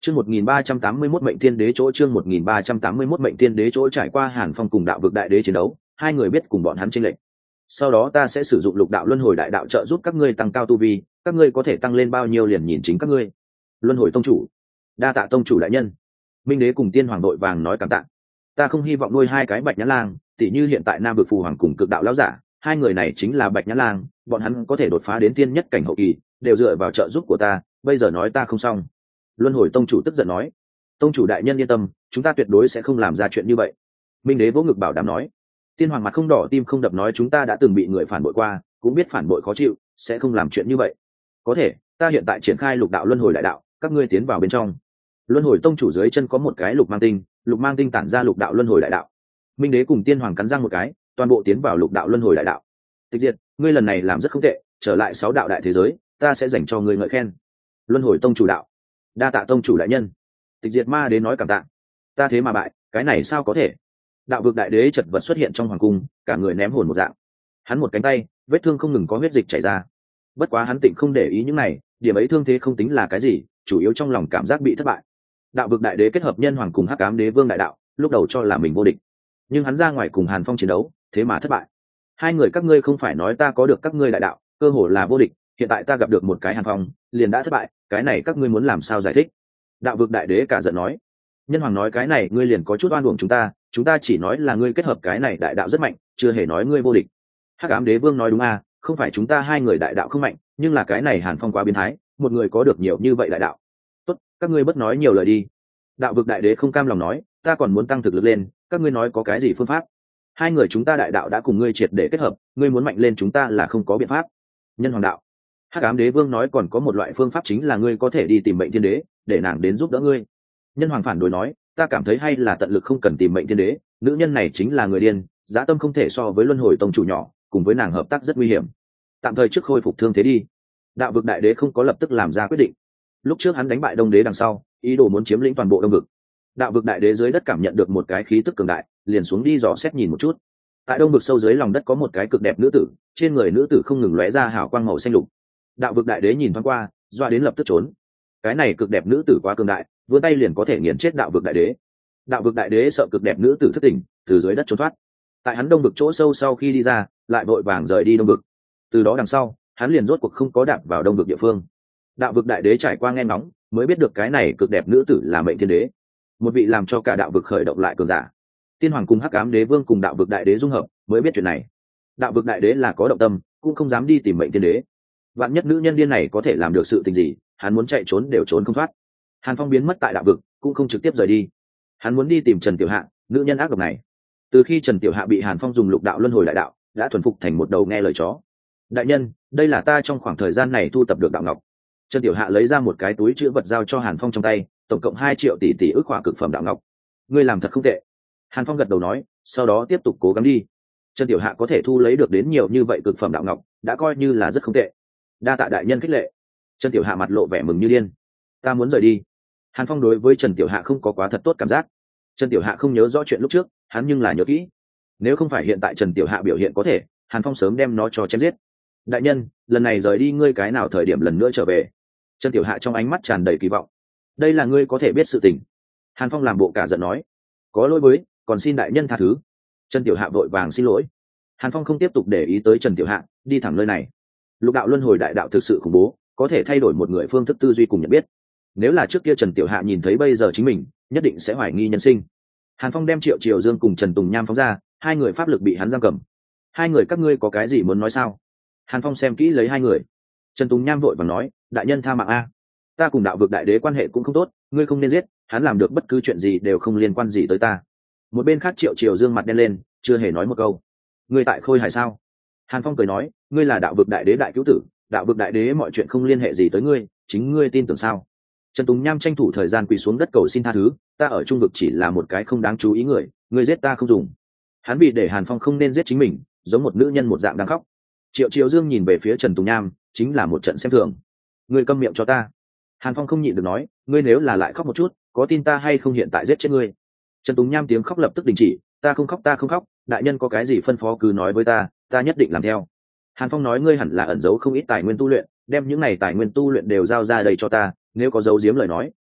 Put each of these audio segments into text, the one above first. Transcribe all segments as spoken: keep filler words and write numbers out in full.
Chương một nghìn ba trăm tám mươi mốt mệnh thiên đế chỗ chương một nghìn ba trăm tám mươi mốt mệnh thiên đế chỗ trải qua Hàn Phong cùng đạo vực đại đế chiến đấu, hai người biết cùng bọn hắn chênh lệch. Sau đó ta sẽ sử dụng lục đạo luân hồi đại đạo trợ giúp các ngươi tăng cao tu vi, các ngươi có thể tăng lên bao nhiêu liền nhìn chính các ngươi. Luân hồi tông chủ, đa tạ tông chủ đại nhân. Minh đế cùng tiên hoàng đội vàng nói cảm tạ. Ta không hy vọng nuôi hai cái bạch nhã lang, tỉ như hiện tại Nam vực phù hoàng cùng cực đạo lão giả, hai người này chính là bạch nhã lang, bọn hắn có thể đột phá đến tiên nhất cảnh hậu kỳ, đều dựa vào trợ giúp của ta, bây giờ nói ta không xong. Luân hồi tông chủ tức giận nói, tông chủ đại nhân yên tâm, chúng ta tuyệt đối sẽ không làm ra chuyện như vậy. Minh đế vỗ ngực bảo đảm nói. Tiên hoàng mặt không đỏ tim không đập nói chúng ta đã từng bị người phản bội qua, cũng biết phản bội khó chịu, sẽ không làm chuyện như vậy. Có thể, ta hiện tại triển khai lục đạo luân hồi đại đạo, các ngươi tiến vào bên trong. Luân hồi tông chủ dưới chân có một cái lục mang tinh, lục mang tinh tản ra lục đạo luân hồi đại đạo. Minh đế cùng tiên hoàng cắn răng một cái, toàn bộ tiến vào lục đạo luân hồi đại đạo. Tịch diệt, ngươi lần này làm rất không tệ, trở lại sáu đạo đại thế giới, ta sẽ dành cho ngươi ngợi khen. Luân hồi tông chủ đạo, đa tạ tông chủ đại nhân. Tịch diệt ma đế nói cảm tạ. Ta thế mà bại, cái này sao có thể? Đạo vực đại đế chật vật xuất hiện trong hoàng cung, cả người ném hồn một dạng. Hắn một cánh tay, vết thương không ngừng có huyết dịch chảy ra. Bất quá hắn tịnh không để ý những này, điểm ấy thương thế không tính là cái gì, chủ yếu trong lòng cảm giác bị thất bại. Đạo vực đại đế kết hợp nhân hoàng cùng hắc ám đế vương đại đạo, lúc đầu cho là mình vô địch, nhưng hắn ra ngoài cùng Hàn Phong chiến đấu, thế mà thất bại. Hai người các ngươi không phải nói ta có được các ngươi đại đạo, cơ hồ là vô địch, hiện tại ta gặp được một cái Hàn Phong, liền đã thất bại, cái này các ngươi muốn làm sao giải thích? Đạo vực đại đế cả giận nói. Nhân hoàng nói cái này ngươi liền có chút oan uổng chúng ta, chúng ta chỉ nói là ngươi kết hợp cái này đại đạo rất mạnh, chưa hề nói ngươi vô địch. Hắc ám đế vương nói đúng à, không phải chúng ta hai người đại đạo không mạnh, nhưng là cái này Hàn Phong quá biến thái, một người có được nhiều như vậy đại đạo. Tốt, các ngươi bất nói nhiều lời đi. Đạo vực đại đế không cam lòng nói, ta còn muốn tăng thực lực lên, các ngươi nói có cái gì phương pháp? Hai người chúng ta đại đạo đã cùng ngươi triệt để kết hợp, ngươi muốn mạnh lên chúng ta là không có biện pháp. Nhân hoàng đạo. Hắc ám đế vương nói còn có một loại phương pháp chính là ngươi có thể đi tìm mệnh thiên đế, để nàng đến giúp đỡ ngươi. Nhân hoàng phản đối nói, ta cảm thấy hay là tận lực không cần tìm mệnh thiên đế, nữ nhân này chính là người điên, dã tâm không thể so với luân hồi tông chủ nhỏ, cùng với nàng hợp tác rất nguy hiểm. Tạm thời trước khôi phục thương thế đi. Đạo vực đại đế không có lập tức làm ra quyết định. Lúc trước hắn đánh bại đông đế đằng sau, ý đồ muốn chiếm lĩnh toàn bộ đông vực. Đạo vực đại đế dưới đất cảm nhận được một cái khí tức cường đại, liền xuống đi dò xét nhìn một chút. Tại đông vực sâu dưới lòng đất có một cái cực đẹp nữ tử, trên người nữ tử không ngừng lóe ra hào quang màu xanh lục. Đạo vực đại đế nhìn thoáng qua, doa đến lập tức trốn. Cái này cực đẹp nữ tử quá cường đại, vươn tay liền có thể nghiền chết đạo vực đại đế. Đạo vực đại đế sợ cực đẹp nữ tử thất tỉnh, từ dưới đất trốn thoát. Tại hắn đông vực chỗ sâu sau khi đi ra, lại vội vàng rời đi đông vực. Từ đó đằng sau, hắn liền rốt cuộc không có đạp vào đông vực địa phương. Đạo vực đại đế trải qua nghe ngóng, mới biết được cái này cực đẹp nữ tử là mệnh thiên đế, một vị làm cho cả đạo vực khởi động lại cường giả. Tiên hoàng cùng hắc ám đế vương cùng đạo vực đại đế dung hợp, mới biết chuyện này. Đạo vực đại đế là có động tâm, cũng không dám đi tìm mệnh thiên đế. Vạn nhất nữ nhân điên này có thể làm được sự tình gì, hắn muốn chạy trốn đều trốn không thoát. Hàn Phong biến mất tại đạo vực, cũng không trực tiếp rời đi. Hắn muốn đi tìm Trần Tiểu Hạ, nữ nhân ác độc này. Từ khi Trần Tiểu Hạ bị Hàn Phong dùng lục đạo luân hồi đại đạo, đã thuần phục thành một đầu nghe lời chó. Đại nhân, đây là ta trong khoảng thời gian này thu tập được đạo ngọc. Trần Tiểu Hạ lấy ra một cái túi chữ vật giao cho Hàn Phong trong tay, tổng cộng hai triệu tỷ tỷ ước hỏa cực phẩm đạo ngọc. Ngươi làm thật không tệ. Hàn Phong gật đầu nói, sau đó tiếp tục cố gắng đi. Trần Tiểu Hạ có thể thu lấy được đến nhiều như vậy cực phẩm đạo ngọc, đã coi như là rất không tệ. Đa tạ đại nhân khích lệ. Trần Tiểu Hạ mặt lộ vẻ mừng như điên. Ta muốn rời đi. Hàn Phong đối với Trần Tiểu Hạ không có quá thật tốt cảm giác. Trần Tiểu Hạ không nhớ rõ chuyện lúc trước, hắn nhưng là nhớ kỹ. Nếu không phải hiện tại Trần Tiểu Hạ biểu hiện có thể, Hàn Phong sớm đem nó cho chém giết. Đại nhân, lần này rời đi ngươi cái nào thời điểm lần nữa trở về? Trần Tiểu Hạ trong ánh mắt tràn đầy kỳ vọng. Đây là ngươi có thể biết sự tình. Hàn Phong làm bộ cả giận nói, có lỗi với, còn xin đại nhân tha thứ. Trần Tiểu Hạ vội vàng xin lỗi. Hàn Phong không tiếp tục để ý tới Trần Tiểu Hạ, đi thẳng nơi này. Lục đạo luân hồi đại đạo thực sự khủng bố, có thể thay đổi một người phương thức tư duy cùng nhận biết. Nếu là trước kia Trần Tiểu Hạ nhìn thấy bây giờ chính mình, nhất định sẽ hoài nghi nhân sinh. Hàn Phong đem Triệu Triều Dương cùng Trần Tùng Nham phóng ra, hai người pháp lực bị hắn giam cầm. Hai người các ngươi có cái gì muốn nói sao? Hàn Phong xem kỹ lấy hai người. Trần Tùng Nham vội vàng nói, đại nhân tha mạng a, ta cùng đạo vực đại đế quan hệ cũng không tốt, ngươi không nên giết hắn, làm được bất cứ chuyện gì đều không liên quan gì tới ta. Một bên khác Triệu Triều Dương mặt đen lên, chưa hề nói một câu. Ngươi tại Khôi Hải sao? Hàn Phong cười nói, ngươi là đạo vực đại đế đại cứu tử, đạo vực đại đế mọi chuyện không liên hệ gì tới ngươi, chính ngươi tin tưởng sao? Trần Tùng Nham tranh thủ thời gian quỳ xuống đất cầu xin tha thứ, ta ở trung vực chỉ là một cái không đáng chú ý người, ngươi giết ta không dùng. Hắn bị để Hàn Phong không nên giết chính mình, giống một nữ nhân một dạng đang khóc. Triệu Triều Dương nhìn về phía Trần Tùng Nham, chính là một trận xem thường. Ngươi câm miệng cho ta. Hàn Phong không nhịn được nói, ngươi nếu là lại khóc một chút, có tin ta hay không hiện tại giết chết ngươi? Trần Tùng Nham tiếng khóc lập tức đình chỉ, ta không khóc ta không khóc, đại nhân có cái gì phân phó cứ nói với ta, ta nhất định làm theo. Hàn Phong nói, ngươi hẳn là ẩn giấu không ít tài nguyên tu luyện, đem những này tài nguyên tu luyện đều giao ra đây cho ta, nếu có giấu giếm lời nói,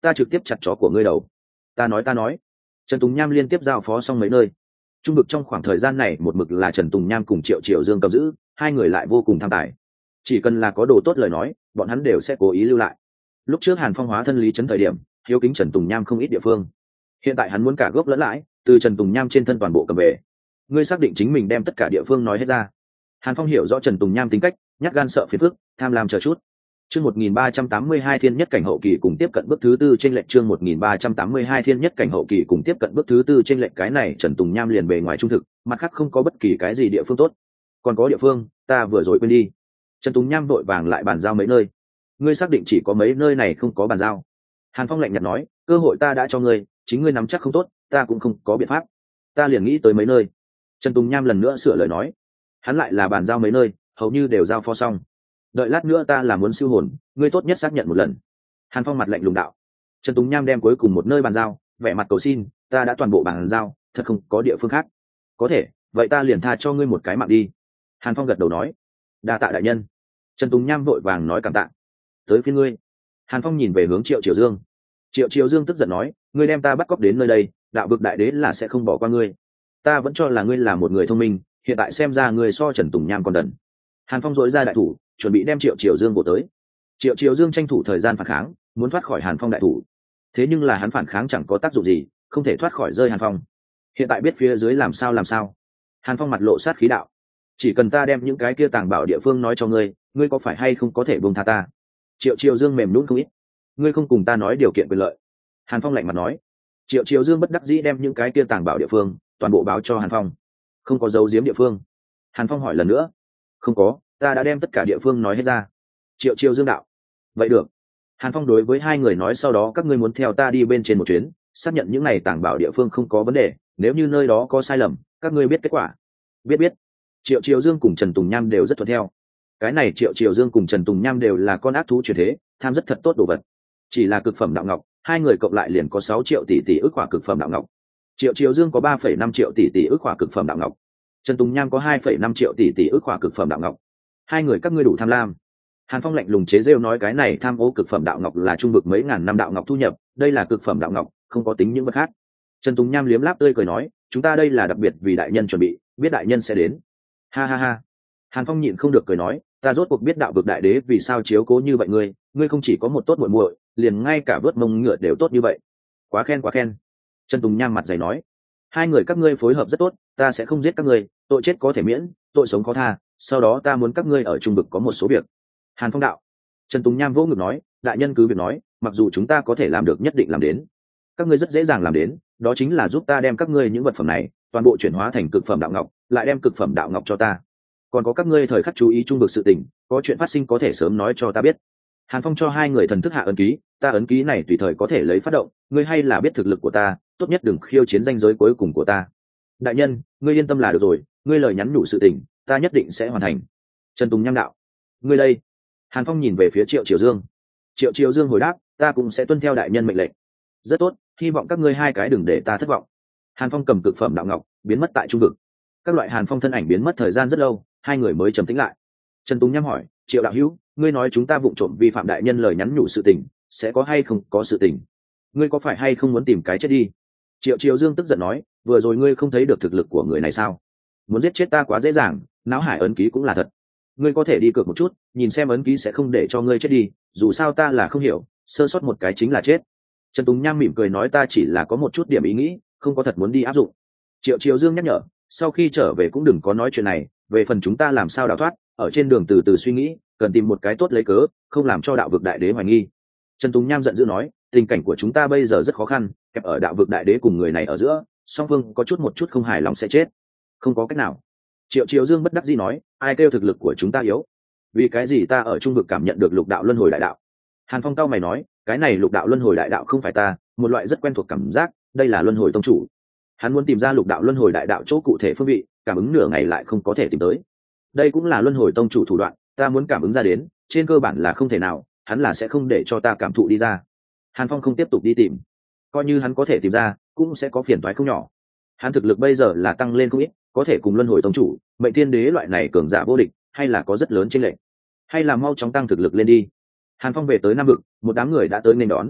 ta trực tiếp chặt chó của ngươi đầu. Ta nói ta nói Trần Tùng Nham liên tiếp giao phó xong mấy nơi. Trung vực trong khoảng thời gian này một mực là Trần Tùng Nham cùng Triệu Triều Dương cầm giữ, hai người lại vô cùng tham tài. Chỉ cần là có đồ tốt lời nói, bọn hắn đều sẽ cố ý lưu lại. Lúc trước Hàn Phong hóa thân Lý Trấn thời điểm, hiếu kính Trần Tùng Nham không ít địa phương. Hiện tại hắn muốn cả gốc lẫn lãi, từ Trần Tùng Nham trên thân toàn bộ cầm về. Ngươi xác định chính mình đem tất cả địa phương nói hết ra. Hàn Phong hiểu rõ Trần Tùng Nham tính cách, nhát gan sợ phiền phức, tham lam chờ chút. Chương một nghìn ba trăm tám mươi hai thiên nhất cảnh hậu kỳ cùng tiếp cận bước thứ tư trên lệnh chương một nghìn ba trăm tám mươi hai thiên nhất cảnh hậu kỳ cùng tiếp cận bước thứ tư trên lệnh cái này Trần Tùng Nham liền bề ngoài trung thực, mặt khác không có bất kỳ cái gì địa phương tốt. Còn có địa phương, ta vừa rồi quên đi. Trần Tùng Nham vội vàng lại bàn giao mấy nơi. Ngươi xác định chỉ có mấy nơi này không có bàn giao? Hàn Phong lạnh nhạt nói, cơ hội ta đã cho ngươi, chính ngươi nắm chắc không tốt, ta cũng không có biện pháp. Ta liền nghĩ tới mấy nơi. Trần Tùng Nham lần nữa sửa lời nói. Hắn lại là bàn giao mấy nơi, hầu như đều giao phó xong. Đợi lát nữa ta là muốn siêu hồn, ngươi tốt nhất xác nhận một lần. Hàn Phong mặt lạnh lùng đạo. Trần Tùng Nham đem cuối cùng một nơi bàn giao, vẻ mặt cầu xin, ta đã toàn bộ bàn giao, thật không có địa phương khác. Có thể, vậy ta liền tha cho ngươi một cái mạng đi. Hàn Phong gật đầu nói. Đa tạ đại nhân. Trần Tùng Nham vội vàng nói cảm tạ. Tới phiên ngươi. Hàn Phong nhìn về hướng Triệu Triều Dương. Triệu Triều Dương tức giận nói, ngươi đem ta bắt cóc đến nơi đây, đạo vực đại đế là sẽ không bỏ qua ngươi. Ta vẫn cho là ngươi là một người thông minh, hiện tại xem ra ngươi so Trần Tùng Nham còn đần. Hàn Phong dội ra đại thủ, chuẩn bị đem Triệu Triều Dương bổ tới. Triệu Triều Dương tranh thủ thời gian phản kháng, muốn thoát khỏi Hàn Phong đại thủ. Thế nhưng là hắn phản kháng chẳng có tác dụng gì, không thể thoát khỏi rơi Hàn Phong. Hiện tại biết phía dưới làm sao làm sao. Hàn Phong mặt lộ sát khí đạo, chỉ cần ta đem những cái kia tàng bảo địa phương nói cho ngươi, ngươi có phải hay không có thể buông tha ta? Triệu Triều Dương mềm nhũn không ít. Ngươi không cùng ta nói điều kiện quyền lợi. Hàn Phong lạnh mặt nói. Triệu Triều Dương bất đắc dĩ đem những cái kia tàng bảo địa phương toàn bộ báo cho Hàn Phong. Không có dấu giếm địa phương. Hàn Phong hỏi lần nữa. Không có, ta đã đem tất cả địa phương nói hết ra. Triệu Triều Dương đạo. Vậy được. Hàn Phong đối với hai người nói, sau đó các ngươi muốn theo ta đi bên trên một chuyến, xác nhận những này tàng bảo địa phương không có vấn đề, nếu như nơi đó có sai lầm, các ngươi biết kết quả. Biết biết. Triệu Triều Dương cùng Trần Tùng Nham đều rất thuận theo. Cái này Triệu Triều Dương cùng Trần Tùng Nham đều là con ác thú truyền thế, tham rất thật tốt đồ vật. Chỉ là cực phẩm đạo ngọc, hai người cộng lại liền có sáu triệu tỷ tỷ ức quả cực phẩm đạo ngọc. Triệu Triều Dương có ba phẩy năm triệu tỷ tỷ ức quả cực phẩm đạo ngọc. Trần Tùng Nham có hai phẩy năm triệu tỷ tỷ ức quả cực phẩm đạo ngọc. Hai người các ngươi đủ tham lam. Hàn Phong lạnh lùng chế rêu nói, cái này tham ô cực phẩm đạo ngọc là trung vực mấy ngàn năm đạo ngọc thu nhập, đây là cực phẩm đạo ngọc, không có tính những vật khác. Trần Tùng Nham liếm láp tươi cười nói, chúng ta đây là đặc biệt vì đại nhân chuẩn bị, biết đại nhân sẽ đến. Ha ha ha. Hàn Phong nhịn không được cười nói, ta rốt cuộc biết đạo vực đại đế vì sao chiếu cố như vậy ngươi, ngươi không chỉ có một tốt muội muội, liền ngay cả vớt mông ngựa đều tốt như vậy. Quá khen quá khen. Trần Tùng Nham mặt dày nói, hai người các ngươi phối hợp rất tốt, ta sẽ không giết các ngươi, tội chết có thể miễn, tội sống khó tha, sau đó ta muốn các ngươi ở trung vực có một số việc. Hàn Phong đạo. Trần Tùng Nham vỗ ngực nói, đại nhân cứ việc nói, mặc dù chúng ta có thể làm được nhất định làm đến. Các ngươi rất dễ dàng làm đến, đó chính là giúp ta đem các ngươi những vật phẩm này toàn bộ chuyển hóa thành cực phẩm đạo ngọc, lại đem cực phẩm đạo ngọc cho ta. Còn có các ngươi thời khắc chú ý trung vực sự tình, có chuyện phát sinh có thể sớm nói cho ta biết. Hàn Phong cho hai người thần thức hạ ấn ký, ta ấn ký này tùy thời có thể lấy phát động, ngươi hay là biết thực lực của ta, tốt nhất đừng khiêu chiến ranh giới cuối cùng của ta. Đại nhân, ngươi yên tâm là được rồi, ngươi lời nhắn nhủ sự tình, ta nhất định sẽ hoàn thành. Trần Tùng Nham đạo. Ngươi đây. Hàn Phong nhìn về phía Triệu Triều Dương. Triệu Triều Dương hồi đáp, ta cũng sẽ tuân theo đại nhân mệnh lệnh. Rất tốt, hy vọng các ngươi hai cái đừng để ta thất vọng. Hàn Phong cầm cực phẩm đạo ngọc, biến mất tại trung vực. Các loại Hàn Phong thân ảnh biến mất thời gian rất lâu, hai người mới trầm tĩnh lại. Trần Tùng Nham hỏi, Triệu đạo hữu, ngươi nói chúng ta vụng trộm vi phạm đại nhân lời nhắn nhủ sự tình, sẽ có hay không có sự tình? Ngươi có phải hay không muốn tìm cái chết đi? Triệu Triều Dương tức giận nói, vừa rồi ngươi không thấy được thực lực của người này sao? Muốn giết chết ta quá dễ dàng, não hải ấn ký cũng là thật. Ngươi có thể đi cược một chút, nhìn xem ấn ký sẽ không để cho ngươi chết đi, dù sao ta là không hiểu, sơ sót một cái chính là chết. Trần Tùng Nham mỉm cười nói, ta chỉ là có một chút điểm ý nghĩ, không có thật muốn đi áp dụng. Triệu Triều Dương nhắc nhở, sau khi trở về cũng đừng có nói chuyện này, về phần chúng ta làm sao đào thoát, ở trên đường từ từ suy nghĩ, cần tìm một cái tốt lấy cớ, không làm cho đạo vực đại đế hoài nghi. Trần Tùng Nham giận dữ nói, tình cảnh của chúng ta bây giờ rất khó khăn, kẹp ở đạo vực đại đế cùng người này ở giữa, song phương có chút một chút không hài lòng sẽ chết, không có cách nào. Triệu Triều Dương bất đắc dĩ nói, ai kêu thực lực của chúng ta yếu? Vì cái gì ta ở trung vực cảm nhận được lục đạo luân hồi đại đạo? Hàn Phong cao mày nói, cái này lục đạo luân hồi đại đạo không phải ta, một loại rất quen thuộc cảm giác, đây là luân hồi tông chủ. Hắn muốn tìm ra lục đạo luân hồi đại đạo chỗ cụ thể phương vị, cảm ứng nửa ngày lại không có thể tìm tới. Đây cũng là luân hồi tông chủ thủ đoạn, ta muốn cảm ứng ra đến, trên cơ bản là không thể nào, hắn là sẽ không để cho ta cảm thụ đi ra. Hàn Phong không tiếp tục đi tìm, coi như hắn có thể tìm ra, cũng sẽ có phiền toái không nhỏ. Hắn thực lực bây giờ là tăng lên không ít, có thể cùng luân hồi tông chủ, mệnh thiên đế loại này cường giả vô địch, hay là có rất lớn chênh lệch, hay là mau chóng tăng thực lực lên đi. Hàn Phong về tới Nam vực, một đám người đã tới nên đón.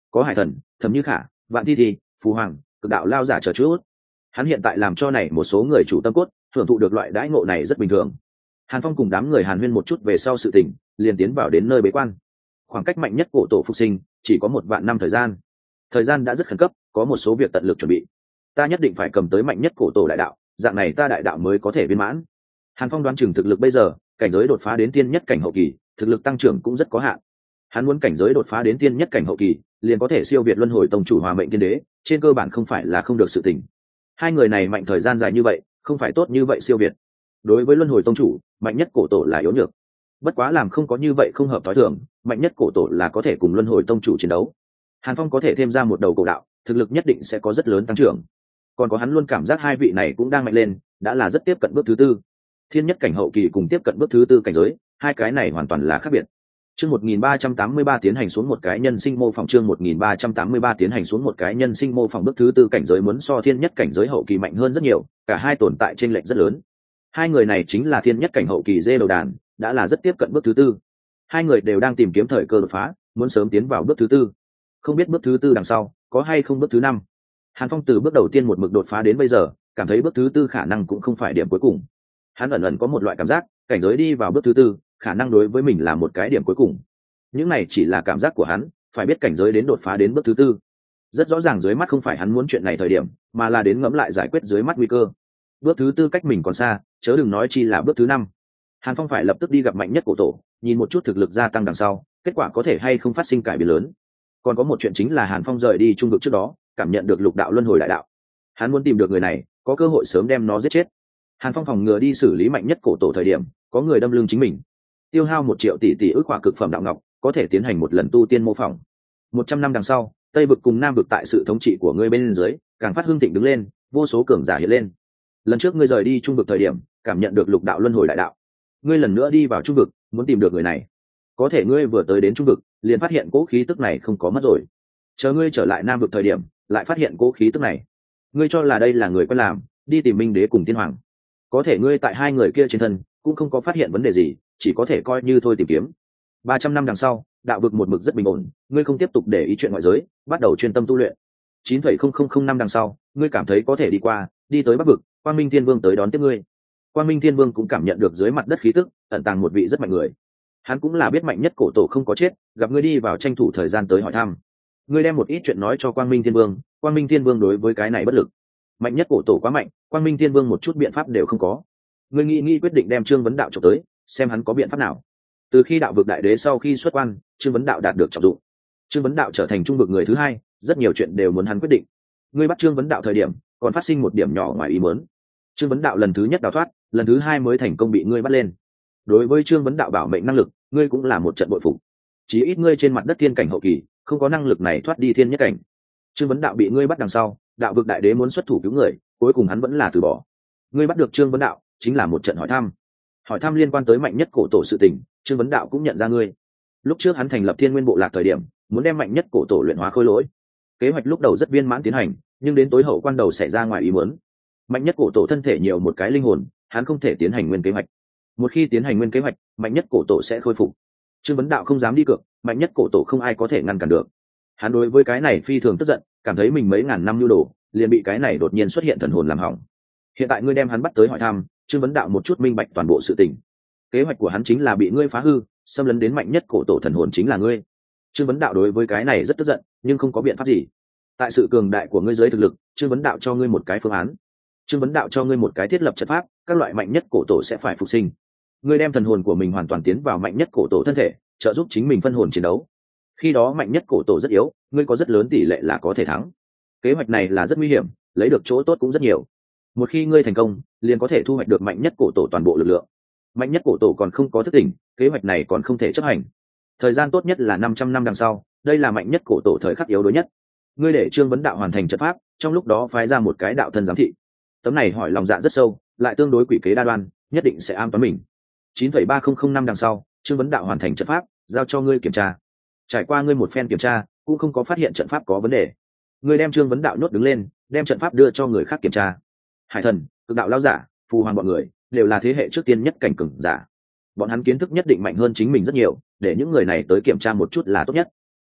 có hải thần, Thẩm Như Khả, Vạn Thi Thi, Phù Hoàng, Cực Đạo Lao giả chờ chút. Hắn hiện tại làm cho này một số người chủ tâm cốt hưởng thụ được loại đãi ngộ này rất bình thường. Hàn Phong cùng đám người Hàn Huyên một chút về sau sự tình, liền tiến vào đến nơi bế quan. Khoảng cách mạnh nhất cổ tổ phục sinh chỉ có một vạn năm thời gian. Thời gian đã rất khẩn cấp, có một số việc tận lực chuẩn bị. Ta nhất định phải cầm tới mạnh nhất cổ tổ đại đạo, dạng này ta đại đạo mới có thể viên mãn. Hàn Phong đoán chừng thực lực bây giờ, cảnh giới đột phá đến tiên nhất cảnh hậu kỳ, thực lực tăng trưởng cũng rất có hạn. Hắn muốn cảnh giới đột phá đến tiên nhất cảnh hậu kỳ, liền có thể siêu việt luân hồi tông chủ Hòa Mệnh Tiên Đế, trên cơ bản không phải là không được sự tình. Hai người này mạnh thời gian dài như vậy, không phải tốt như vậy siêu việt. Đối với luân hồi tông chủ, mạnh nhất cổ tổ là yếu nhược. Bất quá làm không có như vậy không hợp thói thường, mạnh nhất cổ tổ là có thể cùng luân hồi tông chủ chiến đấu. Hàn Phong có thể thêm ra một đầu cổ đạo, thực lực nhất định sẽ có rất lớn tăng trưởng. Còn có hắn luôn cảm giác hai vị này cũng đang mạnh lên, đã là rất tiếp cận bước thứ tư. Thiên nhất cảnh hậu kỳ cùng tiếp cận bước thứ tư cảnh giới, hai cái này hoàn toàn là khác biệt. Chương một nghìn ba trăm tám mươi ba tiến hành xuống một cái nhân sinh mô phỏng chương một nghìn ba trăm tám mươi ba tiến hành xuống một cái nhân sinh mô phỏng bước thứ tư cảnh giới muốn so thiên nhất cảnh giới hậu kỳ mạnh hơn rất nhiều, cả hai tồn tại chênh lệch rất lớn. Hai người này chính là thiên nhất cảnh hậu kỳ dê đầu đàn, đã là rất tiếp cận bước thứ tư. Hai người đều đang tìm kiếm thời cơ đột phá, muốn sớm tiến vào bước thứ tư. Không biết bước thứ tư đằng sau có hay không bước thứ năm. Hàn Phong từ bước đầu tiên một mực đột phá đến bây giờ, cảm thấy bước thứ tư khả năng cũng không phải điểm cuối cùng. Hắn ẩn ẩn có một loại cảm giác, cảnh giới đi vào bước thứ tư, khả năng đối với mình là một cái điểm cuối cùng. Những này chỉ là cảm giác của hắn, phải biết cảnh giới đến đột phá đến bước thứ tư. Rất rõ ràng dưới mắt không phải hắn muốn chuyện này thời điểm, mà là đến ngẫm lại giải quyết dưới mắt nguy cơ. Bước thứ tư cách mình còn xa, chớ đừng nói chi là bước thứ năm. Hàn Phong phải lập tức đi gặp mạnh nhất cổ tổ, nhìn một chút thực lực gia tăng đằng sau, kết quả có thể hay không phát sinh cải biến lớn. Còn có một chuyện chính là Hàn Phong rời đi trung vực trước đó, cảm nhận được lục đạo luân hồi đại đạo. Hắn muốn tìm được người này, có cơ hội sớm đem nó giết chết. Hàn Phong phòng ngừa đi xử lý mạnh nhất cổ tổ thời điểm, có người đâm lưng chính mình. Tiêu hao một triệu tỷ tỷ ước hỏa cực phẩm đạo ngọc, có thể tiến hành một lần tu tiên mô phỏng. Một trăm năm đằng sau, Tây vực cùng Nam vực tại sự thống trị của ngươi bên dưới, càng phát hương thịnh đứng lên, vô số cường giả hiện lên. Lần trước ngươi rời đi trung vực thời điểm, cảm nhận được lục đạo luân hồi đại đạo. Ngươi lần nữa đi vào trung vực, muốn tìm được người này. Có thể ngươi vừa tới đến trung vực, liền phát hiện cỗ khí tức này không có mất rồi. Chờ ngươi trở lại Nam vực thời điểm, lại phát hiện cỗ khí tức này. Ngươi cho là đây là người quen làm, đi tìm Minh Đế cùng Tiên Hoàng. Có thể ngươi tại hai người kia trên thân, cũng không có phát hiện vấn đề gì, chỉ có thể coi như thôi tìm kiếm. Ba trăm năm đằng sau, đạo vực một mực rất bình ổn, ngươi không tiếp tục để ý chuyện ngoại giới, bắt đầu chuyên tâm tu luyện. Chín phẩy không không không năm đằng sau, ngươi cảm thấy có thể đi qua, đi tới Bắc vực, Quang Minh Thiên Vương tới đón tiếp ngươi. Quang Minh Thiên Vương cũng cảm nhận được dưới mặt đất khí tức, ẩn tàng một vị rất mạnh người. Hắn cũng là biết mạnh nhất cổ tổ không có chết, gặp ngươi đi vào tranh thủ thời gian tới hỏi thăm. Ngươi đem một ít chuyện nói cho Quang Minh Thiên Vương, Quang Minh Thiên Vương đối với cái này bất lực. Mạnh nhất cổ tổ quá mạnh, Quang Minh Thiên Vương một chút biện pháp đều không có. Ngươi nghĩ nghĩ quyết định đem Trương Vấn Đạo chụp tới, xem hắn có biện pháp nào. Từ khi đạo vực đại đế sau khi xuất quan, Trương Vấn Đạo đạt được trọng dụng. Trương Vấn Đạo trở thành trung vực người thứ hai, rất nhiều chuyện đều muốn hắn quyết định. Ngươi bắt Trương Vấn Đạo thời điểm, còn phát sinh một điểm nhỏ ngoài ý muốn. Trương Vấn Đạo lần thứ nhất đào thoát, lần thứ hai mới thành công bị ngươi bắt lên. Đối với Trương Vấn Đạo bảo mệnh năng lực, ngươi cũng là một trận bội phục. Chỉ ít ngươi trên mặt đất thiên cảnh hậu kỳ, không có năng lực này thoát đi thiên nhất cảnh. Trương Vấn Đạo bị ngươi bắt đằng sau, đạo vực đại đế muốn xuất thủ cứu người, cuối cùng hắn vẫn là từ bỏ. Ngươi bắt được Trương Vấn Đạo, chính là một trận hỏi thăm. Hỏi thăm liên quan tới mạnh nhất cổ tổ sự tình, Trương Vấn Đạo cũng nhận ra ngươi. Lúc trước hắn thành lập Thiên Nguyên Bộ Lạc thời điểm, muốn đem mạnh nhất cổ tổ luyện hóa khôi lỗi. Kế hoạch lúc đầu rất viên mãn tiến hành, nhưng đến tối hậu quan đầu xảy ra ngoài ý muốn. Mạnh nhất cổ tổ thân thể nhiều một cái linh hồn, hắn không thể tiến hành nguyên kế hoạch. Một khi tiến hành nguyên kế hoạch, mạnh nhất cổ tổ sẽ khôi phục. Trương Vấn Đạo không dám đi cược, mạnh nhất cổ tổ không ai có thể ngăn cản được. Hắn đối với cái này phi thường tức giận, cảm thấy mình mấy ngàn năm nhu đồ, liền bị cái này đột nhiên xuất hiện thần hồn làm hỏng. Hiện tại ngươi đem hắn bắt tới hỏi thăm, Trương Vấn Đạo một chút minh bạch toàn bộ sự tình. Kế hoạch của hắn chính là bị ngươi phá hư, xâm lấn đến mạnh nhất cổ tổ thần hồn chính là ngươi. Trương Vấn Đạo đối với cái này rất tức giận, nhưng không có biện pháp gì. Tại sự cường đại của ngươi dưới thực lực, Trương Vấn Đạo cho ngươi một cái phương án. Trương Vấn Đạo cho ngươi một cái thiết lập trận pháp, các loại mạnh nhất cổ tổ sẽ phải phục sinh. Ngươi đem thần hồn của mình hoàn toàn tiến vào mạnh nhất cổ tổ thân thể, trợ giúp chính mình phân hồn chiến đấu. Khi đó mạnh nhất cổ tổ rất yếu, ngươi có rất lớn tỷ lệ là có thể thắng. Kế hoạch này là rất nguy hiểm, lấy được chỗ tốt cũng rất nhiều. Một khi ngươi thành công, liền có thể thu hoạch được mạnh nhất cổ tổ toàn bộ lực lượng. Mạnh nhất cổ tổ còn không có thức tỉnh, kế hoạch này còn không thể chấp hành. Thời gian tốt nhất là năm trăm năm đằng sau, đây là mạnh nhất cổ tổ thời khắc yếu đuối nhất. Ngươi để Trương Vấn Đạo hoàn thành trận pháp, trong lúc đó phái ra một cái đạo thân giám thị. Tấm này hỏi lòng dạ rất sâu, lại tương đối quỷ kế đa đoan, nhất định sẽ am toán mình. chín phẩy ba không không năm đằng sau, Trương Vấn Đạo hoàn thành trận pháp, giao cho ngươi kiểm tra. Trải qua ngươi một phen kiểm tra, cũng không có phát hiện trận pháp có vấn đề. Ngươi đem Trương Vấn Đạo nhốt đứng lên, đem trận pháp đưa cho người khác kiểm tra. Hải thần, Cực Đạo lão giả, Phù Hoàng bọn người đều là thế hệ trước tiên nhất cảnh cường giả. Bọn hắn kiến thức nhất định mạnh hơn chính mình rất nhiều, để những người này tới kiểm tra một chút là tốt nhất.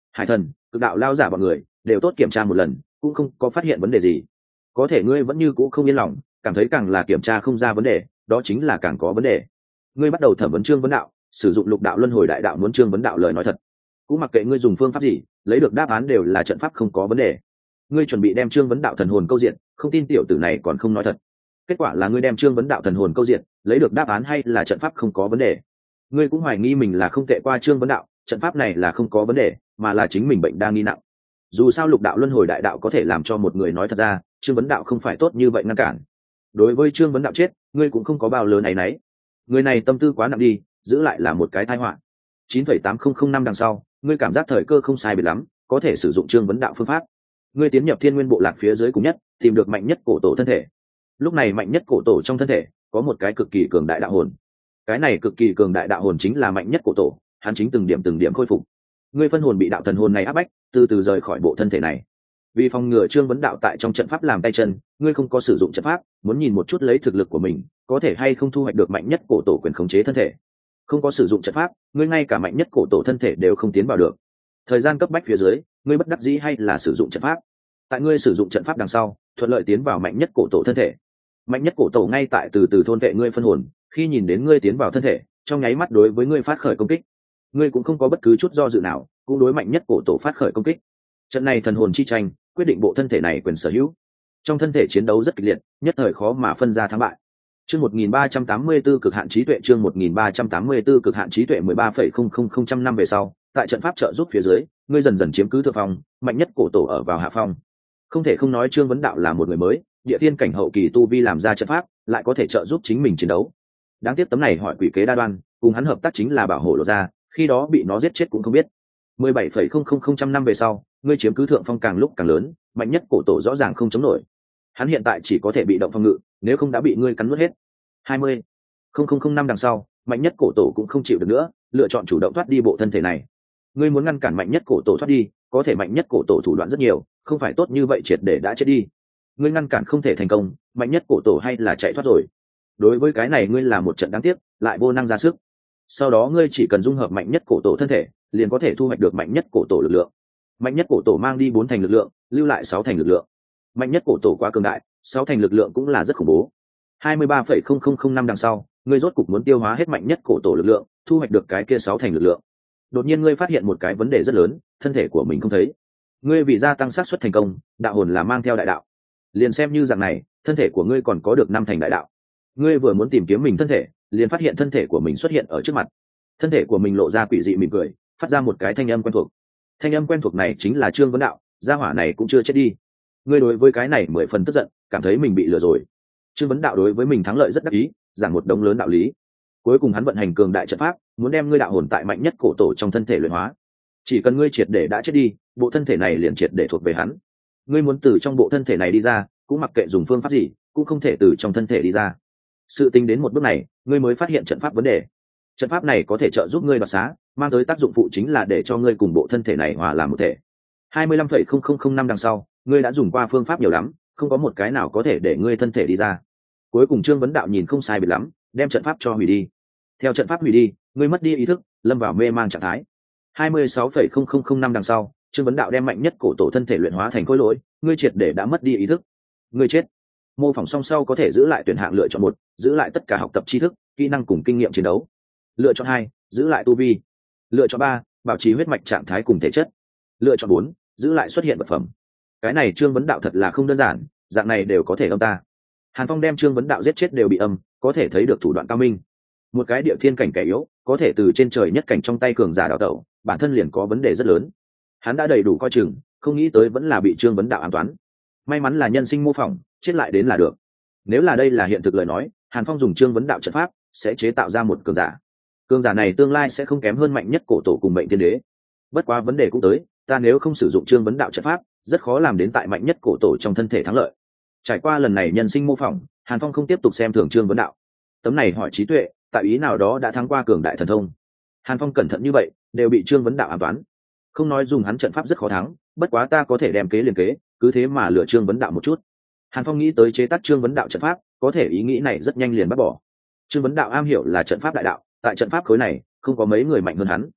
Hải thần, cực đạo lao giả bọn người đều tốt kiểm tra một lần cũng không có phát hiện vấn đề gì, có thể ngươi vẫn như cũ không yên lòng, cảm thấy càng là kiểm tra không ra vấn đề đó chính là càng có vấn đề. Ngươi bắt đầu thẩm vấn Trương Vấn Đạo, sử dụng lục đạo luân hồi đại đạo muốn Trương Vấn Đạo lời nói thật, cũng mặc kệ ngươi dùng phương pháp gì, lấy được đáp án đều là trận pháp không có vấn đề. Ngươi chuẩn bị đem Trương Vấn Đạo thần hồn câu diện, không tin tiểu tử này còn không nói thật. Kết quả là ngươi đem Trương Vấn Đạo thần hồn câu diện, lấy được đáp án hay là trận pháp không có vấn đề. Ngươi cũng hoài nghi mình là không tệ qua Trương Vấn Đạo, trận pháp này là không có vấn đề, mà là chính mình bệnh đang nghi nặng. Dù sao lục đạo luân hồi đại đạo có thể làm cho một người nói thật ra, Trương Vấn Đạo không phải tốt như vậy ngăn cản. Đối với Trương Vấn Đạo chết, ngươi cũng không có bao lớn này nấy. Người này tâm tư quá nặng đi, giữ lại là một cái tai họa. chín phẩy tám không không năm đằng sau, ngươi cảm giác thời cơ không sai biệt lắm, có thể sử dụng Trương Vấn Đạo phương pháp. Ngươi tiến nhập Thiên Nguyên bộ lạc phía dưới cùng nhất, tìm được mạnh nhất cổ tổ thân thể. Lúc này mạnh nhất cổ tổ trong thân thể có một cái cực kỳ cường đại đạo hồn. Cái này cực kỳ cường đại đạo hồn chính là mạnh nhất cổ tổ, hắn chính từng điểm từng điểm khôi phục. Ngươi phân hồn bị đạo thần hồn này áp bách, từ từ rời khỏi bộ thân thể này. Vì phòng ngừa Trương Vấn Đạo tại trong trận pháp làm tay chân, ngươi không có sử dụng trận pháp, muốn nhìn một chút lấy thực lực của mình có thể hay không thu hoạch được mạnh nhất cổ tổ quyền khống chế thân thể. Không có sử dụng trận pháp, ngươi ngay cả mạnh nhất cổ tổ thân thể đều không tiến vào được. Thời gian cấp bách phía dưới, ngươi bất đắc dĩ hay là sử dụng trận pháp. Tại ngươi sử dụng trận pháp đằng sau, thuận lợi tiến vào mạnh nhất cổ tổ thân thể. Mạnh nhất cổ tổ ngay tại từ từ thôn vệ ngươi phân hồn, khi nhìn đến ngươi tiến vào thân thể, trong nháy mắt đối với ngươi phát khởi công kích. Ngươi cũng không có bất cứ chút do dự nào, cũng đối mạnh nhất cổ tổ phát khởi công kích. Trận này thần hồn chi tranh, quyết định bộ thân thể này quyền sở hữu. Trong thân thể chiến đấu rất kịch liệt, nhất thời khó mà phân ra thắng bại. Chương một nghìn ba trăm tám mươi tư cực hạn trí tuệ, chương một nghìn ba trăm tám mươi tư cực hạn trí tuệ mười ba phẩy không không không trăm năm về sau, tại trận pháp trợ giúp phía dưới, ngươi dần dần chiếm cứ thượng phong, mạnh nhất cổ tổ ở vào hạ phong. Không thể không nói Trương Vấn Đạo là một người mới, địa thiên cảnh hậu kỳ tu vi làm ra trận pháp, lại có thể trợ giúp chính mình chiến đấu. Đáng tiếc tấm này hỏi quỷ kế đa đoan, cùng hắn hợp tác chính là bảo hộ lộ ra, khi đó bị nó giết chết cũng không biết. mười bảy phẩy không không không trăm năm về sau, ngươi chiếm cứ thượng phong càng lúc càng lớn, mạnh nhất cổ tổ rõ ràng không chống nổi. Hắn hiện tại chỉ có thể bị động phòng ngự, nếu không đã bị ngươi cắn nuốt hết. hai mươi không không không năm đằng sau, mạnh nhất cổ tổ cũng không chịu được nữa, lựa chọn chủ động thoát đi bộ thân thể này. Ngươi muốn ngăn cản mạnh nhất cổ tổ thoát đi, có thể mạnh nhất cổ tổ thủ đoạn rất nhiều, không phải tốt như vậy triệt để đã chết đi. Ngươi ngăn cản không thể thành công, mạnh nhất cổ tổ hay là chạy thoát rồi. Đối với cái này ngươi là một trận đáng tiếc, lại vô năng ra sức. Sau đó ngươi chỉ cần dung hợp mạnh nhất cổ tổ thân thể, liền có thể thu hoạch được mạnh nhất cổ tổ lực lượng. Mạnh nhất cổ tổ mang đi bốn thành lực lượng, lưu lại sáu thành lực lượng. Mạnh nhất cổ tổ quá cường đại, sáu thành lực lượng cũng là rất khủng bố. hai mươi ba phẩy không không không năm đằng sau, ngươi rốt cục muốn tiêu hóa hết mạnh nhất cổ tổ lực lượng, thu hoạch được cái kia sáu thành lực lượng. Đột nhiên ngươi phát hiện một cái vấn đề rất lớn, thân thể của mình không thấy. Ngươi vì gia tăng xác suất thành công, đạo hồn là mang theo đại đạo. Liền xem như dạng này, thân thể của ngươi còn có được năm thành đại đạo. Ngươi vừa muốn tìm kiếm mình thân thể, liền phát hiện thân thể của mình xuất hiện ở trước mặt. Thân thể của mình lộ ra quỷ dị mỉm cười, phát ra một cái thanh âm quen thuộc. Thanh âm quen thuộc này chính là Trương Vấn Đạo, gia hỏa này cũng chưa chết đi. Ngươi đối với cái này mười phần tức giận, cảm thấy mình bị lừa rồi. Trương Vấn Đạo đối với mình thắng lợi rất đắc ý, giảng một đống lớn đạo lý. Cuối cùng hắn vận hành cường đại trận pháp, muốn đem ngươi đạo hồn tại mạnh nhất cổ tổ trong thân thể luyện hóa. Chỉ cần ngươi triệt để đã chết đi, bộ thân thể này liền triệt để thuộc về hắn. Ngươi muốn từ trong bộ thân thể này đi ra, cũng mặc kệ dùng phương pháp gì, cũng không thể từ trong thân thể đi ra. Sự tính đến một bước này, ngươi mới phát hiện trận pháp vấn đề. Trận pháp này có thể trợ giúp ngươi đoạt xá, mang tới tác dụng phụ chính là để cho ngươi cùng bộ thân thể này hòa làm một thể. hai mươi lăm phẩy không không không năm đằng sau, ngươi đã dùng qua phương pháp nhiều lắm, không có một cái nào có thể để ngươi thân thể đi ra. Cuối cùng Trương Vấn Đạo nhìn không sai biệt lắm, đem trận pháp cho hủy đi. Theo trận pháp hủy đi, ngươi mất đi ý thức, lâm vào mê mang trạng thái. hai mươi sáu phẩy không không không năm đằng sau, Trương Vấn Đạo đem mạnh nhất cổ tổ thân thể luyện hóa thành khối lỗi, ngươi triệt để đã mất đi ý thức. Ngươi chết. Mô phỏng song sau có thể giữ lại tuyển hạng lựa chọn một, giữ lại tất cả học tập tri thức, kỹ năng cùng kinh nghiệm chiến đấu. Lựa chọn hai, giữ lại tu vi. Lựa chọn ba, bảo trì huyết mạch trạng thái cùng thể chất. Lựa chọn bốn, giữ lại xuất hiện vật phẩm. Cái này Trương Vấn Đạo thật là không đơn giản, dạng này đều có thể âm ta. Hàn Phong đem Trương Vấn Đạo giết chết đều bị âm, có thể thấy được thủ đoạn cao minh. Một cái địa thiên cảnh kẻ yếu, có thể từ trên trời nhất cảnh trong tay cường giả đào tẩu, bản thân liền có vấn đề rất lớn. Hắn đã đầy đủ coi chừng, không nghĩ tới vẫn là bị Trương Vấn Đạo ám toán. May mắn là nhân sinh mô phỏng, chết lại đến là được. Nếu là đây là hiện thực lời nói, Hàn Phong dùng Trương Vấn Đạo trận pháp, sẽ chế tạo ra một cường giả. Cường giả này tương lai sẽ không kém hơn mạnh nhất cổ tổ cùng Mệnh Thiên Đế. Bất quá vấn đề cũng tới, ta nếu không sử dụng Trương Vấn Đạo trận pháp, rất khó làm đến tại mạnh nhất cổ tổ trong thân thể thắng lợi. Trải qua lần này nhân sinh mô phỏng, Hàn Phong không tiếp tục xem thường Trương Vấn Đạo. Tấm này hỏi trí tuệ, tại ý nào đó đã thắng qua cường đại thần thông. Hàn Phong cẩn thận như vậy, đều bị Trương Vấn Đạo ám toán. Không nói dùng hắn trận pháp rất khó thắng, bất quá ta có thể đem kế liền kế, cứ thế mà lựa Trương Vấn Đạo một chút. Hàn Phong nghĩ tới chế tác Trương Vấn Đạo trận pháp, có thể ý nghĩ này rất nhanh liền bắt bỏ. Trương Vấn Đạo am hiểu là trận pháp đại đạo, tại trận pháp khối này, không có mấy người mạnh hơn hắn.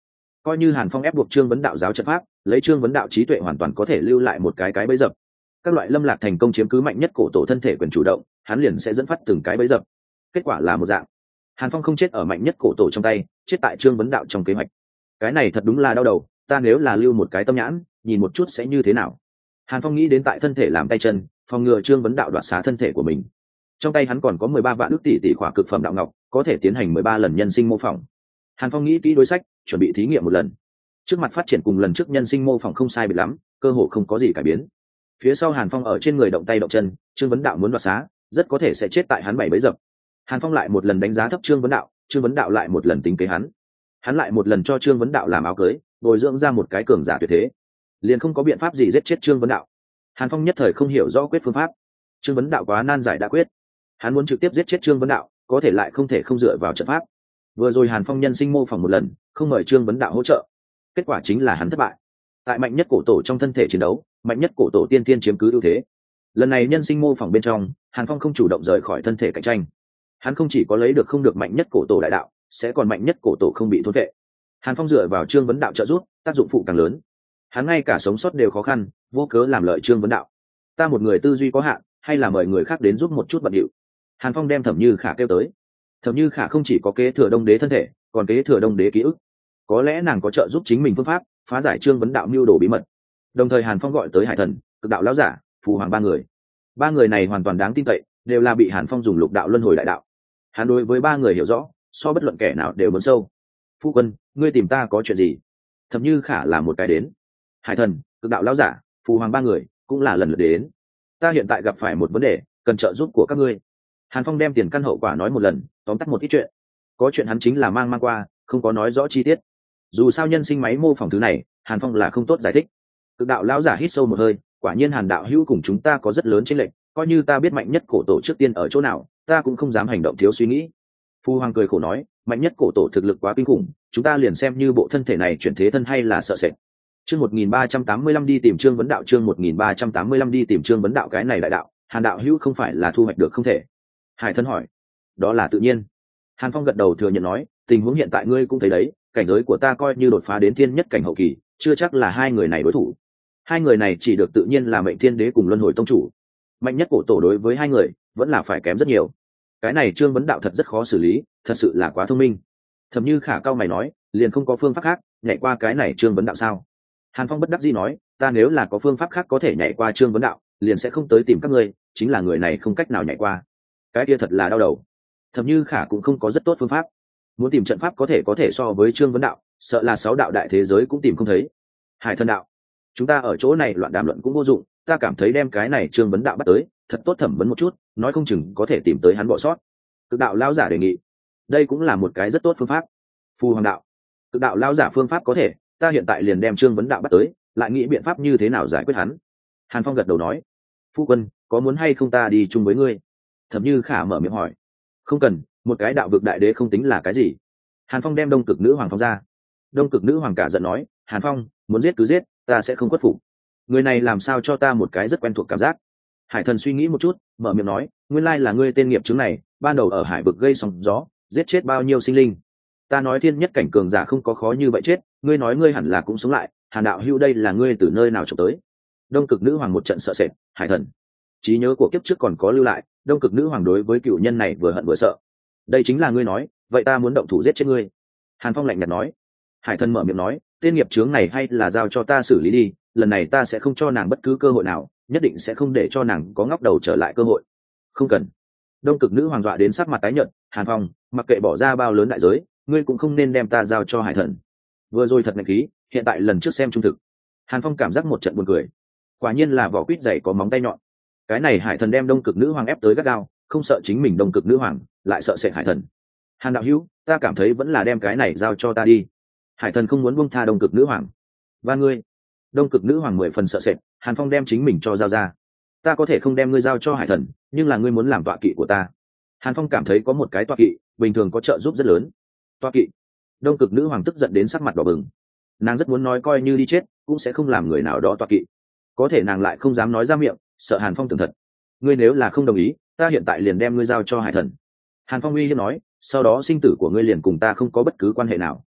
coi như hàn phong ép buộc trương vấn đạo giáo trận pháp, lấy trương vấn đạo trí tuệ hoàn toàn có thể lưu lại một cái cái bẫy dập. Các loại lâm lạc thành công chiếm cứ mạnh nhất cổ tổ thân thể quyền chủ động, hắn liền sẽ dẫn phát từng cái bẫy dập. Kết quả là một dạng, hàn phong không chết ở mạnh nhất cổ tổ trong tay, chết tại trương vấn đạo trong kế hoạch. Cái này thật đúng là đau đầu, ta nếu là lưu một cái tâm nhãn, nhìn một chút sẽ như thế nào. Hàn phong nghĩ đến tại thân thể làm tay chân, phòng ngừa trương vấn đạo đoạt xá thân thể của mình. Trong tay hắn còn có mười ba vạn ức tỷ tỷ khỏa cực phẩm đạo ngọc, có thể tiến hành mười ba lần nhân sinh mô phỏng. Hàn phong nghĩ kỹ đối sách, chuẩn bị thí nghiệm một lần. Trước mặt phát triển cùng lần trước nhân sinh mô phỏng không sai biệt lắm, cơ hội không có gì cải biến. Phía sau hàn phong ở trên người động tay động chân, trương vấn đạo muốn đoạt xá, rất có thể sẽ chết tại hắn bảy bấy dập. Hàn phong lại một lần đánh giá thấp trương vấn đạo, trương vấn đạo lại một lần tính kế hắn. Hắn lại một lần cho trương vấn đạo làm áo cưới, bồi dưỡng ra một cái cường giả tuyệt thế, liền không có biện pháp gì giết chết trương vấn đạo. Hàn phong nhất thời không hiểu rõ quyết phương pháp. Trương vấn đạo quá nan giải đã quyết, hắn muốn trực tiếp giết chết trương vấn đạo, có thể lại không thể không dựa vào trận pháp. Vừa rồi hàn phong nhân sinh mô phỏng một lần, không mời trương vấn đạo hỗ trợ, kết quả chính là hắn thất bại. Tại mạnh nhất cổ tổ trong thân thể chiến đấu, mạnh nhất cổ tổ tiên tiên chiếm cứ ưu thế. Lần này nhân sinh mô phỏng bên trong, hàn phong không chủ động rời khỏi thân thể cạnh tranh. Hắn không chỉ có lấy được không được mạnh nhất cổ tổ đại đạo, sẽ còn mạnh nhất cổ tổ không bị thôn vệ. Hàn phong dựa vào trương vấn đạo trợ giúp, tác dụng phụ càng lớn. Hắn ngay cả sống sót đều khó khăn, vô cớ làm lợi trương vấn đạo. Ta một người tư duy có hạn, hay là mời người khác đến giúp một chút bận điệu. Hàn phong đem Thẩm Như Khả kêu tới. Thẩm Như Khả không chỉ có kế thừa đông đế thân thể, còn kế thừa đông đế ký ức. Có lẽ nàng có trợ giúp chính mình phương pháp phá giải trương vấn đạo mưu đồ bí mật. Đồng thời hàn phong gọi tới hải thần, cực đạo lão giả, phù hoàng ba người. Ba người này hoàn toàn đáng tin cậy, đều là bị hàn phong dùng lục đạo luân hồi đại đạo. Hắn đối với ba người hiểu rõ, so bất luận kẻ nào đều muốn sâu. Phu quân, ngươi tìm ta có chuyện gì? Thẩm Như Khả là một cái đến. Hải thần, cực đạo lão giả, phù hoàng ba người cũng là lần lượt đến. Ta hiện tại gặp phải một vấn đề, cần trợ giúp của các ngươi. Hàn phong đem tiền căn hậu quả nói một lần, tóm tắt một ít chuyện. Có chuyện hắn chính là mang mang qua, không có nói rõ chi tiết. Dù sao nhân sinh máy mô phỏng thứ này, hàn phong là không tốt giải thích. Cực đạo lão giả hít sâu một hơi, quả nhiên hàn đạo hữu cùng chúng ta có rất lớn chênh lệch, coi như ta biết mạnh nhất cổ tổ trước tiên ở chỗ nào, ta cũng không dám hành động thiếu suy nghĩ. Phu hoàng cười khổ nói, mạnh nhất cổ tổ thực lực quá kinh khủng, chúng ta liền xem như bộ thân thể này chuyển thế thân hay là sợ sệt. Chương một nghìn ba trăm tám mươi lăm đi tìm trương vấn đạo, chương một nghìn ba trăm tám mươi lăm đi tìm trương vấn đạo, cái này đại đạo, hàn đạo hữu không phải là thu hoạch được không thể. Hải thân hỏi, đó là tự nhiên. Hàn phong gật đầu thừa nhận nói, tình huống hiện tại ngươi cũng thấy đấy, cảnh giới của ta coi như đột phá đến thiên nhất cảnh hậu kỳ, chưa chắc là hai người này đối thủ. Hai người này chỉ được tự nhiên là mệnh thiên đế cùng luân hồi tông chủ. Mạnh nhất cổ tổ đối với hai người vẫn là phải kém rất nhiều. Cái này trương vấn đạo thật rất khó xử lý, thật sự là quá thông minh. Thẩm Như Khả cao mày nói, liền không có phương pháp khác nhảy qua cái này trương vấn đạo sao? Hàn phong bất đắc dĩ nói, ta nếu là có phương pháp khác có thể nhảy qua trương vấn đạo, liền sẽ không tới tìm các ngươi, chính là người này không cách nào nhảy qua. Cái kia thật là đau đầu. Thẩm Như Khả cũng không có rất tốt phương pháp. Muốn tìm trận pháp có thể có thể so với trương vấn đạo, sợ là sáu đạo đại thế giới cũng tìm không thấy. Hải thân đạo, chúng ta ở chỗ này loạn đàm luận cũng vô dụng, ta cảm thấy đem cái này trương vấn đạo bắt tới, thật tốt thẩm vấn một chút, nói không chừng có thể tìm tới hắn bỏ sót. Cực đạo lão giả đề nghị, đây cũng là một cái rất tốt phương pháp. Phù hoàng đạo, cực đạo lão giả phương pháp có thể, ta hiện tại liền đem trương vấn đạo bắt tới, lại nghĩ biện pháp như thế nào giải quyết hắn. Hàn phong gật đầu nói, phu quân, có muốn hay không ta đi chung với ngươi? Thẩm Như Khả mở miệng hỏi. Không cần, một cái đạo vực đại đế không tính là cái gì. Hàn phong đem đông cực nữ hoàng phóng ra. Đông cực nữ hoàng cả giận nói, Hàn phong, muốn giết cứ giết, ta sẽ không khuất phục. Người này làm sao cho ta một cái rất quen thuộc cảm giác. Hải thần suy nghĩ một chút, mở miệng nói, nguyên lai là ngươi tên nghiệp chứng này, ban đầu ở hải vực gây sóng gió, giết chết bao nhiêu sinh linh. Ta nói thiên nhất cảnh cường giả không có khó như vậy chết, ngươi nói ngươi hẳn là cũng sống lại. Hàn đạo hữu, đây là ngươi từ nơi nào trộm tới? Đông cực nữ hoàng một trận sợ sệt. Hải thần, trí nhớ của kiếp trước còn có lưu lại, đông cực nữ hoàng đối với cựu nhân này vừa hận vừa sợ. Đây chính là ngươi nói, vậy ta muốn động thủ giết chết ngươi. Hàn phong lạnh nhạt nói. Hải thần mở miệng nói, tên nghiệp chướng này hay là giao cho ta xử lý đi, lần này ta sẽ không cho nàng bất cứ cơ hội nào, nhất định sẽ không để cho nàng có ngóc đầu trở lại cơ hội. Không cần. Đông cực nữ hoàng dọa đến sắc mặt tái nhợt. Hàn phong, mặc kệ bỏ ra bao lớn đại giới, ngươi cũng không nên đem ta giao cho hải thần. Vừa rồi thật ngạch khí, hiện tại lần trước xem trung thực. Hàn phong cảm giác một trận buồn cười. Quả nhiên là vỏ quýt dày có móng tay nhọn. Cái này hải thần đem đông cực nữ hoàng ép tới gắt gao, không sợ chính mình đông cực nữ hoàng, lại sợ sệt hải thần. Hàn đạo hữu, ta cảm thấy vẫn là đem cái này giao cho ta đi. Hải thần không muốn buông tha đông cực nữ hoàng. Và ngươi, đông cực nữ hoàng mười phần sợ sệt. Hàn phong đem chính mình cho giao ra. Ta có thể không đem ngươi giao cho hải thần, nhưng là ngươi muốn làm tọa kỵ của ta. Hàn phong cảm thấy có một cái tọa kỵ bình thường có trợ giúp rất lớn. Tọa kỵ? Đông cực nữ hoàng tức giận đến sắc mặt đỏ bừng. Nàng rất muốn nói coi như đi chết cũng sẽ không làm người nào đó tọa kỵ, có thể nàng lại không dám nói ra miệng, sợ Hàn phong tưởng thật. Ngươi nếu là không đồng ý, ta hiện tại liền đem ngươi giao cho hải thần. Hàn phong uy hiếp nói, sau đó sinh tử của ngươi liền cùng ta không có bất cứ quan hệ nào.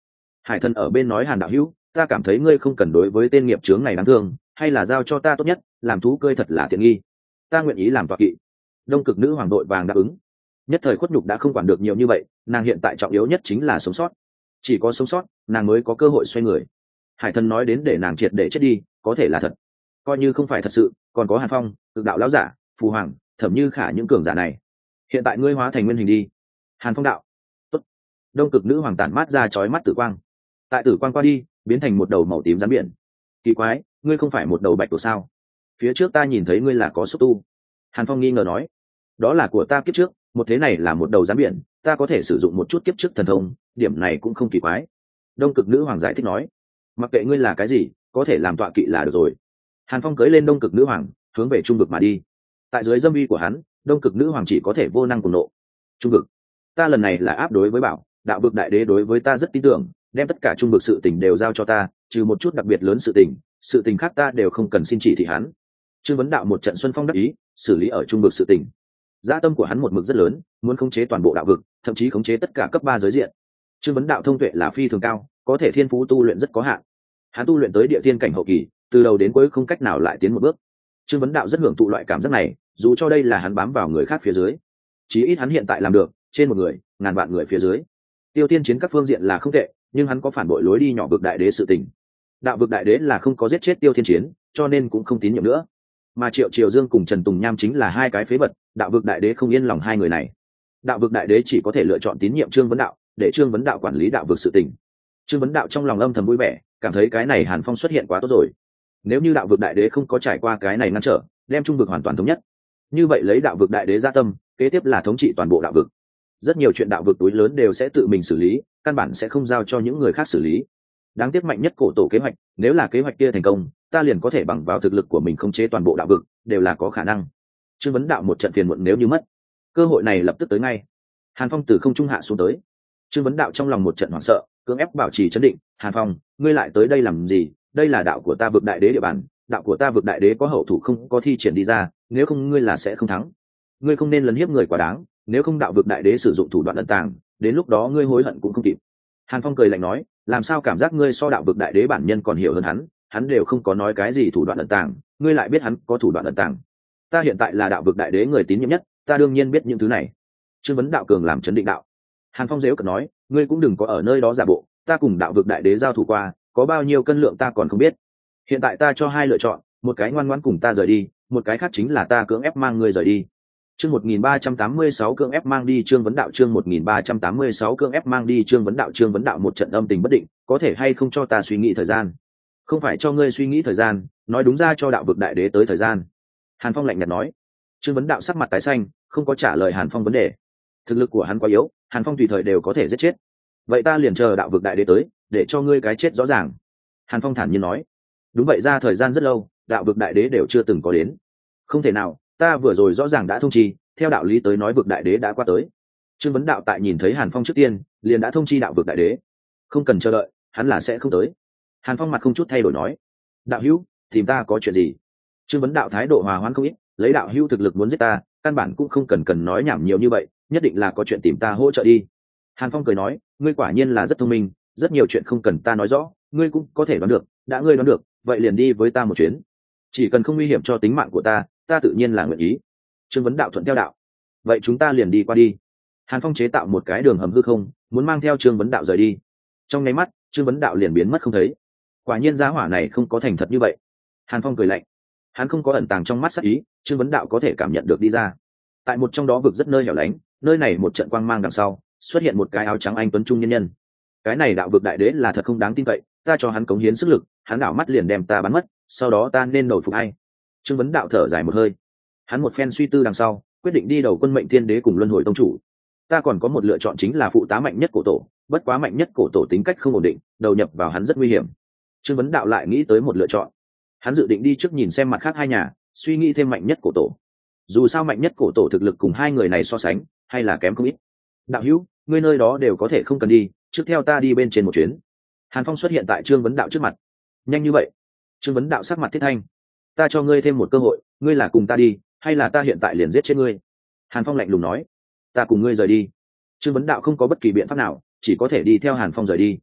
Hải Thần ở bên nói: Hàn đạo hữu, ta cảm thấy ngươi không cần đối với tên nghiệp chướng này đáng thương, hay là giao cho ta tốt nhất, làm thú cơi thật là tiện nghi. Ta nguyện ý làm tọa kỵ. Đông Cực nữ hoàng đội vàng đáp ứng. Nhất thời khuất nhục đã không quản được nhiều như vậy, nàng hiện tại trọng yếu nhất chính là sống sót. Chỉ có sống sót, nàng mới có cơ hội xoay người. Hải Thần nói đến để nàng triệt để chết đi, có thể là thật, coi như không phải thật sự, còn có Hàn Phong, Cực đạo lão giả, Phù Hoàng, Thẩm Như Khả những cường giả này. Hiện tại ngươi hóa thành nguyên hình đi. Hàn Phong đạo. Tốt. Đông Cực nữ hoàng tản mát ra chói mắt tử quang. Tại tử quang qua đi, biến thành một đầu màu tím rắn biển. Kỳ quái, ngươi không phải một đầu bạch tuộc sao? Phía trước ta nhìn thấy ngươi là có xúc tu. Hàn Phong nghi ngờ nói. Đó là của ta kiếp trước, một thế này là một đầu rắn biển, ta có thể sử dụng một chút kiếp trước thần thông, điểm này cũng không kỳ quái. Đông Cực nữ hoàng giải thích nói. Mặc kệ ngươi là cái gì, có thể làm tọa kỵ là được rồi. Hàn Phong cưỡi lên Đông Cực nữ hoàng, hướng về trung vực mà đi. Tại dưới dâm uy của hắn, Đông Cực nữ hoàng chỉ có thể vô năng cùng nộ. Trung vực, ta lần này là áp đối với bảo, đạo vực đại đế đối với ta rất tin tưởng, đem tất cả trung vực sự tình đều giao cho ta, trừ một chút đặc biệt lớn sự tình, sự tình khác ta đều không cần xin chỉ thị hắn. Trương Vấn Đạo một trận xuân phong đắc ý, xử lý ở trung vực sự tình. Dã tâm của hắn một mực rất lớn, muốn khống chế toàn bộ đạo vực, thậm chí khống chế tất cả cấp ba giới diện. Trương Vấn Đạo thông tuệ là phi thường cao, có thể thiên phú tu luyện rất có hạn. Hắn tu luyện tới địa thiên cảnh hậu kỳ, từ đầu đến cuối không cách nào lại tiến một bước. Trương Vấn Đạo rất hưởng thụ loại cảm giác này, dù cho đây là hắn bám vào người khác phía dưới. Chí ít hắn hiện tại làm được, trên một người, ngàn vạn người phía dưới. Tiêu tiên chiến các phương diện là không tệ, nhưng hắn có phản bội lối đi nhỏ vực đại đế sự tình. Đạo vực đại đế là không có giết chết Tiêu Thiên Chiến, cho nên cũng không tín nhiệm nữa. Mà Triệu Triều Dương cùng Trần Tùng Nham chính là hai cái phế vật, đạo vực đại đế không yên lòng hai người này. Đạo vực đại đế chỉ có thể lựa chọn tín nhiệm Trương Vấn Đạo, để Trương Vấn Đạo quản lý đạo vực sự tình. Trương Vấn Đạo trong lòng âm thầm vui vẻ, cảm thấy cái này Hàn Phong xuất hiện quá tốt rồi. Nếu như đạo vực đại đế không có trải qua cái này ngăn trở, đem trung vực hoàn toàn thống nhất, như vậy lấy đạo vực đại đế ra tâm, kế tiếp là thống trị toàn bộ đạo vực. Rất nhiều chuyện đạo vực túi lớn đều sẽ tự mình xử lý, căn bản sẽ không giao cho những người khác xử lý. Đáng tiếc mạnh nhất cổ tổ kế hoạch, nếu là kế hoạch kia thành công, ta liền có thể bằng vào thực lực của mình khống chế toàn bộ đạo vực, đều là có khả năng. Trương Vấn Đạo một trận phiền muộn nếu như mất, cơ hội này lập tức tới ngay. Hàn Phong từ không trung hạ xuống tới. Trương Vấn Đạo trong lòng một trận hoảng sợ, cưỡng ép bảo trì trấn định. Hàn Phong, ngươi lại tới đây làm gì? Đây là đạo của ta vực đại đế địa bàn, đạo của ta vực đại đế có hậu thủ không có thi triển đi ra, nếu không ngươi là sẽ không thắng. Ngươi không nên lấn hiếp người quá đáng, nếu không đạo vực đại đế sử dụng thủ đoạn ẩn tàng, đến lúc đó ngươi hối hận cũng không kịp. Hàn Phong cười lạnh nói, làm sao cảm giác ngươi so đạo vực đại đế bản nhân còn hiểu hơn hắn, hắn đều không có nói cái gì thủ đoạn ẩn tàng, ngươi lại biết hắn có thủ đoạn ẩn tàng. Ta hiện tại là đạo vực đại đế người tín nhiệm nhất, ta đương nhiên biết những thứ này. Trương Vấn Đạo cường làm chấn định đạo. Hàn Phong dễu cợt nói, ngươi cũng đừng có ở nơi đó giả bộ, ta cùng đạo vực đại đế giao thủ qua, có bao nhiêu cân lượng ta còn không biết. Hiện tại ta cho hai lựa chọn, một cái ngoan ngoãn cùng ta rời đi, một cái khác chính là ta cưỡng ép mang ngươi rời đi. Chương một nghìn ba trăm tám mươi sáu cưỡng ép mang đi Trương Vấn Đạo chương một nghìn ba trăm tám mươi sáu cưỡng ép mang đi Trương Vấn Đạo Trương Vấn Đạo một trận âm tình bất định, có thể hay không cho ta suy nghĩ thời gian? Không phải cho ngươi suy nghĩ thời gian, nói đúng ra cho đạo vực đại đế tới thời gian. Hàn Phong lạnh nhạt nói. Trương Vấn Đạo sắc mặt tái xanh, không có trả lời Hàn Phong vấn đề. Thực lực của hắn quá yếu, Hàn Phong tùy thời đều có thể giết chết. Vậy ta liền chờ đạo vực đại đế tới, để cho ngươi cái chết rõ ràng. Hàn Phong thản nhiên nói. Đúng vậy, ra thời gian rất lâu, đạo vực đại đế đều chưa từng có đến. Không thể nào, ta vừa rồi rõ ràng đã thông chi, theo đạo lý tới nói vực đại đế đã qua tới. Trương Vấn Đạo tại nhìn thấy Hàn Phong trước tiên, liền đã thông chi đạo vực đại đế, không cần chờ đợi, hắn là sẽ không tới. Hàn Phong mặt không chút thay đổi nói, đạo hữu, tìm ta có chuyện gì? Trương Vấn Đạo thái độ hòa hoãn không ít, lấy đạo hữu thực lực muốn giết ta, căn bản cũng không cần cần nói nhảm nhiều như vậy, nhất định là có chuyện tìm ta hỗ trợ đi. Hàn Phong cười nói, ngươi quả nhiên là rất thông minh, rất nhiều chuyện không cần ta nói rõ, ngươi cũng có thể đoán được, đã ngươi đoán được, vậy liền đi với ta một chuyến. Chỉ cần không nguy hiểm cho tính mạng của ta, ta tự nhiên là nguyện ý. Trương Vấn Đạo thuận theo đạo. Vậy chúng ta liền đi qua đi. Hàn Phong chế tạo một cái đường hầm hư không, muốn mang theo Trương Vấn Đạo rời đi. Trong nháy mắt, Trương Vấn Đạo liền biến mất không thấy. Quả nhiên giá hỏa này không có thành thật như vậy. Hàn Phong cười lạnh. Hắn không có ẩn tàng trong mắt sát ý, Trương Vấn Đạo có thể cảm nhận được đi ra. Tại một trong đó vực rất nơi hẻo lánh, nơi này một trận quang mang đằng sau, xuất hiện một cái áo trắng anh tuấn trung nhân nhân. Cái này đạo vực đại đế là thật không đáng tin cậy, ta cho hắn cống hiến sức lực, hắn đảo mắt liền đem ta bắn mất, sau đó ta nên đầu phục ai? Trương Vấn Đạo thở dài một hơi. Hắn một phen suy tư đằng sau, quyết định đi đầu quân mệnh thiên đế cùng luân hồi tông chủ. Ta còn có một lựa chọn chính là phụ tá mạnh nhất cổ tổ, bất quá mạnh nhất cổ tổ tính cách không ổn định, đầu nhập vào hắn rất nguy hiểm. Trương Vấn Đạo lại nghĩ tới một lựa chọn. Hắn dự định đi trước nhìn xem mặt khác hai nhà, suy nghĩ thêm mạnh nhất cổ tổ. Dù sao mạnh nhất cổ tổ thực lực cùng hai người này so sánh, hay là kém không ít. Đạo hữu, ngươi nơi đó đều có thể không cần đi, trước theo ta đi bên trên một chuyến. Hàn Phong xuất hiện tại Trương Vấn Đạo trước mặt. Nhanh như vậy? Trương Vấn Đạo sắc mặt thiết thanh. Ta cho ngươi thêm một cơ hội, ngươi là cùng ta đi, hay là ta hiện tại liền giết chết ngươi? Hàn Phong lạnh lùng nói. Ta cùng ngươi rời đi. Trương Vấn Đạo không có bất kỳ biện pháp nào, chỉ có thể đi theo Hàn Phong rời đi.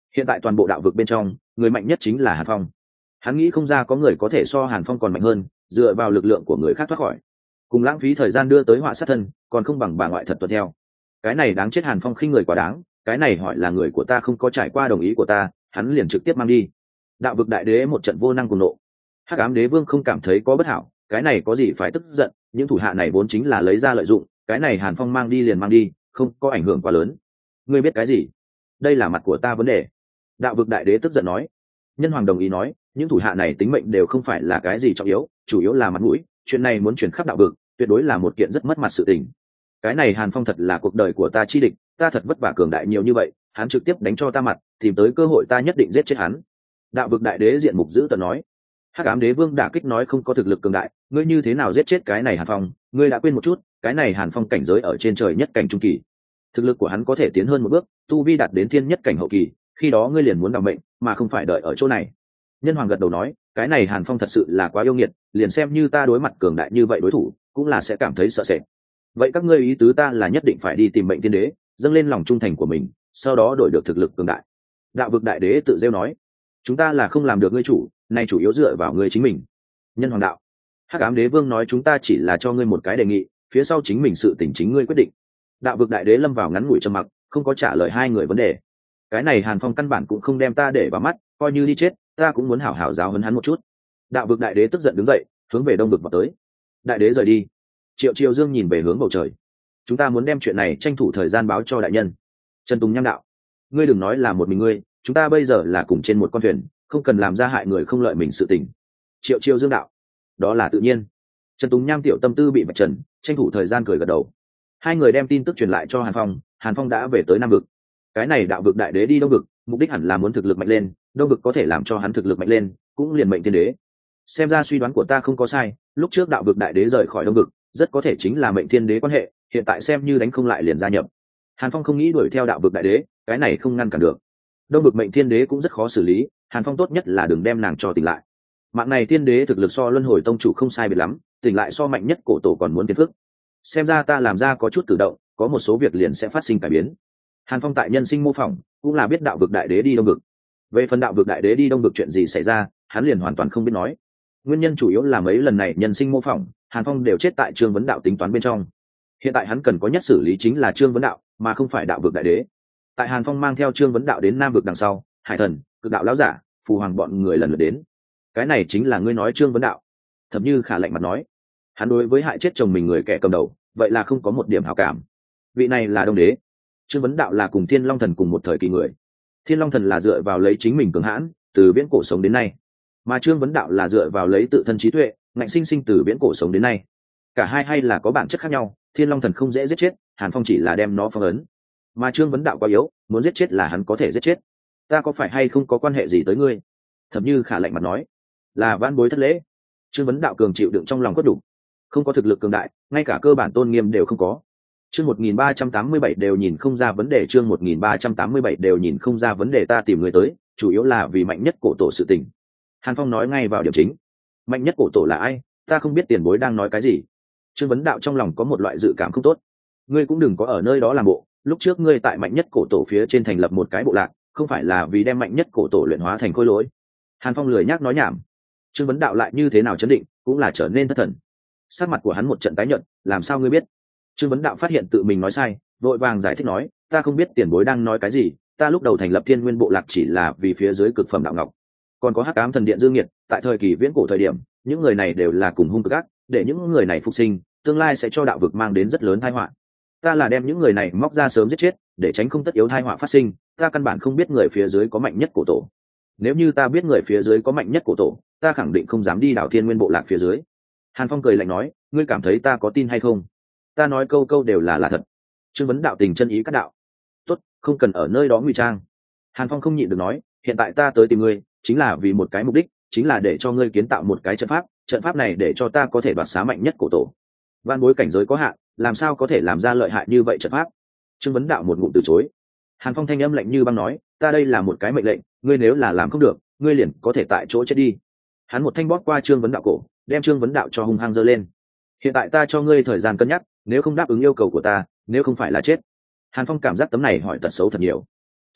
hiện tại toàn bộ đạo vực bên trong người mạnh nhất chính là Hàn Phong. Hắn nghĩ không ra có người có thể so Hàn Phong còn mạnh hơn, dựa vào lực lượng của người khác thoát khỏi, cùng lãng phí thời gian đưa tới họa sát thân, còn không bằng bà ngoại thật tuân theo. Cái này đáng chết, Hàn Phong khinh người quá đáng, cái này hỏi là người của ta không có trải qua đồng ý của ta, hắn liền trực tiếp mang đi. Đạo vực đại đế một trận vô năng cùng nộ. Hắc ám đế vương không cảm thấy có bất hảo, cái này có gì phải tức giận, những thủ hạ này vốn chính là lấy ra lợi dụng, cái này Hàn Phong mang đi liền mang đi, không có ảnh hưởng quá lớn. Ngươi biết cái gì? Đây là mặt của ta vấn đề. Đạo vực đại đế tức giận nói. Nhân hoàng đồng ý nói, những thủ hạ này tính mệnh đều không phải là cái gì trọng yếu, chủ yếu là mặt mũi, chuyện này muốn chuyển khắp đạo vực, tuyệt đối là một kiện rất mất mặt sự tình. Cái này Hàn Phong thật là cuộc đời của ta chi địch, ta thật vất vả cường đại nhiều như vậy, hắn trực tiếp đánh cho ta mặt, tìm tới cơ hội ta nhất định giết chết hắn. Đạo vực đại đế diện mục dữ tợn nói. Hắc ám đế vương đả kích nói, không có thực lực cường đại, ngươi như thế nào giết chết cái này Hàn Phong? Ngươi đã quên một chút, cái này Hàn Phong cảnh giới ở trên trời nhất cảnh trung kỳ, thực lực của hắn có thể tiến hơn một bước, tu vi đạt đến thiên nhất cảnh hậu kỳ, khi đó ngươi liền muốn đảm mệnh, mà không phải đợi ở chỗ này. Nhân hoàng gật đầu nói, cái này Hàn Phong thật sự là quá yêu nghiệt, liền xem như ta đối mặt cường đại như vậy đối thủ, cũng là sẽ cảm thấy sợ sệt. Vậy các ngươi ý tứ ta là nhất định phải đi tìm Mệnh Tiên Đế, dâng lên lòng trung thành của mình, sau đó đổi được thực lực cường đại. Đạo vực đại đế tự rêu nói, chúng ta là không làm được ngươi chủ, này chủ yếu dựa vào ngươi chính mình. Nhân hoàng đạo. Hắc ám đế vương nói, chúng ta chỉ là cho ngươi một cái đề nghị, phía sau chính mình sự tình chính ngươi quyết định. Đạo vực đại đế lâm vào ngắn ngủi trầm mặc, không có trả lời hai người vấn đề. Cái này Hàn Phong căn bản cũng không đem ta để vào mắt, coi như đi chết ta cũng muốn hảo hảo giáo huấn hắn một chút. Đạo vực đại đế tức giận đứng dậy, hướng về đông vực vào tới. Đại đế rời đi. Triệu Triều Dương nhìn về hướng bầu trời. Chúng ta muốn đem chuyện này tranh thủ thời gian báo cho đại nhân. Trần Tùng Nham đạo, ngươi đừng nói là một mình ngươi, chúng ta bây giờ là cùng trên một con thuyền, không cần làm ra hại người không lợi mình sự tình. Triệu Triều Dương đạo, đó là tự nhiên. Trần Tùng Nham tiểu tâm tư bị vạch trần, tranh thủ thời gian cười gật đầu. Hai người đem tin tức truyền lại cho Hàn Phong. Hàn Phong đã về tới Nam vực. Cái này đạo vực đại đế đi đông vực, mục đích hẳn là muốn thực lực mạnh lên, đông vực có thể làm cho hắn thực lực mạnh lên, cũng liền Mệnh Tiên Đế. Xem ra suy đoán của ta không có sai, lúc trước đạo vực đại đế rời khỏi đông vực, rất có thể chính là Mệnh Tiên Đế quan hệ, hiện tại xem như đánh không lại liền gia nhập. Hàn Phong không nghĩ đuổi theo đạo vực đại đế, cái này không ngăn cản được. Đông vực Mệnh Tiên Đế cũng rất khó xử lý, Hàn Phong tốt nhất là đừng đem nàng cho tỉnh lại. Mạng này Tiên Đế thực lực so Luân Hồi Tông chủ không sai biệt lắm, tỉnh lại so mạnh nhất cổ tổ còn muốn phiền phức. Xem ra ta làm ra có chút cử động, có một số việc liền sẽ phát sinh cải biến. Hàn Phong tại nhân sinh mô phỏng cũng là biết đạo vực đại đế đi đông vực. Về phần đạo vực đại đế đi đông vực chuyện gì xảy ra, hắn liền hoàn toàn không biết nói. Nguyên nhân chủ yếu là mấy lần này nhân sinh mô phỏng, Hàn Phong đều chết tại Trương Vấn Đạo tính toán bên trong. Hiện tại hắn cần có nhất xử lý chính là Trương Vấn Đạo, mà không phải đạo vực đại đế. Tại Hàn Phong mang theo Trương Vấn Đạo đến Nam vực đằng sau, Hải Thần, Cực Đạo lão giả, Phù Hoàng bọn người lần lượt đến. Cái này chính là ngươi nói Trương Vấn Đạo? Thẩm Như Khả lạnh mặt nói. Hắn đối với hại chết chồng mình người kẻ cầm đầu, vậy là không có một điểm hảo cảm. Vị này là Đông Đế. Trương Vấn Đạo là cùng Thiên Long Thần cùng một thời kỳ người. Thiên Long Thần là dựa vào lấy chính mình cường hãn, từ viễn cổ sống đến nay, mà Trương Vấn Đạo là dựa vào lấy tự thân trí tuệ, ngạnh sinh sinh từ viễn cổ sống đến nay. Cả hai hay là có bản chất khác nhau, Thiên Long Thần không dễ giết chết, Hàn Phong chỉ là đem nó phong ấn, mà Trương Vấn Đạo quá yếu, muốn giết chết là hắn có thể giết chết. Ta có phải hay không có quan hệ gì tới ngươi? Thẩm Như Khả lạnh mặt nói. Là vãn bối thất lễ. Trương Vấn Đạo cường chịu đựng trong lòng cốt đủ, không có thực lực cường đại, ngay cả cơ bản tôn nghiêm đều không có. Chương một nghìn ba trăm tám mươi bảy đều nhìn không ra vấn đề, chương một nghìn ba trăm tám mươi bảy đều nhìn không ra vấn đề, ta tìm người tới, chủ yếu là vì mạnh nhất cổ tổ sự tình. Hàn Phong nói ngay vào điểm chính. Mạnh nhất cổ tổ là ai? Ta không biết tiền bối đang nói cái gì. Trương Vấn Đạo trong lòng có một loại dự cảm không tốt. Ngươi cũng đừng có ở nơi đó làm bộ, lúc trước ngươi tại mạnh nhất cổ tổ phía trên thành lập một cái bộ lạc, không phải là vì đem mạnh nhất cổ tổ luyện hóa thành khối lỗi. Hàn Phong lười nhác nói nhảm. Trương Vấn Đạo lại như thế nào chấn định, cũng là trở nên thất thần. Sắc mặt của hắn một trận tái nhợt, làm sao ngươi biết? Trương Vấn Đạo phát hiện tự mình nói sai, vội vàng giải thích nói, ta không biết tiền bối đang nói cái gì, ta lúc đầu thành lập Thiên Nguyên bộ lạc chỉ là vì phía dưới cực phẩm đạo ngọc, còn có Hắc Ám thần điện Dương Nghiệt, tại thời kỳ viễn cổ thời điểm, những người này đều là cùng hung cực ác, để những người này phục sinh, tương lai sẽ cho đạo vực mang đến rất lớn tai họa. Ta là đem những người này móc ra sớm giết chết, để tránh không tất yếu tai họa phát sinh, ta căn bản không biết người phía dưới có mạnh nhất cổ tổ. Nếu như ta biết người phía dưới có mạnh nhất cổ tổ, ta khẳng định không dám đi đảo Thiên Nguyên bộ lạc phía dưới. Hàn Phong cười lạnh nói, ngươi cảm thấy ta có tin hay không? Ta nói câu câu đều là là thật. Trương Vấn Đạo tình chân ý cắt đạo. Tốt, không cần ở nơi đó ngụy trang. Hàn Phong không nhịn được nói, hiện tại ta tới tìm ngươi chính là vì một cái mục đích, chính là để cho ngươi kiến tạo một cái trận pháp, trận pháp này để cho ta có thể đoạt xá mạnh nhất cổ tổ. Van bối cảnh giới có hạn, làm sao có thể làm ra lợi hại như vậy trận pháp? Trương Vấn Đạo một ngụm từ chối. Hàn Phong thanh âm lạnh như băng nói, ta đây là một cái mệnh lệnh, ngươi nếu là làm không được, ngươi liền có thể tại chỗ chết đi. Hắn một thanh bóp qua Trương Vấn Đạo cổ, đem Trương Vấn Đạo cho hung hăng giơ lên. Hiện tại ta cho ngươi thời gian cân nhắc, nếu không đáp ứng yêu cầu của ta, nếu không phải là chết. Hàn Phong cảm giác tấm này hỏi tật xấu thật nhiều.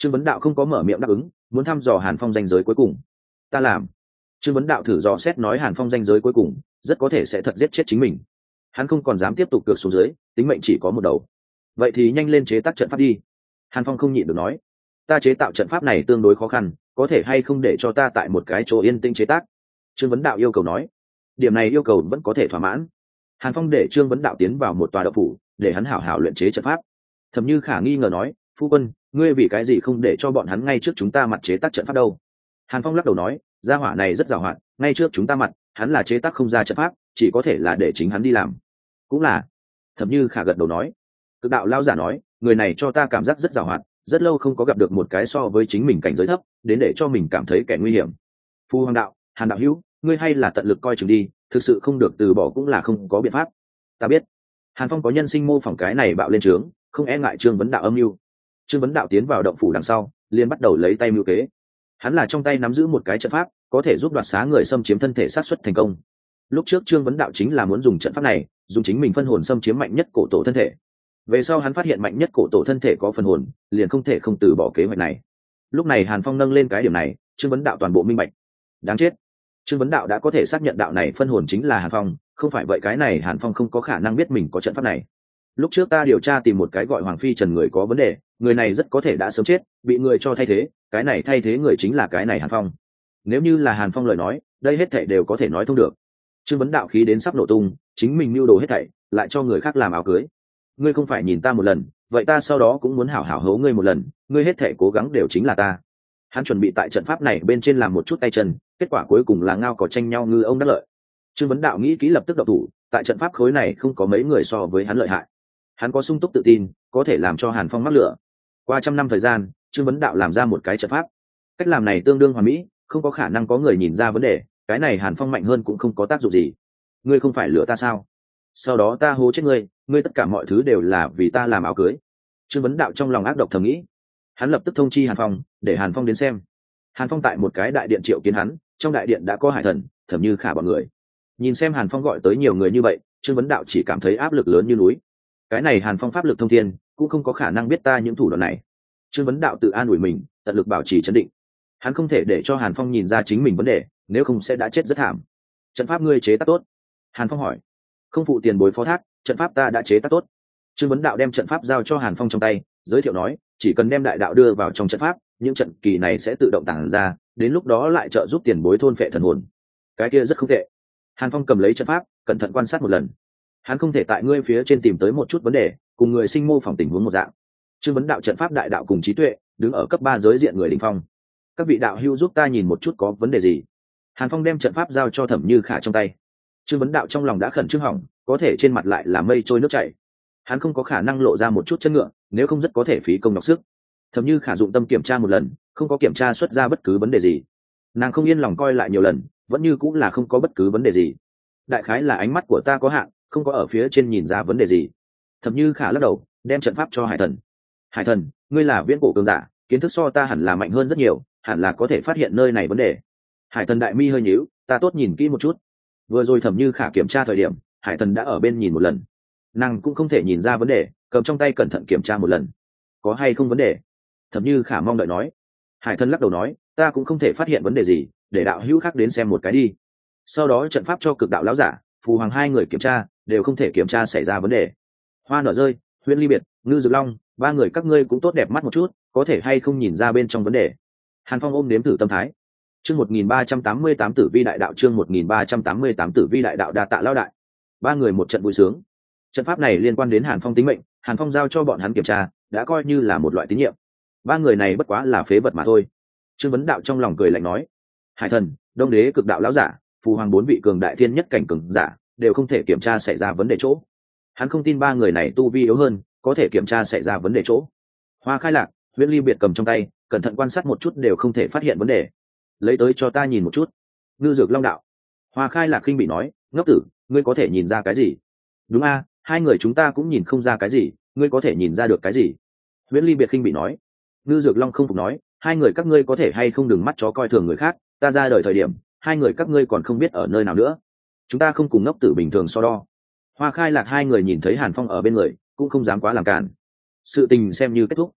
Trương Vấn Đạo không có mở miệng đáp ứng, muốn thăm dò Hàn Phong danh giới cuối cùng. Ta làm. Trương Vấn Đạo thử dò xét nói Hàn Phong danh giới cuối cùng rất có thể sẽ thật giết chết chính mình. Hắn không còn dám tiếp tục cược xuống dưới, tính mệnh chỉ có một đầu. Vậy thì nhanh lên chế tác trận pháp đi. Hàn Phong không nhịn được nói, ta chế tạo trận pháp này tương đối khó khăn, có thể hay không để cho ta tại một cái chỗ yên tĩnh chế tác? Trương Vấn Đạo yêu cầu nói. Điểm này yêu cầu vẫn có thể thỏa mãn. Hàn Phong để Trương Vấn Đạo tiến vào một tòa động phủ, để hắn hảo hảo luyện chế trận pháp. Thẩm Như Khả nghi ngờ nói, phu quân, ngươi vì cái gì không để cho bọn hắn ngay trước chúng ta mặt chế tác trận pháp đâu? Hàn Phong lắc đầu nói, gia hỏa này rất giàu hoạt, ngay trước chúng ta mặt, hắn là chế tác không ra trận pháp, chỉ có thể là để chính hắn đi làm. Cũng là. Thẩm Như Khả gật đầu nói. Cực đạo lao giả nói, người này cho ta cảm giác rất giàu hoạt, rất lâu không có gặp được một cái so với chính mình cảnh giới thấp, đến để cho mình cảm thấy kẻ nguy hiểm. Phu Hoàng đạo, Hàn đạo hữu, ngươi hay là tận lực coi chừng đi, thực sự không được từ bỏ cũng là không có biện pháp. Ta biết. Hàn Phong có nhân sinh mô phỏng cái này bạo lên trướng, không e ngại Trương Vấn Đạo âm mưu. Trương Vấn Đạo tiến vào động phủ đằng sau, liền bắt đầu lấy tay mưu kế. Hắn là trong tay nắm giữ một cái trận pháp, có thể giúp đoạt xá người xâm chiếm thân thể sát xuất thành công. Lúc trước Trương Vấn Đạo chính là muốn dùng trận pháp này, dùng chính mình phân hồn xâm chiếm mạnh nhất cổ tổ thân thể. Về sau hắn phát hiện mạnh nhất cổ tổ thân thể có phần hồn, liền không thể không từ bỏ kế hoạch này. Lúc này Hàn Phong nâng lên cái điểm này, Trương Vấn Đạo toàn bộ minh bạch. Đáng chết. Trương Vấn Đạo đã có thể xác nhận đạo này phân hồn chính là Hàn Phong, không phải vậy cái này Hàn Phong không có khả năng biết mình có trận pháp này. Lúc trước ta điều tra tìm một cái gọi Hoàng Phi Trần người có vấn đề, người này rất có thể đã sớm chết, bị người cho thay thế, cái này thay thế người chính là cái này Hàn Phong. Nếu như là Hàn Phong lời nói, đây hết thảy đều có thể nói thông được. Trương Vấn Đạo khí đến sắp nổ tung, chính mình mưu đồ hết thảy, lại cho người khác làm áo cưới. Ngươi không phải nhìn ta một lần, vậy ta sau đó cũng muốn hảo hảo hấu ngươi một lần, ngươi hết thảy cố gắng đều chính là ta. Hắn chuẩn bị tại trận pháp này bên trên làm một chút tay chân, kết quả cuối cùng là ngao cỏ tranh nhau ngư ông đắc lợi. Trương Vấn Đạo nghĩ kỹ lập tức động thủ, tại trận pháp khối này không có mấy người so với hắn lợi hại. Hắn có sung túc tự tin, có thể làm cho Hàn Phong mắc lửa. Qua trăm năm thời gian, Trương Vấn Đạo làm ra một cái trận pháp. Cách làm này tương đương hoàn mỹ, không có khả năng có người nhìn ra vấn đề, cái này Hàn Phong mạnh hơn cũng không có tác dụng gì. Ngươi không phải lừa ta sao? Sau đó ta hố chết ngươi, ngươi tất cả mọi thứ đều là vì ta làm áo cưới. Trương Vấn Đạo trong lòng ác độc thầm nghĩ. Hắn lập tức thông chi Hàn Phong, để Hàn Phong đến xem. Hàn Phong tại một cái đại điện triệu kiến hắn, trong đại điện đã có Hải Thần, Thẩm Như Khả bọn người. Nhìn xem Hàn Phong gọi tới nhiều người như vậy, Trương Vấn Đạo chỉ cảm thấy áp lực lớn như núi. Cái này Hàn Phong pháp lực thông thiên, cũng không có khả năng biết ta những thủ đoạn này. Trương Vấn Đạo tự an ủi mình, tận lực bảo trì trấn định. Hắn không thể để cho Hàn Phong nhìn ra chính mình vấn đề, nếu không sẽ đã chết rất thảm. Trận pháp ngươi chế tác tốt? Hàn Phong hỏi. Không phụ tiền bối phó thác, trận pháp ta đã chế tác tốt. Trương Vấn Đạo đem trận pháp giao cho Hàn Phong trong tay, giới thiệu nói, chỉ cần đem đại đạo đưa vào trong trận pháp, những trận kỳ này sẽ tự động tản ra, đến lúc đó lại trợ giúp tiền bối thôn phệ thần hồn. Cái kia rất không tệ. Hàn Phong cầm lấy trận pháp, cẩn thận quan sát một lần. Hắn không thể tại ngươi phía trên tìm tới một chút vấn đề, cùng người sinh mô phỏng tình huống một dạng. Trương Vấn Đạo trận pháp đại đạo cùng trí tuệ, đứng ở cấp ba giới diện người đỉnh phong. Các vị đạo hữu giúp ta nhìn một chút có vấn đề gì? Hàn Phong đem trận pháp giao cho Thẩm Như Khả trong tay. Trương Vấn Đạo trong lòng đã khẩn trương hỏng, có thể trên mặt lại là mây trôi nước chảy. Hắn không có khả năng lộ ra một chút chân ngựa, nếu không rất có thể phí công nhọc sức. Thẩm Như Khả dụng tâm kiểm tra một lần, không có kiểm tra xuất ra bất cứ vấn đề gì. Nàng không yên lòng coi lại nhiều lần, vẫn như cũng là không có bất cứ vấn đề gì. Đại khái là ánh mắt của ta có hạn, không có ở phía trên nhìn ra vấn đề gì. Thẩm Như Khả lắc đầu, đem trận pháp cho Hải Thần. Hải Thần, ngươi là viễn cổ cường giả, kiến thức so ta hẳn là mạnh hơn rất nhiều, hẳn là có thể phát hiện nơi này vấn đề. Hải Thần đại mi hơi nhíu, ta tốt nhìn kỹ một chút. Vừa rồi Thẩm Như Khả kiểm tra thời điểm, Hải Thần đã ở bên nhìn một lần. Nàng cũng không thể nhìn ra vấn đề, cầm trong tay cẩn thận kiểm tra một lần. Có hay không vấn đề? Thẩm Như Khả mong đợi nói. Hải Thần lắc đầu nói, ta cũng không thể phát hiện vấn đề gì, để đạo hữu khác đến xem một cái đi. Sau đó trận pháp cho Cực đạo lão giả, Phù Hoàng hai người kiểm tra, đều không thể kiểm tra xảy ra vấn đề. Hoa nở rơi, Huyễn Ly Biệt, Ngư Dực Long, ba người các ngươi cũng tốt đẹp mắt một chút, có thể hay không nhìn ra bên trong vấn đề. Hàn Phong ôm nếm thử tâm thái. Chương một nghìn ba trăm tám mươi tám Tử Vi đại đạo, chương một nghìn ba trăm tám mươi tám Tử Vi đại đạo, đa tạ lão đại. Ba người một trận vui sướng. Trận pháp này liên quan đến Hàn Phong tính mệnh, Hàn Phong giao cho bọn hắn kiểm tra, đã coi như là một loại tín nhiệm. Ba người này bất quá là phế vật mà thôi. Trương Vấn Đạo trong lòng cười lạnh nói, Hải Thần, Đông Đế Cực đạo lão giả, Phù Hoàng bốn vị cường đại thiên nhất cảnh cường giả, đều không thể kiểm tra xảy ra vấn đề chỗ. Hắn không tin ba người này tu vi yếu hơn, có thể kiểm tra xảy ra vấn đề chỗ. Hoa Khai Lạc, Huyễn Ly Biệt cầm trong tay, cẩn thận quan sát một chút đều không thể phát hiện vấn đề. Lấy tới cho ta nhìn một chút. Ngư Dược Long đạo. Hoa Khai Lạc khinh bị nói, ngốc tử, ngươi có thể nhìn ra cái gì? Đúng a, hai người chúng ta cũng nhìn không ra cái gì, ngươi có thể nhìn ra được cái gì? Huyễn Ly Biệt khinh bị nói. Ngư Dược Long không phục nói, hai người các ngươi có thể hay không đừng mắt chó coi thường người khác, ta ra đời thời điểm, hai người các ngươi còn không biết ở nơi nào nữa. Chúng ta không cùng ngốc tử bình thường so đo. Hoa Khai Lạc hai người nhìn thấy Hàn Phong ở bên người, cũng không dám quá làm cản. Sự tình xem như kết thúc.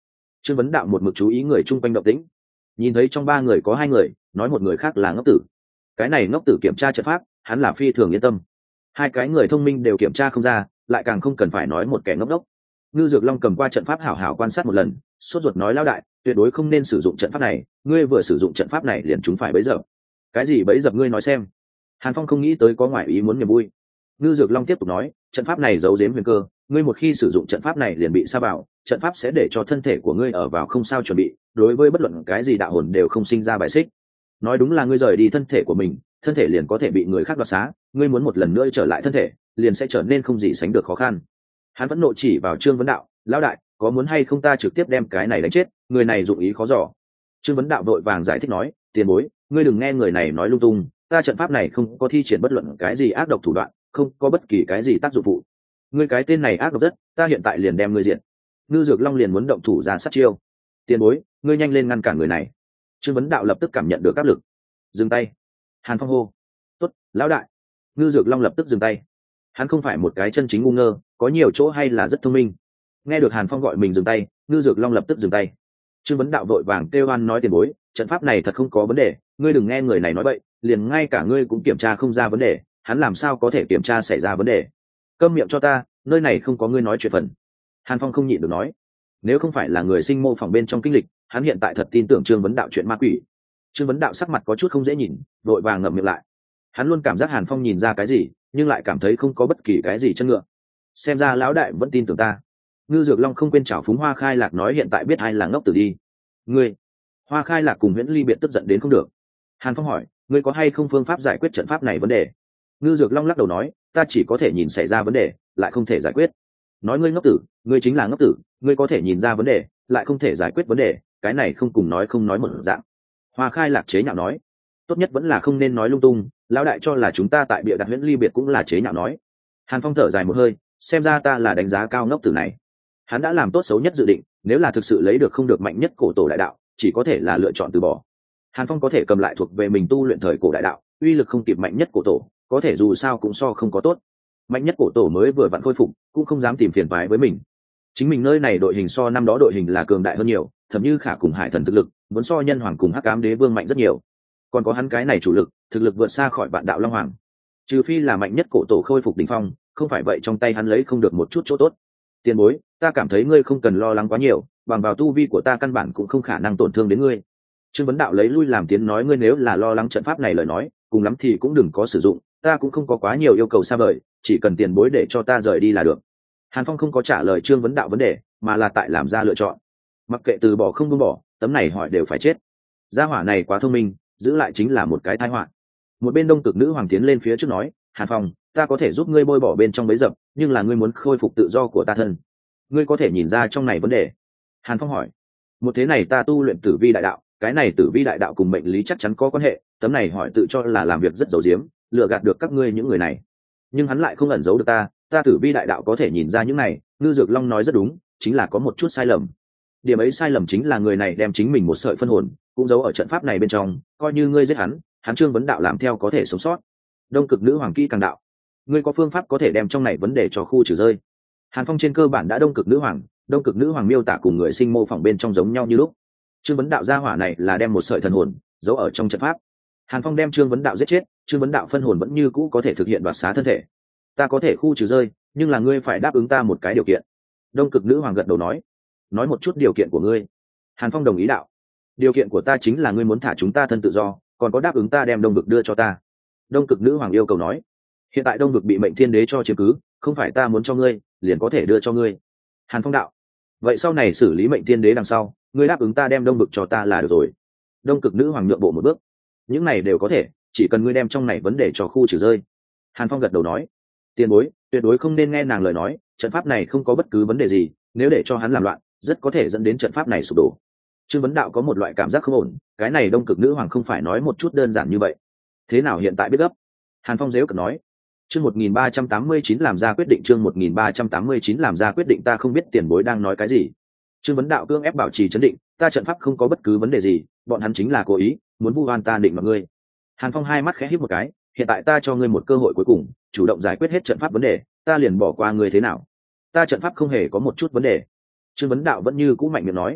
Trương Vấn Đạo một mực chú ý người chung quanh động tĩnh, nhìn thấy trong ba người có hai người, nói một người khác là ngốc tử. Cái này ngốc tử kiểm tra trận pháp, hắn là phi thường yên tâm. Hai cái người thông minh đều kiểm tra không ra, lại càng không cần phải nói một kẻ ngốc đốc. Ngư Dược Long cầm qua trận pháp hảo hảo quan sát một lần, sốt ruột nói: lão đại, tuyệt đối không nên sử dụng trận pháp này, ngươi vừa sử dụng trận pháp này liền chúng phải bấy giờ. Cái gì bấy dập ngươi nói xem? Hàn Phong không nghĩ tới có ngoại ý muốn niềm vui. Ngư Dược Long tiếp tục nói: trận pháp này giấu giếm huyền cơ, ngươi một khi sử dụng trận pháp này liền bị sa vào, trận pháp sẽ để cho thân thể của ngươi ở vào không sao chuẩn bị, đối với bất luận cái gì đạo hồn đều không sinh ra bài xích. Nói đúng là ngươi rời đi thân thể của mình, thân thể liền có thể bị người khác đoạt xá, ngươi muốn một lần nữa trở lại thân thể, liền sẽ trở nên không gì sánh được khó khăn. Hắn vẫn nộ chỉ vào Trương Vấn Đạo: lão đại, có muốn hay không ta trực tiếp đem cái này đánh chết, người này dụng ý khó dò. Trương Vấn Đạo vội vàng giải thích nói: tiền bối, ngươi đừng nghe người này nói lung tung, ta trận pháp này không có thi triển bất luận cái gì ác độc thủ đoạn, không có bất kỳ cái gì tác dụng phụ. Ngươi cái tên này ác độc rất, ta hiện tại liền đem ngươi diện. Ngư Dược Long liền muốn động thủ ra sát chiêu. Tiền bối, ngươi nhanh lên ngăn cản người này. Trương Vấn Đạo lập tức cảm nhận được áp lực, dừng tay. Hàn Phong hô: tốt, lão đại. Ngư Dược Long lập tức dừng tay. Hắn không phải một cái chân chính ngu ngơ, có nhiều chỗ hay là rất thông minh. Nghe được Hàn Phong gọi mình dừng tay, Ngư Dược Long lập tức dừng tay. Trương Vấn Đạo vội vàng kêu oan nói: tiền bối, trận pháp này thật không có vấn đề, ngươi đừng nghe người này nói bậy, liền ngay cả ngươi cũng kiểm tra không ra vấn đề, hắn làm sao có thể kiểm tra xảy ra vấn đề? Câm miệng cho ta, nơi này không có ngươi nói chuyện phần. Hàn Phong không nhịn được nói: nếu không phải là người sinh mô phỏng bên trong kinh lịch, hắn hiện tại thật tin tưởng Trương Vấn Đạo chuyện ma quỷ. Trương Vấn Đạo sắc mặt có chút không dễ nhìn, vội vàng ngậm miệng lại. Hắn luôn cảm giác Hàn Phong nhìn ra cái gì, nhưng lại cảm thấy không có bất kỳ cái gì chân ngựa. Xem ra lão đại vẫn tin tưởng ta. Ngư Dược Long không quên chảo phúng Hoa Khai Lạc nói: hiện tại biết ai là ngốc tử đi. Ngươi. Hoa Khai Lạc cùng Huyễn Ly Biệt tức giận đến không được. Hàn Phong hỏi: ngươi có hay không phương pháp giải quyết trận pháp này vấn đề? Ngư Dược Long lắc đầu nói: ta chỉ có thể nhìn xảy ra vấn đề, lại không thể giải quyết. Nói ngươi ngốc tử, ngươi chính là ngốc tử, ngươi có thể nhìn ra vấn đề, lại không thể giải quyết vấn đề, cái này không cùng nói không nói một dạng. Hoa Khai Lạc chế nhạo nói: tốt nhất vẫn là không nên nói lung tung, lão đại cho là chúng ta tại bịa đặt Huyễn Ly Biệt cũng là chế nhạo nói. Hàn Phong thở dài một hơi, xem ra ta là đánh giá cao ngốc tử này. Hắn đã làm tốt xấu nhất dự định, nếu là thực sự lấy được không được mạnh nhất cổ tổ đại đạo, chỉ có thể là lựa chọn từ bỏ. Hàn Phong có thể cầm lại thuộc về mình tu luyện thời cổ đại đạo, uy lực không kịp mạnh nhất cổ tổ, có thể dù sao cũng so không có tốt. Mạnh nhất cổ tổ mới vừa vặn khôi phục, cũng không dám tìm phiền toái với mình. Chính mình nơi này đội hình so năm đó đội hình là cường đại hơn nhiều, thậm như Khả cùng Hải Thần thực lực, muốn so Nhân Hoàng cùng Hắc Ám Đế Vương mạnh rất nhiều. Còn có hắn cái này chủ lực, thực lực vượt xa khỏi Vạn Đạo Long Hoàng. Trừ phi là mạnh nhất cổ tổ khôi phục đỉnh phong, không phải vậy trong tay hắn lấy không được một chút chỗ tốt. Tiền bối, ta cảm thấy ngươi không cần lo lắng quá nhiều, bằng vào tu vi của ta căn bản cũng không khả năng tổn thương đến ngươi. Trương Vấn Đạo lấy lui làm tiến nói: ngươi nếu là lo lắng trận pháp này lời nói, cùng lắm thì cũng đừng có sử dụng, ta cũng không có quá nhiều yêu cầu xa vời, chỉ cần tiền bối để cho ta rời đi là được. Hàn Phong không có trả lời Trương Vấn Đạo vấn đề, mà là tại làm ra lựa chọn. Mặc kệ từ bỏ không buông bỏ, tấm này hỏi đều phải chết. Gia hỏa này quá thông minh, giữ lại chính là một cái tai họa. Một bên Đông Cực Nữ Hoàng tiến lên phía trước nói: Hàn Phong, ta có thể giúp ngươi bôi bỏ bên trong bấy dập, nhưng là ngươi muốn khôi phục tự do của ta thân, ngươi có thể nhìn ra trong này vấn đề? Hàn Phong hỏi. Một thế này ta tu luyện Tử Vi đại đạo, cái này Tử Vi đại đạo cùng mệnh lý chắc chắn có quan hệ, tấm này hỏi tự cho là làm việc rất giấu giếm, lừa gạt được các ngươi những người này, nhưng hắn lại không ẩn giấu được ta, ta Tử Vi đại đạo có thể nhìn ra những này. Ngư Dược Long nói rất đúng, chính là có một chút sai lầm. Điểm ấy sai lầm chính là người này đem chính mình một sợi phân hồn cũng giấu ở trận pháp này bên trong, coi như ngươi giết hắn, hắn Trương Vấn Đạo làm theo có thể sống sót. Đông Cực Nữ Hoàng kỹ càng đạo: ngươi có phương pháp có thể đem trong này vấn đề cho khu trừ rơi? Hàn Phong trên cơ bản đã Đông Cực Nữ Hoàng, Đông Cực Nữ Hoàng miêu tả cùng người sinh mô phỏng bên trong giống nhau như lúc. Trương Vấn Đạo gia hỏa này là đem một sợi thần hồn giấu ở trong trận pháp. Hàn Phong đem Trương Vấn Đạo giết chết, Trương Vấn Đạo phân hồn vẫn như cũ có thể thực hiện đoạt xá thân thể. Ta có thể khu trừ rơi, nhưng là ngươi phải đáp ứng ta một cái điều kiện. Đông Cực Nữ Hoàng gật đầu nói: nói một chút điều kiện của ngươi. Hàn Phong đồng ý đạo: điều kiện của ta chính là ngươi muốn thả chúng ta thân tự do, còn có đáp ứng ta đem Đông Vực đưa cho ta. Đông Cực Nữ Hoàng yêu cầu nói: hiện tại Đông Vực bị Mệnh Thiên Đế cho chiếm cứ, không phải ta muốn cho ngươi liền có thể đưa cho ngươi. Hàn Phong đạo: vậy sau này xử lý Mệnh Thiên Đế đằng sau, ngươi đáp ứng ta đem Đông Vực cho ta là được rồi. Đông Cực Nữ Hoàng nhượng bộ một bước: những này đều có thể, chỉ cần ngươi đem trong này vấn đề cho khu trừ rơi. Hàn Phong gật đầu nói: tiền bối, tuyệt đối không nên nghe nàng lời nói, trận pháp này không có bất cứ vấn đề gì, nếu để cho hắn làm loạn, rất có thể dẫn đến trận pháp này sụp đổ. Trương Vấn Đạo có một loại cảm giác không ổn, cái này Đông Cực Nữ Hoàng không phải nói một chút đơn giản như vậy. Thế nào hiện tại biết gấp? Hàn Phong dếu cợt nói. Chương một nghìn ba trăm tám mươi chín làm ra quyết định, chương một nghìn ba trăm tám mươi chín làm ra quyết định. Ta không biết tiền bối đang nói cái gì. Trương Vấn Đạo cương ép bảo trì trấn định: ta trận pháp không có bất cứ vấn đề gì, bọn hắn chính là cố ý muốn vu oan ta định mọi ngươi. Hàn Phong hai mắt khẽ híp một cái: hiện tại ta cho ngươi một cơ hội cuối cùng, chủ động giải quyết hết trận pháp vấn đề, ta liền bỏ qua ngươi thế nào? Ta trận pháp không hề có một chút vấn đề. Trương Vấn Đạo vẫn như cũ mạnh miệng nói.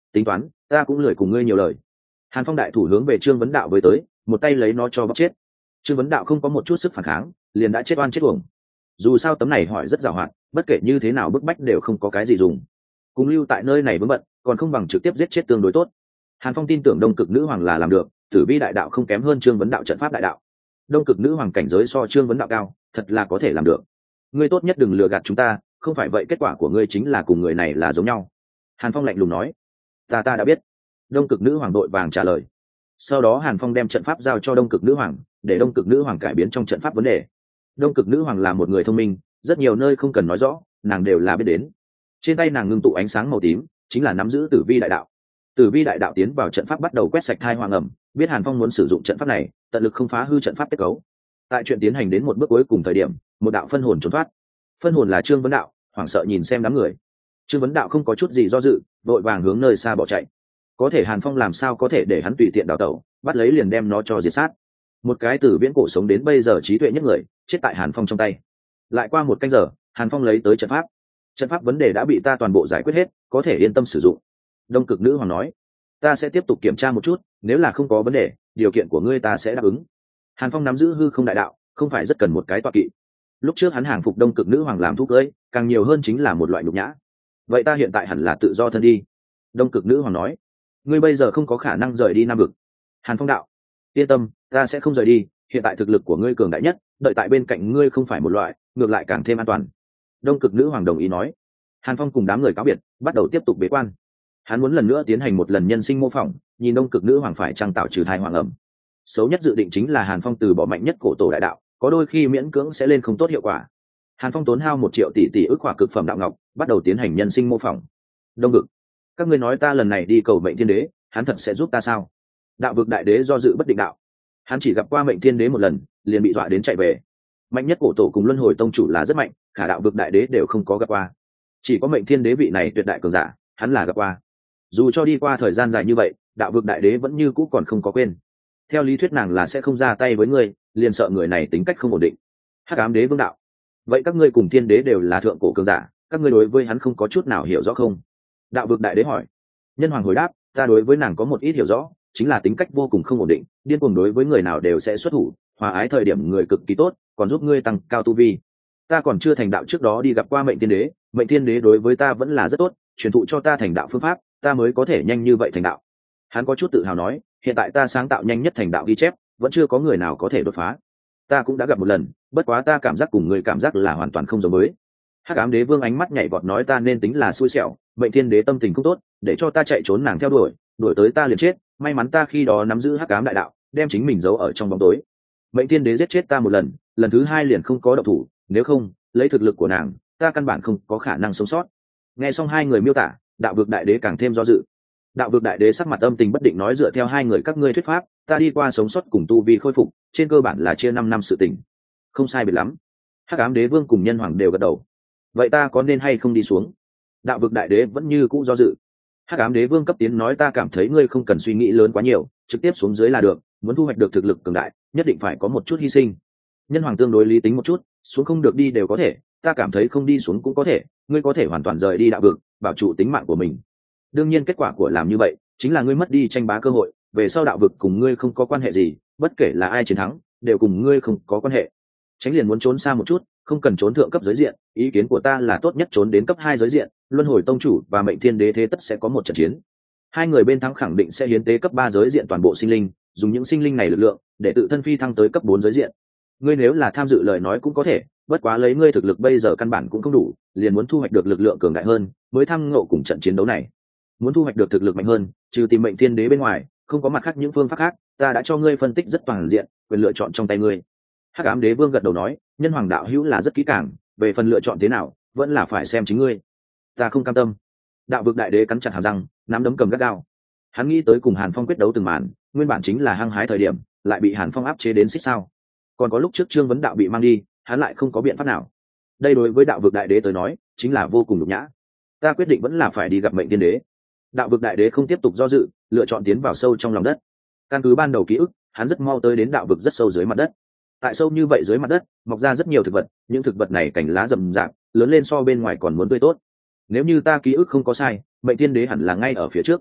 tính toán, ta cũng lười cùng ngươi nhiều lời. Hàn Phong đại thủ hướng về Trương Vấn Đạo với tới, một tay lấy nó cho bóc chết. Trương Vấn Đạo không có một chút sức phản kháng, liền đã chết oan chết uổng. Dù sao tấm này hỏi rất giàu hoạt, bất kể như thế nào bức bách đều không có cái gì dùng. Cùng lưu tại nơi này vướng bận, còn không bằng trực tiếp giết chết tương đối tốt. Hàn Phong tin tưởng Đông Cực Nữ Hoàng là làm được, Tử Vi đại đạo không kém hơn Trương Vấn Đạo trận pháp đại đạo. Đông Cực Nữ Hoàng cảnh giới so Trương Vấn Đạo cao, thật là có thể làm được. Ngươi tốt nhất đừng lừa gạt chúng ta, không phải vậy kết quả của ngươi chính là cùng người này là giống nhau. Hàn Phong lạnh lùng nói. Ta ta đã biết. Đông Cực Nữ Hoàng đội vàng trả lời. Sau đó Hàn Phong đem trận pháp giao cho Đông Cực Nữ Hoàng, để Đông Cực Nữ Hoàng cải biến trong trận pháp vấn đề. Đông Cực Nữ Hoàng là một người thông minh, rất nhiều nơi không cần nói rõ, nàng đều là biết đến. Trên tay nàng ngưng tụ ánh sáng màu tím, chính là nắm giữ Tử Vi đại đạo. Tử Vi đại đạo tiến vào trận pháp bắt đầu quét sạch thai hoang ẩm, biết Hàn Phong muốn sử dụng trận pháp này, tận lực không phá hư trận pháp kết cấu. Tại chuyện tiến hành đến một bước cuối cùng thời điểm, một đạo phân hồn trốn thoát. Phân hồn là Trương Vấn Đạo, hoảng sợ nhìn xem đám người. Trương Vấn Đạo không có chút gì do dự, vội vàng hướng nơi xa bỏ chạy. Có thể Hàn Phong làm sao có thể để hắn tùy tiện đào tẩu, bắt lấy liền đem nó cho diệt sát. Một cái từ viễn cổ sống đến bây giờ trí tuệ nhất người, chết tại Hàn Phong trong tay. Lại qua một canh giờ, Hàn Phong lấy tới trận pháp. Trận pháp vấn đề đã bị ta toàn bộ giải quyết hết, có thể yên tâm sử dụng. Đông Cực Nữ Hoàng nói. Ta sẽ tiếp tục kiểm tra một chút, nếu là không có vấn đề, điều kiện của ngươi ta sẽ đáp ứng. Hàn Phong nắm giữ hư không đại đạo, không phải rất cần một cái tọa kỵ. Lúc trước hắn hàng phục Đông Cực Nữ Hoàng làm thú cưới, càng nhiều hơn chính là một loại nhục nhã. Vậy ta hiện tại hẳn là tự do thân đi. Đông Cực Nữ Hoàng nói. Ngươi bây giờ không có khả năng rời đi Nam Vực. Hàn Phong đạo. Yên tâm, ta sẽ không rời đi, hiện tại thực lực của ngươi cường đại nhất, đợi tại bên cạnh ngươi không phải một loại, ngược lại càng thêm an toàn. Đông Cực Nữ Hoàng đồng ý nói. Hàn Phong cùng đám người cáo biệt, bắt đầu tiếp tục bế quan. Hắn muốn lần nữa tiến hành một lần nhân sinh mô phỏng, nhìn Đông Cực Nữ Hoàng phải trang tạo trừ thai hoàng ẩm. Xấu nhất dự định chính là Hàn Phong từ bỏ mạnh nhất cổ tổ đại đạo, có đôi khi miễn cưỡng sẽ lên không tốt hiệu quả. Hàn Phong tốn hao một triệu tỷ tỷ ức hỏa cực phẩm đạo ngọc, bắt đầu tiến hành nhân sinh mô phỏng. Đông Vực, các ngươi nói ta lần này đi cầu mệnh thiên đế, hắn thật sẽ giúp ta sao? Đạo Vực đại đế do dự bất định đạo. Hắn chỉ gặp qua mệnh thiên đế một lần, liền bị dọa đến chạy về. Mạnh nhất cổ tổ cùng luân hồi tông chủ là rất mạnh, cả đạo vực đại đế đều không có gặp qua. Chỉ có mệnh thiên đế vị này tuyệt đại cường giả, hắn là gặp qua. Dù cho đi qua thời gian dài như vậy, đạo vực đại đế vẫn như cũ còn không có quên. Theo lý thuyết nàng là sẽ không ra tay với ngươi, liền sợ người này tính cách không ổn định. Hắc ám đế vương đạo. Vậy các ngươi cùng thiên đế đều là thượng cổ cường giả, các ngươi đối với hắn không có chút nào hiểu rõ không? Đạo vực đại đế hỏi. Nhân hoàng hồi đáp, ta đối với nàng có một ít hiểu rõ, chính là tính cách vô cùng không ổn định, điên cuồng đối với người nào đều sẽ xuất thủ, hòa ái thời điểm người cực kỳ tốt, còn giúp ngươi tăng cao tu vi. Ta còn chưa thành đạo trước đó đi gặp qua mệnh tiên đế, mệnh tiên đế đối với ta vẫn là rất tốt, truyền thụ cho ta thành đạo phương pháp, ta mới có thể nhanh như vậy thành đạo. Hắn có chút tự hào nói, hiện tại ta sáng tạo nhanh nhất thành đạo ghi chép, vẫn chưa có người nào có thể đột phá. Ta cũng đã gặp một lần, bất quá ta cảm giác cùng người cảm giác là hoàn toàn không giống với. Hắc ám đế vương ánh mắt nhảy vọt nói ta nên tính là xui xẻo, mệnh tiên đế tâm tình không tốt, để cho ta chạy trốn nàng theo đuổi, đuổi tới ta liền chết, may mắn ta khi đó nắm giữ hắc ám đại đạo, đem chính mình giấu ở trong bóng tối. Mệnh tiên đế giết chết ta một lần, lần thứ hai liền không có động thủ, nếu không, lấy thực lực của nàng, ta căn bản không có khả năng sống sót. Nghe xong hai người miêu tả, đạo vực đại đế càng thêm do dự. Đạo vực đại đế sắc mặt âm tình bất định nói dựa theo hai người các ngươi thuyết pháp, ta đi qua sống sót cùng tu vi khôi phục, trên cơ bản là chia năm năm sự tình. Không sai biệt lắm. Hắc ám đế vương cùng nhân hoàng đều gật đầu. Vậy ta có nên hay không đi xuống? Đạo vực đại đế vẫn như cũ do dự. Hắc ám đế vương cấp tiến nói ta cảm thấy ngươi không cần suy nghĩ lớn quá nhiều, trực tiếp xuống dưới là được, muốn thu hoạch được thực lực cường đại, nhất định phải có một chút hy sinh. Nhân hoàng tương đối lý tính một chút, xuống không được đi đều có thể, ta cảm thấy không đi xuống cũng có thể, ngươi có thể hoàn toàn rời đi đạo vực, bảo trụ tính mạng của mình. Đương nhiên kết quả của làm như vậy chính là ngươi mất đi tranh bá cơ hội, về sau đạo vực cùng ngươi không có quan hệ gì, bất kể là ai chiến thắng đều cùng ngươi không có quan hệ. Tránh liền muốn trốn xa một chút, không cần trốn thượng cấp giới diện, ý kiến của ta là tốt nhất trốn đến cấp hai giới diện, luân hồi tông chủ và mệnh thiên đế thế tất sẽ có một trận chiến. Hai người bên thắng khẳng định sẽ hiến tế cấp ba giới diện toàn bộ sinh linh, dùng những sinh linh này lực lượng để tự thân phi thăng tới cấp bốn giới diện. Ngươi nếu là tham dự lời nói cũng có thể, bất quá lấy ngươi thực lực bây giờ căn bản cũng không đủ, liền muốn thu hoạch được lực lượng cường đại hơn mới tham ngộ cùng trận chiến đấu này. Muốn thu hoạch được thực lực mạnh hơn, trừ tìm mệnh thiên đế bên ngoài, không có mặt khác những phương pháp khác, ta đã cho ngươi phân tích rất toàn diện, quyền lựa chọn trong tay ngươi. Hắc ám đế vương gật đầu nói, nhân hoàng đạo hữu là rất kỹ càng, về phần lựa chọn thế nào vẫn là phải xem chính ngươi. Ta không cam tâm. Đạo vực đại đế cắn chặt hàm răng, nắm đấm cầm gắt gao. Hắn nghĩ tới cùng Hàn Phong quyết đấu từng màn, nguyên bản chính là hăng hái thời điểm, lại bị Hàn Phong áp chế đến xích sao. Còn có lúc trước Trương Vấn Đạo bị mang đi, hắn lại không có biện pháp nào. Đây đối với đạo vực đại đế tới nói, chính là vô cùng nhục nhã. Ta quyết định vẫn là phải đi gặp mệnh tiên đế. Đạo vực đại đế không tiếp tục do dự, lựa chọn tiến vào sâu trong lòng đất. Căn cứ ban đầu ký ức, hắn rất mau tới đến đạo vực rất sâu dưới mặt đất. Tại sâu như vậy dưới mặt đất, mọc ra rất nhiều thực vật, những thực vật này cành lá rậm rạp, lớn lên so bên ngoài còn muốn tươi tốt. Nếu như ta ký ức không có sai, mệnh tiên đế hẳn là ngay ở phía trước.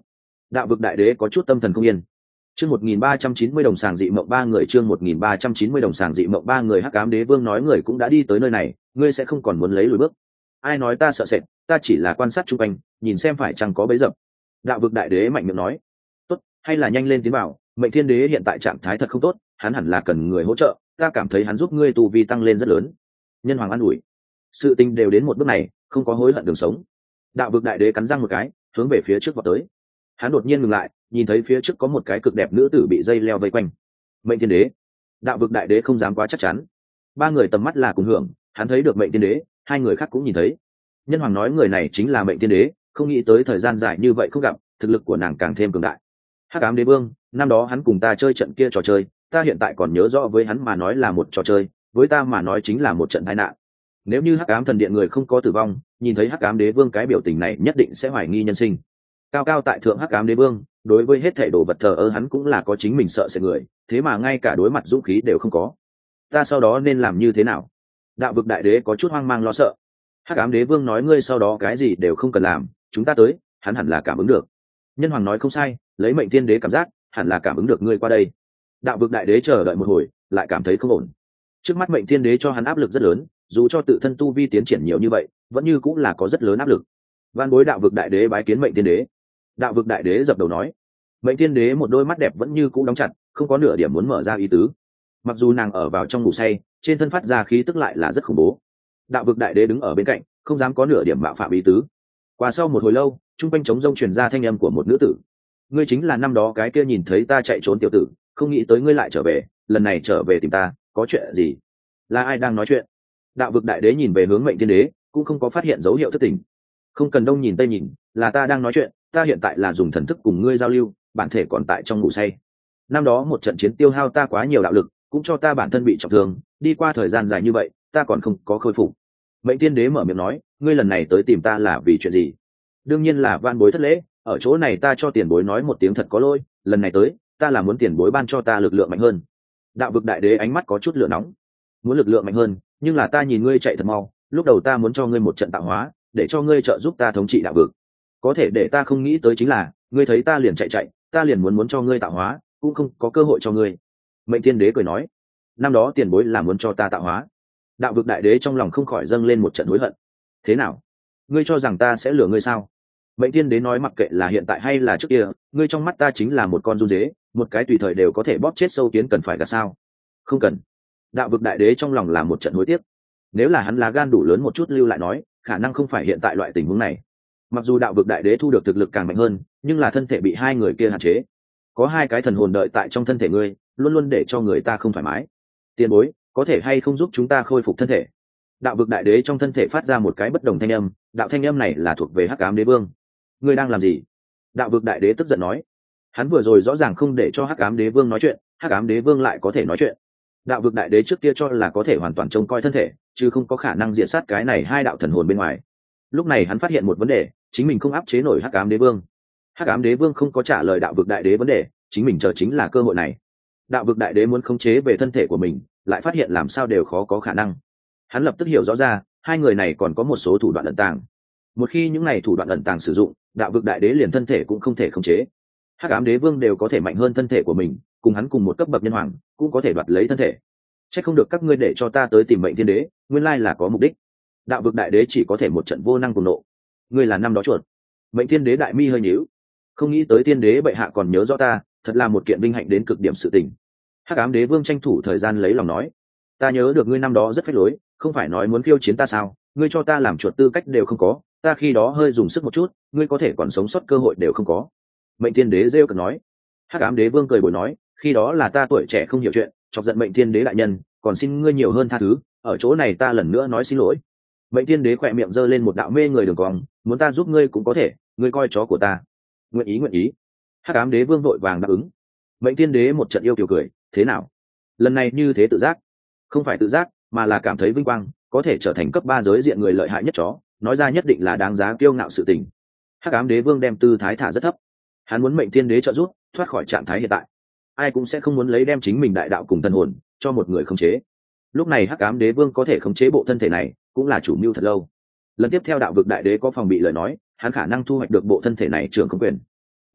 Đạo vực đại đế có chút tâm thần không yên. Chương một nghìn ba trăm chín mươi đồng sàng dị mộng ba người, chương một nghìn ba trăm chín mươi đồng sàng dị mộng ba người. Hắc ám đế vương nói người cũng đã đi tới nơi này, ngươi sẽ không còn muốn lấy lùi bước. Ai nói ta sợ sệt, ta chỉ là quan sát chung quanh, nhìn xem phải chăng có bấy dập. Đạo vực đại đế mạnh miệng nói. Tốt, hay là nhanh lên tiến vào, Mệnh Thiên đế hiện tại trạng thái thật không tốt, hắn hẳn là cần người hỗ trợ, ta cảm thấy hắn giúp ngươi tu vi tăng lên rất lớn. Nhân hoàng an ủi. Sự tình đều đến một bước này, không có hối hận đường sống. Đạo vực đại đế cắn răng một cái, hướng về phía trước vọt tới. Hắn đột nhiên ngừng lại, nhìn thấy phía trước có một cái cực đẹp nữ tử bị dây leo vây quanh. Mệnh Thiên đế. Đạo vực đại đế không dám quá chắc chắn. Ba người tầm mắt là cùng hưởng, hắn thấy được Mệnh Thiên đế, hai người khác cũng nhìn thấy. Nhân hoàng nói người này chính là Mệnh Thiên đế, không nghĩ tới thời gian dài như vậy không gặp, thực lực của nàng càng thêm cường đại. Hắc ám đế vương, năm đó hắn cùng ta chơi trận kia trò chơi, ta hiện tại còn nhớ rõ, với hắn mà nói là một trò chơi, với ta mà nói chính là một trận tai nạn. Nếu như Hắc ám thần điện người không có tử vong, nhìn thấy Hắc ám đế vương cái biểu tình này nhất định sẽ hoài nghi nhân sinh. Cao cao tại thượng Hắc ám đế vương, đối với hết thảy đồ vật thờ ơ, hắn cũng là có chính mình sợ sệt người, thế mà ngay cả đối mặt dũng khí đều không có. Ta sau đó nên làm như thế nào? Đạo vực đại đế có chút hoang mang lo sợ. Hắc ám đế vương nói ngươi sau đó cái gì đều không cần làm, chúng ta tới, hắn hẳn là cảm ứng được. Nhân hoàng nói không sai, lấy Mệnh Thiên đế cảm giác, hẳn là cảm ứng được ngươi qua đây. Đạo vực đại đế chờ đợi một hồi, lại cảm thấy không ổn. Trước mắt Mệnh Thiên đế cho hắn áp lực rất lớn, dù cho tự thân tu vi tiến triển nhiều như vậy, vẫn như cũng là có rất lớn áp lực. Van bối đạo vực đại đế bái kiến Mệnh Thiên đế. Đạo vực đại đế dập đầu nói. Mệnh Thiên đế một đôi mắt đẹp vẫn như cũ đóng chặt, không có nửa điểm muốn mở ra ý tứ. Mặc dù nàng ở vào trong ngủ say, trên thân phát ra khí tức lại là rất khủng bố. Đạo vực đại đế đứng ở bên cạnh, không dám có nửa điểm mạo phạm ý tứ. Qua sau một hồi lâu, trung quanh trống rông truyền ra thanh âm của một nữ tử. Ngươi chính là năm đó cái kia nhìn thấy ta chạy trốn tiểu tử, không nghĩ tới ngươi lại trở về, lần này trở về tìm ta, có chuyện gì? Là ai đang nói chuyện? Đạo vực đại đế nhìn về hướng Mệnh Thiên đế, cũng không có phát hiện dấu hiệu thất tình. Không cần đông nhìn tây nhìn, là ta đang nói chuyện, ta hiện tại là dùng thần thức cùng ngươi giao lưu, bản thể còn tại trong ngủ say. Năm đó một trận chiến tiêu hao ta quá nhiều đạo lực, cũng cho ta bản thân bị trọng thương, đi qua thời gian dài như vậy, ta còn không có khôi phục. Mệnh Thiên đế mở miệng nói, ngươi lần này tới tìm ta là vì chuyện gì? Đương nhiên là van bối thất lễ, ở chỗ này ta cho tiền bối nói một tiếng thật có lỗi, lần này tới, ta là muốn tiền bối ban cho ta lực lượng mạnh hơn. Đạo vực đại đế ánh mắt có chút lửa nóng. Muốn lực lượng mạnh hơn, nhưng là ta nhìn ngươi chạy thật mau, lúc đầu ta muốn cho ngươi một trận tạo hóa, để cho ngươi trợ giúp ta thống trị đạo vực. Có thể để ta không nghĩ tới chính là, ngươi thấy ta liền chạy chạy, ta liền muốn muốn cho ngươi tạo hóa, cũng không có cơ hội cho ngươi. Mệnh Thiên đế cười nói, năm đó tiền bối là muốn cho ta tạo hóa. Đạo vực đại đế trong lòng không khỏi dâng lên một trận hối hận. Thế nào? Ngươi cho rằng ta sẽ lừa ngươi sao? Mệnh Thiên đế nói mặc kệ là hiện tại hay là trước kia, ngươi trong mắt ta chính là một con run dế, một cái tùy thời đều có thể bóp chết sâu kiến, cần phải gạt sao? Không cần. Đạo vực đại đế trong lòng là một trận hối tiếc. Nếu là hắn lá gan đủ lớn một chút lưu lại nói, khả năng không phải hiện tại loại tình huống này. Mặc dù đạo vực đại đế thu được thực lực càng mạnh hơn, nhưng là thân thể bị hai người kia hạn chế. Có hai cái thần hồn đợi tại trong thân thể ngươi, luôn luôn để cho người ta không thoải mái. Tiền bối, có thể hay không giúp chúng ta khôi phục thân thể? Đạo vực đại đế trong thân thể phát ra một cái bất đồng thanh âm, đạo thanh âm này là thuộc về Hắc ám đế vương. Ngươi đang làm gì? Đạo vực đại đế tức giận nói. Hắn vừa rồi rõ ràng không để cho Hắc ám đế vương nói chuyện, Hắc ám đế vương lại có thể nói chuyện. Đạo vực đại đế trước kia cho là có thể hoàn toàn trông coi thân thể, chứ không có khả năng diện sát cái này hai đạo thần hồn bên ngoài. Lúc này hắn phát hiện một vấn đề, chính mình không áp chế nổi Hắc ám đế vương. Hắc ám đế vương không có trả lời đạo vực đại đế vấn đề, chính mình chờ chính là cơ hội này. Đạo vực đại đế muốn khống chế về thân thể của mình, lại phát hiện làm sao đều khó có khả năng. Hắn lập tức hiểu rõ ra, hai người này còn có một số thủ đoạn ẩn tàng. Một khi những này thủ đoạn ẩn tàng sử dụng, đạo vực đại đế liền thân thể cũng không thể khống chế. Hắc ám đế vương đều có thể mạnh hơn thân thể của mình, cùng hắn cùng một cấp bậc nhân hoàng, cũng có thể đoạt lấy thân thể. Chắc không được các ngươi để cho ta tới tìm Mệnh Thiên đế, nguyên lai là có mục đích. Đạo vực đại đế chỉ có thể một trận vô năng cùng nộ. Ngươi là năm đó chuột. Mệnh Thiên đế đại mi hơi nhíu, không nghĩ tới Thiên đế bệ hạ còn nhớ rõ ta, thật là một kiện vinh hạnh đến cực điểm sự tình. Hắc ám đế vương tranh thủ thời gian lấy lòng nói, ta nhớ được ngươi năm đó rất phách lối, không phải nói muốn khiêu chiến ta sao? Ngươi cho ta làm chuột tư cách đều không có, ta khi đó hơi dùng sức một chút, ngươi có thể còn sống sót cơ hội đều không có. Mệnh Thiên đế rêu cợt nói. Hắc ám đế vương cười bồi nói, khi đó là ta tuổi trẻ không hiểu chuyện, chọc giận Mệnh Thiên đế đại nhân, còn xin ngươi nhiều hơn tha thứ, ở chỗ này ta lần nữa nói xin lỗi. Mệnh Thiên đế khỏe miệng giơ lên một đạo mê người đường cong, muốn ta giúp ngươi cũng có thể, ngươi coi chó của ta. Nguyện ý nguyện ý. Hắc ám đế vương vội vàng đáp ứng. Mệnh Thiên đế một trận yêu kiều cười, thế nào? Lần này như thế tự giác? Không phải tự giác, mà là cảm thấy vinh quang, có thể trở thành cấp ba giới diện người lợi hại nhất chó, nói ra nhất định là đáng giá kiêu ngạo sự tình. Hắc ám đế vương đem tư thái thả rất thấp, hắn muốn Mệnh Thiên đế trợ giúp thoát khỏi trạng thái hiện tại. Ai cũng sẽ không muốn lấy đem chính mình đại đạo cùng thần hồn cho một người khống chế. Lúc này Hắc ám đế vương có thể khống chế bộ thân thể này, cũng là chủ mưu thật lâu. Lần tiếp theo đạo vực đại đế có phòng bị lời nói, hắn khả năng thu hoạch được bộ thân thể này trưởng không quyền.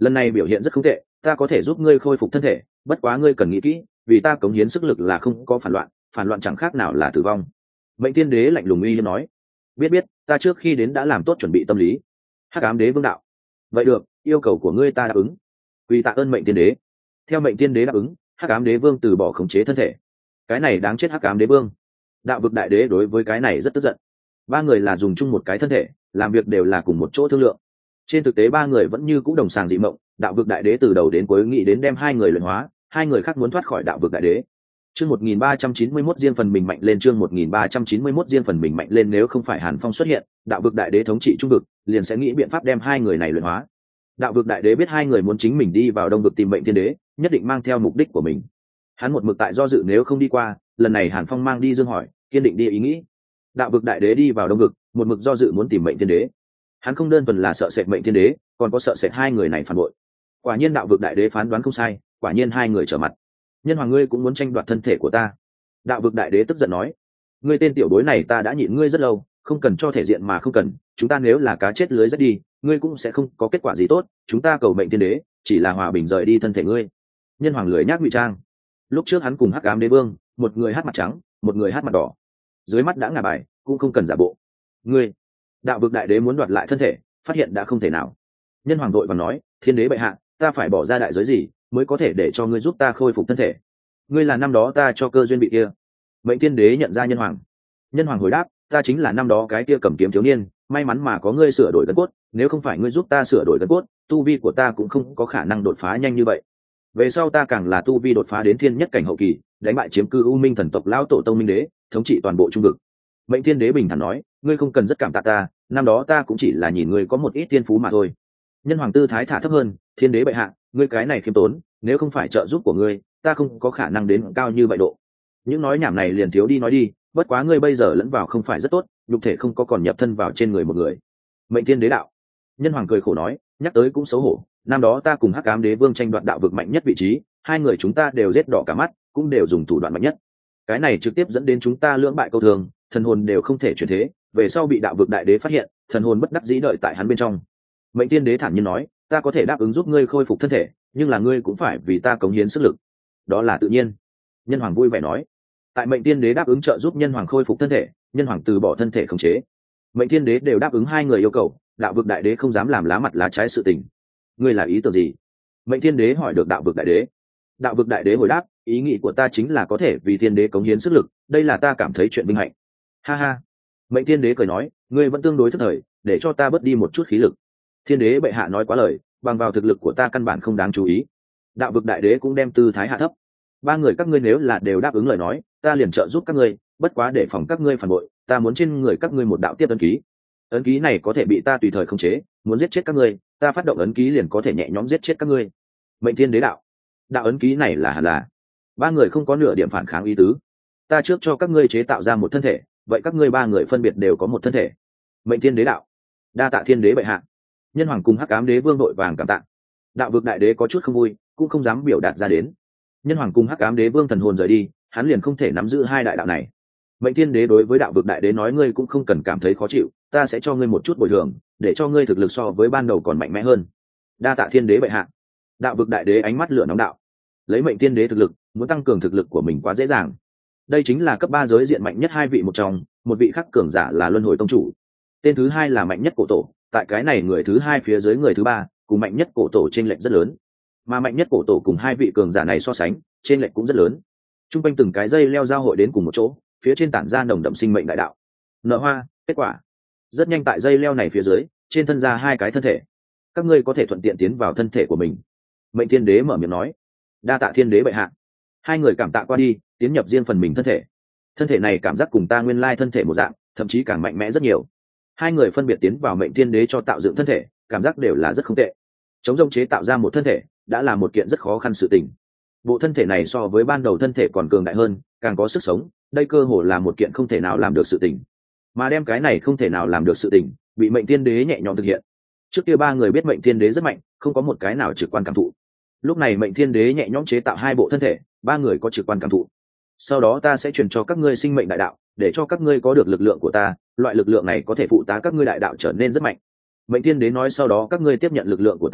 lần này biểu hiện rất không tệ, ta có thể giúp ngươi khôi phục thân thể, bất quá ngươi cần nghĩ kỹ, vì ta cống hiến sức lực là không có phản loạn, phản loạn chẳng khác nào là tử vong. Mệnh Tiên Đế lạnh lùng uy hiếp nói. Biết biết, ta trước khi đến đã làm tốt chuẩn bị tâm lý. Hắc Ám Đế Vương đạo. Vậy được, yêu cầu của ngươi ta đáp ứng. Vì tạ ơn Mệnh Tiên Đế. Theo Mệnh Tiên Đế đáp ứng, Hắc Ám Đế Vương từ bỏ khống chế thân thể. Cái này đáng chết Hắc Ám Đế Vương. Đạo vực đại đế đối với cái này rất tức giận. Ba người là dùng chung một cái thân thể, làm việc đều là cùng một chỗ thương lượng. Trên thực tế ba người vẫn như cũ đồng sàng dị mộng, đạo vực đại đế từ đầu đến cuối nghĩ đến đem hai người luyện hóa, hai người khác muốn thoát khỏi đạo vực đại đế. Chương một nghìn ba trăm chín mươi mốt riêng phần mình mạnh lên, chương một nghìn ba trăm chín mươi mốt riêng phần mình mạnh lên, nếu không phải Hàn Phong xuất hiện, đạo vực đại đế thống trị trung vực, liền sẽ nghĩ biện pháp đem hai người này luyện hóa. Đạo vực đại đế biết hai người muốn chính mình đi vào đông vực tìm Mệnh Tiên Đế, nhất định mang theo mục đích của mình. Hắn một mực tại do dự nếu không đi qua, lần này Hàn Phong mang đi Dương hỏi, kiên định đi ý nghĩ. Đạo vực đại đế đi vào đông vực, một mực do dự muốn tìm Mệnh Tiên Đế. Hắn không đơn thuần là sợ sệt Mệnh Tiên Đế, còn có sợ sệt hai người này phản bội. Quả nhiên đạo vực đại đế phán đoán không sai, quả nhiên hai người trở mặt. Nhân hoàng ngươi cũng muốn tranh đoạt thân thể của ta. Đạo vực đại đế tức giận nói, ngươi tên tiểu bối này ta đã nhịn ngươi rất lâu, không cần cho thể diện mà không cần, chúng ta nếu là cá chết lưới rách đi, ngươi cũng sẽ không có kết quả gì tốt, chúng ta cầu Mệnh Tiên Đế chỉ là hòa bình rời đi thân thể ngươi. Nhân hoàng lười nhác ngụy trang. Lúc trước hắn cùng Hắc Ám Đế Vương, một người hát mặt trắng, một người hát mặt đỏ, dưới mắt đã ngả bài, cũng không cần giả bộ. Ngươi, đạo vực đại đế muốn đoạt lại thân thể, phát hiện đã không thể nào. Nhân hoàng đội và nói, thiên đế bệ hạ, ta phải bỏ ra đại giới gì mới có thể để cho ngươi giúp ta khôi phục thân thể? Ngươi là năm đó ta cho cơ duyên bị kia. Mệnh Tiên Đế nhận ra nhân hoàng. Nhân hoàng hồi đáp, ta chính là năm đó cái kia cầm kiếm thiếu niên, may mắn mà có ngươi sửa đổi gân cốt, nếu không phải ngươi giúp ta sửa đổi gân cốt, tu vi của ta cũng không có khả năng đột phá nhanh như vậy. Về sau ta càng là tu vi đột phá đến thiên nhất cảnh hậu kỳ, đánh bại chiếm cư U Minh thần tộc lão tổ tông Minh Đế, thống trị toàn bộ trung vực. Mệnh Tiên Đế bình thản nói, ngươi không cần rất cảm tạ ta, năm đó ta cũng chỉ là nhìn ngươi có một ít tiên phú mà thôi. Nhân hoàng tư thái thả thấp hơn, thiên đế bệ hạ, ngươi cái này khiêm tốn, nếu không phải trợ giúp của ngươi, ta không có khả năng đến cao như vậy độ. Những nói nhảm này liền thiếu đi nói đi, bất quá ngươi bây giờ lẫn vào không phải rất tốt, nhục thể không có còn nhập thân vào trên người một người. Mệnh Tiên Đế đạo. Nhân hoàng cười khổ nói, nhắc tới cũng xấu hổ, năm đó ta cùng Hắc Ám Đế Vương tranh đoạt đạo vực mạnh nhất vị trí, hai người chúng ta đều giết đỏ cả mắt, cũng đều dùng thủ đoạn mạnh nhất. Cái này trực tiếp dẫn đến chúng ta lưỡng bại câu thường, thần hồn đều không thể chuyển thế, về sau bị đạo vực đại đế phát hiện, thần hồn bất đắc dĩ đợi tại hắn bên trong. Mệnh Tiên Đế thản nhiên nói, ta có thể đáp ứng giúp ngươi khôi phục thân thể, nhưng là ngươi cũng phải vì ta cống hiến sức lực. Đó là tự nhiên. Nhân hoàng vui vẻ nói. Tại Mệnh Tiên Đế đáp ứng trợ giúp nhân hoàng khôi phục thân thể, nhân hoàng từ bỏ thân thể khống chế. Mệnh Tiên Đế đều đáp ứng hai người yêu cầu, đạo vực đại đế không dám làm lá mặt lá trái sự tình. Ngươi là ý tưởng gì? Mệnh Tiên Đế hỏi được đạo vực đại đế. Đạo vực đại đế hồi đáp, ý nghĩ của ta chính là có thể vì thiên đế cống hiến sức lực, đây là ta cảm thấy chuyện vinh hạnh. Ha ha. Mệnh Tiên Đế cười nói, ngươi vẫn tương đối thất thời, để cho ta bớt đi một chút khí lực. Thiên đế bệ hạ nói quá lời, bằng vào thực lực của ta căn bản không đáng chú ý. Đạo vực đại đế cũng đem tư thái hạ thấp. Ba người các ngươi nếu là đều đáp ứng lời nói, ta liền trợ giúp các ngươi, bất quá để phòng các ngươi phản bội, ta muốn trên người các ngươi một đạo tiếp ấn ký. Ấn ký này có thể bị ta tùy thời khống chế, muốn giết chết các ngươi, ta phát động ấn ký liền có thể nhẹ nhõm giết chết các ngươi. Mệnh Thiên Đế đạo. Đạo ấn ký này là hẳn là. Ba người không có nửa điểm phản kháng ý tứ. Ta trước cho các ngươi chế tạo ra một thân thể, vậy các ngươi ba người phân biệt đều có một thân thể. Mệnh Thiên Đế đạo. Đa tạ Thiên Đế bệ hạ. Nhân hoàng cùng Hắc Ám Đế Vương đội vàng cảm tạ. Đạo vực đại đế có chút không vui, cũng không dám biểu đạt ra đến. Nhân hoàng cùng Hắc Ám Đế Vương thần hồn rời đi, hắn liền không thể nắm giữ hai đại đạo này. Mệnh Thiên Đế đối với đạo vực đại đế nói, ngươi cũng không cần cảm thấy khó chịu, ta sẽ cho ngươi một chút bồi thường, để cho ngươi thực lực so với ban đầu còn mạnh mẽ hơn. Đa tạ Thiên Đế bệ hạ. Đạo vực đại đế ánh mắt lửa nóng đạo. Lấy Mệnh Thiên Đế thực lực, muốn tăng cường thực lực của mình quá dễ dàng. Đây chính là cấp ba giới diện mạnh nhất hai vị một trong, một vị khác cường giả là Luân Hồi Tông chủ. Tên thứ hai là mạnh nhất cổ tổ, tại cái này người thứ hai phía dưới người thứ ba, cùng mạnh nhất cổ tổ chênh lệch rất lớn. Mà mạnh nhất cổ tổ cùng hai vị cường giả này so sánh, chênh lệch cũng rất lớn. Trung quanh từng cái dây leo giao hội đến cùng một chỗ, phía trên tản ra nồng đậm sinh mệnh đại đạo. Nở hoa, kết quả. Rất nhanh tại dây leo này phía dưới, trên thân ra hai cái thân thể. Các ngươi có thể thuận tiện tiến vào thân thể của mình. Mệnh Thiên Đế mở miệng nói. Đa tạ Thiên Đế bệ hạ. Hai người cảm tạ qua đi, tiến nhập riêng phần mình thân thể. Thân thể này cảm giác cùng ta nguyên lai thân thể một dạng, thậm chí càng mạnh mẽ rất nhiều. Hai người phân biệt tiến vào Mệnh Thiên Đế cho tạo dựng thân thể, cảm giác đều là rất không tệ. Chống rông chế tạo ra một thân thể, đã là một kiện rất khó khăn sự tình. Bộ thân thể này so với ban đầu thân thể còn cường đại hơn, càng có sức sống, đây cơ hồ là một kiện không thể nào làm được sự tình. Mà đem cái này không thể nào làm được sự tình, bị Mệnh Thiên Đế nhẹ nhõm thực hiện. Trước kia ba người biết Mệnh Thiên Đế rất mạnh, không có một cái nào trực quan cảm thụ. Lúc này Mệnh Thiên Đế nhẹ nhõm chế tạo hai bộ thân thể, ba người có trực quan cảm thụ. Sau đó ta sẽ truyền cho các ngươi sinh mệnh đại đạo, để cho các ngươi có được lực lượng của ta, loại lực lượng này có thể phụ tá các ngươi đại đạo trở nên rất mạnh. Mệnh Thiên Đế nói sau đó các ngươi tiếp nhận lực lượng của ta,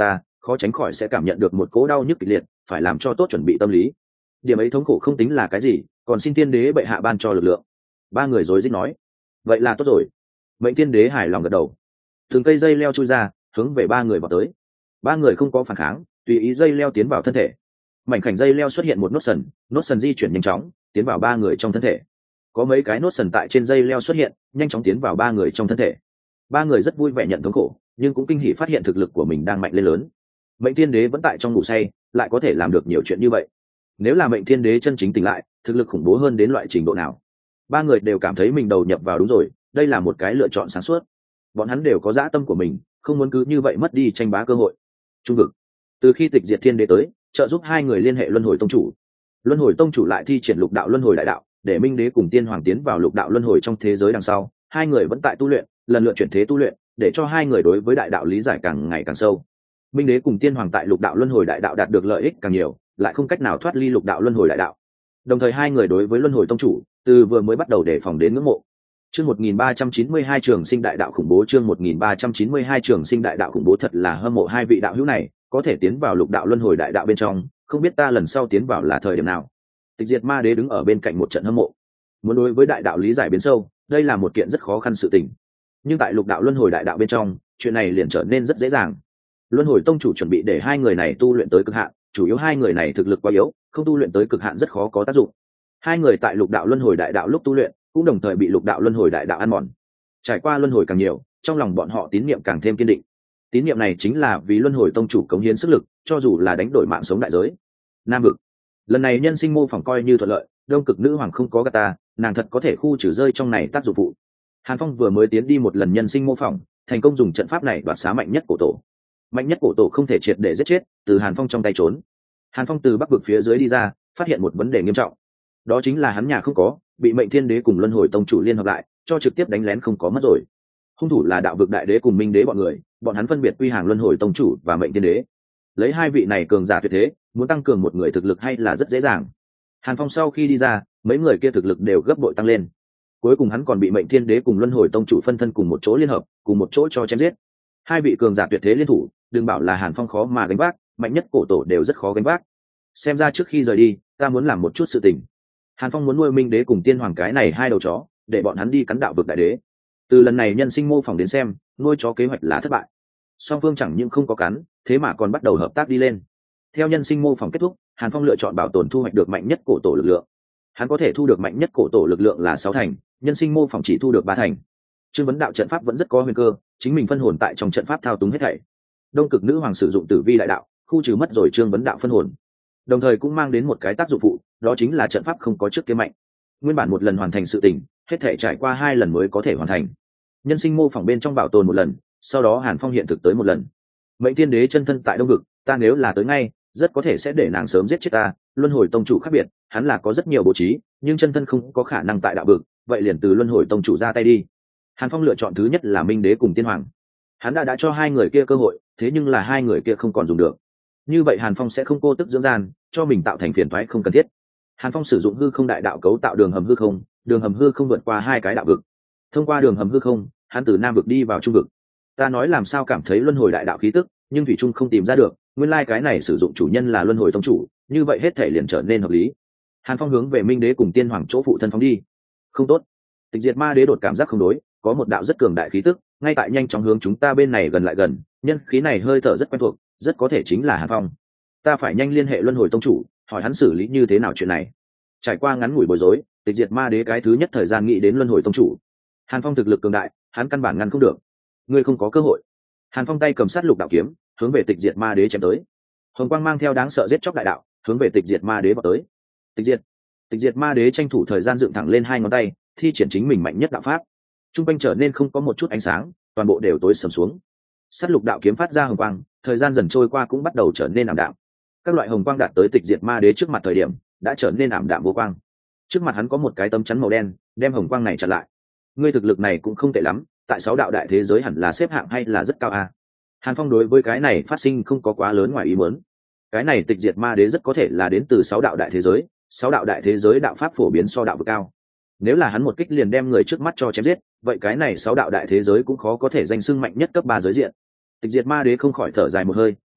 khó tránh khỏi sẽ cảm nhận được một cỗ đau nhức kịch liệt, phải làm cho tốt chuẩn bị tâm lý. Điểm ấy thống khổ không tính là cái gì, còn xin tiên đế bệ hạ ban cho lực lượng. Ba người rối rít nói. Vậy là tốt rồi. Mệnh tiên đế hài lòng gật đầu. Từng cây dây leo chui ra, hướng về ba người vào tới. Ba người không có phản kháng, tùy ý dây leo tiến vào thân thể. Mảnh khảnh dây leo xuất hiện một nốt sần, nốt sần di chuyển nhanh chóng, tiến vào ba người trong thân thể. Có mấy cái nốt sần tại trên dây leo xuất hiện, nhanh chóng tiến vào ba người trong thân thể. Ba người rất vui vẻ nhận thống khổ, nhưng cũng kinh hỉ phát hiện thực lực của mình đang mạnh lên lớn. Mệnh thiên đế vẫn tại trong ngủ say, lại có thể làm được nhiều chuyện như vậy. Nếu là mệnh thiên đế chân chính tỉnh lại, thực lực khủng bố hơn đến loại trình độ nào? Ba người đều cảm thấy mình đầu nhập vào đúng rồi, đây là một cái lựa chọn sáng suốt. Bọn hắn đều có dã tâm của mình, không muốn cứ như vậy mất đi tranh bá cơ hội. Trung vực, từ khi tịch diệt thiên đế tới, trợ giúp hai người liên hệ luân hồi tông chủ. Luân hồi tông chủ lại thi triển lục đạo luân hồi đại đạo, để minh đế cùng tiên hoàng tiến vào lục đạo luân hồi trong thế giới đằng sau. Hai người vẫn tại tu luyện, lần lượt chuyển thế tu luyện, để cho hai người đối với đại đạo lý giải càng ngày càng sâu. Minh đế cùng tiên hoàng tại lục đạo luân hồi đại đạo đạt được lợi ích càng nhiều, lại không cách nào thoát ly lục đạo luân hồi đại đạo. Đồng thời hai người đối với luân hồi tông chủ, từ vừa mới bắt đầu đề phòng đến ngưỡng mộ. Chương một nghìn ba trăm chín mươi hai trường sinh đại đạo khủng bố, chương một nghìn ba trăm chín mươi hai trường sinh đại đạo khủng bố, thật là hâm mộ hai vị đạo hữu này, có thể tiến vào lục đạo luân hồi đại đạo bên trong, không biết ta lần sau tiến vào là thời điểm nào. Tịch diệt ma đế đứng ở bên cạnh một trận hâm mộ. Muốn đối với đại đạo lý giải biến sâu, đây là một kiện rất khó khăn sự tình. Nhưng tại lục đạo luân hồi đại đạo bên trong, chuyện này liền trở nên rất dễ dàng. Luân hồi tông chủ chuẩn bị để hai người này tu luyện tới cực hạn, chủ yếu hai người này thực lực quá yếu, không tu luyện tới cực hạn rất khó có tác dụng. Hai người tại lục đạo luân hồi đại đạo lúc tu luyện, cũng đồng thời bị lục đạo luân hồi đại đạo ăn mòn. Trải qua luân hồi càng nhiều, trong lòng bọn họ tín niệm càng thêm kiên định. Tín niệm này chính là vì luân hồi tông chủ cống hiến sức lực, cho dù là đánh đổi mạng sống đại giới. Nam vực, lần này nhân sinh mô phỏng coi như thuận lợi, đông cực nữ hoàng không có gạt ta, nàng thật có thể khu trừ rơi trong này tác dụng phụ. Hàn Phong vừa mới tiến đi một lần nhân sinh mô phỏng, thành công dùng trận pháp này đoạt xá mạnh nhất cổ tổ. Mạnh nhất cổ tổ không thể triệt để giết chết, từ Hàn Phong trong tay trốn. Hàn Phong từ bắc vực phía dưới đi ra, phát hiện một vấn đề nghiêm trọng. Đó chính là hắn nhà không có, bị mệnh thiên đế cùng luân hồi tông chủ liên hợp lại, cho trực tiếp đánh lén không có mất rồi. Hung thủ là đạo vực đại đế cùng minh đế bọn người, bọn hắn phân biệt quy hàng luân hồi tông chủ và mệnh thiên đế. Lấy hai vị này cường giả tuyệt thế, muốn tăng cường một người thực lực hay là rất dễ dàng. Hàn Phong sau khi đi ra, mấy người kia thực lực đều gấp bội tăng lên. Cuối cùng hắn còn bị mệnh thiên đế cùng luân hồi tông chủ phân thân cùng một chỗ liên hợp, cùng một chỗ cho chém giết. Hai vị cường giả tuyệt thế liên thủ, đừng bảo là Hàn Phong khó mà gánh vác, mạnh nhất cổ tổ đều rất khó gánh vác. Xem ra trước khi rời đi, ta muốn làm một chút sự tình. Hàn Phong muốn nuôi minh đế cùng tiên hoàng cái này hai đầu chó, để bọn hắn đi cắn đạo vực đại đế. Từ lần này nhân sinh mô phỏng đến xem, nuôi chó kế hoạch là thất bại. Song phương chẳng những không có cắn, thế mà còn bắt đầu hợp tác đi lên. Theo nhân sinh mô phỏng kết thúc, Hàn Phong lựa chọn bảo tồn thu hoạch được mạnh nhất cổ tổ lực lượng. Hắn có thể thu được mạnh nhất cổ tổ lực lượng là sáu thành, nhân sinh mô phỏng chỉ thu được ba thành. Trương vấn đạo trận pháp vẫn rất có huyền cơ, chính mình phân hồn tại trong trận pháp thao túng hết thảy. Đông cực nữ hoàng sử dụng tử vi đại đạo, khu trừ mất rồi Trương vấn đạo phân hồn. Đồng thời cũng mang đến một cái tác dụng phụ, đó chính là trận pháp không có trước kia mạnh. Nguyên bản một lần hoàn thành sự tình, hết thể trải qua hai lần mới có thể hoàn thành. Nhân sinh mô phỏng bên trong bảo tồn một lần, sau đó Hàn Phong hiện thực tới một lần. Mệnh Thiên Đế chân thân tại Đông vực, ta nếu là tới ngay, rất có thể sẽ để nàng sớm giết chết ta. Luân hồi tông chủ khác biệt, hắn là có rất nhiều bố trí, nhưng chân thân không có khả năng tại đạo vực, vậy liền từ luân hồi tông chủ ra tay đi. Hàn Phong lựa chọn thứ nhất là Minh Đế cùng Tiên Hoàng. Hắn đã đã cho hai người kia cơ hội, thế nhưng là hai người kia không còn dùng được. Như vậy Hàn Phong sẽ không cô tức dưỡng gian, cho mình tạo thành phiền toái không cần thiết. Hàn Phong sử dụng hư không đại đạo cấu tạo đường hầm hư không, đường hầm hư không vượt qua hai cái đạo vực. Thông qua đường hầm hư không, hắn từ Nam vực đi vào Trung vực. Ta nói làm sao cảm thấy luân hồi đại đạo khí tức, nhưng thủy trung không tìm ra được, nguyên lai like cái này sử dụng chủ nhân là luân hồi tông chủ, như vậy hết thể liền trở nên hợp lý. Hàn Phong hướng về Minh Đế cùng Tiên Hoàng chỗ phụ thân phóng đi. Không tốt, Tịch Diệt Ma Đế đột cảm giác không đối, có một đạo rất cường đại khí tức, ngay tại nhanh chóng hướng chúng ta bên này gần lại gần, nhân khí này hơi thở rất quen thuộc, rất có thể chính là Hàn Phong. Ta phải nhanh liên hệ luân hồi tông chủ, hỏi hắn xử lý như thế nào chuyện này. Trải qua ngắn ngủi bối rối, Tịch Diệt Ma Đế cái thứ nhất thời gian nghĩ đến luân hồi tông chủ. Hàn Phong thực lực cường đại, hắn căn bản ngăn không được. Ngươi không có cơ hội. Hàn Phong tay cầm sát lục đạo kiếm, hướng về Tịch Diệt Ma Đế chém tới. Hồng quang mang theo đáng sợ giết chóc đại đạo, hướng về Tịch Diệt Ma Đế vọt tới. Tịch Diệt, Tịch Diệt Ma Đế tranh thủ thời gian dựng thẳng lên hai ngón tay, thi triển chính mình mạnh nhất đạo pháp. Trung quanh trở nên không có một chút ánh sáng, toàn bộ đều tối sầm xuống. Sát lục đạo kiếm phát ra hồng quang, thời gian dần trôi qua cũng bắt đầu trở nên ảm đạm. Các loại hồng quang đạt tới Tịch Diệt Ma Đế trước mặt thời điểm, đã trở nên ảm đạm vô quang. Trước mặt hắn có một cái tấm chắn màu đen, đem hồng quang này chặn lại. Ngươi thực lực này cũng không tệ lắm, tại sáu đạo đại thế giới hẳn là xếp hạng hay là rất cao a. Hàn Phong đối với cái này phát sinh không có quá lớn ngoài ý muốn. Cái này Tịch Diệt Ma Đế rất có thể là đến từ sáu đạo đại thế giới, sáu đạo đại thế giới đạo pháp phổ biến so đạo vực cao. Nếu là hắn một kích liền đem người trước mắt cho chém giết, vậy cái này sáu đạo đại thế giới cũng khó có thể danh xưng mạnh nhất cấp ba giới diện. Tịch Diệt Ma Đế không khỏi thở dài một hơi,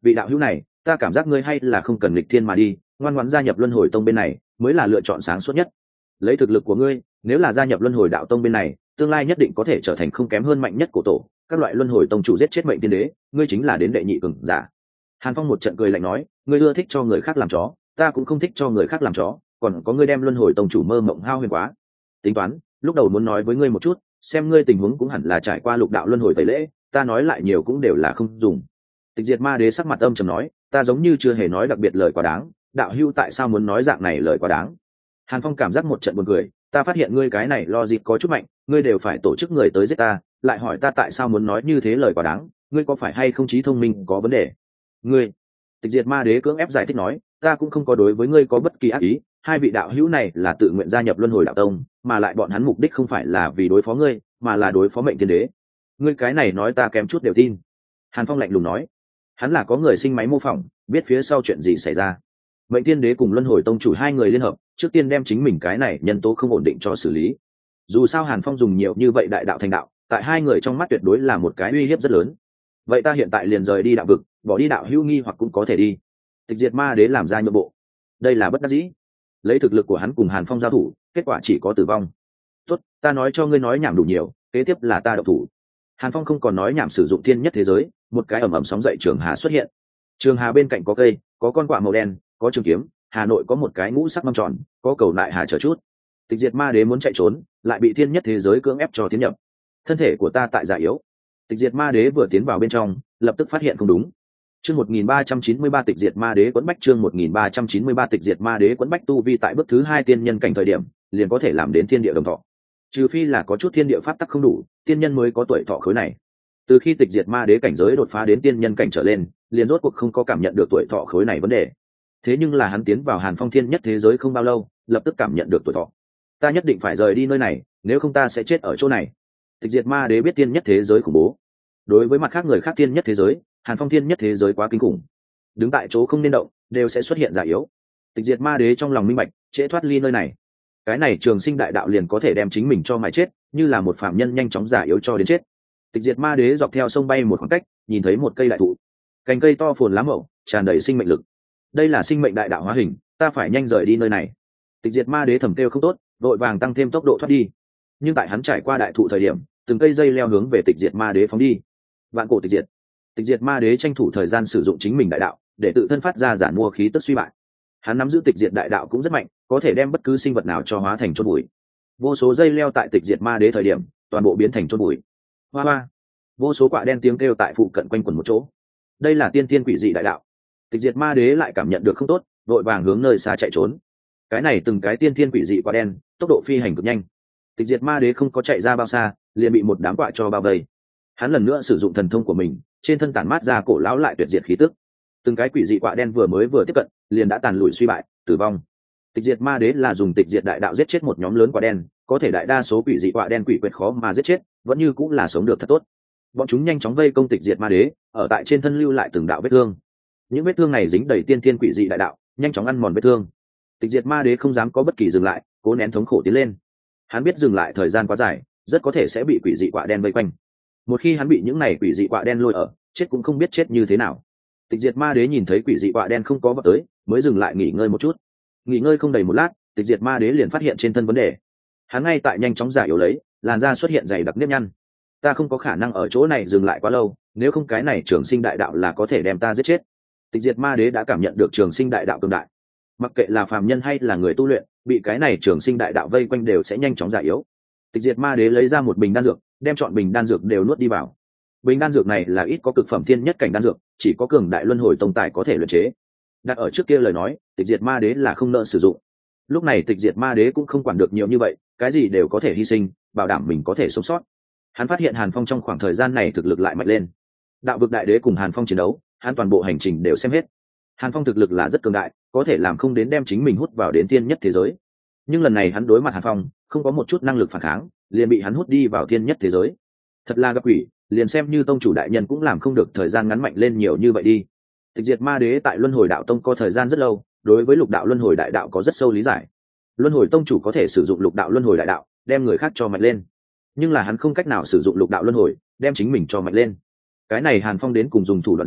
vị đạo hữu này, ta cảm giác ngươi hay là không cần nghịch thiên mà đi, ngoan ngoãn gia nhập luân hồi tông bên này mới là lựa chọn sáng suốt nhất. Lấy thực lực của ngươi, nếu là gia nhập luân hồi đạo tông bên này, tương lai nhất định có thể trở thành không kém hơn mạnh nhất của tổ các loại luân hồi tông chủ giết chết mệnh tiên đế, ngươi chính là đến đệ nhị cường giả. Hàn Phong một trận cười lạnh nói, ngươi ưa thích cho người khác làm chó, ta cũng không thích cho người khác làm chó, còn có ngươi đem luân hồi tông chủ mơ mộng hao huyền quá. Tính toán, lúc đầu muốn nói với ngươi một chút, xem ngươi tình huống cũng hẳn là trải qua lục đạo luân hồi tẩy lễ, ta nói lại nhiều cũng đều là không dùng. Tịch Diệt Ma Đế sắc mặt âm trầm nói, ta giống như chưa hề nói đặc biệt lời quá đáng, đạo hữu tại sao muốn nói dạng này lời quá đáng? Hàn Phong cảm giác một trận buồn cười, ta phát hiện ngươi cái này logic có chút mạnh, ngươi đều phải tổ chức người tới giết ta, lại hỏi ta tại sao muốn nói như thế lời quá đáng, ngươi có phải hay không trí thông minh có vấn đề? Ngươi, Tịch Diệt Ma Đế cưỡng ép giải thích nói, ta cũng không có đối với ngươi có bất kỳ ác ý, hai vị đạo hữu này là tự nguyện gia nhập luân hồi đạo tông, mà lại bọn hắn mục đích không phải là vì đối phó ngươi, mà là đối phó mệnh tiên đế. Ngươi cái này nói ta kém chút đều tin. Hàn Phong lạnh lùng nói, hắn là có người sinh máy mô phỏng, biết phía sau chuyện gì xảy ra. Mệnh tiên đế cùng luân hồi tông chủ hai người liên hợp, trước tiên đem chính mình cái này nhân tố không ổn định cho xử lý. Dù sao Hàn Phong dùng nhiều như vậy đại đạo thành đạo, tại hai người trong mắt tuyệt đối là một cái uy hiếp rất lớn. Vậy ta hiện tại liền rời đi đạo vực, bỏ đi đạo hữu nghi hoặc cũng có thể đi. Tịch Diệt Ma Đế làm ra nhượng bộ, đây là bất đắc dĩ. Lấy thực lực của hắn cùng Hàn Phong giao thủ, kết quả chỉ có tử vong. Tốt, ta nói cho ngươi nói nhảm đủ nhiều, kế tiếp là ta động thủ. Hàn Phong không còn nói nhảm, sử dụng thiên nhất thế giới, một cái ầm ầm sóng dậy trường hà xuất hiện. Trường hà bên cạnh có cây, có con quạ màu đen, có trường kiếm, Hà Nội có một cái ngũ sắc mâm tròn, có cầu lại hà chờ chút. Tịch Diệt Ma Đế muốn chạy trốn, lại bị thiên nhất thế giới cưỡng ép cho tiến nhập. Thân thể của ta tại già yếu. Tịch Diệt Ma Đế vừa tiến vào bên trong, lập tức phát hiện không đúng. Chương một nghìn ba trăm chín mươi ba Tịch Diệt Ma Đế quấn bách chương một nghìn ba trăm chín mươi ba Tịch Diệt Ma Đế quấn bách tu vi tại bước thứ hai tiên nhân cảnh thời điểm, liền có thể làm đến thiên địa đồng thọ. Trừ phi là có chút thiên địa pháp tắc không đủ, tiên nhân mới có tuổi thọ khối này. Từ khi Tịch Diệt Ma Đế cảnh giới đột phá đến tiên nhân cảnh trở lên, liền rốt cuộc không có cảm nhận được tuổi thọ khối này vấn đề. Thế nhưng là hắn tiến vào Hàn Phong thiên nhất thế giới không bao lâu, lập tức cảm nhận được tuổi thọ. Ta nhất định phải rời đi nơi này, nếu không ta sẽ chết ở chỗ này. Tịch Diệt Ma Đế biết tiên nhất thế giới khủng bố. Đối với mặt khác người khác tiên nhất thế giới, Hàn Phong thiên nhất thế giới quá kinh khủng. Đứng tại chỗ không nên động, đều sẽ xuất hiện giả yếu. Tịch Diệt Ma Đế trong lòng minh bạch, trễ thoát ly nơi này. Cái này trường sinh đại đạo liền có thể đem chính mình cho mài chết, như là một phạm nhân nhanh chóng giả yếu cho đến chết. Tịch Diệt Ma Đế dọc theo sông bay một khoảng cách, nhìn thấy một cây đại thụ, cành cây to phồn lá mậu, tràn đầy sinh mệnh lực. Đây là sinh mệnh đại đạo hóa hình, ta phải nhanh rời đi nơi này. Tịch Diệt Ma Đế thầm kêu không tốt, vội vàng tăng thêm tốc độ thoát đi. Nhưng tại hắn trải qua đại thụ thời điểm, từng cây dây leo hướng về Tịch Diệt Ma Đế phóng đi. Vạn cổ tịch diệt. Tịch Diệt Ma Đế tranh thủ thời gian sử dụng chính mình đại đạo, để tự thân phát ra giản mua khí tức suy bại. Hắn nắm giữ tịch diệt đại đạo cũng rất mạnh, có thể đem bất cứ sinh vật nào cho hóa thành chôn bụi. Vô số dây leo tại Tịch Diệt Ma Đế thời điểm, toàn bộ biến thành chôn bụi. Hoa hoa. Vô số quạ đen tiếng kêu tại phụ cận quanh quẩn một chỗ. Đây là tiên tiên quỷ dị đại đạo. Tịch Diệt Ma Đế lại cảm nhận được không tốt, vội vàng hướng nơi xa chạy trốn. Cái này từng cái tiên tiên quỷ dị quạ đen, tốc độ phi hành cực nhanh. Tịch Diệt Ma Đế không có chạy ra bao xa, liền bị một đám quạ cho bao vây. Hắn lần nữa sử dụng thần thông của mình, trên thân tản mát ra cổ lão lại tuyệt diệt khí tức. Từng cái quỷ dị quạ đen vừa mới vừa tiếp cận, liền đã tàn lùi suy bại, tử vong. Tịch Diệt Ma Đế là dùng tịch diệt đại đạo giết chết một nhóm lớn quạ đen, có thể đại đa số quỷ dị quạ đen quỷ quyệt khó mà giết chết, vẫn như cũng là sống được thật tốt. Bọn chúng nhanh chóng vây công Tịch Diệt Ma Đế, ở tại trên thân lưu lại từng đạo vết thương. Những vết thương này dính đầy tiên thiên quỷ dị đại đạo, nhanh chóng ăn mòn vết thương. Tịch Diệt Ma Đế không dám có bất kỳ dừng lại, cố nén thống khổ tiến lên. Hắn biết dừng lại thời gian quá dài, rất có thể sẽ bị quỷ dị quạ đen vây quanh. Một khi hắn bị những này quỷ dị quạ đen lôi ở, chết cũng không biết chết như thế nào. Tịch Diệt Ma Đế nhìn thấy quỷ dị quạ đen không có vào tới, mới dừng lại nghỉ ngơi một chút. Nghỉ ngơi không đầy một lát, Tịch Diệt Ma Đế liền phát hiện trên thân vấn đề. Hắn ngay tại nhanh chóng giả yếu lấy, làn da xuất hiện dày đặc nếp nhăn. Ta không có khả năng ở chỗ này dừng lại quá lâu, nếu không cái này trường sinh đại đạo là có thể đem ta giết chết. Tịch Diệt Ma Đế đã cảm nhận được trường sinh đại đạo cường đại. Mặc kệ là phàm nhân hay là người tu luyện, bị cái này trường sinh đại đạo vây quanh đều sẽ nhanh chóng giả yếu. Tịch Diệt Ma Đế lấy ra một bình đan dược, đem chọn bình đan dược đều nuốt đi vào. Bình đan dược này là ít có cực phẩm thiên nhất cảnh đan dược, chỉ có cường đại luân hồi tông tài có thể luyện chế. Đặt ở trước kia lời nói, Tịch Diệt Ma Đế là không nợ sử dụng. Lúc này Tịch Diệt Ma Đế cũng không quản được nhiều như vậy, cái gì đều có thể hy sinh, bảo đảm mình có thể sống sót. Hắn phát hiện Hàn Phong trong khoảng thời gian này thực lực lại mạnh lên. Đạo vực đại đế cùng Hàn Phong chiến đấu, hắn toàn bộ hành trình đều xem hết. Hàn Phong thực lực là rất cường đại, có thể làm không đến đem chính mình hút vào đến thiên nhất thế giới. Nhưng lần này hắn đối mặt Hàn Phong, không có một chút năng lực phản kháng, liền bị hắn hút đi vào thiên nhất thế giới. Thật là gặp quỷ, liền xem như tông chủ đại nhân cũng làm không được thời gian ngắn mạnh lên nhiều như vậy đi. Tịch Diệt Ma Đế tại Luân Hồi Đạo Tông có thời gian rất lâu, đối với lục đạo luân hồi đại đạo có rất sâu lý giải. Luân Hồi Tông chủ có thể sử dụng lục đạo luân hồi đại đạo, đem người khác cho mạnh lên, nhưng là hắn không cách nào sử dụng lục đạo luân hồi, đem chính mình cho mạnh lên. Cái này Hàn Phong đến cùng dùng thủ đoạn gì,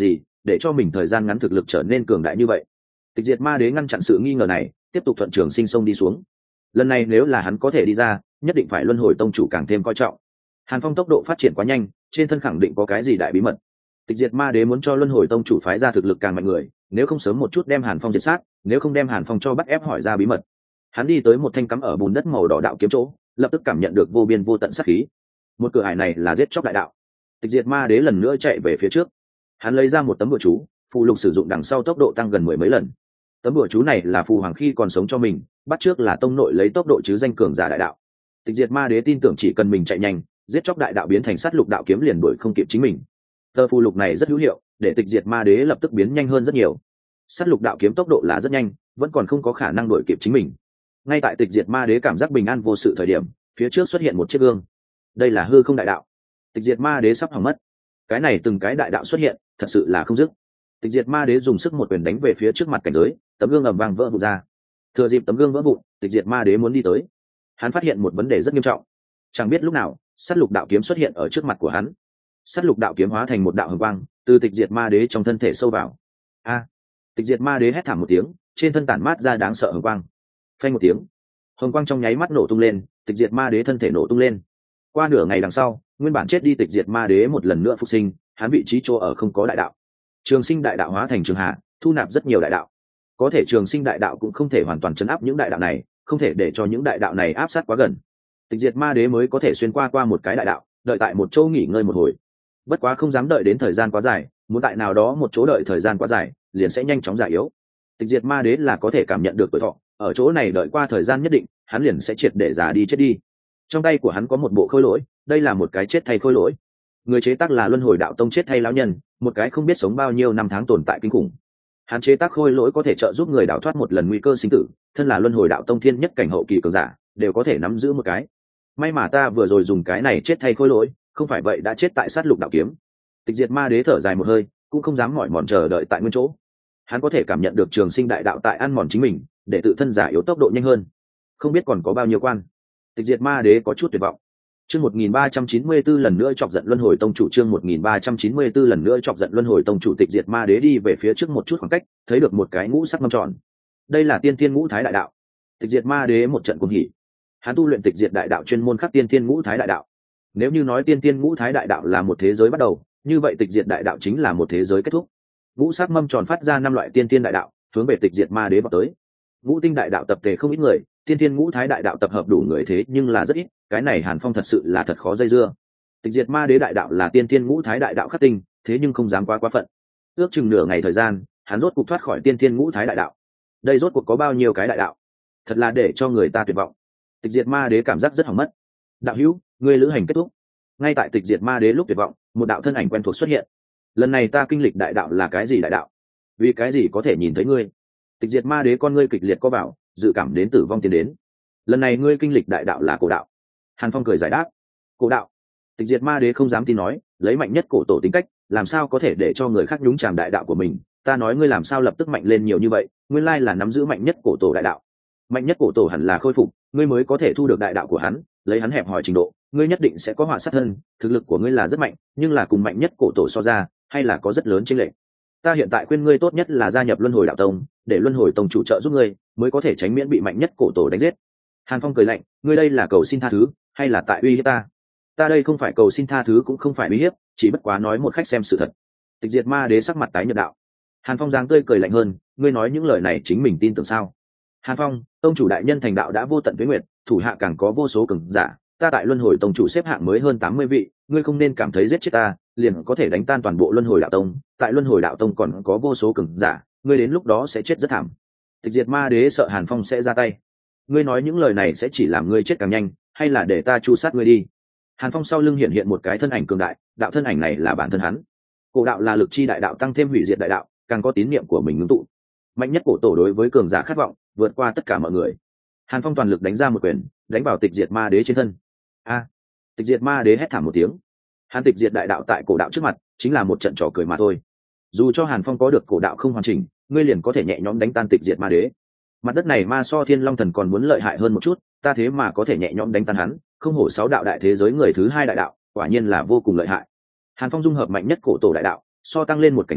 để cho mình thời gian ngắn thực lực trở nên cường đại như vậy. Tịch diệt ma đế ngăn chặn sự nghi ngờ này, tiếp tục thuận trường sinh sông đi xuống. Lần này nếu là hắn có thể đi ra, nhất định phải luân hồi tông chủ càng thêm coi trọng. Hàn Phong tốc độ phát triển quá nhanh, trên thân khẳng định có cái gì đại bí mật. Tịch diệt ma đế muốn cho luân hồi tông chủ phái ra thực lực càng mạnh người, nếu không sớm một chút đem Hàn Phong diệt sát, nếu không đem Hàn Phong cho bắt ép hỏi ra bí mật. Hắn đi tới một thanh cắm ở bùn đất màu đỏ đạo kiếm chỗ, lập tức cảm nhận được vô biên vô tận sát khí. Một cửa ải này là giết chóc đại đạo. Tịch diệt ma đế lần nữa chạy về phía trước. Hắn lấy ra một tấm bùa chú, phụ lục sử dụng đằng sau tốc độ tăng gần mười mấy lần. Tấm bùa chú này là phù hoàng khi còn sống cho mình, bắt trước là tông nội lấy tốc độ chứ danh cường giả đại đạo. Tịch diệt ma đế tin tưởng chỉ cần mình chạy nhanh, giết chóc đại đạo biến thành sát lục đạo kiếm liền đuổi không kịp chính mình. Tờ phù lục này rất hữu hiệu, để tịch diệt ma đế lập tức biến nhanh hơn rất nhiều. Sát lục đạo kiếm tốc độ là rất nhanh, vẫn còn không có khả năng đuổi kịp chính mình. Ngay tại tịch diệt ma đế cảm giác bình an vô sự thời điểm, phía trước xuất hiện một chiếc gương. Đây là hư không đại đạo. Tịch diệt ma đế sắp hỏng mất. Cái này từng cái đại đạo xuất hiện, thật sự là không dứt. Tịch diệt ma đế dùng sức một quyền đánh về phía trước mặt cảnh giới, tấm gương ầm vang vỡ vụn ra. Thừa dịp tấm gương vỡ vụn, tịch diệt ma đế muốn đi tới. Hắn phát hiện một vấn đề rất nghiêm trọng. Chẳng biết lúc nào, sát lục đạo kiếm xuất hiện ở trước mặt của hắn. Sát lục đạo kiếm hóa thành một đạo hồng quang, từ tịch diệt ma đế trong thân thể sâu vào. A! Tịch diệt ma đế hét thảm một tiếng, trên thân tản mát ra đáng sợ hồng quang. Phanh một tiếng, hồng quang trong nháy mắt nổ tung lên, tịch diệt ma đế thân thể nổ tung lên. Qua nửa ngày đằng sau, nguyên bản chết đi tịch diệt ma đế một lần nữa phục sinh, hắn vị trí chỗ ở không có đại đạo. Trường sinh đại đạo hóa thành trường hạ, thu nạp rất nhiều đại đạo. Có thể trường sinh đại đạo cũng không thể hoàn toàn chấn áp những đại đạo này, không thể để cho những đại đạo này áp sát quá gần. Tịch diệt ma đế mới có thể xuyên qua qua một cái đại đạo, đợi tại một chỗ nghỉ ngơi một hồi. Bất quá không dám đợi đến thời gian quá dài, muốn tại nào đó một chỗ đợi thời gian quá dài, liền sẽ nhanh chóng già yếu. Tịch diệt ma đế là có thể cảm nhận được tuổi thọ, ở chỗ này đợi qua thời gian nhất định, hắn liền sẽ triệt để già đi chết đi. Trong tay của hắn có một bộ khôi lỗi, đây là một cái chết thay khôi lỗi. Người chế tác là luân hồi đạo tông chết thay lão nhân, một cái không biết sống bao nhiêu năm tháng tồn tại kinh khủng. Hắn chế tác khôi lỗi có thể trợ giúp người đào thoát một lần nguy cơ sinh tử, thân là luân hồi đạo tông thiên nhất cảnh hậu kỳ cường giả, đều có thể nắm giữ một cái. May mà ta vừa rồi dùng cái này chết thay khôi lỗi, không phải vậy đã chết tại sát lục đạo kiếm. Tịch diệt ma đế thở dài một hơi, cũng không dám mỏi mòn chờ đợi tại nguyên chỗ. Hắn có thể cảm nhận được trường sinh đại đạo tại ăn mòn chính mình, để tự thân giả yếu tốc độ nhanh hơn. Không biết còn có bao nhiêu quan. Tịch diệt ma đế có chút tuyệt vọng. Chương một nghìn ba trăm chín mươi tư lần nữa chọc giận luân hồi tông chủ, chương một nghìn ba trăm chín mươi tư lần nữa chọc giận luân hồi tông chủ. Tịch diệt ma đế đi về phía trước một chút khoảng cách, thấy được một cái ngũ sắc mâm tròn. Đây là tiên thiên ngũ thái đại đạo. Tịch diệt ma đế một trận cuồng hỉ. Hắn tu luyện tịch diệt đại đạo chuyên môn khắc tiên thiên ngũ thái đại đạo. Nếu như nói tiên thiên ngũ thái đại đạo là một thế giới bắt đầu, như vậy tịch diệt đại đạo chính là một thế giới kết thúc. Ngũ sắc mâm tròn phát ra năm loại tiên thiên đại đạo, hướng về tịch diệt ma đế vào tới. Ngũ tinh đại đạo tập thể không ít người, tiên thiên ngũ thái đại đạo tập hợp đủ người thế nhưng là rất ít, cái này Hàn Phong thật sự là thật khó dây dưa. Tịch diệt ma đế đại đạo là tiên thiên ngũ thái đại đạo khắc tinh, thế nhưng không dám quá quá phận. Ước chừng nửa ngày thời gian, hắn rốt cuộc thoát khỏi tiên thiên ngũ thái đại đạo. Đây rốt cuộc có bao nhiêu cái đại đạo? Thật là để cho người ta tuyệt vọng. Tịch diệt ma đế cảm giác rất hỏng mất. Đạo hữu, ngươi lữ hành kết thúc. Ngay tại tịch diệt ma đế lúc tuyệt vọng, một đạo thân ảnh quen thuộc xuất hiện. Lần này ta kinh lịch đại đạo là cái gì đại đạo? Vì cái gì có thể nhìn thấy ngươi? Tịch diệt ma đế con ngươi kịch liệt co vào, dự cảm đến tử vong tiến đến. Lần này ngươi kinh lịch đại đạo là cổ đạo. Hàn Phong cười giải đáp. Cổ đạo? Tịch diệt ma đế không dám tin nói, lấy mạnh nhất cổ tổ tính cách, làm sao có thể để cho người khác nhúng chàm đại đạo của mình? Ta nói ngươi làm sao lập tức mạnh lên nhiều như vậy? Nguyên lai là nắm giữ mạnh nhất cổ tổ đại đạo. Mạnh nhất cổ tổ hẳn là khôi phục, ngươi mới có thể thu được đại đạo của hắn. Lấy hắn hẹp hòi trình độ, ngươi nhất định sẽ có họa sát thân. Thực lực của ngươi là rất mạnh, nhưng là cùng mạnh nhất cổ tổ so ra, hay là có rất lớn chênh lệch. Ta hiện tại khuyên ngươi tốt nhất là gia nhập luân hồi đạo tông, để luân hồi tông chủ trợ giúp ngươi, mới có thể tránh miễn bị mạnh nhất cổ tổ đánh giết. Hàn Phong cười lạnh, ngươi đây là cầu xin tha thứ, hay là tại uy hiếp ta? Ta đây không phải cầu xin tha thứ cũng không phải uy hiếp, chỉ bất quá nói một khách xem sự thật. Tịch diệt ma đế sắc mặt tái nhợt đạo. Hàn Phong giáng tươi cười lạnh hơn, ngươi nói những lời này chính mình tin tưởng sao? Hàn Phong, tông chủ đại nhân thành đạo đã vô tận tuế nguyệt, thủ hạ càng có vô số cường giả, ta tại luân hồi tông chủ xếp hạng mới hơn tám mươi vị, ngươi không nên cảm thấy giết chết ta liền có thể đánh tan toàn bộ luân hồi đạo tông, tại luân hồi đạo tông còn có vô số cường giả, ngươi đến lúc đó sẽ chết rất thảm. Tịch diệt ma đế sợ Hàn Phong sẽ ra tay. Ngươi nói những lời này sẽ chỉ làm ngươi chết càng nhanh, hay là để ta chu sát ngươi đi? Hàn Phong sau lưng hiện hiện một cái thân ảnh cường đại, đạo thân ảnh này là bản thân hắn. Cổ đạo là lực chi đại đạo tăng thêm hủy diệt đại đạo, càng có tín niệm của mình ngưng tụ. Mạnh nhất cổ tổ đối với cường giả khát vọng, vượt qua tất cả mọi người. Hàn Phong toàn lực đánh ra một quyền, đánh vào tịch diệt ma đế trên thân. A! Tịch diệt ma đế hét thảm một tiếng. Hàn tịch diệt đại đạo tại cổ đạo trước mặt, chính là một trận trò cười mà thôi. Dù cho Hàn Phong có được cổ đạo không hoàn chỉnh, ngươi liền có thể nhẹ nhõm đánh tan tịch diệt ma đế. Mặt đất này ma so thiên long thần còn muốn lợi hại hơn một chút, ta thế mà có thể nhẹ nhõm đánh tan hắn, không hổ sáu đạo đại thế giới người thứ hai đại đạo, quả nhiên là vô cùng lợi hại. Hàn Phong dung hợp mạnh nhất cổ tổ đại đạo, so tăng lên một cảnh giới,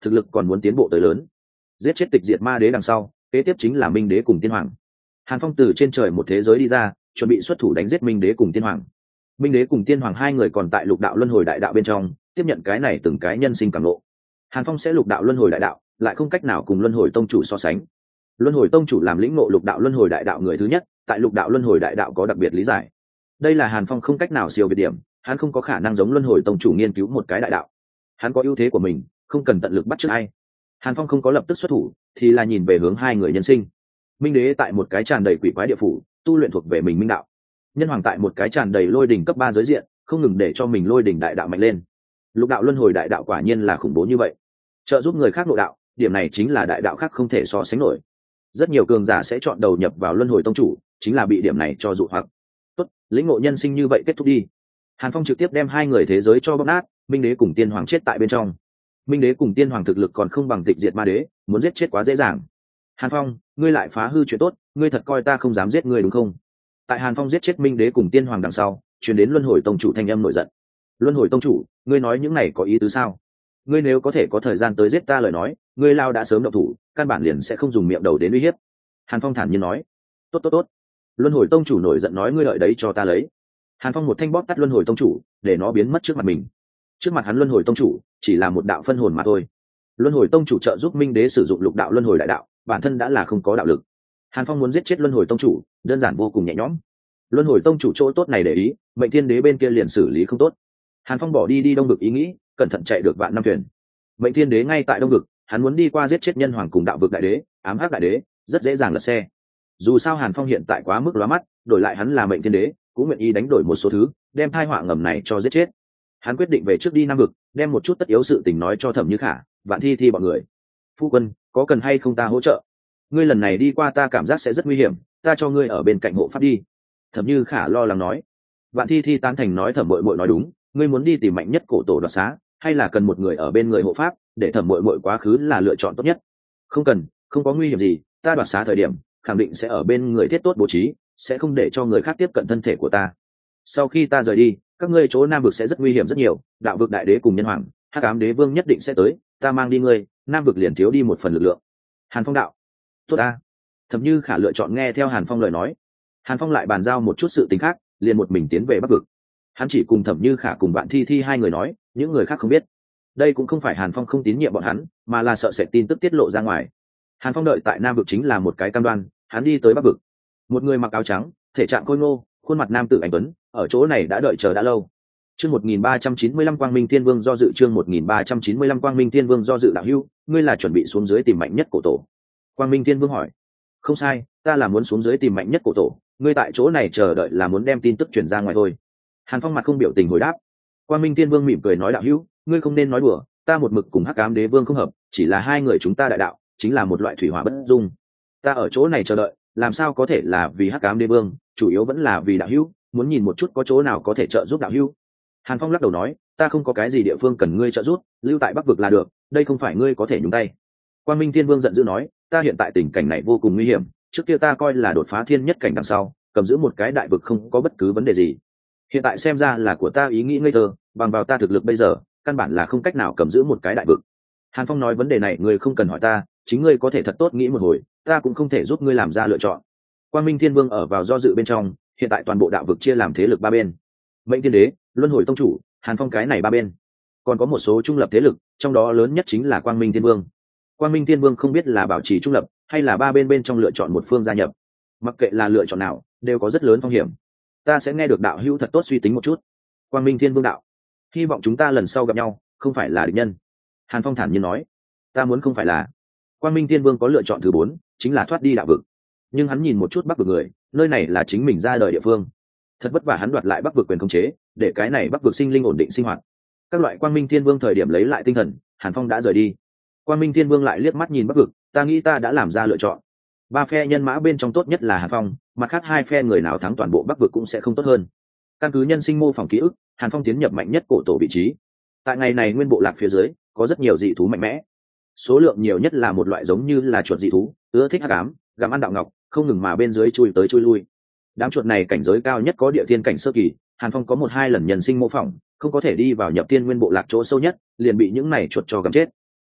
thực lực còn muốn tiến bộ tới lớn. Giết chết tịch diệt ma đế đằng sau, kế tiếp chính là minh đế cùng tiên hoàng. Hàn Phong từ trên trời một thế giới đi ra, chuẩn bị xuất thủ đánh giết minh đế cùng tiên hoàng. Minh đế cùng tiên hoàng hai người còn tại lục đạo luân hồi đại đạo bên trong tiếp nhận cái này từng cái nhân sinh cảm ngộ. Hàn Phong sẽ lục đạo luân hồi đại đạo, lại không cách nào cùng luân hồi tông chủ so sánh. Luân hồi tông chủ làm lĩnh ngộ lục đạo luân hồi đại đạo người thứ nhất, tại lục đạo luân hồi đại đạo có đặc biệt lý giải. Đây là Hàn Phong không cách nào siêu việt điểm, hắn không có khả năng giống luân hồi tông chủ nghiên cứu một cái đại đạo. Hắn có ưu thế của mình, không cần tận lực bắt chước ai. Hàn Phong không có lập tức xuất thủ, thì là nhìn về hướng hai người nhân sinh. Minh đế tại một cái tràn đầy quỷ quái địa phủ, tu luyện thuộc về mình minh đạo. Nhân hoàng tại một cái tràn đầy lôi đỉnh cấp ba giới diện, không ngừng để cho mình lôi đỉnh đại đạo mạnh lên. Lục đạo luân hồi đại đạo quả nhiên là khủng bố như vậy. Trợ giúp người khác nội đạo, điểm này chính là đại đạo khác không thể so sánh nổi. Rất nhiều cường giả sẽ chọn đầu nhập vào luân hồi tông chủ, chính là bị điểm này cho dụ hoặc. Tốt, lĩnh ngộ nhân sinh như vậy kết thúc đi. Hàn Phong trực tiếp đem hai người thế giới cho bóp nát, minh đế cùng tiên hoàng chết tại bên trong. Minh đế cùng tiên hoàng thực lực còn không bằng tịch diệt ma đế, muốn giết chết quá dễ dàng. Hàn Phong, ngươi lại phá hư chuyện tốt, ngươi thật coi ta không dám giết ngươi đúng không? Tại Hàn Phong giết chết minh đế cùng tiên hoàng đằng sau, truyền đến luân hồi tông chủ thanh âm nổi giận. Luân hồi tông chủ, ngươi nói những này có ý tứ sao? Ngươi nếu có thể có thời gian tới giết ta lời nói, ngươi lao đã sớm động thủ, căn bản liền sẽ không dùng miệng đầu đến uy hiếp. Hàn Phong thản nhiên nói. Tốt tốt tốt. Luân hồi tông chủ nổi giận nói ngươi lợi đấy cho ta lấy. Hàn Phong một thanh bóp tắt luân hồi tông chủ, để nó biến mất trước mặt mình. Trước mặt hắn luân hồi tông chủ chỉ là một đạo phân hồn mà thôi. Luân hồi tông chủ trợ giúp minh đế sử dụng lục đạo luân hồi đại đạo, bản thân đã là không có đạo lực. Hàn Phong muốn giết chết luân hồi tông chủ, đơn giản vô cùng nhẹ nhõm. Luân hồi tông chủ chỗ tốt này để ý, mệnh thiên đế bên kia liền xử lý không tốt. Hàn Phong bỏ đi đi đông vực ý nghĩ, cẩn thận chạy được vạn năm thuyền. Mệnh thiên đế ngay tại đông vực, hắn muốn đi qua giết chết nhân hoàng cùng đạo vực đại đế, ám hắc đại đế, rất dễ dàng lật xe. Dù sao Hàn Phong hiện tại quá mức lóa mắt, đổi lại hắn là mệnh thiên đế, cũng nguyện ý đánh đổi một số thứ, đem tai họa ngầm này cho giết chết. Hắn quyết định về trước đi nam vực, đem một chút tất yếu sự tình nói cho Thẩm Như Khả, Vạn Thi Thi bọn người. Phu quân, có cần hay không ta hỗ trợ? Ngươi lần này đi qua ta cảm giác sẽ rất nguy hiểm, ta cho ngươi ở bên cạnh hộ pháp đi. Thẩm Như Khả lo lắng nói. Vạn Thi Thi tán thành nói Thẩm Muội Muội nói đúng, ngươi muốn đi tìm mạnh nhất cổ tổ đoạt xá, hay là cần một người ở bên người hộ pháp, để Thẩm Muội Muội quá khứ là lựa chọn tốt nhất. Không cần, không có nguy hiểm gì, ta đoạt xá thời điểm, khẳng định sẽ ở bên người thiết tốt bố trí, sẽ không để cho người khác tiếp cận thân thể của ta. Sau khi ta rời đi, các ngươi chỗ nam vực sẽ rất nguy hiểm rất nhiều, đạo vực đại đế cùng nhân hoàng, hắc ám đế vương nhất định sẽ tới, ta mang đi ngươi, nam vực liền thiếu đi một phần lực lượng. Hàn Phong đạo. Tốt ta. Thẩm Như Khả lựa chọn nghe theo Hàn Phong lời nói. Hàn Phong lại bàn giao một chút sự tình khác, liền một mình tiến về bắc vực. Hắn chỉ cùng Thẩm Như Khả cùng Vạn Thi Thi hai người nói, những người khác không biết. Đây cũng không phải Hàn Phong không tín nhiệm bọn hắn, mà là sợ sẽ tin tức tiết lộ ra ngoài. Hàn Phong đợi tại nam vực chính là một cái cam đoan, hắn đi tới bắc vực. Một người mặc áo trắng, thể trạng khôi ngô, khuôn mặt nam tử anh tuấn, ở chỗ này đã đợi chờ đã lâu. Chương một nghìn ba trăm chín mươi lăm Quang Minh Thiên Vương do dự chương một nghìn ba trăm chín mươi lăm Quang Minh Thiên Vương do dự đạo hữu, ngươi là chuẩn bị xuống dưới tìm mạnh nhất cổ tổ. Quang Minh Thiên Vương hỏi. Không sai, ta là muốn xuống dưới tìm mạnh nhất cổ tổ, ngươi tại chỗ này chờ đợi là muốn đem tin tức truyền ra ngoài thôi. Hàn Phong mặt không biểu tình hồi đáp. Quang Minh Thiên Vương mỉm cười nói đạo hữu, ngươi không nên nói đùa, ta một mực cùng Hắc Ám Đế Vương không hợp, chỉ là hai người chúng ta đại đạo, chính là một loại thủy hỏa bất dung. Ta ở chỗ này chờ đợi, làm sao có thể là vì Hắc Ám Đế Vương, chủ yếu vẫn là vì đạo hữu, muốn nhìn một chút có chỗ nào có thể trợ giúp đạo hữu. Hàn Phong lắc đầu nói, ta không có cái gì địa phương cần ngươi trợ giúp, lưu tại Bắc vực là được, đây không phải ngươi có thể nhúng tay. Quang Minh Thiên Vương giận dữ nói, ta hiện tại tình cảnh này vô cùng nguy hiểm, trước kia ta coi là đột phá thiên nhất cảnh đằng sau, cầm giữ một cái đại vực không có bất cứ vấn đề gì. Hiện tại xem ra là của ta ý nghĩ ngây thơ, bằng vào ta thực lực bây giờ, căn bản là không cách nào cầm giữ một cái đại vực. Hàn Phong nói vấn đề này ngươi không cần hỏi ta, chính ngươi có thể thật tốt nghĩ một hồi, ta cũng không thể giúp ngươi làm ra lựa chọn. Quang Minh Thiên Vương ở vào do dự bên trong, hiện tại toàn bộ đạo vực chia làm thế lực ba bên. Mệnh Thiên Đế, Luân Hồi Tông chủ, Hàn Phong cái này ba bên. Còn có một số trung lập thế lực, trong đó lớn nhất chính là Quang Minh Thiên Vương. Quang Minh Thiên Vương không biết là bảo trì trung lập, hay là ba bên bên trong lựa chọn một phương gia nhập. Mặc kệ là lựa chọn nào, đều có rất lớn phong hiểm. Ta sẽ nghe được đạo hữu thật tốt suy tính một chút. Quang Minh Thiên Vương đạo, hy vọng chúng ta lần sau gặp nhau, không phải là địch nhân. Hàn Phong thản nhiên nói, ta muốn không phải là. Quang Minh Thiên Vương có lựa chọn thứ bốn, chính là thoát đi đạo vực. Nhưng hắn nhìn một chút Bắc vực người, nơi này là chính mình ra đời địa phương. Thật vất vả hắn đoạt lại Bắc vực quyền khống chế, để cái này Bắc vực sinh linh ổn định sinh hoạt. Các loại Quang Minh Thiên Vương thời điểm lấy lại tinh thần, Hàn Phong đã rời đi. Quang Minh Thiên Vương lại liếc mắt nhìn Bắc vực, ta nghĩ ta đã làm ra lựa chọn. Ba phe nhân mã bên trong tốt nhất là Hàn Phong, mặt khác hai phe người nào thắng toàn bộ Bắc vực cũng sẽ không tốt hơn. Căn cứ nhân sinh mô phỏng ký ức, Hàn Phong tiến nhập mạnh nhất cổ tổ vị trí. Tại ngày này nguyên bộ lạc phía dưới có rất nhiều dị thú mạnh mẽ, số lượng nhiều nhất là một loại giống như là chuột dị thú, ưa thích hắc ám, gặm ăn đạo ngọc, không ngừng mà bên dưới chui tới chui lui. Đám chuột này cảnh giới cao nhất có địa thiên cảnh sơ kỳ, Hàn Phong có một hai lần nhân sinh mô phỏng, không có thể đi vào nhập tiên nguyên bộ lạc chỗ sâu nhất, liền bị những này chuột cho gặm chết.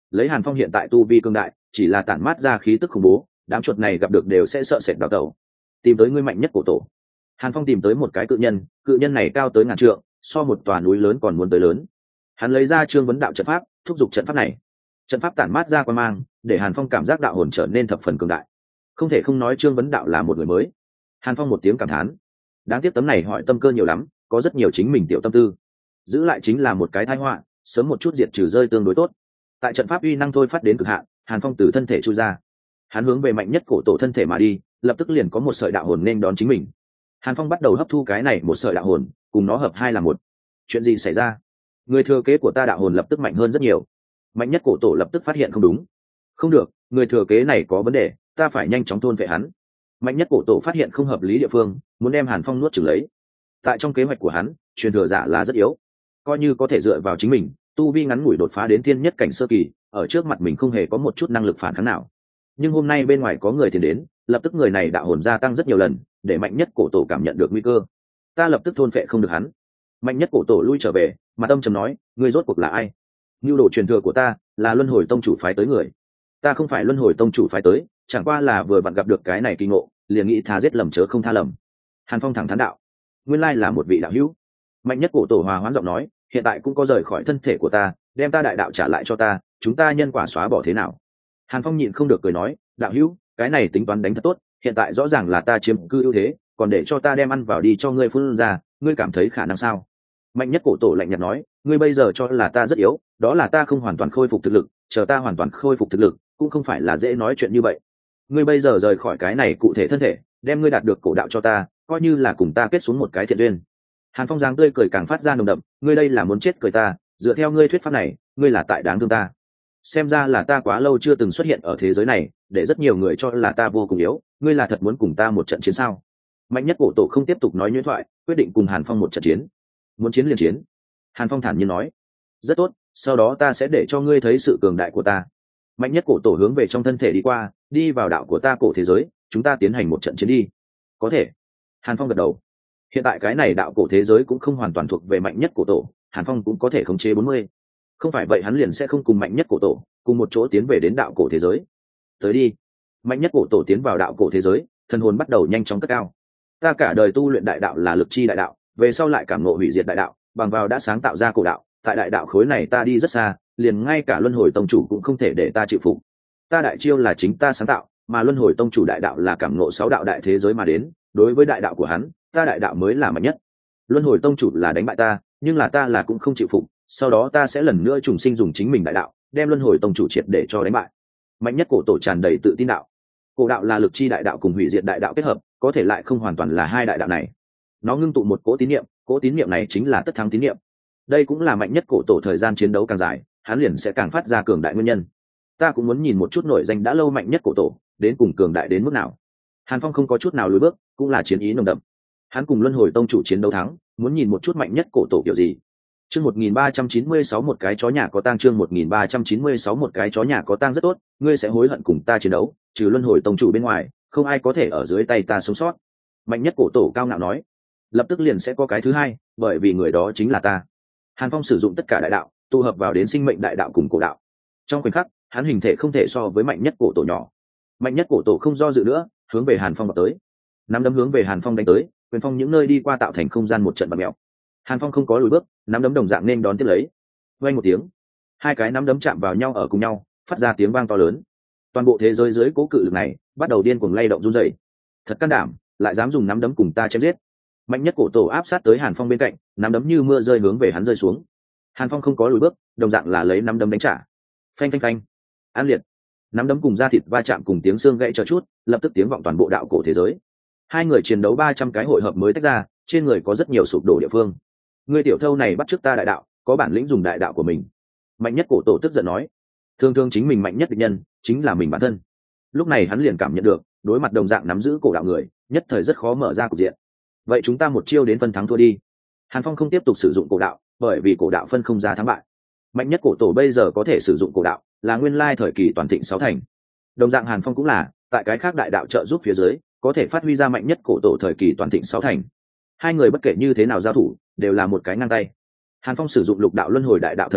lấy Hàn Phong hiện tại tu vi cương đại, chỉ là tản mát ra khí tức khủng bố, đám chuột này gặp được đều sẽ sợ sệt đào tẩu. Tìm tới ngươi mạnh nhất cổ tổ. Hàn Phong tìm tới một cái cự nhân, cự nhân này cao tới ngàn trượng, so một tòa núi lớn còn muốn tới lớn. Hắn lấy ra Trương Vấn Đạo trận pháp, thúc giục trận pháp này. Trận pháp tản mát ra quang mang, để Hàn Phong cảm giác đạo hồn trở nên thập phần cường đại. Không thể không nói Trương Vấn Đạo là một người mới. Hàn Phong một tiếng cảm thán. Đáng tiếc tấm này hỏi tâm cơ nhiều lắm, có rất nhiều chính mình tiểu tâm tư. Giữ lại chính là một cái tai họa, sớm một chút diệt trừ rơi tương đối tốt. Tại trận pháp uy năng thôi phát đến cực hạn, Hàn Phong từ thân thể chui ra. Hắn hướng về mạnh nhất cổ tổ thân thể mà đi, lập tức liền có một sợi đạo hồn nên đón chính mình. Hàn Phong bắt đầu hấp thu cái này một sợi đạo hồn, cùng nó hợp hai là một. Chuyện gì xảy ra? Người thừa kế của ta đạo hồn lập tức mạnh hơn rất nhiều. Mạnh nhất cổ tổ lập tức phát hiện không đúng. Không được, người thừa kế này có vấn đề, ta phải nhanh chóng thôn vệ hắn. Mạnh nhất cổ tổ phát hiện không hợp lý địa phương, muốn đem Hàn Phong nuốt chửng lấy. Tại trong kế hoạch của hắn, truyền thừa giả là rất yếu, coi như có thể dựa vào chính mình, tu vi ngắn ngủi đột phá đến thiên nhất cảnh sơ kỳ, ở trước mặt mình không hề có một chút năng lực phản kháng nào. Nhưng hôm nay bên ngoài có người tiền đến, lập tức người này đạo hồn gia tăng rất nhiều lần, để mạnh nhất cổ tổ cảm nhận được nguy cơ. Ta lập tức thôn phệ không được hắn. Mạnh nhất cổ tổ lui trở về, mà tâm trầm nói, ngươi rốt cuộc là ai? Nưu đồ truyền thừa của ta là Luân Hồi Tông chủ phái tới người. Ta không phải Luân Hồi Tông chủ phái tới, chẳng qua là vừa vặn gặp được cái này kỳ ngộ, liền nghĩ tha giết lầm chớ không tha lầm. Hàn Phong thẳng thắn đạo, nguyên lai là một vị đạo hữu. Mạnh nhất cổ tổ hòa hoãn giọng nói, hiện tại cũng có rời khỏi thân thể của ta, đem ta đại đạo trả lại cho ta, chúng ta nhân quả xóa bỏ thế nào? Hàn Phong nhịn không được cười nói, đạo hữu, cái này tính toán đánh thật tốt, hiện tại rõ ràng là ta chiếm cư ưu thế, còn để cho ta đem ăn vào đi cho ngươi phun ra, ngươi cảm thấy khả năng sao? Mạnh nhất cổ tổ lạnh nhạt nói, ngươi bây giờ cho là ta rất yếu, đó là ta không hoàn toàn khôi phục thực lực, chờ ta hoàn toàn khôi phục thực lực, cũng không phải là dễ nói chuyện như vậy. Ngươi bây giờ rời khỏi cái này cụ thể thân thể, đem ngươi đạt được cổ đạo cho ta, coi như là cùng ta kết xuống một cái thiện duyên. Hàn Phong dáng tươi cười càng phát ra nồng đậm, ngươi đây là muốn chết cười ta, dựa theo ngươi thuyết pháp này, ngươi là tại đáng thương ta. Xem ra là ta quá lâu chưa từng xuất hiện ở thế giới này, để rất nhiều người cho là ta vô cùng yếu, ngươi là thật muốn cùng ta một trận chiến sao? Mạnh nhất cổ tổ không tiếp tục nói nhuyễn thoại, quyết định cùng Hàn Phong một trận chiến. Muốn chiến liền chiến. Hàn Phong thản nhiên nói, rất tốt, sau đó ta sẽ để cho ngươi thấy sự cường đại của ta. Mạnh nhất cổ tổ hướng về trong thân thể đi qua, đi vào đạo của ta cổ thế giới, chúng ta tiến hành một trận chiến đi. Có thể. Hàn Phong gật đầu. Hiện tại cái này đạo cổ thế giới cũng không hoàn toàn thuộc về mạnh nhất cổ tổ, Hàn Phong cũng có thể khống chế bốn mươi. Không phải vậy hắn liền sẽ không cùng mạnh nhất cổ tổ cùng một chỗ tiến về đến đạo cổ thế giới. Tới đi. Mạnh nhất cổ tổ tiến vào đạo cổ thế giới, thần hồn bắt đầu nhanh chóng cất cao. Ta cả đời tu luyện đại đạo là lực chi đại đạo, về sau lại cảm ngộ hủy diệt đại đạo, bằng vào đã sáng tạo ra cổ đạo, tại đại đạo khối này ta đi rất xa, liền ngay cả Luân Hồi Tông chủ cũng không thể để ta chịu phục. Ta đại chiêu là chính ta sáng tạo, mà Luân Hồi Tông chủ đại đạo là cảm ngộ sáu đạo đại thế giới mà đến, đối với đại đạo của hắn, ta đại đạo mới là mạnh nhất. Luân Hồi Tông chủ là đánh bại ta, nhưng là ta là cũng không chịu phục, sau đó ta sẽ lần nữa trùng sinh dùng chính mình đại đạo, đem Luân Hồi Tông chủ triệt để cho đánh bại. Mạnh nhất cổ tổ tràn đầy tự tin đạo. Cổ đạo là lực chi đại đạo cùng hủy diệt đại đạo kết hợp, có thể lại không hoàn toàn là hai đại đạo này. Nó ngưng tụ một cỗ tín niệm, cỗ tín niệm này chính là tất thắng tín niệm. Đây cũng là mạnh nhất cổ tổ thời gian chiến đấu càng dài, hắn liền sẽ càng phát ra cường đại nguyên nhân. Ta cũng muốn nhìn một chút nổi danh đã lâu mạnh nhất cổ tổ, đến cùng cường đại đến mức nào. Hàn Phong không có chút nào lùi bước, cũng là chiến ý nồng đậm. Hắn cùng Luân Hồi Tông chủ chiến đấu thắng, muốn nhìn một chút mạnh nhất cổ tổ kiểu gì. Chương một nghìn ba trăm chín mươi sáu một cái chó nhà có tang, chương một nghìn ba trăm chín mươi sáu một cái chó nhà có tang rất tốt, ngươi sẽ hối hận cùng ta chiến đấu, trừ Luân Hồi Tông chủ bên ngoài, không ai có thể ở dưới tay ta sống sót. Mạnh nhất cổ tổ cao ngạo nói. Lập tức liền sẽ có cái thứ hai, bởi vì người đó chính là ta. Hàn Phong sử dụng tất cả đại đạo, tụ hợp vào đến sinh mệnh đại đạo cùng cổ đạo. Trong khoảnh khắc, hắn hình thể không thể so với mạnh nhất cổ tổ nhỏ. Mạnh nhất cổ tổ không do dự nữa, hướng về Hàn Phong vào tới. Nắm đấm hướng về Hàn Phong đánh tới, quyền phong những nơi đi qua tạo thành không gian một trận bật mèo. Hàn Phong không có lùi bước, nắm đấm đồng dạng nên đón tiếp lấy. Vang một tiếng, hai cái nắm đấm chạm vào nhau ở cùng nhau, phát ra tiếng vang to lớn. Toàn bộ thế giới dưới cố cự lực này bắt đầu điên cuồng lay động run rẩy. Thật can đảm, lại dám dùng nắm đấm cùng ta chém giết. Mạnh nhất cổ tổ áp sát tới Hàn Phong bên cạnh, nắm đấm như mưa rơi hướng về hắn rơi xuống. Hàn Phong không có lùi bước, đồng dạng là lấy nắm đấm đánh trả. Phanh phanh phanh, an liệt. Nắm đấm cùng da thịt va chạm cùng tiếng xương gãy cho chút, lập tức tiếng vọng toàn bộ đạo cổ thế giới. Hai người chiến đấu ba trăm cái hội hợp mới tách ra, trên người có rất nhiều sụp đổ địa phương. Ngươi tiểu thâu này bắt chước ta đại đạo, có bản lĩnh dùng đại đạo của mình. Mạnh nhất cổ tổ tức giận nói. Thường thường chính mình mạnh nhất địch nhân chính là mình bản thân. Lúc này hắn liền cảm nhận được, đối mặt đồng dạng nắm giữ cổ đạo người, nhất thời rất khó mở ra cục diện. Vậy chúng ta một chiêu đến phân thắng thua đi. Hàn Phong không tiếp tục sử dụng cổ đạo, bởi vì cổ đạo phân không ra thắng bại. Mạnh nhất cổ tổ bây giờ có thể sử dụng cổ đạo, là nguyên lai thời kỳ toàn thịnh sáu thành. Đồng dạng Hàn Phong cũng là, tại cái khác đại đạo trợ giúp phía dưới, có thể phát huy ra mạnh nhất cổ tổ thời kỳ toàn thịnh sáu thành. Hai người bất kể như thế nào giao thủ, đều là một cái ngang tay. Hàn Phong sử dụng lục đạo luân hồi đại đạo thần minh,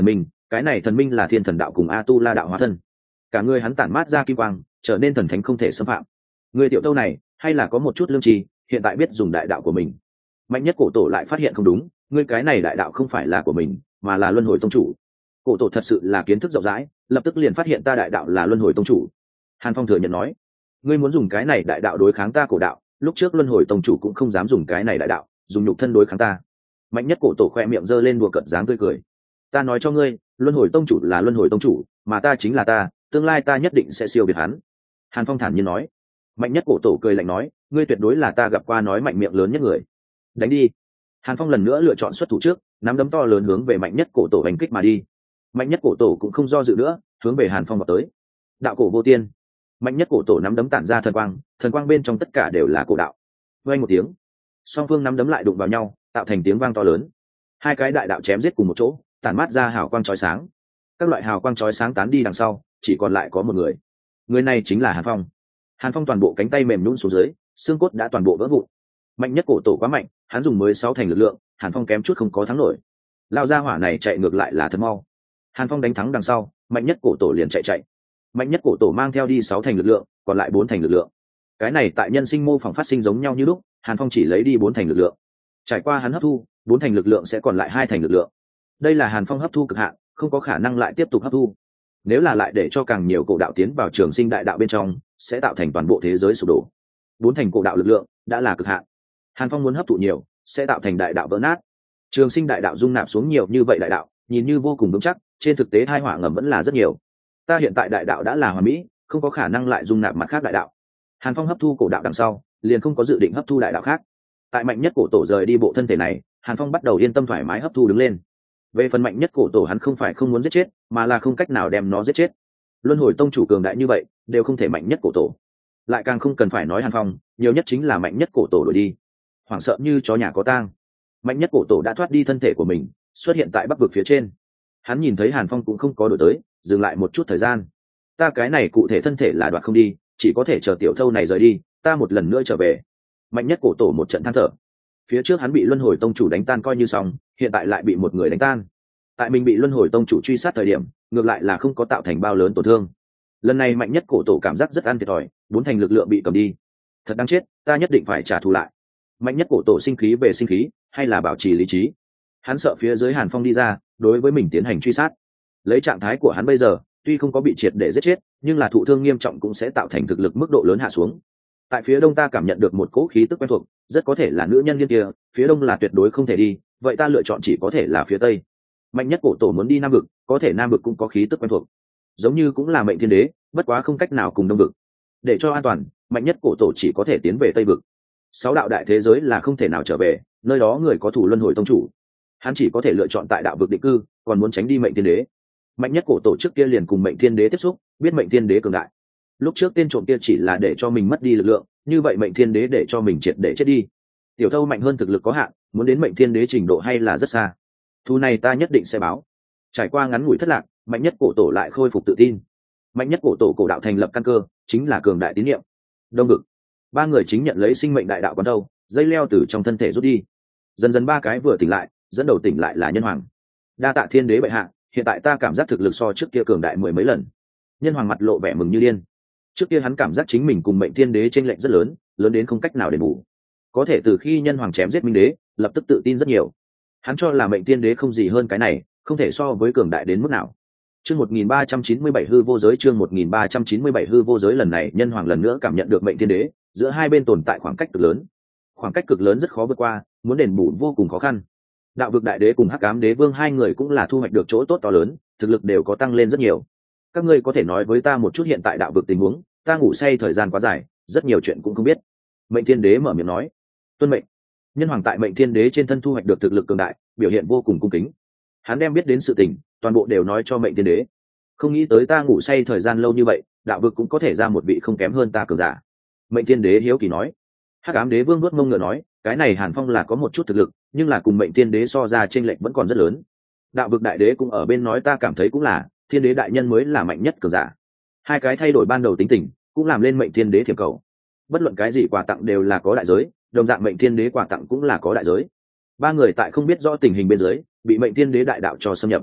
cái này thần minh là thiên thần đạo cùng a tu la đạo hóa thân, cả người hắn tản mát ra kim quang, trở nên thần thánh không thể xâm phạm. Người tiểu tâu này hay là có một chút lương tri, hiện tại biết dùng đại đạo của mình. Mạnh Nhất Cổ Tổ lại phát hiện không đúng, ngươi cái này đại đạo không phải là của mình, mà là luân hồi tông chủ. Cổ Tổ thật sự là kiến thức rộng rãi, lập tức liền phát hiện ta đại đạo là luân hồi tông chủ. Hàn Phong thừa nhận nói, ngươi muốn dùng cái này đại đạo đối kháng ta cổ đạo, lúc trước luân hồi tông chủ cũng không dám dùng cái này đại đạo, dùng nhục thân đối kháng ta. Mạnh Nhất Cổ Tổ khoe miệng giơ lên đùa cợt dáng tươi cười. Ta nói cho ngươi, luân hồi tông chủ là luân hồi tông chủ, mà ta chính là ta, tương lai ta nhất định sẽ siêu việt hắn. Hàn Phong thản nhiên nói. Mạnh Nhất Cổ Tổ cười lạnh nói, ngươi tuyệt đối là ta gặp qua nói mạnh miệng lớn nhất người. Đánh đi. Hàn Phong lần nữa lựa chọn xuất thủ trước, nắm đấm to lớn hướng về Mạnh Nhất Cổ Tổ đánh kích mà đi. Mạnh Nhất Cổ Tổ cũng không do dự nữa, hướng về Hàn Phong vào tới. Đạo cổ vô tiên. Mạnh Nhất Cổ Tổ nắm đấm tản ra thần quang, thần quang bên trong tất cả đều là cổ đạo. Vang một tiếng, song phương nắm đấm lại đụng vào nhau, tạo thành tiếng vang to lớn. Hai cái đại đạo chém giết cùng một chỗ, tản mát ra hào quang chói sáng. Các loại hào quang chói sáng tán đi đằng sau, chỉ còn lại có một người. Người này chính là Hàn Phong. Hàn Phong toàn bộ cánh tay mềm nhũn xuống dưới, xương cốt đã toàn bộ vỡ vụn. Mạnh Nhất Cổ Tổ quá mạnh, hắn dùng mới sáu thành lực lượng, Hàn Phong kém chút không có thắng nổi. Lao ra hỏa này chạy ngược lại là thật mau. Hàn Phong đánh thắng đằng sau, Mạnh Nhất Cổ Tổ liền chạy chạy. Mạnh Nhất Cổ Tổ mang theo đi sáu thành lực lượng, còn lại bốn thành lực lượng. Cái này tại nhân sinh mô phỏng phát sinh giống nhau như lúc, Hàn Phong chỉ lấy đi bốn thành lực lượng. Trải qua hắn hấp thu, bốn thành lực lượng sẽ còn lại hai thành lực lượng. Đây là Hàn Phong hấp thu cực hạn, không có khả năng lại tiếp tục hấp thu. Nếu là lại để cho càng nhiều cổ đạo tiến vào trường sinh đại đạo bên trong, sẽ tạo thành toàn bộ thế giới sụp đổ. Bốn thành cổ đạo lực lượng đã là cực hạn. Hàn Phong muốn hấp thụ nhiều, sẽ tạo thành đại đạo vỡ nát. Trường sinh đại đạo dung nạp xuống nhiều như vậy đại đạo, nhìn như vô cùng vững chắc, trên thực tế hai họa ngầm vẫn là rất nhiều. Ta hiện tại đại đạo đã là hoàn mỹ, không có khả năng lại dung nạp mặt khác đại đạo. Hàn Phong hấp thu cổ đạo đằng sau, liền không có dự định hấp thu đại đạo khác. Tại Mạnh Nhất Cổ Tổ rời đi bộ thân thể này, Hàn Phong bắt đầu yên tâm thoải mái hấp thu đứng lên. Về phần Mạnh Nhất Cổ Tổ hắn không phải không muốn giết chết, mà là không cách nào đem nó giết chết. Luân hồi tông chủ cường đại như vậy, đều không thể Mạnh Nhất Cổ Tổ. Lại càng không cần phải nói Hàn Phong, nhiều nhất chính là Mạnh Nhất Cổ Tổ đổi đi. Hoảng sợ như chó nhà có tang. Mạnh Nhất Cổ Tổ đã thoát đi thân thể của mình, xuất hiện tại bắc vực phía trên. Hắn nhìn thấy Hàn Phong cũng không có đổi tới, dừng lại một chút thời gian. Ta cái này cụ thể thân thể là đoạt không đi, chỉ có thể chờ tiểu thâu này rời đi, ta một lần nữa trở về. Mạnh Nhất Cổ Tổ một trận than thở. Phía trước hắn bị Luân Hồi tông chủ đánh tan coi như xong, hiện tại lại bị một người đánh tan. Tại mình bị Luân Hồi tông chủ truy sát thời điểm, ngược lại là không có tạo thành bao lớn tổn thương. Lần này Mạnh Nhất Cổ Tổ cảm giác rất ăn thiệt thòi, bốn thành lực lượng bị cầm đi. Thật đáng chết, ta nhất định phải trả thù lại. Mạnh Nhất Cổ Tổ sinh khí về sinh khí, hay là bảo trì lý trí. Hắn sợ phía dưới Hàn Phong đi ra, đối với mình tiến hành truy sát. Lấy trạng thái của hắn bây giờ, tuy không có bị triệt để giết chết, nhưng là thụ thương nghiêm trọng cũng sẽ tạo thành thực lực mức độ lớn hạ xuống. Tại phía đông ta cảm nhận được một cỗ khí tức quen thuộc, rất có thể là nữ nhân liên kia, phía đông là tuyệt đối không thể đi, vậy ta lựa chọn chỉ có thể là phía tây. Mạnh Nhất Cổ Tổ muốn đi nam vực, có thể nam vực cũng có khí tức quen thuộc, giống như cũng là mệnh thiên đế, bất quá không cách nào cùng đông vực. Để cho an toàn, Mạnh Nhất Cổ Tổ chỉ có thể tiến về tây vực. Sáu đạo đại thế giới là không thể nào trở về, nơi đó người có thủ Luân Hồi tông chủ, hắn chỉ có thể lựa chọn tại đạo vực định cư, còn muốn tránh đi mệnh thiên đế. Mạnh Nhất Cổ Tổ trước kia liền cùng mệnh thiên đế tiếp xúc, biết mệnh thiên đế cường đại. Lúc trước tên trộm kia chỉ là để cho mình mất đi lực lượng, như vậy mệnh thiên đế để cho mình triệt để chết đi. Tiểu thâu mạnh hơn thực lực có hạn, muốn đến mệnh thiên đế trình độ hay là rất xa. Thu này ta nhất định sẽ báo. Trải qua ngắn ngủi thất lạc, Mạnh Nhất Cổ Tổ lại khôi phục tự tin. Mạnh Nhất Cổ Tổ cổ đạo thành lập căn cơ, chính là cường đại tín niệm. Đông vực, ba người chính nhận lấy sinh mệnh đại đạo quán đâu, dây leo từ trong thân thể rút đi. Dần dần ba cái vừa tỉnh lại, dẫn đầu tỉnh lại là Nhân Hoàng. Đa tạ thiên đế bệ hạ, hiện tại ta cảm giác thực lực so trước kia cường đại mười mấy lần. Nhân Hoàng mặt lộ vẻ mừng như điên. Trước kia hắn cảm giác chính mình cùng mệnh thiên đế chênh lệch rất lớn, lớn đến không cách nào đền bù. Có thể từ khi Nhân Hoàng chém giết minh đế, lập tức tự tin rất nhiều. Hắn cho là mệnh thiên đế không gì hơn cái này, không thể so với cường đại đến mức nào. Chương một nghìn ba trăm chín mươi bảy hư vô giới, chương một nghìn ba trăm chín mươi bảy hư vô giới. Lần này Nhân Hoàng lần nữa cảm nhận được mệnh thiên đế, giữa hai bên tồn tại khoảng cách cực lớn. Khoảng cách cực lớn rất khó vượt qua, muốn đền bù vô cùng khó khăn. Đạo vực đại đế cùng Hắc Ám đế vương hai người cũng là thu hoạch được chỗ tốt to lớn, thực lực đều có tăng lên rất nhiều. Các ngươi có thể nói với ta một chút hiện tại đạo vực tình huống, ta ngủ say thời gian quá dài, rất nhiều chuyện cũng không biết. Mệnh thiên đế mở miệng nói. Tuân mệnh. Nhân Hoàng tại mệnh thiên đế trên thân thu hoạch được thực lực cường đại, biểu hiện vô cùng cung kính. Hắn đem biết đến sự tình, toàn bộ đều nói cho mệnh thiên đế. Không nghĩ tới ta ngủ say thời gian lâu như vậy, đạo vực cũng có thể ra một vị không kém hơn ta cường giả. Mệnh thiên đế hiếu kỳ nói. Hắc Ám đế vương nuốt mông ngựa nói, cái này Hàn Phong là có một chút thực lực, nhưng là cùng mệnh thiên đế so ra chênh lệch vẫn còn rất lớn. Đạo vực đại đế cũng ở bên nói ta cảm thấy cũng là, thiên đế đại nhân mới là mạnh nhất cường giả. Hai cái thay đổi ban đầu tính tình, cũng làm lên mệnh thiên đế thiệp cầu. Bất luận cái gì quà tặng đều là có đại giới, đồng dạng mệnh thiên đế quà tặng cũng là có đại giới. Ba người tại không biết rõ tình hình bên dưới, bị mệnh thiên đế đại đạo cho xâm nhập.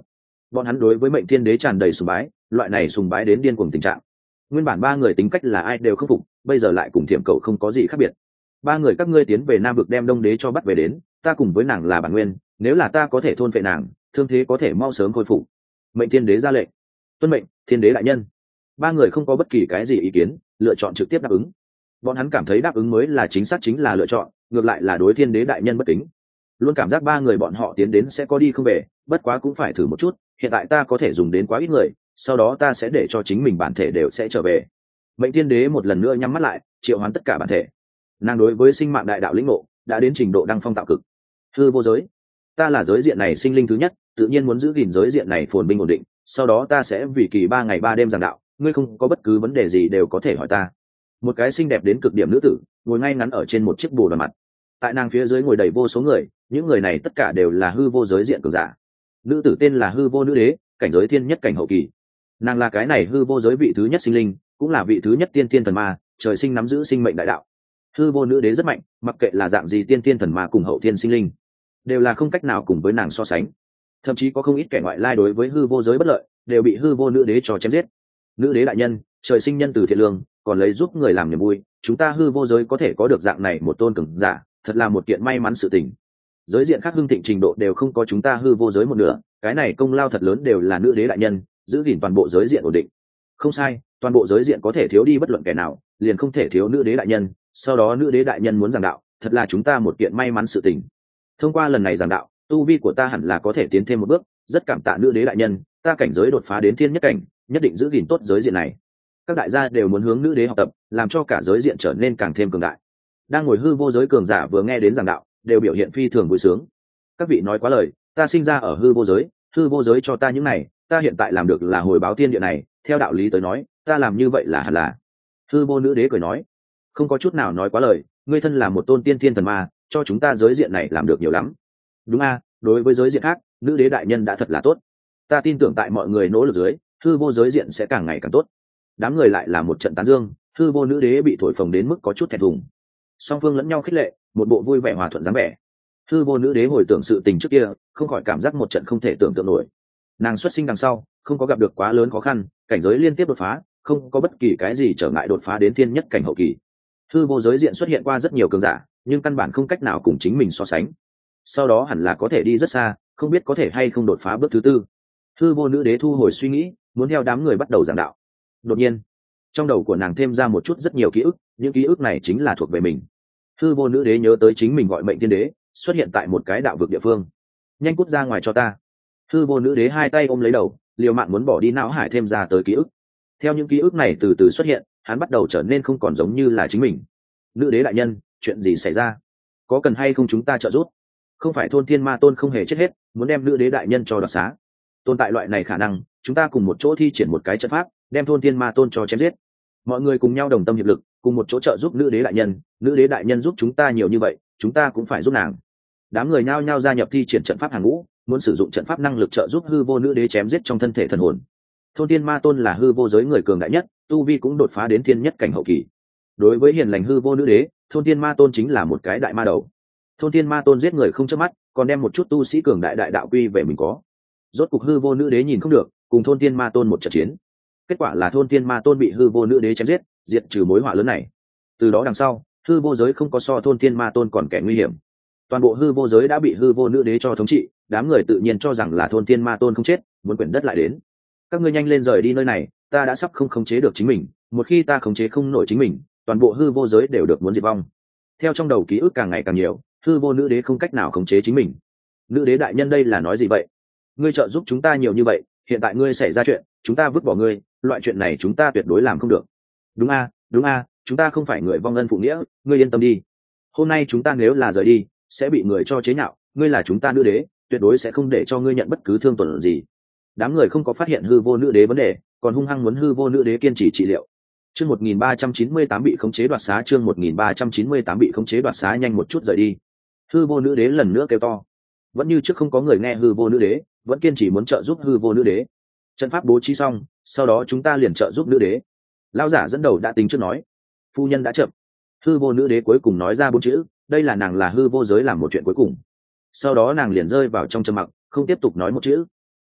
bọn hắn đối với mệnh thiên đế tràn đầy sùng bái, loại này sùng bái đến điên cuồng tình trạng. Nguyên bản ba người tính cách là ai đều khâm phục, bây giờ lại cùng Thiểm Cầu không có gì khác biệt. Ba người các ngươi tiến về Nam vực đem Đông đế cho bắt về đến, ta cùng với nàng là bản nguyên, nếu là ta có thể thôn phệ nàng, thương thế có thể mau sớm khôi phục. Mệnh thiên đế ra lệnh. Tuân mệnh, thiên đế đại nhân. Ba người không có bất kỳ cái gì ý kiến, lựa chọn trực tiếp đáp ứng. Bọn hắn cảm thấy đáp ứng mới là chính xác, chính là lựa chọn, ngược lại là đối thiên đế đại nhân bất kính. Luôn cảm giác ba người bọn họ tiến đến sẽ có đi không về, bất quá cũng phải thử một chút, hiện tại ta có thể dùng đến quá ít người, sau đó ta sẽ để cho chính mình bản thể đều sẽ trở về. Mệnh thiên đế một lần nữa nhắm mắt lại, triệu hoán tất cả bản thể. Nàng đối với sinh mạng đại đạo lĩnh ngộ đã đến trình độ đăng phong tạo cực. Hư vô giới, ta là giới diện này sinh linh thứ nhất, tự nhiên muốn giữ gìn giới diện này phồn binh ổn định, sau đó ta sẽ vì kỳ ba ngày ba đêm giảng đạo, ngươi không có bất cứ vấn đề gì đều có thể hỏi ta. Một cái xinh đẹp đến cực điểm nữ tử ngồi ngay ngắn ở trên một chiếc bồ đoàn mặt, tại nàng phía dưới ngồi đầy vô số người, những người này tất cả đều là hư vô giới diện cường giả. Nữ tử tên là hư vô nữ đế, cảnh giới thiên nhất cảnh hậu kỳ. Nàng là cái này hư vô giới vị thứ nhất sinh linh, cũng là vị thứ nhất tiên tiên thần ma, trời sinh nắm giữ sinh mệnh đại đạo. Hư vô nữ đế rất mạnh, mặc kệ là dạng gì tiên tiên thần ma cùng hậu thiên sinh linh, đều là không cách nào cùng với nàng so sánh. Thậm chí có không ít kẻ ngoại lai đối với hư vô giới bất lợi, đều bị hư vô nữ đế cho chém giết. Nữ đế đại nhân, trời sinh nhân từ thiện lương, còn lấy giúp người làm niềm vui, chúng ta hư vô giới có thể có được dạng này một tôn cường giả, thật là một kiện may mắn sự tình. Giới diện khác hưng thịnh trình độ đều không có chúng ta hư vô giới một nửa, cái này công lao thật lớn đều là nữ đế đại nhân, giữ gìn toàn bộ giới diện ổn định. Không sai, toàn bộ giới diện có thể thiếu đi bất luận kẻ nào, liền không thể thiếu nữ đế đại nhân, sau đó nữ đế đại nhân muốn giảng đạo, thật là chúng ta một kiện may mắn sự tình. Thông qua lần này giảng đạo, tu vi của ta hẳn là có thể tiến thêm một bước, rất cảm tạ nữ đế đại nhân, ta cảnh giới đột phá đến thiên nhất cảnh, nhất định giữ gìn tốt giới diện này. Các đại gia đều muốn hướng nữ đế học tập, làm cho cả giới diện trở nên càng thêm cường đại. Đang ngồi hư vô giới cường giả vừa nghe đến giảng đạo, đều biểu hiện phi thường vui sướng. Các vị nói quá lời, ta sinh ra ở hư vô giới, hư vô giới cho ta những này, ta hiện tại làm được là hồi báo thiên địa này, theo đạo lý tới nói, ta làm như vậy là hẳn là. Hư vô nữ đế cười nói, không có chút nào nói quá lời, ngươi thân là một tôn tiên thiên thần ma, cho chúng ta giới diện này làm được nhiều lắm. Đúng a, đối với giới diện khác, nữ đế đại nhân đã thật là tốt. Ta tin tưởng tại mọi người nỗ lực dưới, hư vô giới diện sẽ càng ngày càng tốt. Đám người lại là một trận tán dương, hư vô nữ đế bị thổi phồng đến mức có chút thẹn thùng. Song phương lẫn nhau khích lệ, một bộ vui vẻ hòa thuận dáng vẻ. Hư vô nữ đế hồi tưởng sự tình trước kia, không khỏi cảm giác một trận không thể tưởng tượng nổi. Nàng xuất sinh đằng sau, không có gặp được quá lớn khó khăn, cảnh giới liên tiếp đột phá, không có bất kỳ cái gì trở ngại đột phá đến thiên nhất cảnh hậu kỳ. Hư vô giới diện xuất hiện qua rất nhiều cường giả, nhưng căn bản không cách nào cùng chính mình so sánh. Sau đó hẳn là có thể đi rất xa, không biết có thể hay không đột phá bước thứ tư. Hư vô nữ đế thu hồi suy nghĩ, muốn theo đám người bắt đầu giảng đạo. Đột nhiên, trong đầu của nàng thêm ra một chút rất nhiều ký ức, những ký ức này chính là thuộc về mình. Hư vô nữ đế nhớ tới chính mình gọi mệnh thiên đế, xuất hiện tại một cái đạo vực địa phương. Nhanh cút ra ngoài cho ta. Hư vô nữ đế hai tay ôm lấy đầu, liều mạng muốn bỏ đi não hải thêm ra tới ký ức. Theo những ký ức này từ từ xuất hiện, hắn bắt đầu trở nên không còn giống như là chính mình. Nữ đế đại nhân, chuyện gì xảy ra? Có cần hay không chúng ta trợ giúp? Không phải thôn thiên ma tôn không hề chết hết, muốn đem nữ đế đại nhân cho đoạt xá. Tồn tại loại này khả năng, chúng ta cùng một chỗ thi triển một cái trận pháp, đem thôn thiên ma tôn cho chém giết. Mọi người cùng nhau đồng tâm hiệp lực, cùng một chỗ trợ giúp nữ đế đại nhân. Nữ đế đại nhân giúp chúng ta nhiều như vậy, chúng ta cũng phải giúp nàng. Đám người nhao nhao gia nhập thi triển trận pháp hàng ngũ, muốn sử dụng trận pháp năng lực trợ giúp hư vô nữ đế chém giết trong thân thể thần hồn. Thôn thiên ma tôn là hư vô giới người cường đại nhất, tu vi cũng đột phá đến thiên nhất cảnh hậu kỳ. Đối với hiền lành hư vô nữ đế, thôn thiên ma tôn chính là một cái đại ma đầu. Thôn thiên ma tôn giết người không chớp mắt, còn đem một chút tu sĩ cường đại đại đạo quy về mình có. Rốt cục hư vô nữ đế nhìn không được, cùng thôn thiên ma tôn một trận chiến. Kết quả là thôn thiên ma tôn bị hư vô nữ đế chém giết, diệt trừ mối họa lớn này. Từ đó đằng sau, hư vô giới không có so thôn thiên ma tôn còn kẻ nguy hiểm. Toàn bộ hư vô giới đã bị hư vô nữ đế cho thống trị, đám người tự nhiên cho rằng là thôn thiên ma tôn không chết, muốn quyển đất lại đến. Các ngươi nhanh lên rời đi nơi này, ta đã sắp không khống chế được chính mình, một khi ta khống chế không nổi chính mình, toàn bộ hư vô giới đều được muốn diệt vong. Theo trong đầu ký ức càng ngày càng nhiều, hư vô nữ đế không cách nào khống chế chính mình. Nữ đế đại nhân đây là nói gì vậy? Ngươi trợ giúp chúng ta nhiều như vậy, hiện tại ngươi xảy ra chuyện, chúng ta vứt bỏ ngươi, loại chuyện này chúng ta tuyệt đối làm không được. Đúng a, đúng a, chúng ta không phải người vong ân phụ nghĩa, ngươi yên tâm đi. Hôm nay chúng ta nếu là rời đi, sẽ bị người cho chế nhạo, ngươi là chúng ta nữ đế, tuyệt đối sẽ không để cho ngươi nhận bất cứ thương tổn gì. Đám người không có phát hiện hư vô nữ đế vấn đề, còn hung hăng muốn hư vô nữ đế kiên trì trị liệu. Chương một nghìn ba trăm chín mươi tám bị khống chế đoạt xá, chương một nghìn ba trăm chín mươi tám bị khống chế đoạt xá, nhanh một chút rời đi. Hư vô nữ đế lần nữa kêu to. Vẫn như trước không có người nghe hư vô nữ đế, vẫn kiên trì muốn trợ giúp hư vô nữ đế. Trận pháp bố trí xong, sau đó chúng ta liền trợ giúp nữ đế. Lão giả dẫn đầu đã tính trước nói, phu nhân đã chậm. Hư vô nữ đế cuối cùng nói ra bốn chữ, đây là nàng là hư vô giới làm một chuyện cuối cùng. Sau đó nàng liền rơi vào trong trầm mặc, không tiếp tục nói một chữ.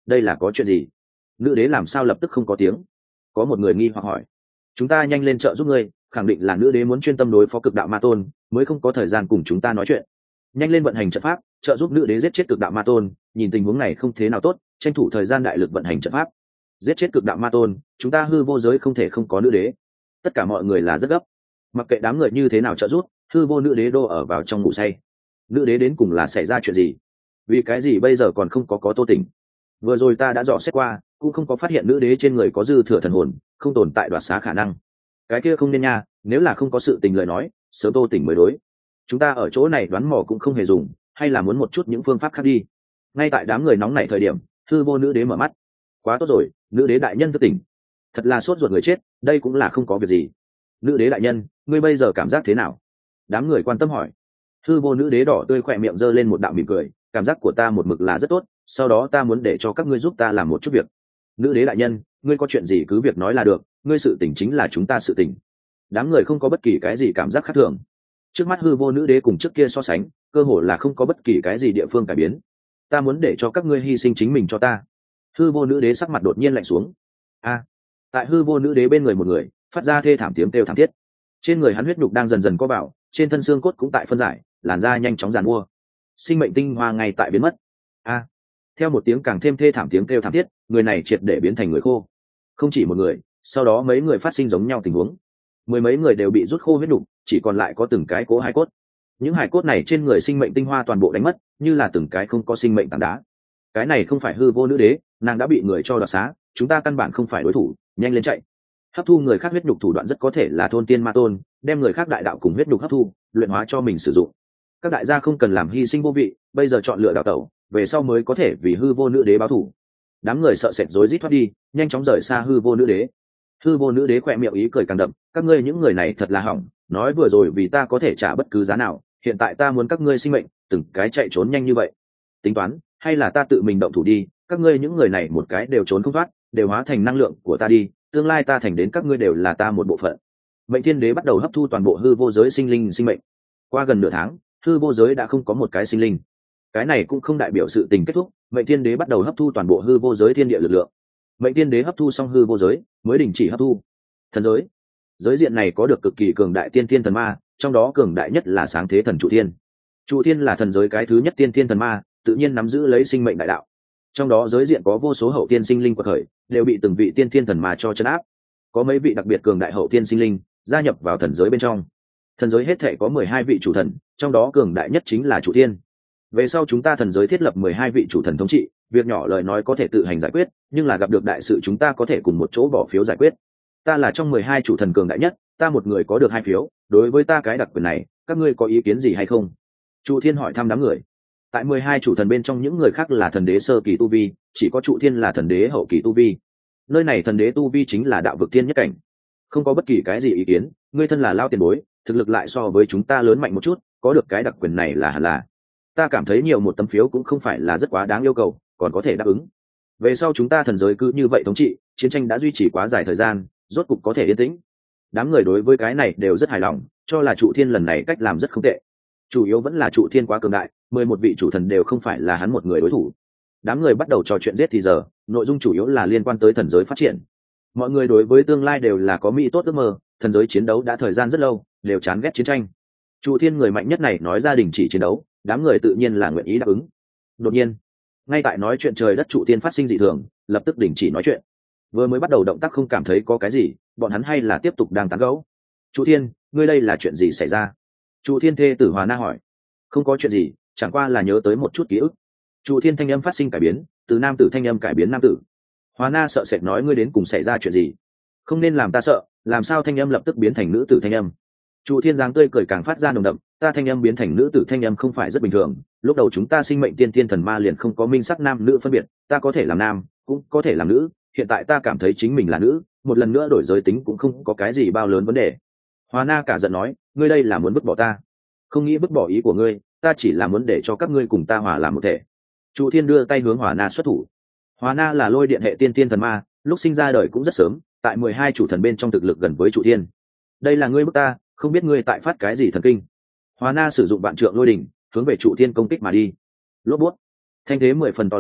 đây là có chuyện gì? Nữ đế làm sao lập tức không có tiếng? Có một người nghi hoặc hỏi. Chúng ta nhanh lên trợ giúp ngươi, khẳng định là nữ đế muốn chuyên tâm đối phó cực đạo ma tôn, mới không có thời gian cùng chúng ta nói chuyện. Nhanh lên vận hành trận pháp, trợ giúp nữ đế giết chết cực đạo ma tôn. Nhìn tình huống này không thế nào tốt, tranh thủ thời gian đại lực vận hành trận pháp, giết chết cực đạo ma tôn. Chúng ta hư vô giới không thể không có nữ đế. Tất cả mọi người là rất gấp, mặc kệ đám người như thế nào trợ giúp, hư vô nữ đế đô ở vào trong ngủ say. Nữ đế đến cùng là xảy ra chuyện gì? Vì cái gì bây giờ còn không có có Tô Tỉnh? Vừa rồi ta đã dò xét qua, cũng không có phát hiện nữ đế trên người có dư thừa thần hồn, không tồn tại đoạt xá khả năng. Cái kia không nên nha, nếu là không có sự tình lời nói, sớm Tô Tỉnh mới đối. Chúng ta ở chỗ này đoán mò cũng không hề dùng, hay là muốn một chút những phương pháp khác đi. Ngay tại đám người nóng nảy thời điểm, hư vô nữ đế mở mắt. Quá tốt rồi, nữ đế đại nhân thức tỉnh. Thật là sốt ruột người chết, đây cũng là không có việc gì. Nữ đế đại nhân, ngươi bây giờ cảm giác thế nào? Đám người quan tâm hỏi. Hư vô nữ đế đỏ tươi khỏe miệng giơ lên một đạo mỉm cười, cảm giác của ta một mực là rất tốt, sau đó ta muốn để cho các ngươi giúp ta làm một chút việc. Nữ đế đại nhân, ngươi có chuyện gì cứ việc nói là được, ngươi sự tình chính là chúng ta sự tình. Đám người không có bất kỳ cái gì cảm giác khác thường. Trước mắt hư vô nữ đế cùng trước kia so sánh, cơ hồ là không có bất kỳ cái gì địa phương cải biến. Ta muốn để cho các ngươi hy sinh chính mình cho ta. Hư vô nữ đế sắc mặt đột nhiên lạnh xuống. A, tại hư vô nữ đế bên người một người phát ra thê thảm tiếng kêu thảm thiết. Trên người hắn huyết nhục đang dần dần co vào, trên thân xương cốt cũng tại phân giải, làn da nhanh chóng giàn mua, sinh mệnh tinh hoa ngay tại biến mất. A, theo một tiếng càng thêm thê thảm tiếng kêu thảm thiết, người này triệt để biến thành người khô. Không chỉ một người, sau đó mấy người phát sinh giống nhau tình huống, mười mấy người đều bị rút khô huyết nhục, chỉ còn lại có từng cái cố hài cốt. Những hài cốt này trên người sinh mệnh tinh hoa toàn bộ đánh mất, như là từng cái không có sinh mệnh tảng đá. Cái này không phải hư vô nữ đế, nàng đã bị người cho đoạt xá, chúng ta căn bản không phải đối thủ, nhanh lên chạy. Hấp thu người khác huyết nhục thủ đoạn rất có thể là thôn tiên ma tôn, đem người khác đại đạo cùng huyết nhục hấp thu, luyện hóa cho mình sử dụng. Các đại gia không cần làm hy sinh vô vị, bây giờ chọn lựa đạo tẩu, về sau mới có thể vì hư vô nữ đế báo thù. Đám người sợ sệt rối rít thoát đi, nhanh chóng rời xa hư vô nữ đế. Hư vô nữ đế khỏe miệng ý cười càng đậm, các ngươi những người này thật là hỏng, nói vừa rồi vì ta có thể trả bất cứ giá nào, hiện tại ta muốn các ngươi sinh mệnh, từng cái chạy trốn nhanh như vậy. Tính toán, hay là ta tự mình động thủ đi, các ngươi những người này một cái đều trốn không thoát, đều hóa thành năng lượng của ta đi, tương lai ta thành đến các ngươi đều là ta một bộ phận. Mệnh Thiên Đế bắt đầu hấp thu toàn bộ hư vô giới sinh linh sinh mệnh. Qua gần nửa tháng, hư vô giới đã không có một cái sinh linh. Cái này cũng không đại biểu sự tình kết thúc, Mệnh Thiên Đế bắt đầu hấp thu toàn bộ hư vô giới thiên địa lực lượng. Mệnh Thiên Đế hấp thu xong hư vô giới, mới đình chỉ hấp thu thần giới. Giới diện này có được cực kỳ cường đại tiên thiên thần ma, trong đó cường đại nhất là sáng thế thần Trụ Thiên. Trụ Thiên là thần giới cái thứ nhất tiên thiên thần ma, tự nhiên nắm giữ lấy sinh mệnh đại đạo. Trong đó giới diện có vô số hậu tiên sinh linh quật khởi, đều bị từng vị tiên thiên thần ma cho trấn áp. Có mấy vị đặc biệt cường đại hậu tiên sinh linh gia nhập vào thần giới bên trong. Thần giới hết thể có mười hai vị chủ thần, trong đó cường đại nhất chính là Trụ Thiên. Về sau chúng ta thần giới thiết lập mười hai vị chủ thần thống trị, việc nhỏ lời nói có thể tự hành giải quyết, nhưng là gặp được đại sự chúng ta có thể cùng một chỗ bỏ phiếu giải quyết. Ta là trong mười hai chủ thần cường đại nhất, ta một người có được hai phiếu, đối với ta cái đặc quyền này, các ngươi có ý kiến gì hay không? Trụ Thiên hỏi thăm đám người. Tại mười hai chủ thần bên trong những người khác là thần đế sơ kỳ tu vi, chỉ có Trụ Thiên là thần đế hậu kỳ tu vi. Nơi này thần đế tu vi chính là đạo vực tiên nhất cảnh. Không có bất kỳ cái gì ý kiến, ngươi thân là lao tiền bối, thực lực lại so với chúng ta lớn mạnh một chút, có được cái đặc quyền này là hẳn là. Ta cảm thấy nhiều một tấm phiếu cũng không phải là rất quá đáng yêu cầu, còn có thể đáp ứng. Về sau chúng ta thần giới cứ như vậy thống trị, chiến tranh đã duy trì quá dài thời gian, rốt cục có thể yên tĩnh. Đám người đối với cái này đều rất hài lòng, cho là Trụ Thiên lần này cách làm rất không tệ. Chủ yếu vẫn là Trụ Thiên quá cường đại, mười một vị chủ thần đều không phải là hắn một người đối thủ. Đám người bắt đầu trò chuyện giết thì giờ, nội dung chủ yếu là liên quan tới thần giới phát triển. Mọi người đối với tương lai đều là có mỹ tốt ước mơ, thần giới chiến đấu đã thời gian rất lâu, đều chán ghét chiến tranh. Trụ Thiên người mạnh nhất này nói ra đình chỉ chiến đấu, đám người tự nhiên là nguyện ý đáp ứng. Đột nhiên, ngay tại nói chuyện trời đất Trụ Thiên phát sinh dị thường, lập tức đình chỉ nói chuyện. Vừa mới bắt đầu động tác không cảm thấy có cái gì, bọn hắn hay là tiếp tục đang tán gẫu. Trụ Thiên, ngươi đây là chuyện gì xảy ra? Trụ Thiên thê tử Hòa Na hỏi. Không có chuyện gì, chẳng qua là nhớ tới một chút ký ức. Trụ Thiên thanh âm phát sinh cải biến, từ nam tử thanh âm cải biến nam tử. Hòa Na sợ sệt nói ngươi đến cùng xảy ra chuyện gì? Không nên làm ta sợ, làm sao thanh âm lập tức biến thành nữ tử thanh âm? Trụ Thiên dáng tươi cười càng phát ra nồng đậm, ta thanh âm biến thành nữ tử thanh âm không phải rất bình thường, lúc đầu chúng ta sinh mệnh tiên thiên thần ma liền không có minh sắc nam nữ phân biệt, ta có thể làm nam, cũng có thể làm nữ, hiện tại ta cảm thấy chính mình là nữ, một lần nữa đổi giới tính cũng không có cái gì bao lớn vấn đề. Hòa Na cả giận nói, ngươi đây là muốn vứt bỏ ta? Không nghĩ vứt bỏ ý của ngươi, ta chỉ là muốn để cho các ngươi cùng ta hòa làm một thể. Trụ Thiên đưa tay hướng Hòa Na xuất thủ. Hòa Na là lôi điện hệ tiên thiên thần ma, lúc sinh ra đời cũng rất sớm, tại mười hai chủ thần bên trong thực lực gần với Trụ Thiên. Đây là ngươi bức ta, không biết ngươi tại phát cái gì thần kinh. Hòa Na sử dụng vạn trượng lôi đỉnh, hướng về Trụ Thiên công kích mà đi. Lốp bút, thanh thế mười phần to lớn,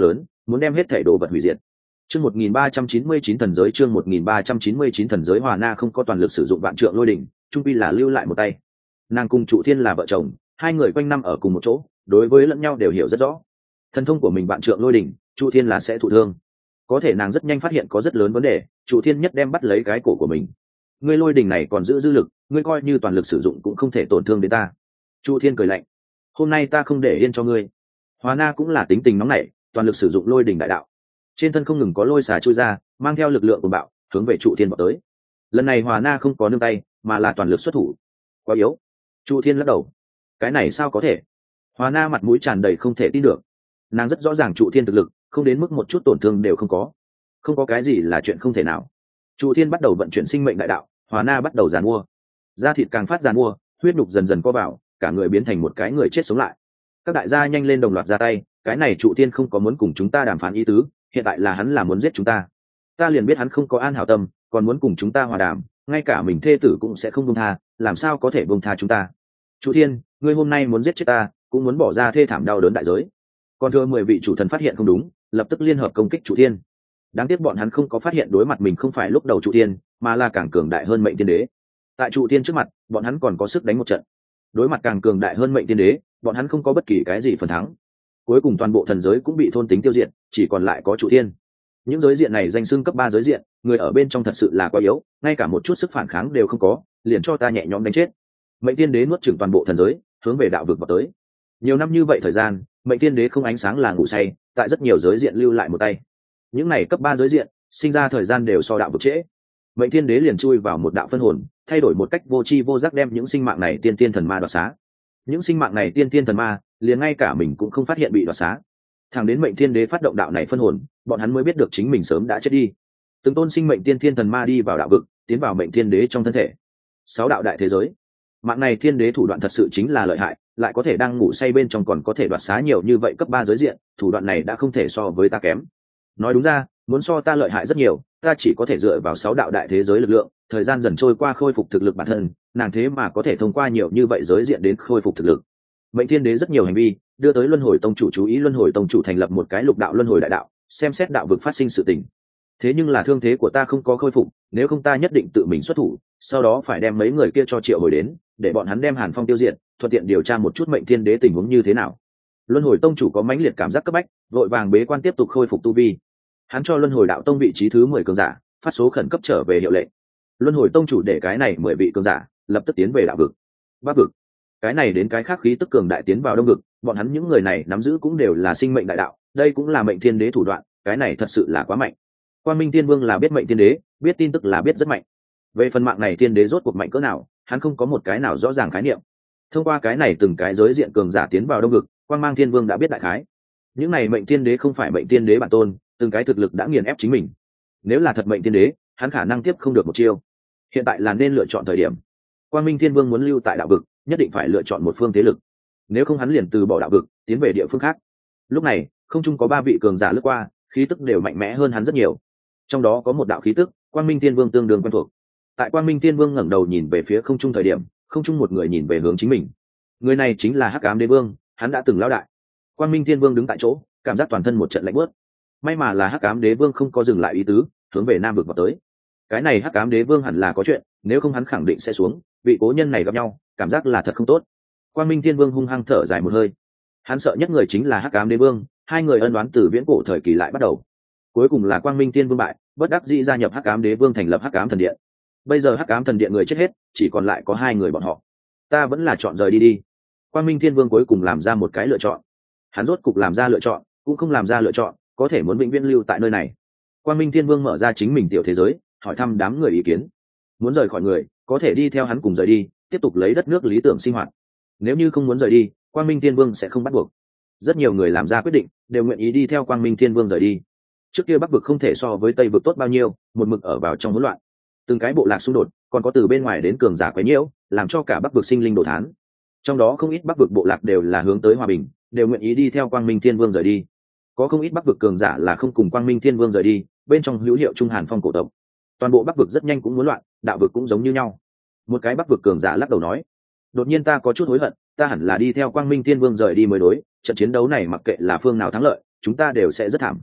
muốn đem hết thể đồ vật hủy diệt. Chương một nghìn ba trăm chín mươi chín thần giới chương một nghìn ba trăm chín mươi chín thần giới Hòa Na không có toàn lực sử dụng vạn trượng lôi đỉnh, trung quy là lưu lại một tay. Nàng cùng Trụ Thiên là vợ chồng, hai người quanh năm ở cùng một chỗ, đối với lẫn nhau đều hiểu rất rõ. Thần thông của mình vạn trượng lôi đỉnh, Trụ Thiên là sẽ thụ thương. Có thể nàng rất nhanh phát hiện có rất lớn vấn đề, Trụ Thiên nhất đem bắt lấy cái cổ của mình. Ngươi lôi đỉnh này còn giữ dư lực, ngươi coi như toàn lực sử dụng cũng không thể tổn thương đến ta. Trụ Thiên cười lạnh, hôm nay ta không để yên cho ngươi. Hòa Na cũng là tính tình nóng nảy, toàn lực sử dụng lôi đỉnh đại đạo, trên thân không ngừng có lôi xà chui ra, mang theo lực lượng của bạo hướng về Trụ Thiên vào tới. Lần này Hòa Na không có nương tay, mà là toàn lực xuất thủ. Quá yếu. Trụ Thiên lắc đầu, cái này sao có thể? Hòa Na mặt mũi tràn đầy không thể tin được. Nàng rất rõ ràng Trụ Thiên thực lực không đến mức một chút tổn thương đều không có, không có cái gì là chuyện không thể nào. Trụ Thiên bắt đầu vận chuyển sinh mệnh đại đạo, Hòa Na bắt đầu giàn mua, da thịt càng phát giàn mua, huyết nhục dần dần co vào, cả người biến thành một cái người chết sống lại. Các đại gia nhanh lên đồng loạt ra tay, cái này Trụ Thiên không có muốn cùng chúng ta đàm phán ý tứ, hiện tại là hắn là muốn giết chúng ta. Ta liền biết hắn không có an hảo tâm, còn muốn cùng chúng ta hòa đàm, ngay cả mình thê tử cũng sẽ không buông tha, làm sao có thể buông tha chúng ta? Trụ Thiên, ngươi hôm nay muốn giết chết ta, cũng muốn bỏ ra thê thảm đau đớn đại giới. Còn thưa mười vị chủ thần phát hiện không đúng, lập tức liên hợp công kích Trụ Thiên. Đáng tiếc bọn hắn không có phát hiện đối mặt mình không phải lúc đầu Trụ Thiên, mà là càng cường đại hơn Mệnh Tiên Đế. Tại Trụ Thiên trước mặt, bọn hắn còn có sức đánh một trận. Đối mặt càng cường đại hơn Mệnh Tiên Đế, bọn hắn không có bất kỳ cái gì phần thắng. Cuối cùng toàn bộ thần giới cũng bị thôn tính tiêu diệt, chỉ còn lại có Trụ Thiên. Những giới diện này danh xưng cấp ba giới diện, người ở bên trong thật sự là quá yếu, ngay cả một chút sức phản kháng đều không có, liền cho ta nhẹ nhõm đánh chết. Mệnh Tiên Đế nuốt chửng toàn bộ thần giới, hướng về đạo vực vào tới. Nhiều năm như vậy thời gian, Mệnh Tiên Đế không ánh sáng là ngủ say, tại rất nhiều giới diện lưu lại một tay. Những này cấp ba giới diện, sinh ra thời gian đều so đạo vực trễ. Mệnh Tiên Đế liền chui vào một đạo phân hồn, thay đổi một cách vô tri vô giác đem những sinh mạng này tiên tiên thần ma đoạt xá. Những sinh mạng này tiên tiên thần ma, liền ngay cả mình cũng không phát hiện bị đoạt xá. Thẳng đến Mệnh Tiên Đế phát động đạo này phân hồn, bọn hắn mới biết được chính mình sớm đã chết đi. Từng tôn sinh mệnh tiên tiên thần ma đi vào đạo vực, tiến vào Mệnh Tiên Đế trong thân thể. Sáu đạo đại thế giới. Mạng này Thiên Đế thủ đoạn thật sự chính là lợi hại, lại có thể đang ngủ say bên trong còn có thể đoạt xá nhiều như vậy cấp ba giới diện, thủ đoạn này đã không thể so với ta kém. Nói đúng ra, muốn so ta lợi hại rất nhiều, ta chỉ có thể dựa vào sáu đạo đại thế giới lực lượng, thời gian dần trôi qua khôi phục thực lực bản thân, nàng thế mà có thể thông qua nhiều như vậy giới diện đến khôi phục thực lực. Mệnh Thiên Đế rất nhiều hành vi, đưa tới Luân Hồi Tông chủ chú ý, Luân Hồi Tông chủ thành lập một cái lục đạo luân hồi đại đạo, xem xét đạo vực phát sinh sự tình. Thế nhưng là thương thế của ta không có khôi phục, nếu không ta nhất định tự mình xuất thủ, sau đó phải đem mấy người kia cho triệu hồi đến, để bọn hắn đem Hàn Phong tiêu diệt, thuận tiện điều tra một chút Mệnh Thiên Đế tình huống như thế nào. Luân Hồi Tông chủ có mãnh liệt cảm giác cấp bách, vội vàng bế quan tiếp tục khôi phục tu vi. Hắn cho Luân Hồi đạo tông vị trí thứ mười cường giả phát số khẩn cấp trở về hiệu lệnh. Luân Hồi Tông chủ để cái này mười vị cường giả lập tức tiến về đạo vực, bắc vực. Cái này đến cái khác khí tức cường đại tiến vào đông vực, bọn hắn những người này nắm giữ cũng đều là sinh mệnh đại đạo, đây cũng là Mệnh Thiên Đế thủ đoạn, cái này thật sự là quá mạnh. Quang Minh Thiên Vương là biết Mệnh Thiên Đế, biết tin tức là biết rất mạnh. Về phần mạng này Thiên Đế rốt cuộc mạnh cỡ nào, hắn không có một cái nào rõ ràng khái niệm. Thông qua cái này từng cái giới diện cường giả tiến vào đông vực, Quang Mang Thiên Vương đã biết đại khái. Những này Mệnh Thiên Đế không phải Mệnh Thiên Đế bản tôn, từng cái thực lực đã nghiền ép chính mình. Nếu là thật Mệnh Thiên Đế, hắn khả năng tiếp không được một chiêu. Hiện tại là nên lựa chọn thời điểm. Quang Minh Thiên Vương muốn lưu tại đạo vực, nhất định phải lựa chọn một phương thế lực, nếu không hắn liền từ bỏ đạo vực, tiến về địa phương khác. Lúc này, không trung có ba vị cường giả lướt qua, khí tức đều mạnh mẽ hơn hắn rất nhiều. Trong đó có một đạo khí tức, Quang Minh Thiên Vương tương đương quen thuộc. Tại Quang Minh Thiên Vương ngẩng đầu nhìn về phía không trung thời điểm, không trung một người nhìn về hướng chính mình. Người này chính là Hắc Ám Đế Vương, hắn đã từng lão đại. Quang Minh Thiên Vương đứng tại chỗ, cảm giác toàn thân một trận lạnh buốt. May mà là Hắc Ám Đế Vương không có dừng lại ý tứ, hướng về Nam vực vào tới. Cái này Hắc Ám Đế Vương hẳn là có chuyện, nếu không hắn khẳng định sẽ xuống. Vị cố nhân này gặp nhau, cảm giác là thật không tốt. Quang Minh Thiên Vương hung hăng thở dài một hơi. Hắn sợ nhất người chính là Hắc Ám Đế Vương, hai người ân oán từ viễn cổ thời kỳ lại bắt đầu. Cuối cùng là Quang Minh Thiên Vương bại, bất đắc dĩ gia nhập Hắc Ám Đế Vương thành lập Hắc Ám Thần Điện. Bây giờ Hắc Ám Thần Điện người chết hết, chỉ còn lại có hai người bọn họ. Ta vẫn là chọn rời đi đi. Quang Minh Thiên Vương cuối cùng làm ra một cái lựa chọn. Hắn rốt cục làm ra lựa chọn, cũng không làm ra lựa chọn, có thể muốn vĩnh viễn lưu tại nơi này. Quang Minh Thiên Vương mở ra chính mình tiểu thế giới, hỏi thăm đám người ý kiến. Muốn rời khỏi người, có thể đi theo hắn cùng rời đi, tiếp tục lấy đất nước lý tưởng sinh hoạt. Nếu như không muốn rời đi, Quang Minh Thiên Vương sẽ không bắt buộc. Rất nhiều người làm ra quyết định, đều nguyện ý đi theo Quang Minh Thiên Vương rời đi. Trước kia Bắc vực không thể so với Tây vực tốt bao nhiêu, một mực ở vào trong hỗn loạn. Từng cái bộ lạc xung đột, còn có từ bên ngoài đến cường giả quấy nhiễu, làm cho cả Bắc vực sinh linh đồ thán. Trong đó không ít Bắc vực bộ lạc đều là hướng tới hòa bình, đều nguyện ý đi theo Quang Minh Thiên Vương rời đi. Có không ít Bắc vực cường giả là không cùng Quang Minh Thiên Vương rời đi, bên trong hữu hiệu Trung Hàn Phong cổ tộc. Toàn bộ Bắc vực rất nhanh cũng muốn loạn, đạo vực cũng giống như nhau. Một cái Bắc vực cường giả lắc đầu nói: đột nhiên ta có chút hối hận, ta hẳn là đi theo Quang Minh Thiên Vương rời đi mới đối, trận chiến đấu này mặc kệ là phương nào thắng lợi, chúng ta đều sẽ rất thảm,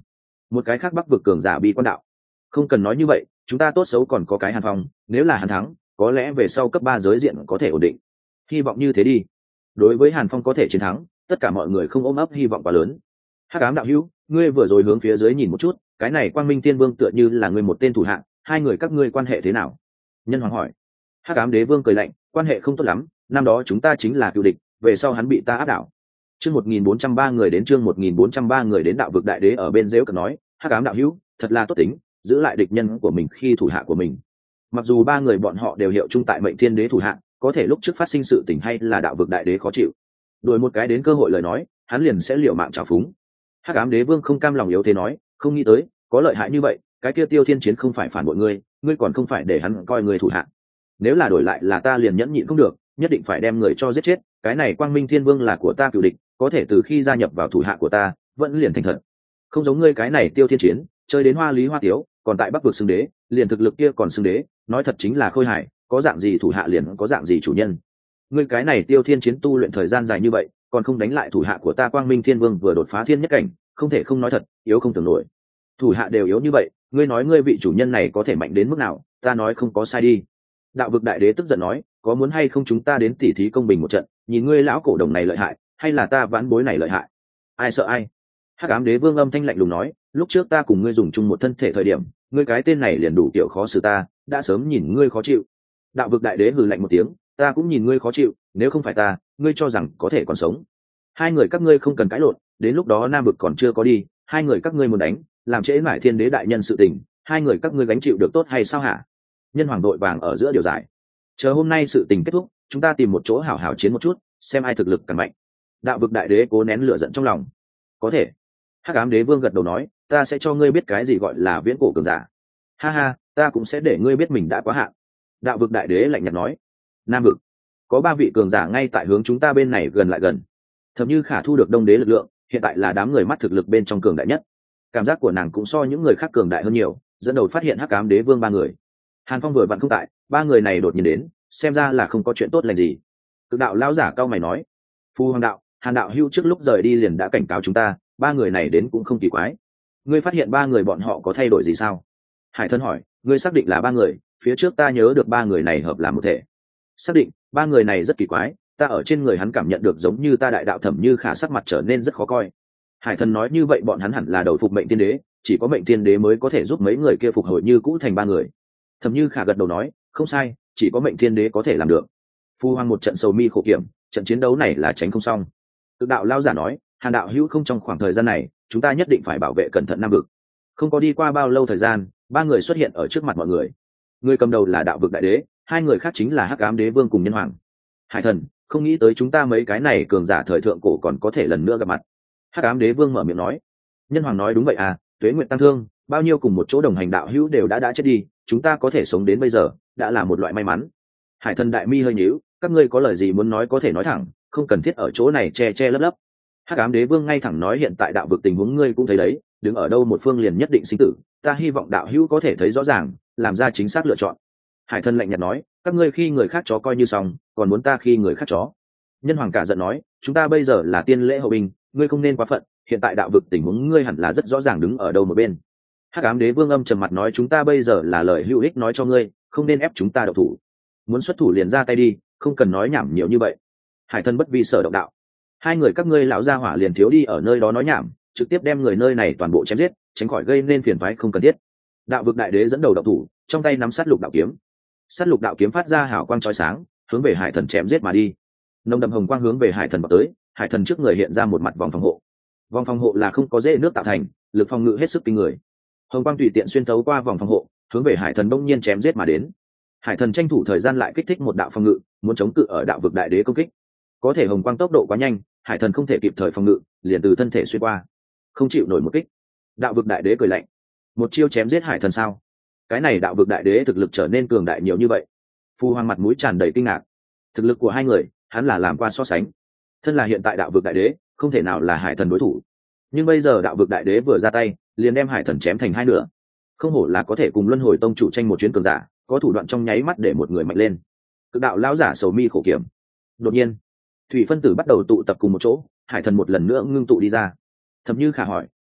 Một cái khác bắc vực cường giả bi quan đạo: không cần nói như vậy, chúng ta tốt xấu còn có cái Hàn Phong, nếu là Hàn thắng có lẽ về sau cấp ba giới diện có thể ổn định. Hy vọng như thế đi. Đối với Hàn Phong có thể chiến thắng, tất cả mọi người không ôm ấp hy vọng quá lớn. Hắc ám đạo hữu, ngươi vừa rồi hướng phía dưới nhìn một chút, cái này Quang Minh Tiên Vương tựa như là ngươi một tên thủ hạ, hai người các ngươi quan hệ thế nào? Nhân Hoàng hỏi. Hắc ám đế vương cười lạnh, quan hệ không tốt lắm, năm đó chúng ta chính là cựu địch, về sau hắn bị ta áp đảo. Chương một nghìn bốn trăm ba người đến chương một nghìn bốn trăm ba người đến đạo vực đại đế ở bên rêu cợt nói, Hắc ám đạo hữu, thật là tốt tính, giữ lại địch nhân của mình khi thủ hạ của mình. Mặc dù ba người bọn họ đều hiệu chung tại Mệnh Thiên Đế thủ hạ, có thể lúc trước phát sinh sự tình hay là đạo vực đại đế khó chịu. Đổi một cái đến cơ hội lời nói, hắn liền sẽ liều mạng trào phúng. Hắc ám đế vương không cam lòng yếu thế nói, không nghĩ tới, có lợi hại như vậy, cái kia Tiêu Thiên Chiến không phải phản bội ngươi, ngươi còn không phải để hắn coi người thủ hạ. Nếu là đổi lại là ta liền nhẫn nhịn không được, nhất định phải đem người cho giết chết, cái này Quang Minh Thiên Vương là của ta cựu địch, có thể từ khi gia nhập vào thủ hạ của ta, vẫn liền thành thật. Không giống ngươi cái này Tiêu Thiên Chiến, chơi đến hoa lý hoa tiếu, còn tại Bắc vực xưng đế, liền thực lực kia còn xưng đế, nói thật chính là khôi hài, có dạng gì thủ hạ liền có dạng gì chủ nhân. Ngươi cái này Tiêu Thiên Chiến tu luyện thời gian dài như vậy, còn không đánh lại thủ hạ của ta Quang Minh Thiên Vương vừa đột phá thiên nhất cảnh, không thể không nói thật, yếu không tưởng nổi. Thủ hạ đều yếu như vậy, ngươi nói ngươi vị chủ nhân này có thể mạnh đến mức nào, ta nói không có sai đi. Đạo vực đại đế tức giận nói, có muốn hay không chúng ta đến tỉ thí công bình một trận, nhìn ngươi lão cổ đồng này lợi hại, hay là ta vãn bối này lợi hại? Ai sợ ai? Hắc ám đế vương âm thanh lạnh lùng nói, lúc trước ta cùng ngươi dùng chung một thân thể thời điểm, ngươi cái tên này liền đủ kiểu khó xử ta, đã sớm nhìn ngươi khó chịu. Đạo vực đại đế hừ lạnh một tiếng, ta cũng nhìn ngươi khó chịu, nếu không phải ta, ngươi cho rằng có thể còn sống? Hai người các ngươi không cần cãi lộn, đến lúc đó nam vực còn chưa có đi, hai người các ngươi muốn đánh, làm trễ mãi thiên đế đại nhân sự tình, hai người các ngươi gánh chịu được tốt hay sao hả? Nhân Hoàng đội vàng ở giữa điều giải, chờ hôm nay sự tình kết thúc, chúng ta tìm một chỗ hảo hảo chiến một chút, xem ai thực lực càng mạnh. Đạo vực đại đế cố nén lửa giận trong lòng. Có thể. Hắc ám đế vương gật đầu nói, ta sẽ cho ngươi biết cái gì gọi là viễn cổ cường giả. Ha ha, ta cũng sẽ để ngươi biết mình đã quá hạn. Đạo vực đại đế lạnh nhạt nói, nam vực có ba vị cường giả ngay tại hướng chúng ta bên này gần lại gần. Thậm Như Khả thu được đông đế lực lượng, hiện tại là đám người mắt thực lực bên trong cường đại nhất. Cảm giác của nàng cũng so những người khác cường đại hơn nhiều, dẫn đầu phát hiện Hắc ám đế vương ba người. Hàn Phong vừa vặn không tại, ba người này đột nhiên đến, xem ra là không có chuyện tốt lành gì. Cực đạo lão giả cao mày nói, Phu Hoàng đạo, Hàn đạo hưu trước lúc rời đi liền đã cảnh cáo chúng ta, ba người này đến cũng không kỳ quái. Ngươi phát hiện ba người bọn họ có thay đổi gì sao? Hải Thân hỏi, ngươi xác định là ba người? Phía trước ta nhớ được ba người này hợp làm một thể. Xác định, ba người này rất kỳ quái, ta ở trên người hắn cảm nhận được giống như ta đại đạo Thẩm Như Khả sắc mặt trở nên rất khó coi. Hải Thần nói như vậy bọn hắn hẳn là đầu phục Mệnh Tiên Đế, chỉ có Mệnh Tiên Đế mới có thể giúp mấy người kia phục hồi như cũ thành ba người. Thẩm Như Khả gật đầu nói, không sai, chỉ có Mệnh Tiên Đế có thể làm được. Phu Hoàng một trận sầu mi khổ kiểm, trận chiến đấu này là tránh không xong. Cực đạo lao giả nói, Hàn đạo hữu không, trong khoảng thời gian này chúng ta nhất định phải bảo vệ cẩn thận nam vực. Không có đi qua bao lâu thời gian, ba người xuất hiện ở trước mặt mọi người. Người cầm đầu là đạo vực đại đế, hai người khác chính là Hắc ám đế vương cùng Nhân Hoàng. Hải Thần, không nghĩ tới chúng ta mấy cái này cường giả thời thượng cổ còn có thể lần nữa gặp mặt. Hắc ám đế vương mở miệng nói. Nhân Hoàng nói đúng vậy à, tuế nguyện tăng thương, bao nhiêu cùng một chỗ đồng hành đạo hữu đều đã đã chết đi, chúng ta có thể sống đến bây giờ đã là một loại may mắn. Hải Thần đại mi hơi nhíu, các ngươi có lời gì muốn nói có thể nói thẳng, không cần thiết ở chỗ này che che lấp lấp. Hắc ám đế vương ngay thẳng nói, hiện tại đạo vực tình huống ngươi cũng thấy đấy, đứng ở đâu một phương liền nhất định sinh tử, ta hy vọng đạo hữu có thể thấy rõ ràng, làm ra chính xác lựa chọn. Hải Thân lạnh nhạt nói, các ngươi khi người khác chó coi như xong, còn muốn ta khi người khác chó. Nhân Hoàng cả giận nói, chúng ta bây giờ là tiên lễ hậu binh, ngươi không nên quá phận, hiện tại đạo vực tình huống ngươi hẳn là rất rõ ràng đứng ở đâu một bên. Hắc ám đế vương âm trầm mặt nói, chúng ta bây giờ là lời hữu ích nói cho ngươi, không nên ép chúng ta động thủ, muốn xuất thủ liền ra tay đi, không cần nói nhảm nhiều như vậy. Hải Thân bất vi sở động đạo, hai người các ngươi lão gia hỏa liền thiếu đi ở nơi đó nói nhảm, trực tiếp đem người nơi này toàn bộ chém giết, tránh khỏi gây nên phiền toái không cần thiết. Đạo vực đại đế dẫn đầu động thủ, trong tay nắm sát lục đạo kiếm. Sát lục đạo kiếm phát ra hào quang chói sáng, hướng về Hải Thần chém giết mà đi. Nồng đậm hồng quang hướng về Hải Thần vào tới, Hải Thần trước người hiện ra một mặt vòng phòng hộ. Vòng phòng hộ là không có dễ nước tạo thành, lực phòng ngự hết sức kinh người. Hồng quang tùy tiện xuyên thấu qua vòng phòng hộ, hướng về Hải Thần bỗng nhiên chém giết mà đến. Hải Thần tranh thủ thời gian lại kích thích một đạo phòng ngự, muốn chống cự ở đạo vực đại đế công kích. Có thể hồng quang tốc độ quá nhanh, Hải Thần không thể kịp thời phòng ngự, liền từ thân thể xuyên qua, không chịu nổi một kích. Đạo vực đại đế cười lạnh, một chiêu chém giết Hải Thần sao? Cái này đạo vực đại đế thực lực trở nên cường đại nhiều như vậy? Phu Hoàng mặt mũi tràn đầy kinh ngạc. Thực lực của hai người, hắn là làm qua so sánh. Thân là hiện tại đạo vực đại đế, không thể nào là Hải Thần đối thủ. Nhưng bây giờ đạo vực đại đế vừa ra tay, liền đem Hải Thần chém thành hai nửa. Không hổ là có thể cùng Luân Hồi Tông chủ tranh một chuyến cường giả, có thủ đoạn trong nháy mắt để một người mạnh lên. Cực đạo lão giả sầu mi khổ kiểm. Đột nhiên, thủy phân tử bắt đầu tụ tập cùng một chỗ, Hải Thần một lần nữa ngưng tụ đi ra. Thậm Như Khả hỏi,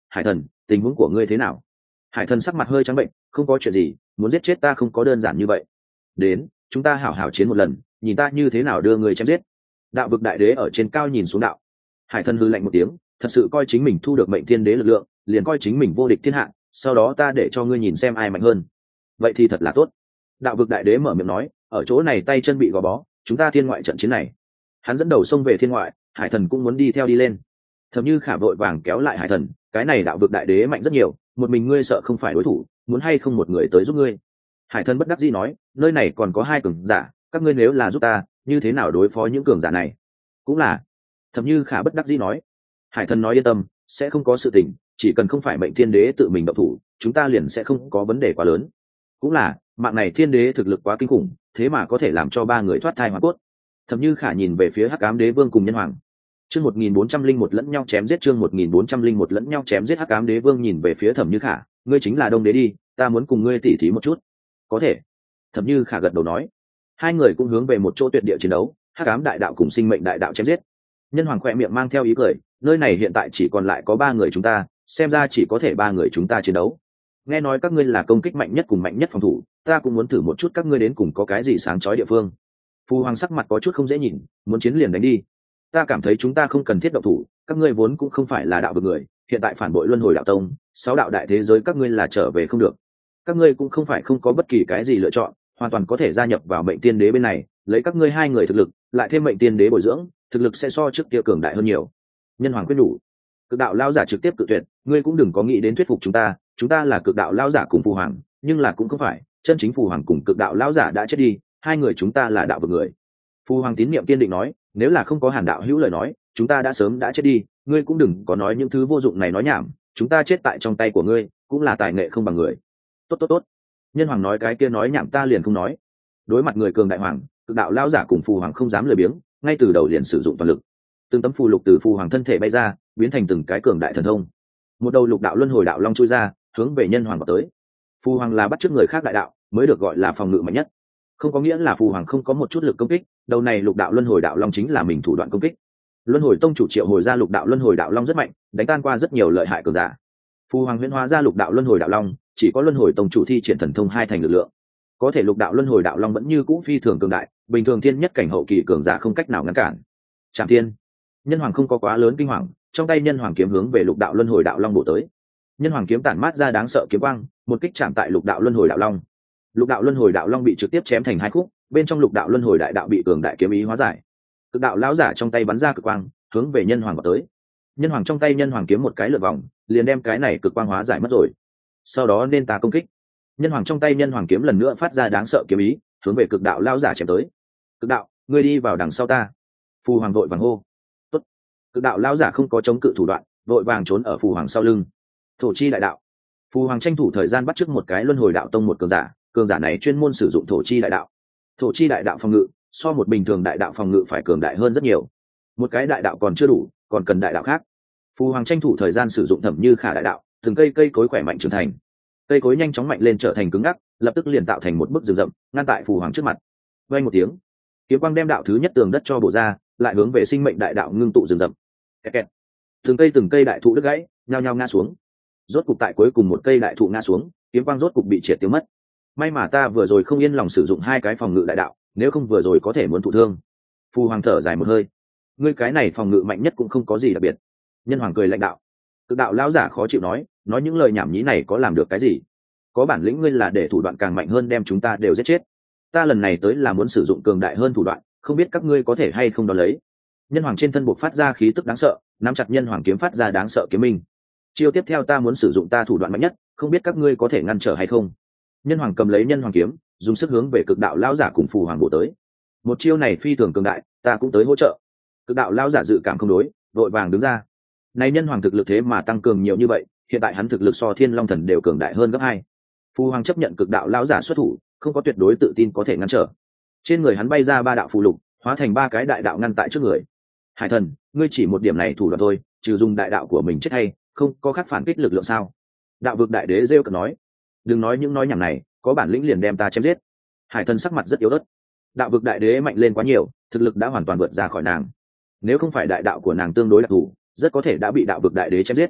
hải thần, tình huống của ngươi thế nào? Hải thần sắc mặt hơi trắng bệnh, không có chuyện gì, muốn giết chết ta không có đơn giản như vậy. Đến, chúng ta hảo hảo chiến một lần, nhìn ta như thế nào đưa người chém giết. Đạo vực đại đế ở trên cao nhìn xuống đạo. Hải thần hư lạnh một tiếng, thật sự coi chính mình thu được mệnh thiên đế lực lượng, liền coi chính mình vô địch thiên hạ, sau đó ta để cho ngươi nhìn xem ai mạnh hơn. Vậy thì thật là tốt. Đạo vực đại đế mở miệng nói, ở chỗ này tay chân bị gò bó, chúng ta thiên ngoại trận chiến này. Hắn dẫn đầu xông về thiên ngoại, hải thần cũng muốn đi theo đi lên. Thẩm Như Khả vội vàng kéo lại hải thần, cái này đạo vực đại đế mạnh rất nhiều, một mình ngươi sợ không phải đối thủ, muốn hay không một người tới giúp ngươi. Hải thần bất đắc dĩ nói, nơi này còn có hai cường giả, các ngươi nếu là giúp ta, như thế nào đối phó những cường giả này? Cũng là. Thẩm Như Khả bất đắc dĩ nói. Hải thần nói yên tâm, sẽ không có sự tình, chỉ cần không phải mệnh thiên đế tự mình động thủ, chúng ta liền sẽ không có vấn đề quá lớn. Cũng là, mạng này thiên đế thực lực quá kinh khủng, thế mà có thể làm cho ba người thoát thai hóa cốt. Thẩm Như Khả nhìn về phía Hắc Ám Đế Vương cùng Nhân Hoàng. Chương một nghìn bốn trăm linh một lẫn nhau chém giết, chương một nghìn bốn trăm linh một lẫn nhau chém giết. Hắc Ám Đế Vương nhìn về phía Thẩm Như Khả, ngươi chính là Đông Đế đi, ta muốn cùng ngươi tỉ thí một chút. Có thể. Thẩm Như Khả gật đầu nói. Hai người cũng hướng về một chỗ tuyệt địa chiến đấu, Hắc Ám đại đạo cùng sinh mệnh đại đạo chém giết. Nhân Hoàng khỏe miệng mang theo ý cười, nơi này hiện tại chỉ còn lại có ba người chúng ta, xem ra chỉ có thể ba người chúng ta chiến đấu. Nghe nói các ngươi là công kích mạnh nhất cùng mạnh nhất phòng thủ, ta cũng muốn thử một chút các ngươi đến cùng có cái gì sáng chói địa phương. Phu Hoàng sắc mặt có chút không dễ nhìn, muốn chiến liền đánh đi. Ta cảm thấy chúng ta không cần thiết động thủ, các ngươi vốn cũng không phải là đạo vực người, hiện tại phản bội luân hồi đạo tông, sáu đạo đại thế giới các ngươi là trở về không được. Các ngươi cũng không phải không có bất kỳ cái gì lựa chọn, hoàn toàn có thể gia nhập vào mệnh tiên đế bên này, lấy các ngươi hai người thực lực, lại thêm mệnh tiên đế bồi dưỡng, thực lực sẽ so trước kia cường đại hơn nhiều. Nhân Hoàng quyết đủ. Cực đạo lão giả trực tiếp cự tuyệt, ngươi cũng đừng có nghĩ đến thuyết phục chúng ta, chúng ta là cực đạo lão giả cùng phù hoàng, nhưng là cũng không phải, chân chính phù hoàng cùng cực đạo lão giả đã chết đi, hai người chúng ta là đạo vực người. Phù hoàng tín niệm kiên định nói, nếu là không có Hàn đạo hữu lời nói, chúng ta đã sớm đã chết đi, ngươi cũng đừng có nói những thứ vô dụng này nói nhảm, chúng ta chết tại trong tay của ngươi, cũng là tài nghệ không bằng người. Tốt tốt tốt. Nhân Hoàng nói cái kia nói nhảm ta liền không nói. Đối mặt người cường đại hoàng, cực đạo lão giả cùng phù hoàng không dám lười biếng, ngay từ đầu liền sử dụng toàn lực. Từng tấm phù lục từ phù hoàng thân thể bay ra, biến thành từng cái cường đại thần thông. Một đầu lục đạo luân hồi đạo long chui ra, hướng về Nhân Hoàng vào tới. Phù hoàng là bắt chước người khác đại đạo, mới được gọi là phòng ngự mạnh nhất. Không có nghĩa là phù hoàng không có một chút lực công kích, đầu này lục đạo luân hồi đạo long chính là mình thủ đoạn công kích. Luân hồi tông chủ triệu hồi ra lục đạo luân hồi đạo long rất mạnh, đánh tan qua rất nhiều lợi hại cường giả. Phù hoàng huyễn hóa ra lục đạo luân hồi đạo long, chỉ có luân hồi tông chủ thi triển thần thông hai thành lực lượng. Có thể lục đạo luân hồi đạo long vẫn như cũ phi thường cường đại, bình thường thiên nhất cảnh hậu kỳ cường giả không cách nào ngăn cản. Trảm thiên. Nhân Hoàng không có quá lớn kinh hoàng, trong tay Nhân Hoàng kiếm hướng về lục đạo luân hồi đạo long bổ tới. Nhân Hoàng kiếm tản mát ra đáng sợ kiếm quang, một kích chạm tại lục đạo luân hồi đạo long. Lục đạo luân hồi đạo long bị trực tiếp chém thành hai khúc, bên trong lục đạo luân hồi đại đạo bị cường đại kiếm ý hóa giải. Cực đạo lão giả trong tay bắn ra cực quang, hướng về Nhân Hoàng vào tới. Nhân Hoàng trong tay Nhân Hoàng kiếm một cái lượn vòng, liền đem cái này cực quang hóa giải mất rồi. Sau đó nên ta công kích. Nhân Hoàng trong tay Nhân Hoàng kiếm lần nữa phát ra đáng sợ kiếm ý, hướng về cực đạo lão giả chém tới. Cực đạo, ngươi đi vào đằng sau ta. Phù Hoàng vội vàng hô. Tốt. Cực đạo lão giả không có chống cự thủ đoạn, vội vàng trốn ở Phù Hoàng sau lưng. Thổ chi đại đạo. Phù Hoàng tranh thủ thời gian bắt chước một cái luân hồi đạo tông một cường giả, cường giả này chuyên môn sử dụng thổ chi đại đạo. Thổ chi đại đạo phòng ngự so một bình thường đại đạo phòng ngự phải cường đại hơn rất nhiều. Một cái đại đạo còn chưa đủ, còn cần đại đạo khác. Phù Hoàng tranh thủ thời gian sử dụng Thẩm Như Khả đại đạo, từng cây cây cối khỏe mạnh trưởng thành. Cây cối nhanh chóng mạnh lên trở thành cứng ngắc, lập tức liền tạo thành một bức rừng rậm, ngăn tại Phù Hoàng trước mặt. Vang một tiếng, kiếm quang đem đạo thứ nhất tường đất cho bổ ra, lại hướng về sinh mệnh đại đạo ngưng tụ rừng rậm. Kẹt kẹt. Từng cây từng cây đại thụ đứt gãy, nhao nhao ngã xuống. Rốt cục tại cuối cùng một cây đại thụ ngã xuống, kiếm quang rốt cục bị triệt tiêu mất. May mà ta vừa rồi không yên lòng sử dụng hai cái phòng ngự đại đạo, nếu không vừa rồi có thể muốn thụ thương. Phù Hoàng thở dài một hơi, ngươi cái này phòng ngự mạnh nhất cũng không có gì đặc biệt. Nhân Hoàng cười lãnh đạo. Cực đạo lão giả khó chịu nói, nói những lời nhảm nhí này có làm được cái gì? Có bản lĩnh ngươi là để thủ đoạn càng mạnh hơn đem chúng ta đều giết chết. Ta lần này tới là muốn sử dụng cường đại hơn thủ đoạn, không biết các ngươi có thể hay không đón lấy. Nhân Hoàng trên thân buộc phát ra khí tức đáng sợ, nắm chặt Nhân Hoàng kiếm phát ra đáng sợ kiếm minh. Chiêu tiếp theo ta muốn sử dụng ta thủ đoạn mạnh nhất, không biết các ngươi có thể ngăn trở hay không. Nhân Hoàng cầm lấy Nhân Hoàng kiếm, dùng sức hướng về cực đạo lão giả cùng Phù Hoàng bổ tới. Một chiêu này phi thường cường đại, ta cũng tới hỗ trợ. Cực đạo lão giả dự cảm không đối, vội vàng đứng ra. Này Nhân Hoàng thực lực thế mà tăng cường nhiều như vậy, hiện tại hắn thực lực so Thiên Long Thần đều cường đại hơn gấp hai. Phù Hoàng chấp nhận cực đạo lão giả xuất thủ, không có tuyệt đối tự tin có thể ngăn trở. Trên người hắn bay ra ba đạo phù lục, hóa thành ba cái đại đạo ngăn tại trước người. Hải thần, ngươi chỉ một điểm này thủ đoạn thôi, trừ dùng đại đạo của mình chết hay không có khác phản kích lực lượng sao? Đạo vực đại đế rêu cợt nói, đừng nói những nói nhảm này, có bản lĩnh liền đem ta chém giết. Hải thần sắc mặt rất yếu ớt. Đạo vực đại đế mạnh lên quá nhiều, thực lực đã hoàn toàn vượt ra khỏi nàng. Nếu không phải đại đạo của nàng tương đối đặc thù, rất có thể đã bị đạo vực đại đế chém giết.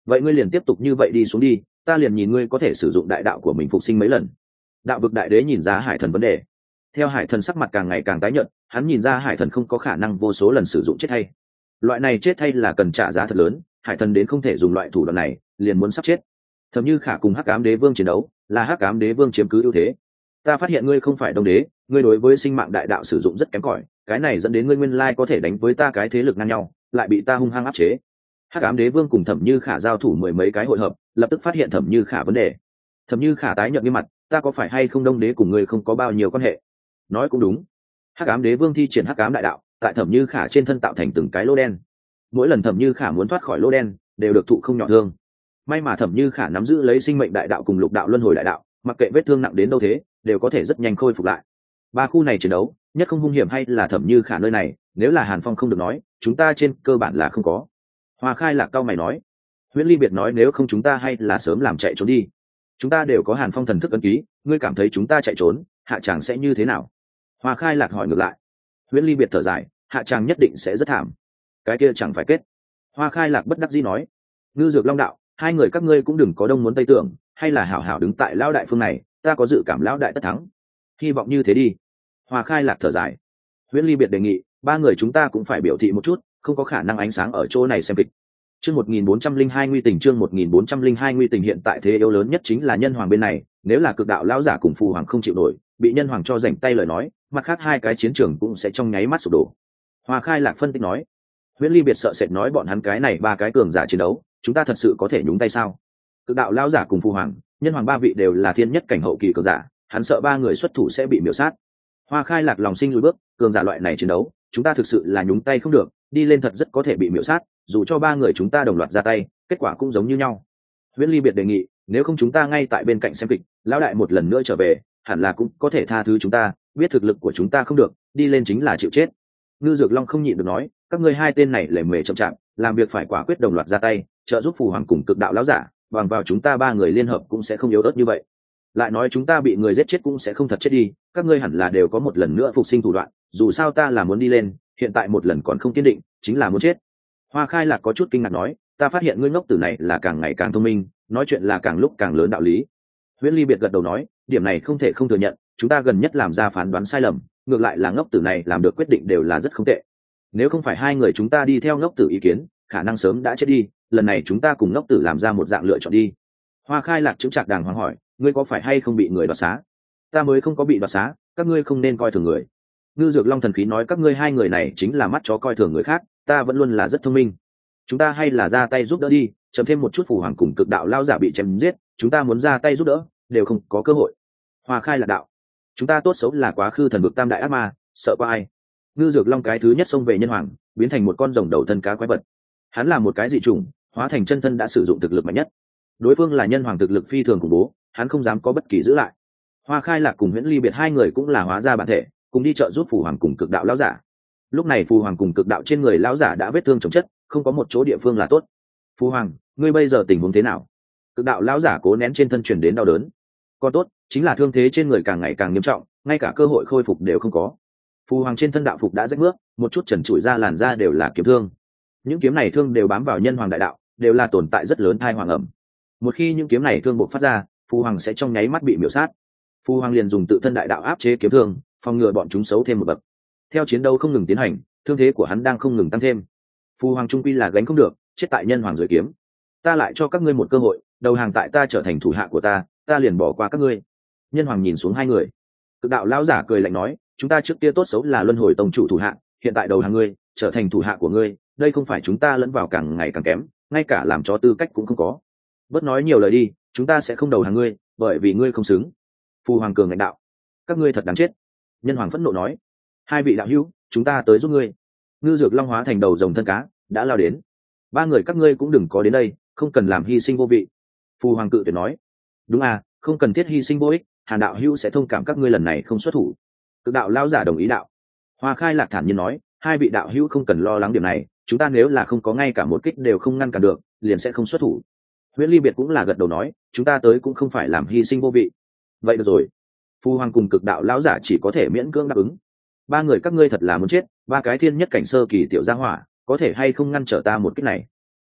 vậy ngươi liền tiếp tục như vậy đi xuống đi, ta liền nhìn ngươi có thể sử dụng đại đạo của mình phục sinh mấy lần. Đạo vực đại đế nhìn ra hải thần vấn đề. Theo hải thần sắc mặt càng ngày càng tái nhợt, hắn nhìn ra hải thần không có khả năng vô số lần sử dụng chết thay. Loại này chết thay là cần trả giá thật lớn, hải thần đến không thể dùng loại thủ đoạn này, liền muốn sắp chết. Thậm Như Khả cùng Hắc Ám Đế Vương chiến đấu, là Hắc Ám Đế Vương chiếm cứ ưu thế. Ta phát hiện ngươi không phải Đông Đế, ngươi đối với sinh mạng đại đạo sử dụng rất kém cỏi, cái này dẫn đến ngươi nguyên lai có thể đánh với ta cái thế lực ngang nhau, lại bị ta hung hăng áp chế. Hắc Ám Đế Vương cùng Thẩm Như Khả giao thủ mười mấy cái hội hợp, lập tức phát hiện Thẩm Như Khả vấn đề. Thẩm Như Khả tái nhợt như mặt, ta có phải hay không Đông Đế cùng ngươi không có bao nhiêu quan hệ? Nói cũng đúng. Hắc Ám Đế Vương thi triển Hắc Ám đại đạo, tại Thẩm Như Khả trên thân tạo thành từng cái lỗ đen. Mỗi lần Thẩm Như Khả muốn thoát khỏi lỗ đen, đều được thụ không nhỏ thương. May mà Thẩm Như Khả nắm giữ lấy sinh mệnh đại đạo cùng lục đạo luân hồi đại đạo, mặc kệ vết thương nặng đến đâu thế, đều có thể rất nhanh khôi phục lại. Ba khu này chiến đấu, nhất không hung hiểm hay là Thẩm Như Khả nơi này, nếu là Hàn Phong không được nói, chúng ta trên cơ bản là không có. Hoa Khai Lạc cao mày nói. Huyễn Ly Biệt nói nếu không chúng ta hay là sớm làm chạy trốn đi. Chúng ta đều có Hàn Phong thần thức ấn ký, ngươi cảm thấy chúng ta chạy trốn, hạ tràng sẽ như thế nào? Hoa Khai Lạc hỏi ngược lại. Huyễn Ly Biệt thở dài, hạ tràng nhất định sẽ rất thảm. Cái kia chẳng phải kết. Hoa Khai Lạc bất đắc dĩ nói. Ngư Dược Long đạo, hai người các ngươi cũng đừng có đông muốn tây tưởng, hay là hảo hảo đứng tại lão đại phương này, ta có dự cảm lão đại tất thắng. Hy vọng như thế đi. Hoa Khai Lạc thở dài. Huyễn Ly Biệt đề nghị, ba người chúng ta cũng phải biểu thị một chút, không có khả năng ánh sáng ở chỗ này xem kịch. Chương một nghìn bốn trăm linh hai nguy tình chương một nghìn bốn trăm linh hai nguy tình hiện tại thế yếu lớn nhất chính là Nhân Hoàng bên này, nếu là cực đạo lão giả cùng phù hoàng không chịu nổi, bị Nhân Hoàng cho rảnh tay lời nói, mặt khác hai cái chiến trường cũng sẽ trong nháy mắt sụp đổ. Hoa Khai Lạc phân tích nói. Huyễn Ly Biệt sợ sệt nói bọn hắn cái này ba cái cường giả chiến đấu, chúng ta thật sự có thể nhúng tay sao? Cực đạo lão giả cùng phù hoàng, Nhân Hoàng ba vị đều là thiên nhất cảnh hậu kỳ cường giả, hắn sợ ba người xuất thủ sẽ bị miểu sát. Hoa Khai Lạc lòng sinh lùi bước, cường giả loại này chiến đấu, chúng ta thực sự là nhúng tay không được, đi lên thật rất có thể bị miểu sát, dù cho ba người chúng ta đồng loạt ra tay, kết quả cũng giống như nhau. Huyễn Ly Biệt đề nghị, nếu không chúng ta ngay tại bên cạnh xem kịch, lão đại một lần nữa trở về, hẳn là cũng có thể tha thứ chúng ta, biết thực lực của chúng ta không được, đi lên chính là chịu chết. Ngư Dược Long không nhịn được nói, các ngươi hai tên này lề mề chậm chạp, làm việc phải quả quyết đồng loạt ra tay, trợ giúp phù hoàng cùng cực đạo lão giả, bằng vào chúng ta ba người liên hợp cũng sẽ không yếu ớt như vậy. Lại nói chúng ta bị người giết chết cũng sẽ không thật chết đi, các ngươi hẳn là đều có một lần nữa phục sinh thủ đoạn, dù sao ta là muốn đi lên, hiện tại một lần còn không kiên định, chính là muốn chết. Hoa Khai Lạc có chút kinh ngạc nói, ta phát hiện ngươi ngốc tử này là càng ngày càng thông minh, nói chuyện là càng lúc càng lớn đạo lý. Huyễn Ly Biệt gật đầu nói, điểm này không thể không thừa nhận, chúng ta gần nhất làm ra phán đoán sai lầm, ngược lại là ngốc tử này làm được quyết định đều là rất không tệ. Nếu không phải hai người chúng ta đi theo ngốc tử ý kiến, khả năng sớm đã chết đi, lần này chúng ta cùng ngốc tử làm ra một dạng lựa chọn đi. Hoa Khai Lạc chững chạc đàng hoàng hỏi, ngươi có phải hay không bị người đoạt xá? Ta mới không có bị đoạt xá, các ngươi không nên coi thường người. Ngư Dược Long thần khí nói các ngươi hai người này chính là mắt chó coi thường người khác, ta vẫn luôn là rất thông minh. Chúng ta hay là ra tay giúp đỡ đi, chậm thêm một chút phù hoàng cùng cực đạo lao giả bị chém giết, chúng ta muốn ra tay giúp đỡ, đều không có cơ hội. Hoa Khai Lạc đạo, chúng ta tốt xấu là quá khứ thần vực tam đại ác ma, sợ qua ai? Ngư Dược Long cái thứ nhất xông về Nhân Hoàng, biến thành một con rồng đầu thân cá quái vật. Hắn là một cái dị chủng, hóa thành chân thân đã sử dụng thực lực mạnh nhất. Đối phương là Nhân Hoàng thực lực phi thường khủng bố, hắn không dám có bất kỳ giữ lại. Hoa Khai Lạc cùng Huyễn Ly Biệt hai người cũng là hóa ra bản thể, cùng đi trợ giúp phù hoàng cùng cực đạo lão giả. Lúc này phù hoàng cùng cực đạo trên người lão giả đã vết thương chồng chất, không có một chỗ địa phương là tốt. Phù hoàng, ngươi bây giờ tình huống thế nào? Cực đạo lão giả cố nén trên thân truyền đến đau đớn. Còn tốt, chính là thương thế trên người càng ngày càng nghiêm trọng, ngay cả cơ hội khôi phục đều không có. Phù hoàng trên thân đạo phục đã rách nước, một chút trần trụi ra làn da đều là kiếm thương. Những kiếm này thương đều bám vào Nhân Hoàng đại đạo, đều là tồn tại rất lớn thai hoàng ẩm. Một khi những kiếm này thương bộc phát ra, phù hoàng sẽ trong nháy mắt bị miểu sát. Phù hoàng liền dùng tự thân đại đạo áp chế kiếm thương, phòng ngừa bọn chúng xấu thêm một bậc. Theo chiến đấu không ngừng tiến hành, thương thế của hắn đang không ngừng tăng thêm. Phù hoàng trung quy là gánh không được, chết tại Nhân Hoàng dưới kiếm. Ta lại cho các ngươi một cơ hội, đầu hàng tại ta trở thành thủ hạ của ta, ta liền bỏ qua các ngươi. Nhân Hoàng nhìn xuống hai người. Cực đạo lão giả cười lạnh nói, chúng ta trước kia tốt xấu là luân hồi tông chủ thủ hạ, hiện tại đầu hàng ngươi, trở thành thủ hạ của ngươi, đây không phải chúng ta lẫn vào càng ngày càng kém, ngay cả làm cho tư cách cũng không có. Bớt nói nhiều lời đi, chúng ta sẽ không đầu hàng ngươi, bởi vì ngươi không xứng. Phù hoàng cường lãnh đạo, các ngươi thật đáng chết. Nhân Hoàng phẫn nộ nói, hai vị đạo hữu, chúng ta tới giúp ngươi. Ngư Dược Long hóa thành đầu rồng thân cá, đã lao đến. Ba người các ngươi cũng đừng có đến đây, không cần làm hy sinh vô vị. Phù hoàng cự tuyệt nói, đúng à, không cần thiết hy sinh vô ích, Hàn đạo hữu sẽ thông cảm các ngươi lần này không xuất thủ. Cực đạo lão giả đồng ý đạo. Hoa Khai Lạc thản nhiên nói, hai vị đạo hữu không cần lo lắng điểm này, chúng ta nếu là không có ngay cả một kích đều không ngăn cản được, liền sẽ không xuất thủ. Huyễn Ly Biệt cũng là gật đầu nói, chúng ta tới cũng không phải làm hy sinh vô vị. Vậy được rồi. Phu hoàng cùng cực đạo lão giả chỉ có thể miễn cưỡng đáp ứng. Ba người các ngươi thật là muốn chết, ba cái thiên nhất cảnh sơ kỳ tiểu gia hỏa, có thể hay không ngăn trở ta một kích này?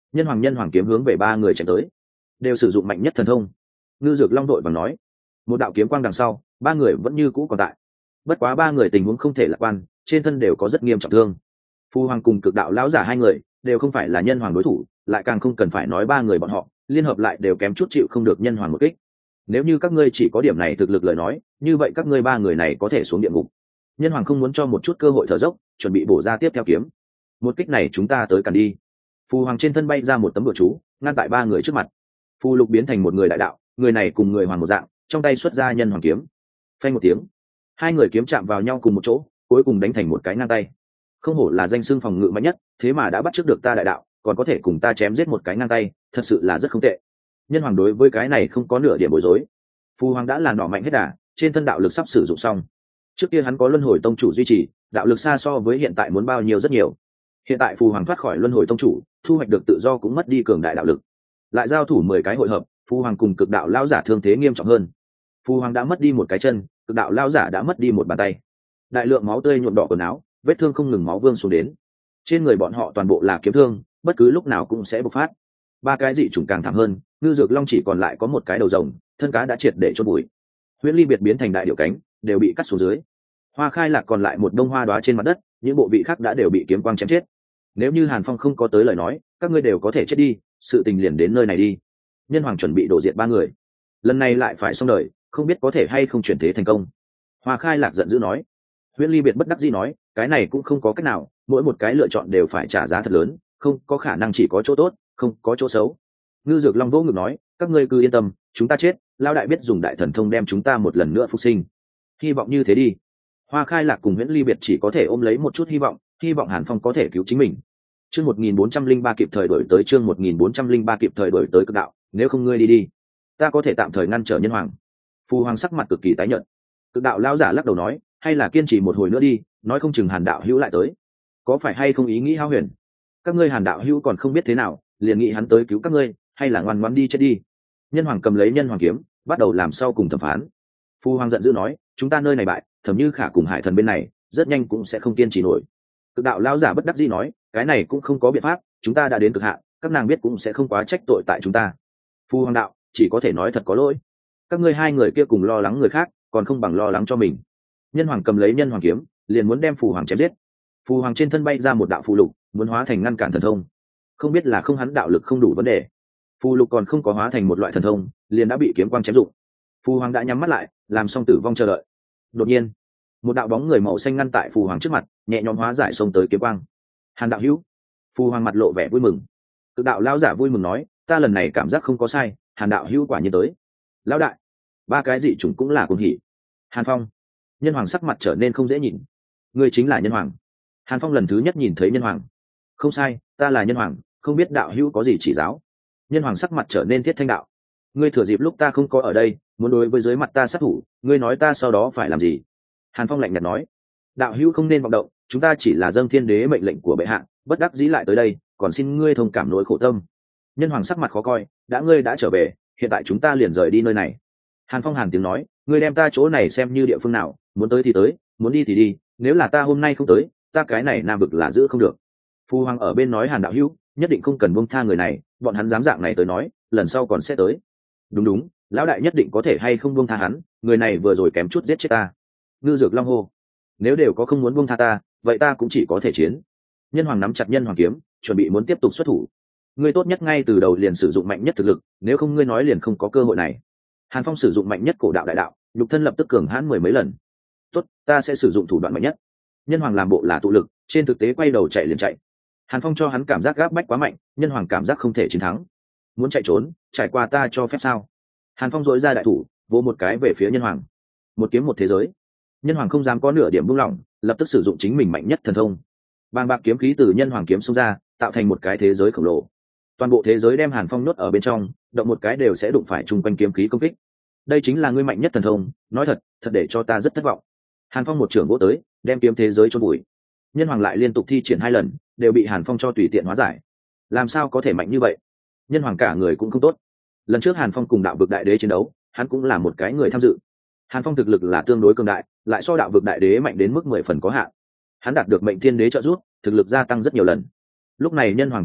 Nhân hoàng nhân hoàng kiếm hướng về ba người chém tới, đều sử dụng mạnh nhất thần thông. Ngư Dược Long đội bằng nói, một đạo kiếm quang đằng sau, ba người vẫn như cũ còn tại. Bất quá ba người tình huống không thể lạc quan, trên thân đều có rất nghiêm trọng thương. Phu hoàng cùng cực đạo lão giả hai người đều không phải là nhân hoàng đối thủ, lại càng không cần phải nói ba người bọn họ liên hợp lại đều kém chút chịu không được nhân hoàng một kích. Nếu như các ngươi chỉ có điểm này thực lực lời nói, như vậy các ngươi ba người này có thể xuống địa ngục. Nhân hoàng không muốn cho một chút cơ hội thở dốc, chuẩn bị bổ ra tiếp theo kiếm. Một kích này chúng ta tới cản đi. Phù hoàng trên thân bay ra một tấm bùa chú, ngăn tại ba người trước mặt. Phù lục biến thành một người đại đạo, người này cùng người hoàng một dạng, trong tay xuất ra nhân hoàng kiếm. Phanh một tiếng, hai người kiếm chạm vào nhau cùng một chỗ, cuối cùng đánh thành một cái ngang tay. Không hổ là danh xưng phòng ngự mạnh nhất, thế mà đã bắt trước được ta đại đạo, còn có thể cùng ta chém giết một cái ngang tay, thật sự là rất không tệ. Nhân hoàng đối với cái này không có nửa điểm bối rối. Phù hoàng đã là nỏ mạnh hết đà, trên thân đạo lực sắp sử dụng xong. Trước kia hắn có luân hồi tông chủ duy trì, đạo lực xa so với hiện tại muốn bao nhiêu rất nhiều. Hiện tại phù hoàng thoát khỏi luân hồi tông chủ, thu hoạch được tự do cũng mất đi cường đại đạo lực. Lại giao thủ mười cái hội hợp, phù hoàng cùng cực đạo lão giả thương thế nghiêm trọng hơn. Phù hoàng đã mất đi một cái chân, cực đạo lão giả đã mất đi một bàn tay. Đại lượng máu tươi nhuộm đỏ quần áo, vết thương không ngừng máu vương xuống đến. Trên người bọn họ toàn bộ là kiếm thương, bất cứ lúc nào cũng sẽ bộc phát. Ba cái dị chủng càng thảm hơn, Ngư Dược Long chỉ còn lại có một cái đầu rồng, thân cá đã triệt để chôn bụi. Huyễn Ly biệt biến thành đại điểu cánh, đều bị cắt xuống dưới. Hoa Khai Lạc còn lại một đông hoa đóa trên mặt đất, những bộ vị khác đã đều bị kiếm quang chém chết. Nếu như Hàn Phong không có tới lời nói, các ngươi đều có thể chết đi, sự tình liền đến nơi này đi. Nhân hoàng chuẩn bị đổ diệt ba người, lần này lại phải xong đời, không biết có thể hay không chuyển thế thành công. Hoa Khai Lạc giận dữ nói. Huyễn Ly biệt bất đắc dĩ nói, cái này cũng không có cách nào, mỗi một cái lựa chọn đều phải trả giá thật lớn, không có khả năng chỉ có chỗ tốt, không có chỗ xấu. Ngư Dược Long vỗ ngực nói, các ngươi cứ yên tâm, chúng ta chết, Lão đại biết dùng đại thần thông đem chúng ta một lần nữa phục sinh. Hy vọng như thế đi. Hoa Khai Lạc cùng Huyễn Ly biệt chỉ có thể ôm lấy một chút hy vọng, hy vọng Hàn Phong có thể cứu chính mình. Chương một nghìn bốn trăm linh ba kịp thời đổi tới chương một nghìn bốn trăm linh ba kịp thời đổi tới cực đạo, nếu không ngươi đi đi, ta có thể tạm thời ngăn trở nhân hoàng. Phù hoàng sắc mặt cực kỳ tái nhợt. Cực đạo lão giả lắc đầu nói, hay là kiên trì một hồi nữa đi, nói không chừng Hàn đạo hữu lại tới. Có phải hay không ý nghĩ hao huyền? Các ngươi Hàn đạo hữu còn không biết thế nào, liền nghĩ hắn tới cứu các ngươi, hay là ngoan ngoãn đi chết đi. Nhân hoàng cầm lấy nhân hoàng kiếm, bắt đầu làm sau cùng thẩm phán. Phù hoàng giận dữ nói, chúng ta nơi này bại, Thẩm Như Khả cùng Hải Thần bên này rất nhanh cũng sẽ không kiên trì nổi. Cực đạo lão giả bất đắc dĩ nói, cái này cũng không có biện pháp, chúng ta đã đến cực hạn, các nàng biết cũng sẽ không quá trách tội tại chúng ta. Phù hoàng đạo, chỉ có thể nói thật có lỗi. Các ngươi hai người kia cùng lo lắng người khác, còn không bằng lo lắng cho mình. Nhân hoàng cầm lấy nhân hoàng kiếm, liền muốn đem phù hoàng chém giết. Phù hoàng trên thân bay ra một đạo phù lục, muốn hóa thành ngăn cản thần thông. Không biết là không hắn đạo lực không đủ vấn đề, phù lục còn không có hóa thành một loại thần thông, liền đã bị kiếm quang chém dụng. Phù hoàng đã nhắm mắt lại, làm xong tử vong chờ đợi. Đột nhiên, một đạo bóng người màu xanh ngăn tại phù hoàng trước mặt, nhẹ nhõm hóa giải xông tới kiếm quang. Hàn đạo hữu. Phù hoàng mặt lộ vẻ vui mừng. Cực đạo lão giả vui mừng nói, ta lần này cảm giác không có sai, Hàn đạo hữu quả nhiên tới. Lão đại, ba cái dị chủng cũng là cuồng hỉ. Hàn Phong. Nhân hoàng sắc mặt trở nên không dễ nhìn. Ngươi chính là nhân hoàng? Hàn Phong lần thứ nhất nhìn thấy nhân hoàng. Không sai, ta là nhân hoàng, không biết đạo hữu có gì chỉ giáo. Nhân hoàng sắc mặt trở nên thiết thanh đạo. Ngươi thừa dịp lúc ta không có ở đây, muốn đối với dưới mặt ta sát thủ, ngươi nói ta sau đó phải làm gì? Hàn Phong lạnh nhạt nói, đạo hữu không nên vọng động, chúng ta chỉ là dâng thiên đế mệnh lệnh của bệ hạ, bất đắc dĩ lại tới đây, còn xin ngươi thông cảm nỗi khổ tâm. Nhân hoàng sắc mặt khó coi, đã ngươi đã trở về, hiện tại chúng ta liền rời đi nơi này. Hàn Phong hàn tiếng nói, ngươi đem ta chỗ này xem như địa phương nào, muốn tới thì tới, muốn đi thì đi, nếu là ta hôm nay không tới, ta cái này nam vực là giữ không được. Phu hoàng ở bên nói, Hàn đạo hữu nhất định không cần buông tha người này, bọn hắn dám dạng này tới nói, lần sau còn sẽ tới. Đúng đúng, lão đại nhất định có thể hay không buông tha hắn, người này vừa rồi kém chút giết chết ta. Ngư Dược Long hô, nếu đều có không muốn buông tha ta, vậy ta cũng chỉ có thể chiến. Nhân hoàng nắm chặt nhân hoàng kiếm, chuẩn bị muốn tiếp tục xuất thủ. Ngươi tốt nhất ngay từ đầu liền sử dụng mạnh nhất thực lực, nếu không ngươi nói liền không có cơ hội này. Hàn Phong sử dụng mạnh nhất cổ đạo đại đạo, nhục thân lập tức cường hãn mười mấy lần. Tốt, ta sẽ sử dụng thủ đoạn mạnh nhất. Nhân hoàng làm bộ là tụ lực, trên thực tế quay đầu chạy liền chạy. Hàn Phong cho hắn cảm giác gáp bách quá mạnh, nhân hoàng cảm giác không thể chiến thắng. Muốn chạy trốn, trải qua ta cho phép sao? Hàn Phong dội ra đại thủ, vỗ một cái về phía nhân hoàng. Một kiếm một thế giới. Nhân hoàng không dám có nửa điểm buông lỏng, lập tức sử dụng chính mình mạnh nhất thần thông. Bàng bạc kiếm khí từ nhân hoàng kiếm xông ra, tạo thành một cái thế giới khổng lồ. Toàn bộ thế giới đem Hàn Phong nhốt ở bên trong, động một cái đều sẽ đụng phải chung quanh kiếm khí công kích. Đây chính là ngươi mạnh nhất thần thông, nói thật, thật để cho ta rất thất vọng. Hàn Phong một trưởng vỗ tới, đem kiếm thế giới chôn bụi. Nhân hoàng lại liên tục thi triển hai lần, đều bị Hàn Phong cho tùy tiện hóa giải. Làm sao có thể mạnh như vậy? Nhân hoàng cả người cũng không tốt. Lần trước Hàn Phong cùng đạo vực đại đế chiến đấu, hắn cũng là một cái người tham dự. Hàn Phong thực lực là tương đối cường đại, lại so đạo vực đại đế mạnh đến mức mười phần có hạn. Hắn đạt được mệnh thiên đế trợ giúp, thực lực gia tăng rất nhiều lần. Lúc này nhân hoàng thực lực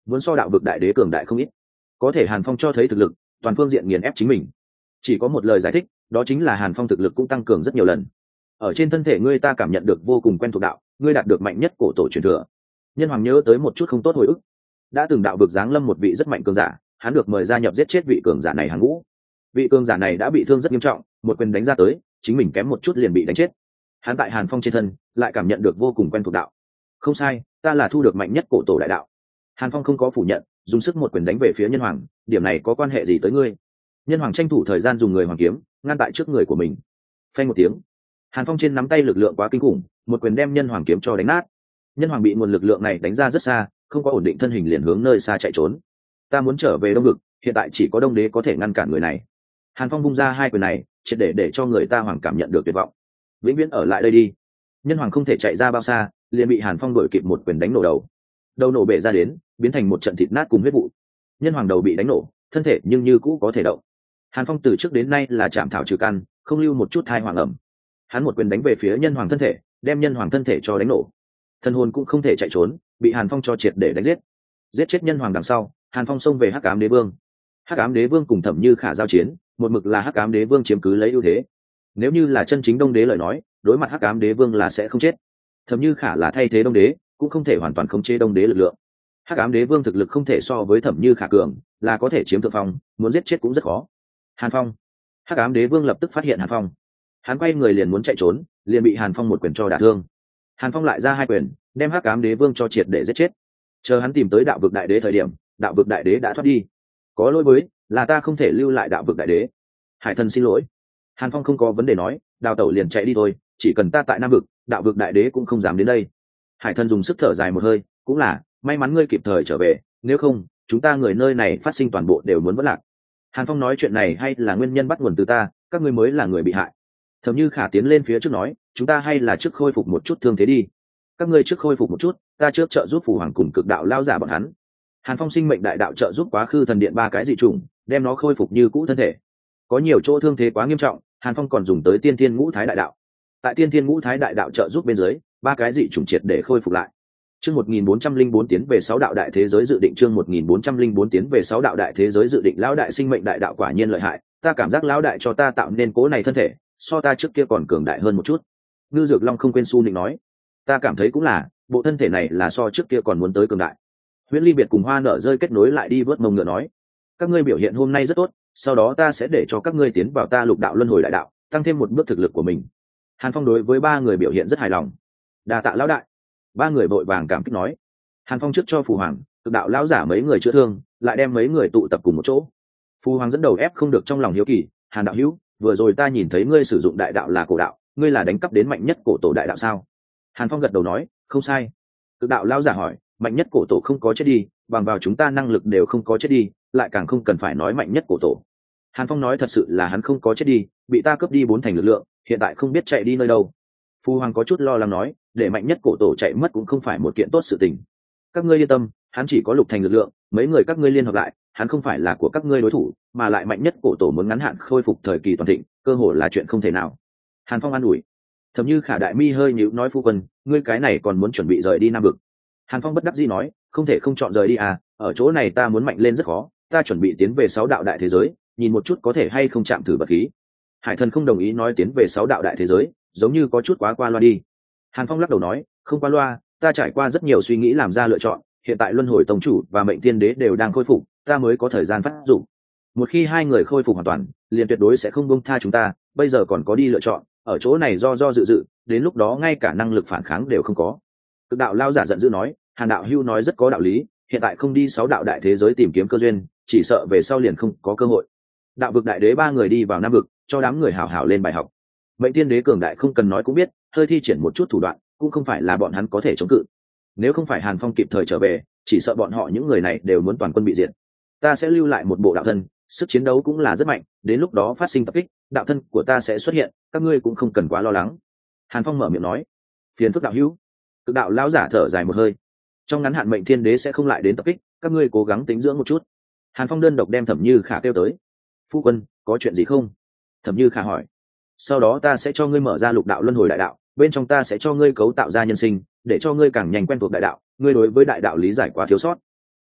muốn so đạo vực đại đế cường đại không ít. Có thể Hàn Phong cho thấy thực lực toàn phương diện nghiền ép chính mình. Chỉ có một lời giải thích, đó chính là Hàn Phong thực lực cũng tăng cường rất nhiều lần. Ở trên thân thể ngươi ta cảm nhận được vô cùng quen thuộc đạo, ngươi đạt được mạnh nhất cổ tổ truyền thừa. Nhân Hoàng nhớ tới một chút không tốt hồi ức. Đã từng đạo vực giáng lâm một vị rất mạnh cường giả, hắn được mời gia nhập giết chết vị cường giả này hàng ngũ. Vị cường giả này đã bị thương rất nghiêm trọng, một quyền đánh ra tới, chính mình kém một chút liền bị đánh chết. Hắn tại Hàn Phong trên thân lại cảm nhận được vô cùng quen thuộc đạo. Không sai, ta là thu được mạnh nhất cổ tổ đại đạo. Hàn Phong không có phủ nhận, dùng sức một quyền đánh về phía Nhân Hoàng, điểm này có quan hệ gì tới ngươi? Nhân Hoàng tranh thủ thời gian dùng người hoàng kiếm ngăn tại trước người của mình. Phanh một tiếng, Hàn Phong trên nắm tay lực lượng quá kinh khủng, một quyền đem Nhân Hoàng kiếm cho đánh nát. Nhân Hoàng bị nguồn lực lượng này đánh ra rất xa, không có ổn định thân hình liền hướng nơi xa chạy trốn. Ta muốn trở về Đông Vực, hiện tại chỉ có Đông Đế có thể ngăn cản người này. Hàn Phong bung ra hai quyền này, triệt để để cho người ta hoàng cảm nhận được tuyệt vọng. Vĩnh viễn ở lại đây đi. Nhân Hoàng không thể chạy ra bao xa, liền bị Hàn Phong đuổi kịp một quyền đánh nổ đầu. Đầu nổ bể ra đến, biến thành một trận thịt nát cùng huyết vụ. Nhân Hoàng đầu bị đánh nổ, thân thể nhưng như cũ có thể động. Hàn Phong từ trước đến nay là chạm thảo trừ căn, không lưu một chút thai hoàng ẩm. Hắn một quyền đánh về phía Nhân Hoàng thân thể, đem Nhân Hoàng thân thể cho đánh nổ. Thân hồn cũng không thể chạy trốn, bị Hàn Phong cho triệt để đánh giết. Giết chết Nhân Hoàng đằng sau, Hàn Phong xông về Hắc Ám Đế Vương. Hắc Ám Đế Vương cùng Thẩm Như Khả giao chiến, một mực là Hắc Ám Đế Vương chiếm cứ lấy ưu thế. Nếu như là chân chính Đông Đế lời nói, đối mặt Hắc Ám Đế Vương là sẽ không chết. Thẩm Như Khả là thay thế Đông Đế, cũng không thể hoàn toàn khống chế Đông Đế lực lượng. Hắc Ám Đế Vương thực lực không thể so với Thẩm Như Khả cường, là có thể chiếm thượng phong, muốn giết chết cũng rất khó. Hàn Phong. Hắc Ám Đế Vương lập tức phát hiện Hàn Phong. Hắn quay người liền muốn chạy trốn, liền bị Hàn Phong một quyền cho đả thương. Hàn Phong lại ra hai quyền, đem Hắc Ám Đế Vương cho triệt để giết chết. Chờ hắn tìm tới đạo vực đại đế thời điểm, đạo vực đại đế đã thoát đi. Có lỗi với, là ta không thể lưu lại đạo vực đại đế. Hải Thần xin lỗi. Hàn Phong không có vấn đề nói, đào tẩu liền chạy đi thôi, chỉ cần ta tại Nam vực, đạo vực đại đế cũng không dám đến đây. Hải Thần dùng sức thở dài một hơi, cũng là may mắn ngươi kịp thời trở về, nếu không chúng ta người nơi này phát sinh toàn bộ đều muốn vỡ lạc. Hàn Phong nói chuyện này hay là nguyên nhân bắt nguồn từ ta, các ngươi mới là người bị hại. Thẩm Như Khả tiến lên phía trước nói, chúng ta hay là trước khôi phục một chút thương thế đi. Các ngươi trước khôi phục một chút, ta trước trợ giúp phù hoàng cùng cực đạo lao giả bọn hắn. Hàn Phong sinh mệnh đại đạo trợ giúp quá khứ thần điện ba cái dị trùng, đem nó khôi phục như cũ thân thể. Có nhiều chỗ thương thế quá nghiêm trọng, Hàn Phong còn dùng tới tiên thiên ngũ thái đại đạo. Tại tiên thiên ngũ thái đại đạo trợ giúp bên dưới, ba cái dị trùng triệt để khôi phục lại. Chương một nghìn bốn trăm linh bốn tiến về sáu đạo đại thế giới dự định chương một nghìn bốn trăm linh bốn tiến về sáu đạo đại thế giới dự định lão đại sinh mệnh đại đạo quả nhiên lợi hại, ta cảm giác lão đại cho ta tạo nên cố này thân thể, so ta trước kia còn cường đại hơn một chút. Ngư Dược Long không quên su nịnh nói, ta cảm thấy cũng là, bộ thân thể này là so trước kia còn muốn tới cường đại. Huyễn Ly Biệt cùng Hoa Nở rơi kết nối lại đi vớt mông ngựa nói, các ngươi biểu hiện hôm nay rất tốt, sau đó ta sẽ để cho các ngươi tiến vào ta lục đạo luân hồi đại đạo, tăng thêm một bước thực lực của mình. Hàn Phong đối với ba người biểu hiện rất hài lòng. Đa tạ lão đại. Ba người vội vàng cảm kích nói. Hàn Phong trước cho phù hoàng, cực đạo lão giả mấy người chữa thương, lại đem mấy người tụ tập cùng một chỗ. Phù hoàng dẫn đầu ép không được trong lòng hiếu kỳ, Hàn đạo hữu, vừa rồi ta nhìn thấy ngươi sử dụng đại đạo là cổ đạo, ngươi là đánh cắp đến mạnh nhất cổ tổ đại đạo sao? Hàn Phong gật đầu nói, không sai. Cực đạo lão giả hỏi, mạnh nhất cổ tổ không có chết đi, bằng vào chúng ta năng lực đều không có chết đi, lại càng không cần phải nói mạnh nhất cổ tổ. Hàn Phong nói thật sự là hắn không có chết đi, bị ta cướp đi bốn thành lực lượng, hiện tại không biết chạy đi nơi đâu. Phù hoàng có chút lo lắng nói, để mạnh nhất cổ tổ chạy mất cũng không phải một kiện tốt sự tình. Các ngươi yên tâm, hắn chỉ có lục thành lực lượng, mấy người các ngươi liên hợp lại, hắn không phải là của các ngươi đối thủ, mà lại mạnh nhất cổ tổ muốn ngắn hạn khôi phục thời kỳ toàn thịnh, cơ hội là chuyện không thể nào. Hàn Phong an ủi. Thẩm Như Khả đại mi hơi nhíu nói, phu quân, ngươi cái này còn muốn chuẩn bị rời đi Nam vực. Hàn Phong bất đắc dĩ nói, không thể không chọn rời đi à, ở chỗ này ta muốn mạnh lên rất khó, ta chuẩn bị tiến về sáu đạo đại thế giới, nhìn một chút có thể hay không chạm thử vật khí. Hải Thần không đồng ý nói tiến về sáu đạo đại thế giới, giống như có chút quá qua loa đi. Hàn Phong lắc đầu nói, không qua loa, ta trải qua rất nhiều suy nghĩ làm ra lựa chọn, hiện tại luân hồi tông chủ và mệnh tiên đế đều đang khôi phục, ta mới có thời gian phát dụng. Một khi hai người khôi phục hoàn toàn, liền tuyệt đối sẽ không buông tha chúng ta, bây giờ còn có đi lựa chọn, ở chỗ này do do dự dự, đến lúc đó ngay cả năng lực phản kháng đều không có. Cực đạo lao giả giận dữ nói, Hàn đạo hưu nói rất có đạo lý, hiện tại không đi sáu đạo đại thế giới tìm kiếm cơ duyên, chỉ sợ về sau liền không có cơ hội. Đạo vực đại đế ba người đi vào Nam vực, cho đám người hảo hảo lên bài học. Mệnh tiên đế cường đại không cần nói cũng biết, hơi thi triển một chút thủ đoạn, cũng không phải là bọn hắn có thể chống cự. Nếu không phải Hàn Phong kịp thời trở về, chỉ sợ bọn họ những người này đều muốn toàn quân bị diệt. Ta sẽ lưu lại một bộ đạo thân, sức chiến đấu cũng là rất mạnh, đến lúc đó phát sinh tập kích, đạo thân của ta sẽ xuất hiện, các ngươi cũng không cần quá lo lắng. Hàn Phong mở miệng nói, phiền phức đạo hữu. Cực đạo lão giả thở dài một hơi, trong ngắn hạn mệnh thiên đế sẽ không lại đến tập kích, các ngươi cố gắng tính dưỡng một chút. Hàn Phong đơn độc đem Thẩm Như Khả kêu tới. Phu quân, có chuyện gì không? Thẩm Như Khả hỏi. Sau đó ta sẽ cho ngươi mở ra lục đạo luân hồi đại đạo, bên trong ta sẽ cho ngươi cấu tạo ra nhân sinh, để cho ngươi càng nhanh quen thuộc đại đạo, ngươi đối với đại đạo lý giải quá thiếu sót.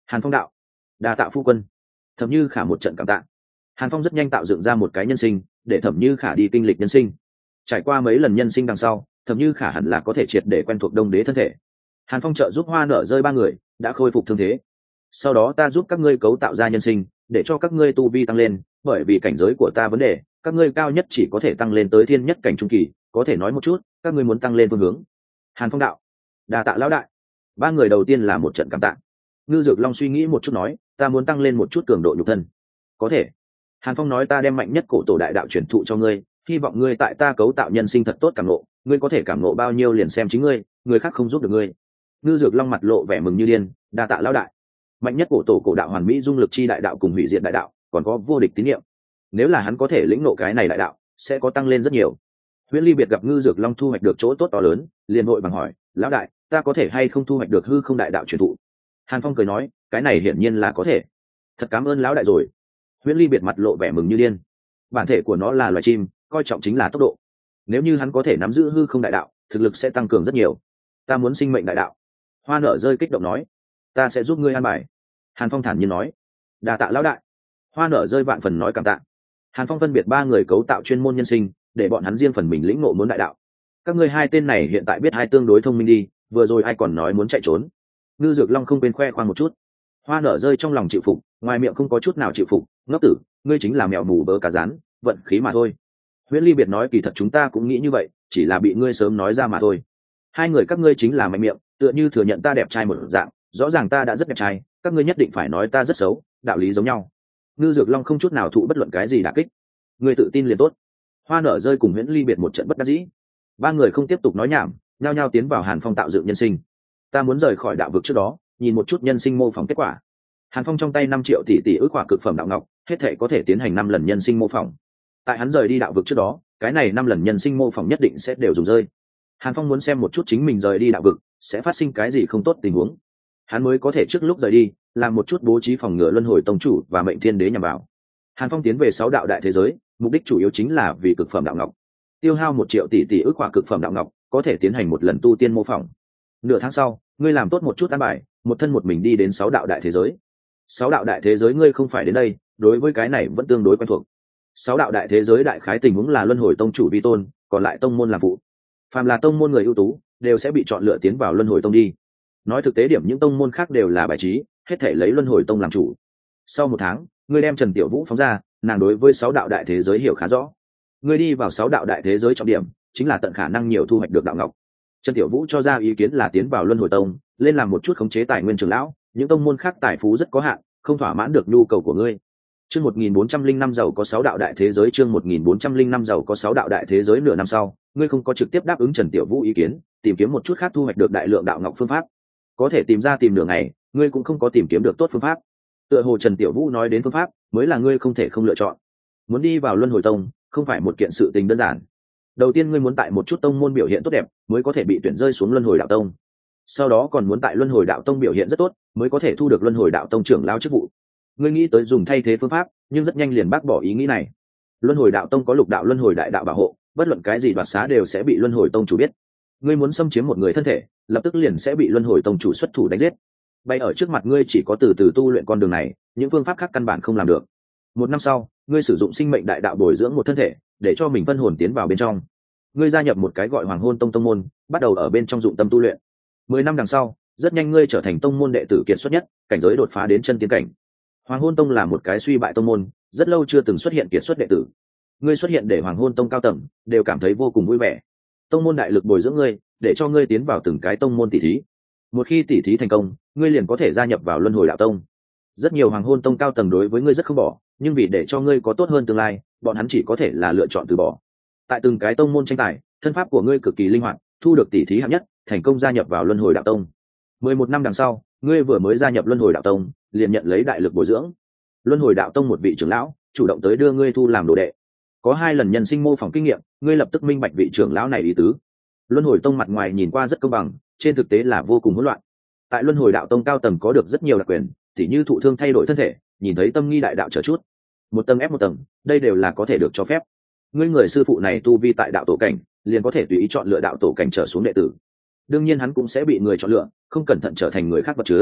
Hàn Phong đạo: đa tạ phu quân. Thẩm Như Khả một trận cảm tạ. Hàn Phong rất nhanh tạo dựng ra một cái nhân sinh để Thẩm Như Khả đi kinh lịch nhân sinh. Trải qua mấy lần nhân sinh đằng sau, Thẩm Như Khả hẳn là có thể triệt để quen thuộc Đông Đế thân thể. Hàn Phong trợ giúp Hoa Nở Rơi ba người đã khôi phục thương thế. Sau đó ta giúp các ngươi cấu tạo ra nhân sinh để cho các ngươi tu vi tăng lên, bởi vì cảnh giới của ta vấn đề, các ngươi cao nhất chỉ có thể tăng lên tới thiên nhất cảnh trung kỳ, có thể nói một chút các ngươi muốn tăng lên phương hướng. Hàn Phong đạo: đà tạ lão đại. Ba người đầu tiên là một trận cảm tạ. Ngư Dược Long suy nghĩ một chút nói: ta muốn tăng lên một chút cường độ nhục thân. Có thể. Hàn Phong nói: ta đem mạnh nhất cổ tổ đại đạo truyền thụ cho ngươi, hy vọng ngươi tại ta cấu tạo nhân sinh thật tốt cảm ngộ, ngươi có thể cảm ngộ bao nhiêu liền xem chính ngươi, người khác không giúp được ngươi. Ngư Dược Long mặt lộ vẻ mừng như điên: đa tạ lão đại. Mạnh nhất cổ tổ cổ đạo hoàn mỹ dung lực chi đại đạo cùng hủy diệt đại đạo, còn có vô địch tín niệm. Nếu là hắn có thể lĩnh ngộ cái này đại đạo, sẽ có tăng lên rất nhiều. Huyễn Ly Biệt gặp Ngư Dược Long thu hoạch được chỗ tốt to lớn, liền vội bằng hỏi: lão đại, ta có thể hay không thu hoạch được hư không đại đạo truyền thụ? Hàn Phong cười nói: cái này hiển nhiên là có thể. Thật cảm ơn lão đại rồi. Huyễn Ly Biệt mặt lộ vẻ mừng như điên. Bản thể của nó là loài chim, coi trọng chính là tốc độ. Nếu như hắn có thể nắm giữ hư không đại đạo, thực lực sẽ tăng cường rất nhiều. Ta muốn sinh mệnh đại đạo. Hoa Nở Rơi kích động nói: ta sẽ giúp ngươi an bài. Hàn Phong thản nhiên nói: đà tạ lão đại. Hoa Nở Rơi vạn phần nói cảm tạ. Hàn Phong phân biệt ba người cấu tạo chuyên môn nhân sinh để bọn hắn riêng phần mình lĩnh ngộ muốn đại đạo. Các ngươi hai tên này hiện tại biết hai tương đối thông minh đi, vừa rồi ai còn nói muốn chạy trốn. Ngư Dược Long không quên khoe khoang một chút. Hoa Nở Rơi trong lòng chịu phục, ngoài miệng không có chút nào chịu phục. Ngốc tử, ngươi chính là mèo mù bớ cá rán, vận khí mà thôi. Huyễn Ly Biệt nói: kỳ thật chúng ta cũng nghĩ như vậy, chỉ là bị ngươi sớm nói ra mà thôi. Hai người các ngươi chính là mạnh miệng, tựa như thừa nhận ta đẹp trai một dạng, rõ ràng ta đã rất đẹp trai, các ngươi nhất định phải nói ta rất xấu, đạo lý giống nhau. Ngư Dược Long không chút nào thụ bất luận cái gì đả kích. Ngươi tự tin liền tốt. Hoa Nở Rơi cùng Huyễn Ly Biệt một trận bất đắc dĩ. Ba người không tiếp tục nói nhảm, nhao nhao tiến vào Hàn Phong tạo dựng nhân sinh. Ta muốn rời khỏi đạo vực trước đó, nhìn một chút nhân sinh mô phỏng kết quả. Hàn Phong trong tay năm triệu tỷ tỷ ước quả cực phẩm đạo ngọc, hết thể có thể tiến hành năm lần nhân sinh mô phỏng. Tại hắn rời đi đạo vực trước đó, cái này năm lần nhân sinh mô phỏng nhất định sẽ đều dùng rơi. Hàn Phong muốn xem một chút chính mình rời đi đạo vực sẽ phát sinh cái gì không tốt tình huống, hắn mới có thể trước lúc rời đi làm một chút bố trí phòng ngừa luân hồi tông chủ và mệnh thiên đế nhằm vào. Hàn Phong tiến về sáu đạo đại thế giới, mục đích chủ yếu chính là vì cực phẩm đạo ngọc. Tiêu hao một triệu tỷ tỷ ước quả cực phẩm đạo ngọc có thể tiến hành một lần tu tiên mô phỏng. Nửa tháng sau, ngươi làm tốt một chút an bài, một thân một mình đi đến sáu đạo đại thế giới. Sáu đạo đại thế giới ngươi không phải đến đây, đối với cái này vẫn tương đối quen thuộc. Sáu đạo đại thế giới đại khái tình huống là luân hồi tông chủ vi tôn, còn lại tông môn làm phụ. Phàm là tông môn người ưu tú đều sẽ bị chọn lựa tiến vào luân hồi tông đi. Nói thực tế điểm những tông môn khác đều là bài trí, hết thể lấy luân hồi tông làm chủ. Sau một tháng, ngươi đem Trần Tiểu Vũ phóng ra, nàng đối với sáu đạo đại thế giới hiểu khá rõ. Ngươi đi vào sáu đạo đại thế giới trọng điểm chính là tận khả năng nhiều thu hoạch được đạo ngọc. Trần Tiểu Vũ cho ra ý kiến là tiến vào luân hồi tông, lên làm một chút khống chế tài nguyên trưởng lão, những tông môn khác tài phú rất có hạn, không thỏa mãn được nhu cầu của ngươi. Chương một nghìn bốn trăm linh năm giàu có sáu đạo đại thế giới, chương một nghìn bốn trăm linh năm giàu có sáu đạo đại thế giới. Nửa năm sau, ngươi không có trực tiếp đáp ứng Trần Tiểu Vũ ý kiến, tìm kiếm một chút khác thu hoạch được đại lượng đạo ngọc phương pháp. Có thể tìm ra tìm nửa ngày, ngươi cũng không có tìm kiếm được tốt phương pháp. Tựa hồ Trần Tiểu Vũ nói đến phương pháp, mới là ngươi không thể không lựa chọn. Muốn đi vào luân hồi tông, không phải một kiện sự tình đơn giản. Đầu tiên ngươi muốn tại một chút tông môn biểu hiện tốt đẹp, mới có thể bị tuyển rơi xuống luân hồi đạo tông. Sau đó còn muốn tại luân hồi đạo tông biểu hiện rất tốt, mới có thể thu được luân hồi đạo tông trưởng lao chức vụ. Ngươi nghĩ tới dùng thay thế phương pháp, nhưng rất nhanh liền bác bỏ ý nghĩ này. Luân hồi đạo tông có lục đạo luân hồi đại đạo bảo hộ, bất luận cái gì đoạt xá đều sẽ bị luân hồi tông chủ biết. Ngươi muốn xâm chiếm một người thân thể, lập tức liền sẽ bị luân hồi tông chủ xuất thủ đánh giết. Bay ở trước mặt ngươi chỉ có từ từ tu luyện con đường này, những phương pháp khác căn bản không làm được. Một năm sau, ngươi sử dụng sinh mệnh đại đạo bồi dưỡng một thân thể, để cho mình phân hồn tiến vào bên trong. Ngươi gia nhập một cái gọi Hoàng Hôn Tông tông môn, bắt đầu ở bên trong dụng tâm tu luyện. Mười năm đằng sau, rất nhanh ngươi trở thành tông môn đệ tử kiệt xuất nhất, cảnh giới đột phá đến chân tiên cảnh. Hoàng Hôn Tông là một cái suy bại tông môn, rất lâu chưa từng xuất hiện kiệt xuất đệ tử. Ngươi xuất hiện để Hoàng Hôn Tông cao tầng đều cảm thấy vô cùng vui vẻ. Tông môn đại lực bồi dưỡng ngươi, để cho ngươi tiến vào từng cái tông môn tỷ thí. Một khi tỷ thí thành công, ngươi liền có thể gia nhập vào Luân Hồi Đạo Tông. Rất nhiều Hoàng Hôn Tông cao tầng đối với ngươi rất không bỏ, nhưng vì để cho ngươi có tốt hơn tương lai, bọn hắn chỉ có thể là lựa chọn từ bỏ. Tại từng cái tông môn tranh tài, thân pháp của ngươi cực kỳ linh hoạt, thu được tỷ thí hạng nhất, thành công gia nhập vào Luân Hồi Đạo Tông. Mười một năm đằng sau, ngươi vừa mới gia nhập Luân Hồi Đạo Tông, liền nhận lấy đại lực bồi dưỡng. Luân Hồi Đạo Tông một vị trưởng lão chủ động tới đưa ngươi thu làm đồ đệ. Có hai lần nhân sinh mô phỏng kinh nghiệm, ngươi lập tức minh bạch vị trưởng lão này ý tứ. Luân Hồi Tông mặt ngoài nhìn qua rất công bằng, trên thực tế là vô cùng hỗn loạn. Tại Luân Hồi Đạo Tông cao tầng có được rất nhiều đặc quyền, tỉ như thụ thương thay đổi thân thể, nhìn thấy tâm nghi đại đạo trở chút, một tầng ép một tầng, đây đều là có thể được cho phép. Ngươi người sư phụ này tu vi tại đạo tổ cảnh, liền có thể tùy ý chọn lựa đạo tổ cảnh trở xuống đệ tử. Đương nhiên hắn cũng sẽ bị người chọn lựa, không cẩn thận trở thành người khác vật chứa.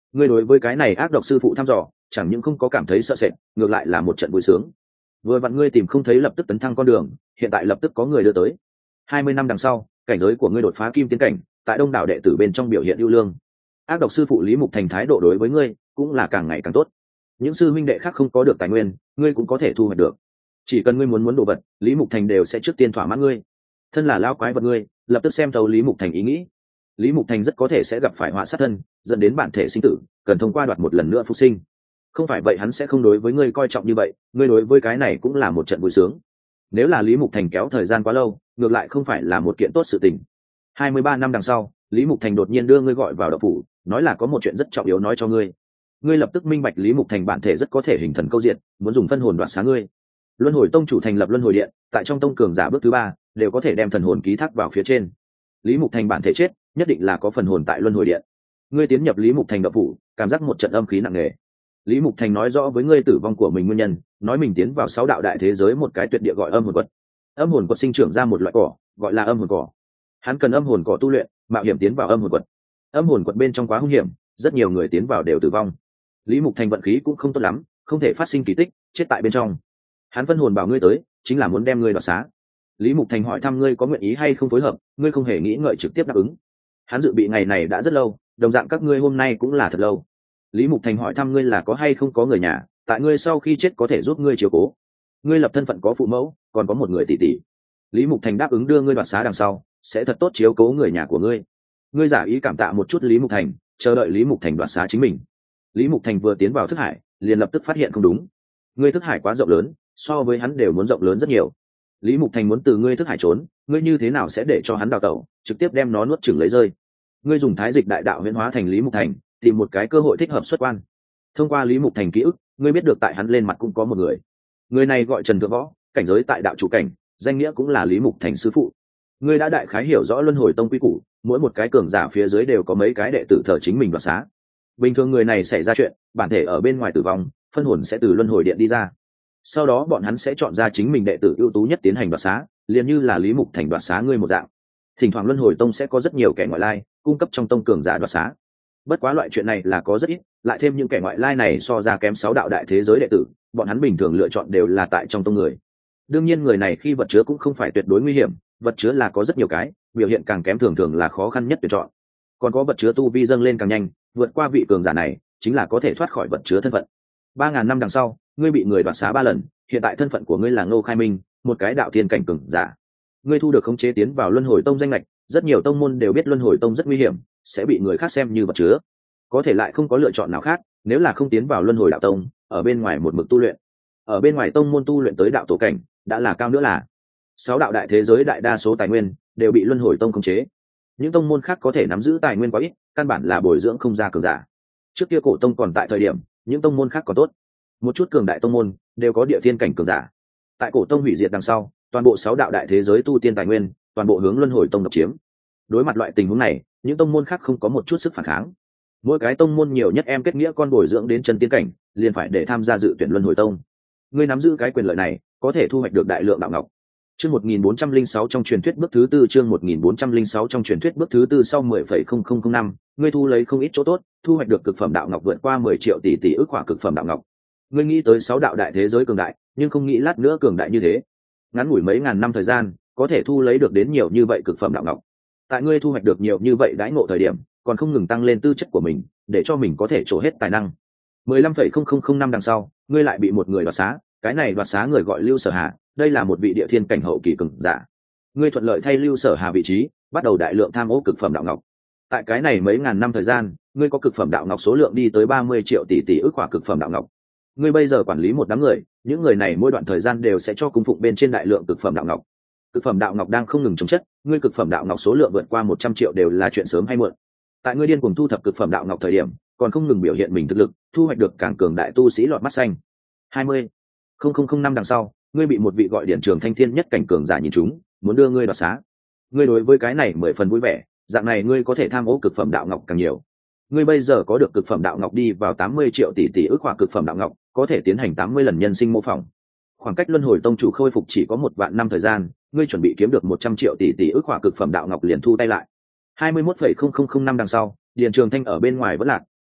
Ngươi đối với cái này ác độc sư phụ thăm dò chẳng những không có cảm thấy sợ sệt, ngược lại là một trận vui sướng. Vừa vặn ngươi tìm không thấy lập tức tấn thăng con đường, hiện tại lập tức có người đưa tới. Hai mươi năm đằng sau, cảnh giới của ngươi đột phá kim tiến cảnh, tại đông đảo đệ tử bên trong biểu hiện ưu lương. Ác độc sư phụ Lý Mục Thành thái độ đối với ngươi cũng là càng ngày càng tốt. Những sư huynh đệ khác không có được tài nguyên, ngươi cũng có thể thu hoạch được. Chỉ cần ngươi muốn muốn đồ vật, Lý Mục Thành đều sẽ trước tiên thỏa mãn ngươi. Thân là lão quái vật ngươi, lập tức xem thấu Lý Mục Thành ý nghĩ. Lý Mục Thành rất có thể sẽ gặp phải họa sát thân, dẫn đến bản thể sinh tử, cần thông qua đoạt một lần nữa phục sinh. Không phải vậy hắn sẽ không đối với ngươi coi trọng như vậy, ngươi đối với cái này cũng là một trận vui sướng. Nếu là Lý Mục Thành kéo thời gian quá lâu, ngược lại không phải là một kiện tốt sự tình. Hai mươi ba năm đằng sau, Lý Mục Thành đột nhiên đưa ngươi gọi vào đậu phủ, nói là có một chuyện rất trọng yếu nói cho ngươi. Ngươi lập tức minh bạch Lý Mục Thành bản thể rất có thể hình thần câu diện, muốn dùng phân hồn đoạt xá ngươi. Luân Hồi Tông chủ thành lập Luân Hồi Điện, tại trong tông cường giả bước thứ ba, đều có thể đem thần hồn ký thác vào phía trên. Lý Mục Thành bản thể chết, nhất định là có phần hồn tại Luân Hồi Điện. Ngươi tiến nhập Lý Mục Thành đậu phủ, cảm giác một trận âm khí nặng nề. Lý Mục Thành nói rõ với ngươi tử vong của mình nguyên nhân, nói mình tiến vào sáu đạo đại thế giới một cái tuyệt địa gọi âm hồn quật. Âm hồn quật sinh trưởng ra một loại cỏ, gọi là âm hồn cỏ. Hắn cần âm hồn cỏ tu luyện, mạo hiểm tiến vào âm hồn quật. Âm hồn quật bên trong quá hung hiểm, rất nhiều người tiến vào đều tử vong. Lý Mục Thành vận khí cũng không tốt lắm, không thể phát sinh kỳ tích, chết tại bên trong. Hắn phân hồn bảo ngươi tới, chính là muốn đem ngươi đoạt xá. Lý Mục Thành hỏi thăm ngươi có nguyện ý hay không phối hợp, ngươi không hề nghĩ ngợi trực tiếp đáp ứng. Hắn dự bị ngày này đã rất lâu, đồng dạng các ngươi hôm nay cũng là thật lâu. Lý Mục Thành hỏi thăm ngươi là có hay không có người nhà, tại ngươi sau khi chết có thể giúp ngươi chiếu cố. Ngươi lập thân phận có phụ mẫu, còn có một người tỷ tỷ. Lý Mục Thành đáp ứng đưa ngươi đoạt xá đằng sau, sẽ thật tốt chiếu cố người nhà của ngươi. Ngươi giả ý cảm tạ một chút Lý Mục Thành, chờ đợi Lý Mục Thành đoạt xá chính mình. Lý Mục Thành vừa tiến vào thức hải, liền lập tức phát hiện không đúng. Ngươi thức hải quá rộng lớn, so với hắn đều muốn rộng lớn rất nhiều. Lý Mục Thành muốn từ ngươi thức hải trốn, ngươi như thế nào sẽ để cho hắn đào tẩu, trực tiếp đem nó nuốt chửng lấy rơi. Ngươi dùng thái dịch đại đạo huyễn hóa thành Lý Mục Thành, tìm một cái cơ hội thích hợp xuất quan. Thông qua Lý Mục Thành ký ức, ngươi biết được tại hắn lên mặt cũng có một người. Người này gọi Trần Thượng Võ, cảnh giới tại đạo chủ cảnh, danh nghĩa cũng là Lý Mục Thành sư phụ. Ngươi đã đại khái hiểu rõ Luân Hồi Tông quy củ, mỗi một cái cường giả phía dưới đều có mấy cái đệ tử thờ chính mình đoạt xá. Bình thường người này xảy ra chuyện, bản thể ở bên ngoài tử vong, phân hồn sẽ từ Luân Hồi Điện đi ra. Sau đó bọn hắn sẽ chọn ra chính mình đệ tử ưu tú nhất tiến hành đoạt xá, liền như là Lý Mục Thành đoạt xá ngươi một dạng. Thỉnh thoảng Luân Hồi Tông sẽ có rất nhiều kẻ ngoại lai cung cấp trong tông cường giả đoạt xá. Bất quá loại chuyện này là có rất ít, lại thêm những kẻ ngoại lai này so ra kém sáu đạo đại thế giới đệ tử, bọn hắn bình thường lựa chọn đều là tại trong tông người. Đương nhiên người này khi vật chứa cũng không phải tuyệt đối nguy hiểm, vật chứa là có rất nhiều cái, biểu hiện càng kém thường thường là khó khăn nhất tuyển chọn. Còn có vật chứa tu vi dâng lên càng nhanh, vượt qua vị cường giả này, chính là có thể thoát khỏi vật chứa thân phận. Ba ngàn năm đằng sau, ngươi bị người đoạt xá ba lần, hiện tại thân phận của ngươi là Ngô Khai Minh, một cái đạo thiên cảnh cường giả. Ngươi thu được khống chế tiến vào Luân Hồi Tông danh lệch, rất nhiều tông môn đều biết Luân Hồi Tông rất nguy hiểm, sẽ bị người khác xem như vật chứa. Có thể lại không có lựa chọn nào khác, nếu là không tiến vào Luân Hồi đạo tông, ở bên ngoài một mực tu luyện. Ở bên ngoài tông môn tu luyện tới đạo tổ cảnh, đã là cao nữa là sáu đạo đại thế giới đại đa số tài nguyên đều bị Luân Hồi Tông khống chế. Những tông môn khác có thể nắm giữ tài nguyên quá ít, căn bản là bồi dưỡng không ra cường giả. Trước kia cổ tông còn tại thời điểm, những tông môn khác còn tốt. Một chút cường đại tông môn đều có địa thiên cảnh cường giả. Tại cổ tông hủy diệt đằng sau, toàn bộ sáu đạo đại thế giới tu tiên tài nguyên, toàn bộ hướng Luân Hồi Tông độc chiếm. Đối mặt loại tình huống này, những tông môn khác không có một chút sức phản kháng. Mỗi cái tông môn nhiều nhất em kết nghĩa con bồi dưỡng đến chân tiên cảnh, liền phải để tham gia dự tuyển Luân Hồi Tông. Ngươi nắm giữ cái quyền lợi này, có thể thu hoạch được đại lượng đạo ngọc. Chương một nghìn bốn trăm lẻ sáu trong truyền thuyết bước thứ tư, chương một nghìn bốn trăm lẻ sáu trong truyền thuyết bước thứ tư sau mười phẩy không không không năm, ngươi thu lấy không ít chỗ tốt, thu hoạch được cực phẩm đạo ngọc vượt qua mười triệu tỷ tỷ ức quả cực phẩm đạo ngọc. Ngươi nghĩ tới sáu đạo đại thế giới cường đại, nhưng không nghĩ lát nữa cường đại như thế. Ngắn ngủi mấy ngàn năm thời gian, có thể thu lấy được đến nhiều như vậy cực phẩm đạo ngọc. Tại ngươi thu hoạch được nhiều như vậy đãi ngộ thời điểm, còn không ngừng tăng lên tư chất của mình, để cho mình có thể trổ hết tài năng. mười lăm phẩy không không không năm đằng sau, ngươi lại bị một người đoạt xá, cái này đoạt xá người gọi Lưu Sở Hà, đây là một vị địa thiên cảnh hậu kỳ cường giả. Ngươi thuận lợi thay Lưu Sở Hà vị trí, bắt đầu đại lượng tham ô cực phẩm đạo ngọc. Tại cái này mấy ngàn năm thời gian, ngươi có cực phẩm đạo ngọc số lượng đi tới ba mươi triệu tỷ tỷ ức quả cực phẩm đạo ngọc. Ngươi bây giờ quản lý một đám người, những người này mỗi đoạn thời gian đều sẽ cho cung phụng bên trên đại lượng cực phẩm đạo ngọc. Cực phẩm đạo ngọc đang không ngừng chống chất, ngươi cực phẩm đạo ngọc số lượng vượt qua một trăm triệu đều là chuyện sớm hay muộn. Tại ngươi điên cuồng thu thập cực phẩm đạo ngọc thời điểm, còn không ngừng biểu hiện mình thực lực, thu hoạch được càng cường đại tu sĩ lọt mắt xanh. hai mươi không không không năm đằng sau, ngươi bị một vị gọi Điển Trường Thanh Thiên nhất cảnh cường giả nhìn trúng, muốn đưa ngươi đoạt xá. Ngươi đối với cái này mười phần vui vẻ, dạng này ngươi có thể tham ô cực phẩm đạo ngọc càng nhiều. Ngươi bây giờ có được cực phẩm đạo ngọc đi vào tám mươi triệu tỷ tỷ ức quả cực phẩm đạo ngọc, có thể tiến hành tám mươi lần nhân sinh mô phỏng. Khoảng cách Luân Hồi Tông chủ khôi phục chỉ có một vạn năm thời gian, ngươi chuẩn bị kiếm được một trăm triệu tỷ tỷ ức quả cực phẩm đạo ngọc liền thu tay lại. hai mươi mốt phẩy không không không năm đằng sau, Điền Trường Thanh ở bên ngoài vẫn lạc,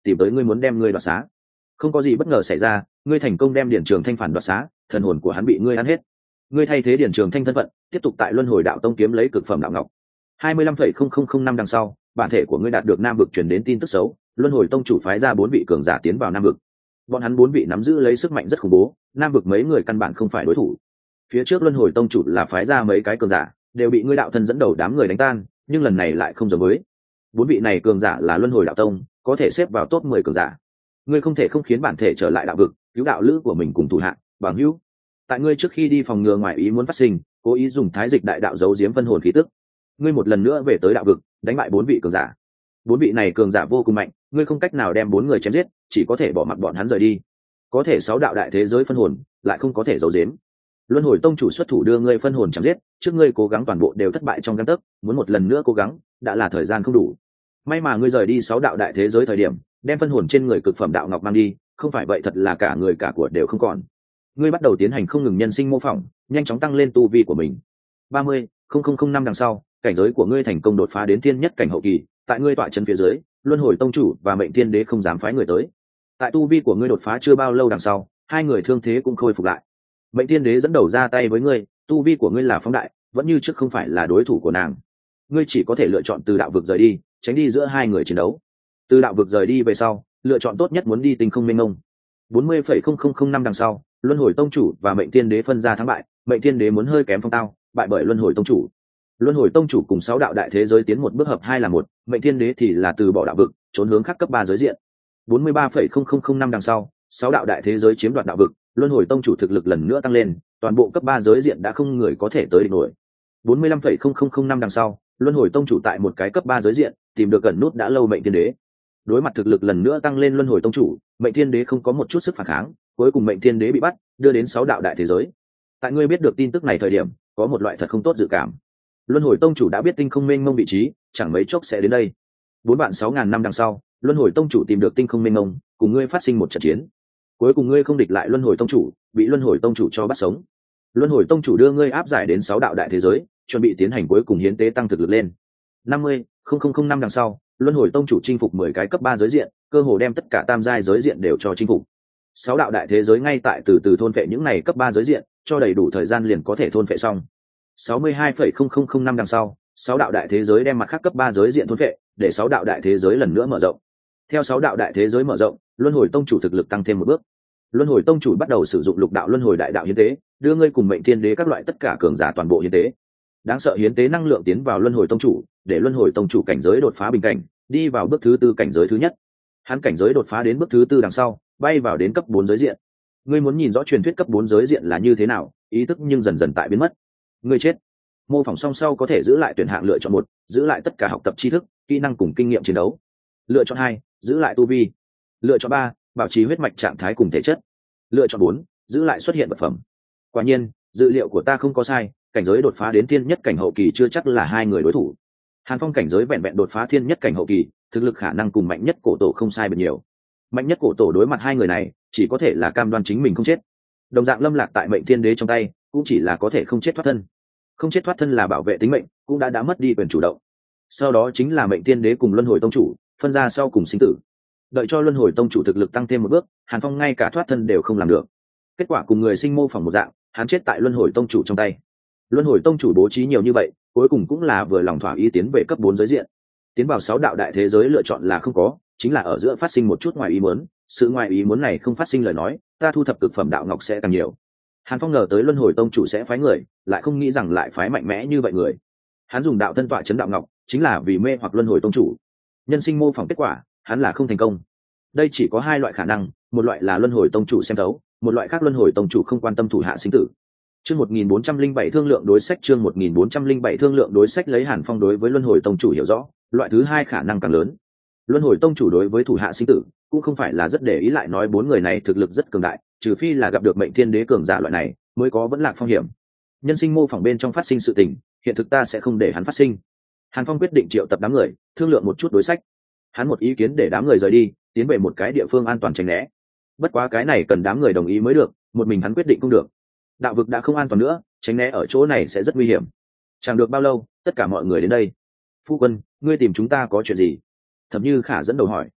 tìm tới ngươi muốn đem ngươi đoạt xá. Không có gì bất ngờ xảy ra, ngươi thành công đem Điền Trường Thanh phản đoạt xá, thần hồn của hắn bị ngươi ăn hết. Ngươi thay thế Điền Trường Thanh thân phận, tiếp tục tại Luân Hồi Đạo Tông kiếm lấy cực phẩm đạo ngọc. hai mươi lăm phẩy không không không năm đằng sau, bản thể của ngươi đạt được Nam vực truyền đến tin tức xấu, Luân Hồi Tông chủ phái ra bốn vị cường giả tiến vào Nam vực. Bọn hắn bốn vị nắm giữ lấy sức mạnh rất khủng bố, Nam vực mấy người căn bản không phải đối thủ. Phía trước Luân Hồi Tông chủ là phái ra mấy cái cường giả, đều bị ngươi đạo thân dẫn đầu đám người đánh tan, nhưng lần này lại không giống với. Bốn vị này cường giả là Luân Hồi Đạo Tông, có thể xếp vào top mười cường giả. Ngươi không thể không khiến bản thể trở lại đạo vực, cứu đạo lữ của mình cùng thủ hạ, bằng hữu. Tại ngươi trước khi đi phòng ngừa ngoại ý muốn phát sinh, cố ý dùng thái dịch đại đạo giấu giếm phân hồn khí tức. Ngươi một lần nữa về tới đạo vực, đánh bại bốn vị cường giả. Bốn vị này cường giả vô cùng mạnh, ngươi không cách nào đem bốn người chém giết, chỉ có thể bỏ mặc bọn hắn rời đi. Có thể sáu đạo đại thế giới phân hồn, lại không có thể giấu giếm. Luân Hồi Tông chủ xuất thủ đưa ngươi phân hồn chém giết, trước ngươi cố gắng toàn bộ đều thất bại trong gang tấc, muốn một lần nữa cố gắng, đã là thời gian không đủ. May mà ngươi rời đi sáu đạo đại thế giới thời điểm, đem phân hồn trên người cực phẩm đạo ngọc mang đi, không phải vậy thật là cả người cả của đều không còn. Ngươi bắt đầu tiến hành không ngừng nhân sinh mô phỏng, nhanh chóng tăng lên tu vi của mình. ba mươi phẩy năm năm sau, cảnh giới của ngươi thành công đột phá đến thiên nhất cảnh hậu kỳ, tại ngươi tọa chân phía dưới, Luân Hồi Tông chủ và Mệnh Thiên Đế không dám phái người tới. Tại tu vi của ngươi đột phá chưa bao lâu đằng sau, hai người thương thế cũng khôi phục lại. Mệnh Thiên Đế dẫn đầu ra tay với ngươi, tu vi của ngươi là phóng đại, vẫn như trước không phải là đối thủ của nàng. Ngươi chỉ có thể lựa chọn từ đạo vực rời đi, tránh đi giữa hai người chiến đấu. Từ đạo vực rời đi về sau, lựa chọn tốt nhất muốn đi tinh không mênh mông. bốn mươi phẩy không không không năm đằng sau, Luân Hồi Tông chủ và Mệnh Thiên Đế phân ra thắng bại, Mệnh Thiên Đế muốn hơi kém phong tao, bại bởi Luân Hồi Tông chủ. Luân Hồi Tông chủ cùng sáu đạo đại thế giới tiến một bước hợp hai là một, Mệnh Thiên Đế thì là từ bỏ đạo vực, trốn hướng khác cấp ba giới diện. bốn mươi ba phẩy không không không năm đằng sau, sáu đạo đại thế giới chiếm đoạt đạo vực, Luân Hồi Tông chủ thực lực lần nữa tăng lên, toàn bộ cấp ba giới diện đã không người có thể tới địch nổi. bốn mươi lăm phẩy không không không năm đằng sau, Luân Hồi Tông chủ tại một cái cấp ba giới diện, tìm được gần nút đã lâu Mệnh Thiên Đế. Đối mặt thực lực lần nữa tăng lên Luân Hồi Tông chủ, Mệnh Thiên Đế không có một chút sức phản kháng, cuối cùng Mệnh Thiên Đế bị bắt, đưa đến sáu đạo đại thế giới. Tại ngươi biết được tin tức này thời điểm, có một loại thật không tốt dự cảm. Luân Hồi Tông chủ đã biết tinh không mênh mông vị trí, chẳng mấy chốc sẽ đến đây. Bốn vạn sáu ngàn năm đằng sau, Luân Hồi Tông chủ tìm được tinh không mênh mông, cùng ngươi phát sinh một trận chiến. Cuối cùng ngươi không địch lại Luân Hồi Tông chủ, bị Luân Hồi Tông chủ cho bắt sống. Luân Hồi Tông chủ đưa ngươi áp giải đến sáu đạo đại thế giới, chuẩn bị tiến hành cuối cùng hiến tế tăng thực lực lên. năm mươi phẩy năm đằng sau, Luân Hồi Tông chủ chinh phục mười cái cấp ba giới diện, cơ hồ đem tất cả tam giai giới diện đều cho chinh phục. Sáu đạo đại thế giới ngay tại từ từ thôn phệ những này cấp ba giới diện, cho đầy đủ thời gian liền có thể thôn phệ xong. sáu mươi hai phẩy không năm đằng sau, sáu đạo đại thế giới đem mặt khác cấp ba giới diện thôn phệ, để sáu đạo đại thế giới lần nữa mở rộng. Theo sáu đạo đại thế giới mở rộng, Luân Hồi Tông chủ thực lực tăng thêm một bước. Luân Hồi Tông chủ bắt đầu sử dụng lục đạo luân hồi đại đạo hiến tế, đưa ngươi cùng Mệnh Thiên Đế các loại tất cả cường giả toàn bộ hiến tế. Đáng sợ hiến tế năng lượng tiến vào Luân Hồi Tông chủ, để Luân Hồi Tông chủ cảnh giới đột phá bình cảnh, đi vào bước thứ tư cảnh giới thứ nhất. Hắn cảnh giới đột phá đến bước thứ tư đằng sau, bay vào đến cấp bốn giới diện. Ngươi muốn nhìn rõ truyền thuyết cấp bốn giới diện là như thế nào, ý thức nhưng dần dần tại biến mất. Ngươi chết. Mô phỏng song sau có thể giữ lại tuyển hạng lựa chọn một, giữ lại tất cả học tập tri thức, kỹ năng cùng kinh nghiệm chiến đấu. Lựa chọn hai, giữ lại tu vi. Lựa chọn ba, bảo trì huyết mạch trạng thái cùng thể chất. Lựa chọn bốn, giữ lại xuất hiện vật phẩm. Quả nhiên, dữ liệu của ta không có sai, cảnh giới đột phá đến thiên nhất cảnh hậu kỳ chưa chắc là hai người đối thủ. Hàn Phong cảnh giới vẹn vẹn đột phá thiên nhất cảnh hậu kỳ, thực lực khả năng cùng mạnh nhất cổ tổ không sai biệt nhiều. Mạnh nhất cổ tổ đối mặt hai người này, chỉ có thể là cam đoan chính mình không chết. Đồng dạng lâm lạc tại Mệnh Thiên Đế trong tay, cũng chỉ là có thể không chết thoát thân. Không chết thoát thân là bảo vệ tính mệnh, cũng đã đã mất đi quyền chủ động. Sau đó chính là Mệnh Thiên Đế cùng Luân Hồi Tông chủ, phân ra sau cùng sinh tử. Đợi cho Luân Hồi Tông chủ thực lực tăng thêm một bước, Hàn Phong ngay cả thoát thân đều không làm được. Kết quả cùng người sinh mô phỏng một dạng, hắn chết tại Luân Hồi Tông chủ trong tay. Luân Hồi Tông chủ bố trí nhiều như vậy, cuối cùng cũng là vừa lòng thỏa ý tiến về cấp bốn giới diện. Tiến vào sáu đạo đại thế giới lựa chọn là không có, chính là ở giữa phát sinh một chút ngoài ý muốn, sự ngoài ý muốn này không phát sinh lời nói, ta thu thập cực phẩm đạo ngọc sẽ càng nhiều. Hàn Phong ngờ tới Luân Hồi Tông chủ sẽ phái người, lại không nghĩ rằng lại phái mạnh mẽ như vậy người. Hắn dùng đạo thân tọa chấn đạo ngọc, chính là vì mê hoặc Luân Hồi Tông chủ. Nhân sinh mô phỏng kết quả, hắn là không thành công. Đây chỉ có hai loại khả năng, một loại là Luân Hồi Tông chủ xem thấu, một loại khác Luân Hồi Tông chủ không quan tâm thủ hạ sinh tử. Chương một nghìn bốn trăm lẻ bảy thương lượng đối sách chương một nghìn bốn trăm lẻ bảy thương lượng đối sách lấy Hàn Phong đối với Luân Hồi Tông chủ hiểu rõ, loại thứ hai khả năng càng lớn. Luân Hồi Tông chủ đối với thủ hạ sinh tử cũng không phải là rất để ý, lại nói bốn người này thực lực rất cường đại, trừ phi là gặp được Mệnh Thiên Đế cường giả loại này, mới có vẫn lạc phong hiểm. Nhân sinh mô phỏng bên trong phát sinh sự tình, hiện thực ta sẽ không để hắn phát sinh. Hàn Phong quyết định triệu tập đám người, thương lượng một chút đối sách. Hắn một ý kiến để đám người rời đi, tiến về một cái địa phương an toàn tránh né. Bất quá cái này cần đám người đồng ý mới được, một mình hắn quyết định không được. Đạo vực đã không an toàn nữa, tránh né ở chỗ này sẽ rất nguy hiểm. Chẳng được bao lâu, tất cả mọi người đến đây. Phu quân, ngươi tìm chúng ta có chuyện gì? Thẩm Như Khả dẫn đầu hỏi.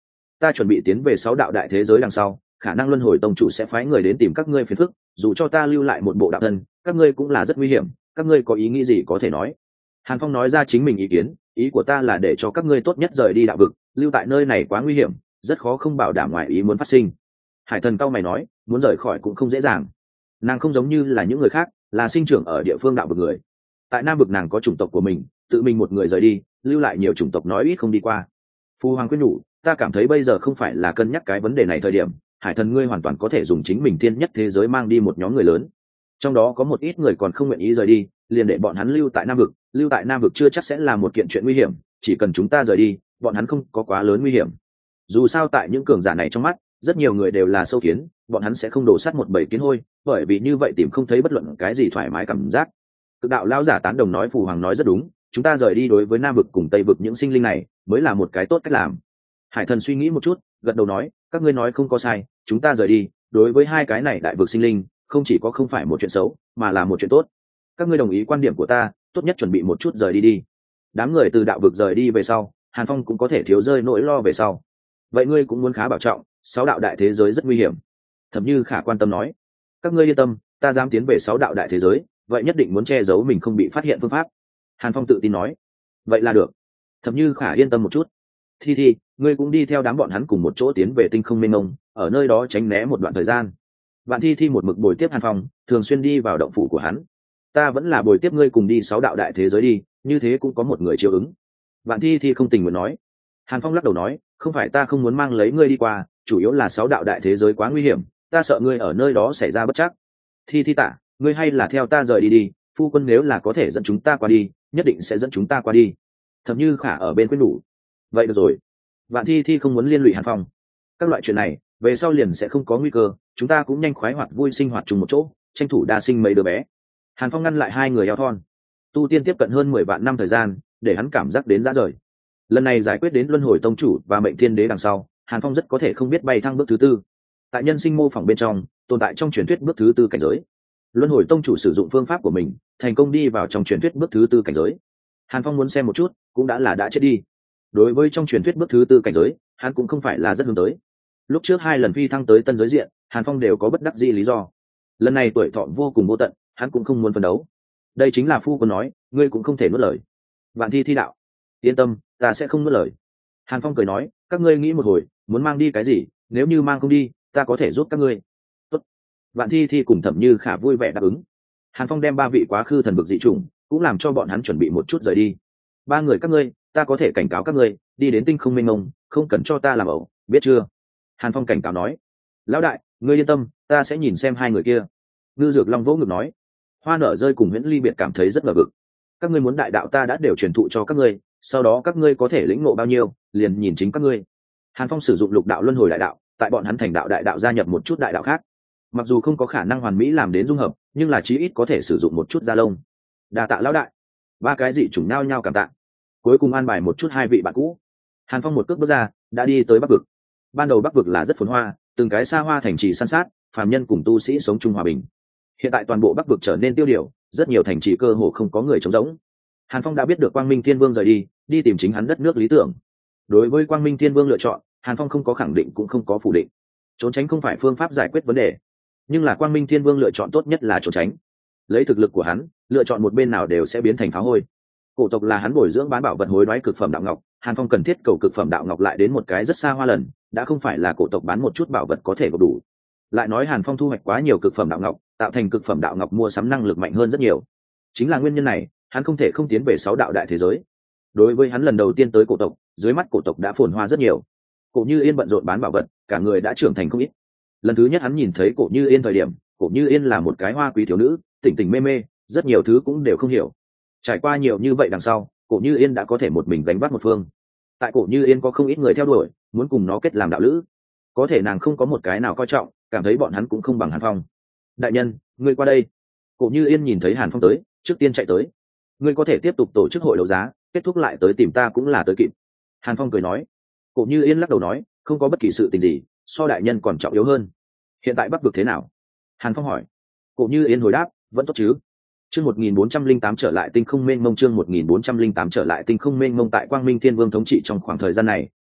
ta chuẩn bị tiến về sáu đạo đại thế giới đằng sau, khả năng luân hồi tông chủ sẽ phái người đến tìm các ngươi phiền phức, dù cho ta lưu lại một bộ đạo thân, các ngươi cũng là rất nguy hiểm, các ngươi có ý nghĩ gì có thể nói. Hàn Phong nói ra chính mình ý kiến, ý của ta là để cho các ngươi tốt nhất rời đi đạo vực, lưu tại nơi này quá nguy hiểm, rất khó không bảo đảm ngoài ý muốn phát sinh. Hải Thần cao mày nói, muốn rời khỏi cũng không dễ dàng. Nàng không giống như là những người khác, là sinh trưởng ở địa phương đạo vực người. Tại Nam vực nàng có chủng tộc của mình, tự mình một người rời đi, lưu lại nhiều chủng tộc nói ít không đi qua. Phu Hoàng khuyên nhủ, ta cảm thấy bây giờ không phải là cân nhắc cái vấn đề này thời điểm. Hải Thần ngươi hoàn toàn có thể dùng chính mình thiên nhất thế giới mang đi một nhóm người lớn, trong đó có một ít người còn không nguyện ý rời đi, liền để bọn hắn lưu tại Nam vực. Lưu tại Nam vực chưa chắc sẽ là một kiện chuyện nguy hiểm, chỉ cần chúng ta rời đi, bọn hắn không có quá lớn nguy hiểm. Dù sao tại những cường giả này trong mắt, rất nhiều người đều là sâu kiến, bọn hắn sẽ không đổ sát một bầy kiến hôi, bởi vì như vậy tìm không thấy bất luận cái gì thoải mái cảm giác. Cực đạo lão giả tán đồng nói, Phù Hoàng nói rất đúng, chúng ta rời đi đối với Nam vực cùng Tây vực những sinh linh này mới là một cái tốt cách làm. Hải Thần suy nghĩ một chút, gật đầu nói, các ngươi nói không có sai, chúng ta rời đi đối với hai cái này đại vực sinh linh không chỉ có không phải một chuyện xấu, mà là một chuyện tốt. Các ngươi đồng ý quan điểm của ta, tốt nhất chuẩn bị một chút rời đi đi. Đám người từ đạo vực rời đi về sau, Hàn Phong cũng có thể thiếu rơi nỗi lo về sau. Vậy ngươi cũng muốn khá bảo trọng, sáu đạo đại thế giới rất nguy hiểm. Thẩm Như Khả quan tâm nói, các ngươi yên tâm, ta dám tiến về sáu đạo đại thế giới, vậy nhất định muốn che giấu mình không bị phát hiện phương pháp. Hàn Phong tự tin nói, vậy là được. Thẩm Như Khả yên tâm một chút. Thi Thi, ngươi cũng đi theo đám bọn hắn cùng một chỗ tiến về tinh không mênh mông, ở nơi đó tránh né một đoạn thời gian. Vạn Thi Thi một mực bồi tiếp Hàn Phong, thường xuyên đi vào động phủ của hắn. Ta vẫn là bồi tiếp ngươi cùng đi sáu đạo đại thế giới đi, như thế cũng có một người chiếu ứng. Vạn Thi Thi không tình nguyện nói. Hàn Phong lắc đầu nói, không phải ta không muốn mang lấy ngươi đi qua, chủ yếu là sáu đạo đại thế giới quá nguy hiểm, ta sợ ngươi ở nơi đó xảy ra bất trắc. Thi Thi tạ, ngươi hay là theo ta rời đi đi, phu quân nếu là có thể dẫn chúng ta qua đi, nhất định sẽ dẫn chúng ta qua đi. Thẩm Như Khả ở bên khuyên nhủ. Vậy được rồi. Vạn Thi Thi không muốn liên lụy Hàn Phong. Các loại chuyện này về sau liền sẽ không có nguy cơ, chúng ta cũng nhanh khoái hoạt vui sinh hoạt chung một chỗ, tranh thủ đa sinh mấy đứa bé. Hàn Phong ngăn lại hai người eo thon. Tu tiên tiếp cận hơn mười vạn năm thời gian, để hắn cảm giác đến dã rời. Lần này giải quyết đến luân hồi tông chủ và mệnh thiên đế đằng sau, Hàn Phong rất có thể không biết bay thăng bước thứ tư. Tại nhân sinh mô phỏng bên trong, tồn tại trong truyền thuyết bước thứ tư cảnh giới. Luân hồi tông chủ sử dụng phương pháp của mình, thành công đi vào trong truyền thuyết bước thứ tư cảnh giới. Hàn Phong muốn xem một chút, cũng đã là đã chết đi. Đối với trong truyền thuyết bước thứ tư cảnh giới, hắn cũng không phải là rất hướng tới. Lúc trước hai lần phi thăng tới tân giới diện, Hàn Phong đều có bất đắc dĩ lý do. Lần này tuổi thọ vô cùng vô tận, hắn cũng không muốn phấn đấu. Đây chính là phu quân nói, ngươi cũng không thể nuốt lời. Vạn Thi Thi đạo, yên tâm, ta sẽ không nuốt lời. Hàn Phong cười nói, các ngươi nghĩ một hồi, muốn mang đi cái gì, nếu như mang không đi, ta có thể giúp các ngươi. Tốt. Vạn Thi Thi cùng Thẩm Như Khả vui vẻ đáp ứng. Hàn Phong đem ba vị quá khứ thần vực dị chủng, cũng làm cho bọn hắn chuẩn bị một chút rời đi. Ba người các ngươi, ta có thể cảnh cáo các ngươi, đi đến tinh không mênh mông, không cần cho ta làm ẩu, biết chưa? Hàn Phong cảnh cáo nói. Lão đại, ngươi yên tâm, ta sẽ nhìn xem hai người kia. Ngư Dược Long vỗ ngực nói. Hoa Nở Rơi cùng Huyễn Ly Biệt cảm thấy rất ngờ vực. Các ngươi muốn đại đạo ta đã đều truyền thụ cho các ngươi, sau đó các ngươi có thể lĩnh ngộ bao nhiêu, liền nhìn chính các ngươi. Hàn Phong sử dụng lục đạo luân hồi đại đạo, tại bọn hắn thành đạo đại đạo gia nhập một chút đại đạo khác. Mặc dù không có khả năng hoàn mỹ làm đến dung hợp, nhưng là chí ít có thể sử dụng một chút da lông. Đa tạ lão đại. Ba cái dị chủng nao nhau cảm tạ. Cuối cùng an bài một chút hai vị bạn cũ. Hàn Phong một cước bước ra, đã đi tới Bắc vực. Ban đầu Bắc vực là rất phồn hoa, từng cái xa hoa thành trì san sát, phàm nhân cùng tu sĩ sống chung hòa bình. Hiện tại toàn bộ Bắc vực trở nên tiêu điều, rất nhiều thành trì cơ hồ không có người trống rỗng. Hàn Phong đã biết được Quang Minh Thiên Vương rời đi, đi tìm chính hắn đất nước lý tưởng. Đối với Quang Minh Thiên Vương lựa chọn, Hàn Phong không có khẳng định cũng không có phủ định. Trốn tránh không phải phương pháp giải quyết vấn đề, nhưng là Quang Minh Thiên Vương lựa chọn tốt nhất là trốn tránh. Lấy thực lực của hắn, lựa chọn một bên nào đều sẽ biến thành phá hôi. Cổ tộc là hắn bồi dưỡng bán bảo vật hối đoái cực phẩm đạo ngọc, Hàn Phong cần thiết cầu cực phẩm đạo ngọc lại đến một cái rất xa hoa lần, đã không phải là cổ tộc bán một chút bảo vật có thể gộp đủ. Lại nói Hàn Phong thu hoạch quá nhiều cực phẩm đạo ngọc, tạo thành cực phẩm đạo ngọc mua sắm năng lực mạnh hơn rất nhiều. Chính là nguyên nhân này, hắn không thể không tiến về sáu đạo đại thế giới. Đối với hắn lần đầu tiên tới cổ tộc, dưới mắt cổ tộc đã phồn hoa rất nhiều. Cổ Như Yên bận rộn bán bảo vật, cả người đã trưởng thành không ít. Lần thứ nhất hắn nhìn thấy Cổ Như Yên thời điểm, Cổ Như Yên là một cái hoa quý thiếu nữ, tỉnh tỉnh mê mê, rất nhiều thứ cũng đều không hiểu. Trải qua nhiều như vậy đằng sau, Cổ Như Yên đã có thể một mình gánh vác một phương. Tại Cổ Như Yên có không ít người theo đuổi, muốn cùng nó kết làm đạo lữ. Có thể nàng không có một cái nào coi trọng, cảm thấy bọn hắn cũng không bằng Hàn Phong. Đại nhân, ngươi qua đây. Cổ Như Yên nhìn thấy Hàn Phong tới, trước tiên chạy tới. Ngươi có thể tiếp tục tổ chức hội đấu giá, kết thúc lại tới tìm ta cũng là tới kịp. Hàn Phong cười nói. Cổ Như Yên lắc đầu nói, không có bất kỳ sự tình gì, so đại nhân còn trọng yếu hơn. Hiện tại Bắc vực thế nào? Hàn Phong hỏi. Cổ Như Yên hồi đáp, vẫn tốt chứ. Chương một nghìn bốn trăm linh tám trở lại tinh không mênh mông chương một nghìn bốn trăm linh tám trở lại tinh không mênh mông tại Quang Minh Thiên Vương thống trị trong khoảng thời gian này,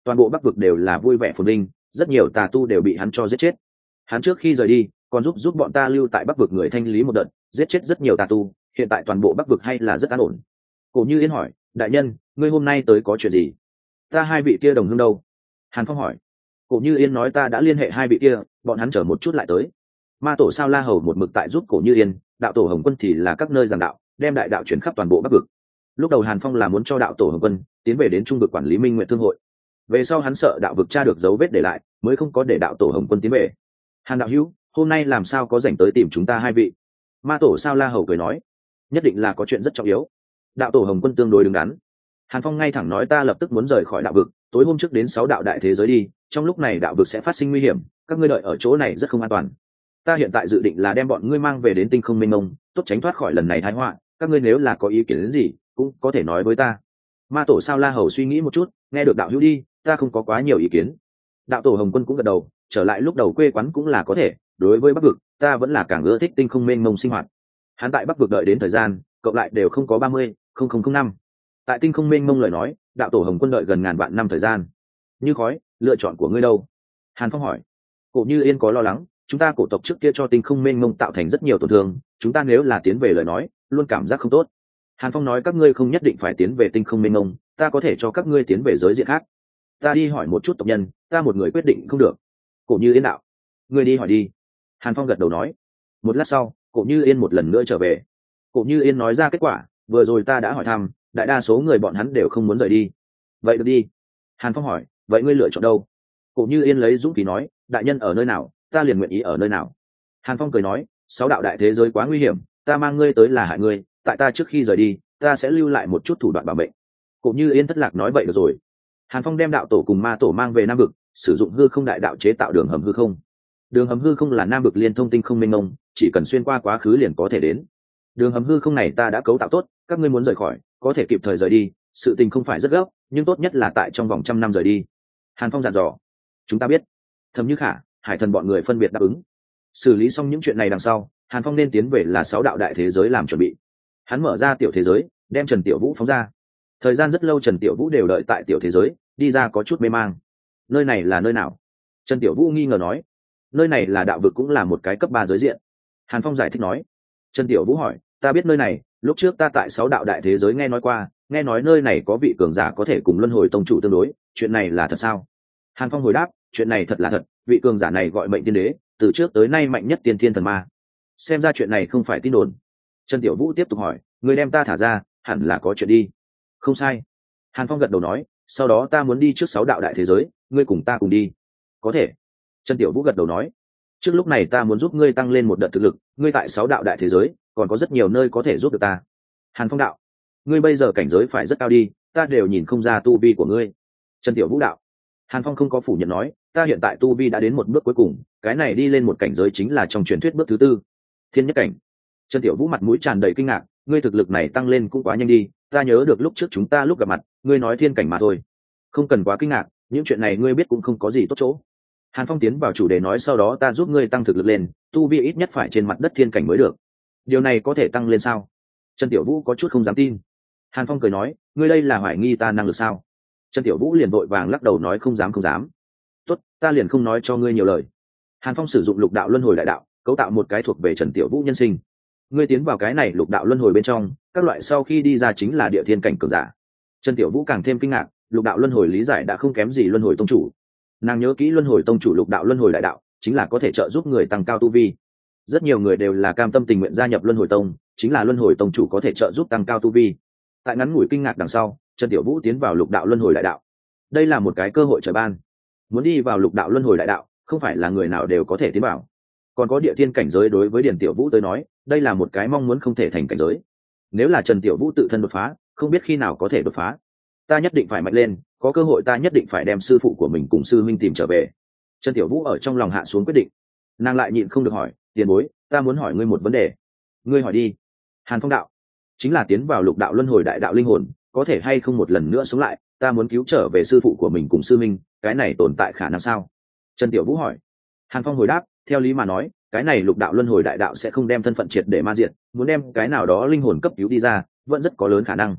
toàn bộ bắc vực đều là vui vẻ phồn vinh, rất nhiều tà tu đều bị hắn cho giết chết. Hắn trước khi rời đi còn giúp giúp bọn ta lưu tại bắc vực người thanh lý một đợt, giết chết rất nhiều tà tu, hiện tại toàn bộ bắc vực hay là rất an ổn. Cổ Như Yên hỏi, đại nhân, ngươi hôm nay tới có chuyện gì? Ta hai vị kia đồng hương đâu? Hàn Phong hỏi. Cổ Như Yên nói ta đã liên hệ hai vị kia, bọn hắn chờ một chút lại tới. Ma tổ Sao La Hầu một mực tại giúp Cổ Như Yên, đạo tổ Hồng Quân thì là các nơi giảng đạo, đem đại đạo chuyển khắp toàn bộ bắc vực. Lúc đầu Hàn Phong là muốn cho đạo tổ Hồng Quân tiến về đến trung vực quản lý Minh Nguyện Thương hội, về sau hắn sợ đạo vực tra được dấu vết để lại, mới không có để đạo tổ Hồng Quân tiến về. Hàn đạo hữu, hôm nay làm sao có rảnh tới tìm chúng ta hai vị? Ma tổ Sao La Hầu cười nói, nhất định là có chuyện rất trọng yếu. Đạo tổ Hồng Quân tương đối đứng đắn. Hàn Phong ngay thẳng nói ta lập tức muốn rời khỏi đạo vực, tối hôm trước đến sáu đạo đại thế giới đi, trong lúc này đạo vực sẽ phát sinh nguy hiểm, các ngươi đợi ở chỗ này rất không an toàn. Ta hiện tại dự định là đem bọn ngươi mang về đến tinh không mênh mông, tốt tránh thoát khỏi lần này tai họa, các ngươi nếu là có ý kiến đến gì cũng có thể nói với ta. Ma tổ Sao La Hầu suy nghĩ một chút, nghe được đạo hữu đi, ta không có quá nhiều ý kiến. Đạo tổ Hồng Quân cũng gật đầu, trở lại lúc đầu quê quán cũng là có thể, đối với bắc vực ta vẫn là càng ưa thích tinh không mênh mông sinh hoạt. Hắn tại bắc vực đợi đến thời gian cộng lại đều không có ba mươi không không không năm, tại tinh không mênh mông lời nói đạo tổ Hồng Quân đợi gần ngàn vạn năm thời gian. Như khói, lựa chọn của ngươi đâu? Hàn Phong hỏi. Cổ Như Yên có lo lắng, chúng ta cổ tộc trước kia cho tinh không mênh mông tạo thành rất nhiều tổn thương, chúng ta nếu là tiến về lời nói luôn cảm giác không tốt. Hàn Phong nói các ngươi không nhất định phải tiến về tinh không mênh mông, ta có thể cho các ngươi tiến về giới diện khác. Ta đi hỏi một chút tộc nhân, ta một người quyết định không được. Cổ Như Yên đạo. Ngươi đi hỏi đi. Hàn Phong gật đầu nói. Một lát sau Cổ Như Yên một lần nữa trở về. Cổ Như Yên nói ra kết quả, vừa rồi ta đã hỏi thăm, đại đa số người bọn hắn đều không muốn rời đi. Vậy được đi. Hàn Phong hỏi, vậy ngươi lựa chọn đâu? Cổ Như Yên lấy dũng khí nói, đại nhân ở nơi nào ta liền nguyện ý ở nơi nào. Hàn Phong cười nói, sáu đạo đại thế giới quá nguy hiểm, ta mang ngươi tới là hại ngươi, tại ta trước khi rời đi ta sẽ lưu lại một chút thủ đoạn bảo mệnh. Cổ Như Yên thất lạc nói vậy được rồi. Hàn Phong đem đạo tổ cùng ma tổ mang về nam vực, sử dụng hư không đại đạo chế tạo đường hầm hư không. Đường hầm hư không là nam vực liên thông tinh không mênh mông, chỉ cần xuyên qua quá khứ liền có thể đến. Đường hầm hư không này ta đã cấu tạo tốt, các ngươi muốn rời khỏi có thể kịp thời rời đi, sự tình không phải rất gấp, nhưng tốt nhất là tại trong vòng trăm năm rời đi. Hàn Phong dặn dò. Chúng ta biết. Thẩm Như Khả, Hải Thần bọn người phân biệt đáp ứng. Xử lý xong những chuyện này đằng sau, Hàn Phong nên tiến về là sáu đạo đại thế giới làm chuẩn bị. Hắn mở ra tiểu thế giới, đem Trần Tiểu Vũ phóng ra. Thời gian rất lâu Trần Tiểu Vũ đều đợi tại tiểu thế giới, đi ra có chút mê mang. Nơi này là nơi nào? Trần Tiểu Vũ nghi ngờ nói. Nơi này là đạo vực, cũng là một cái cấp ba giới diện. Hàn Phong giải thích nói. Trần Tiểu Vũ hỏi, ta biết nơi này, lúc trước ta tại sáu đạo đại thế giới nghe nói qua, nghe nói nơi này có vị cường giả có thể cùng luân hồi tông chủ tương đối, chuyện này là thật sao? Hàn Phong hồi đáp, chuyện này thật là thật, vị cường giả này gọi Mệnh Tiên Đế, từ trước tới nay mạnh nhất tiên thiên thần ma. Xem ra chuyện này không phải tin đồn. Trần Tiểu Vũ tiếp tục hỏi, người đem ta thả ra hẳn là có chuyện đi. Không sai. Hàn Phong gật đầu nói, sau đó ta muốn đi trước sáu đạo đại thế giới, ngươi cùng ta cùng đi. Có thể. Trần Tiểu Vũ gật đầu nói, trước lúc này ta muốn giúp ngươi tăng lên một đợt thực lực, ngươi tại sáu đạo đại thế giới còn có rất nhiều nơi có thể giúp được ta. Hàn Phong đạo, ngươi bây giờ cảnh giới phải rất cao đi, ta đều nhìn không ra tu vi của ngươi. Trần Tiểu Vũ đạo. Hàn Phong không có phủ nhận nói, ta hiện tại tu vi đã đến một bước cuối cùng, cái này đi lên một cảnh giới chính là trong truyền thuyết bước thứ tư, thiên nhất cảnh. Trần Tiểu Vũ mặt mũi tràn đầy kinh ngạc, ngươi thực lực này tăng lên cũng quá nhanh đi, ta nhớ được lúc trước chúng ta lúc gặp mặt ngươi nói thiên cảnh mà thôi. Không cần quá kinh ngạc, những chuyện này ngươi biết cũng không có gì tốt chỗ. Hàn Phong tiến vào chủ đề nói, sau đó ta giúp ngươi tăng thực lực lên, tu vi ít nhất phải trên mặt đất thiên cảnh mới được. Điều này có thể tăng lên sao? Trần Tiểu Vũ có chút không dám tin. Hàn Phong cười nói, ngươi đây là hoài nghi ta năng lực sao? Trần Tiểu Vũ liền vội vàng lắc đầu nói, không dám không dám. Tốt, ta liền không nói cho ngươi nhiều lời. Hàn Phong sử dụng lục đạo luân hồi đại đạo, cấu tạo một cái thuộc về Trần Tiểu Vũ nhân sinh. Ngươi tiến vào cái này lục đạo luân hồi bên trong, các loại sau khi đi ra chính là địa thiên cảnh cường giả. Trần Tiểu Vũ càng thêm kinh ngạc, lục đạo luân hồi lý giải đã không kém gì luân hồi tông chủ. Nàng nhớ kỹ luân hồi tông chủ lục đạo luân hồi đại đạo chính là có thể trợ giúp người tăng cao tu vi. Rất nhiều người đều là cam tâm tình nguyện gia nhập luân hồi tông, chính là luân hồi tông chủ có thể trợ giúp tăng cao tu vi. Tại ngắn ngủi kinh ngạc đằng sau, Trần Tiểu Vũ tiến vào lục đạo luân hồi đại đạo. Đây là một cái cơ hội trời ban. Muốn đi vào lục đạo luân hồi đại đạo, không phải là người nào đều có thể tiến vào. Còn có địa thiên cảnh giới, đối với Điền Tiểu Vũ tới nói, đây là một cái mong muốn không thể thành cảnh giới. Nếu là Trần Tiểu Vũ tự thân đột phá, không biết khi nào có thể đột phá. Ta nhất định phải mạnh lên, có cơ hội ta nhất định phải đem sư phụ của mình cùng sư minh tìm trở về. Trần Tiểu Vũ ở trong lòng hạ xuống quyết định. Nàng lại nhịn không được hỏi, tiền bối, ta muốn hỏi ngươi một vấn đề. Ngươi hỏi đi. Hàn Phong đạo, chính là tiến vào lục đạo luân hồi đại đạo linh hồn có thể hay không một lần nữa sống lại, ta muốn cứu trở về sư phụ của mình cùng sư minh, cái này tồn tại khả năng sao? Trần Tiểu Vũ hỏi. Hàn Phong hồi đáp, theo lý mà nói, cái này lục đạo luân hồi đại đạo sẽ không đem thân phận triệt để ma diệt, muốn đem cái nào đó linh hồn cấp cứu đi ra vẫn rất có lớn khả năng.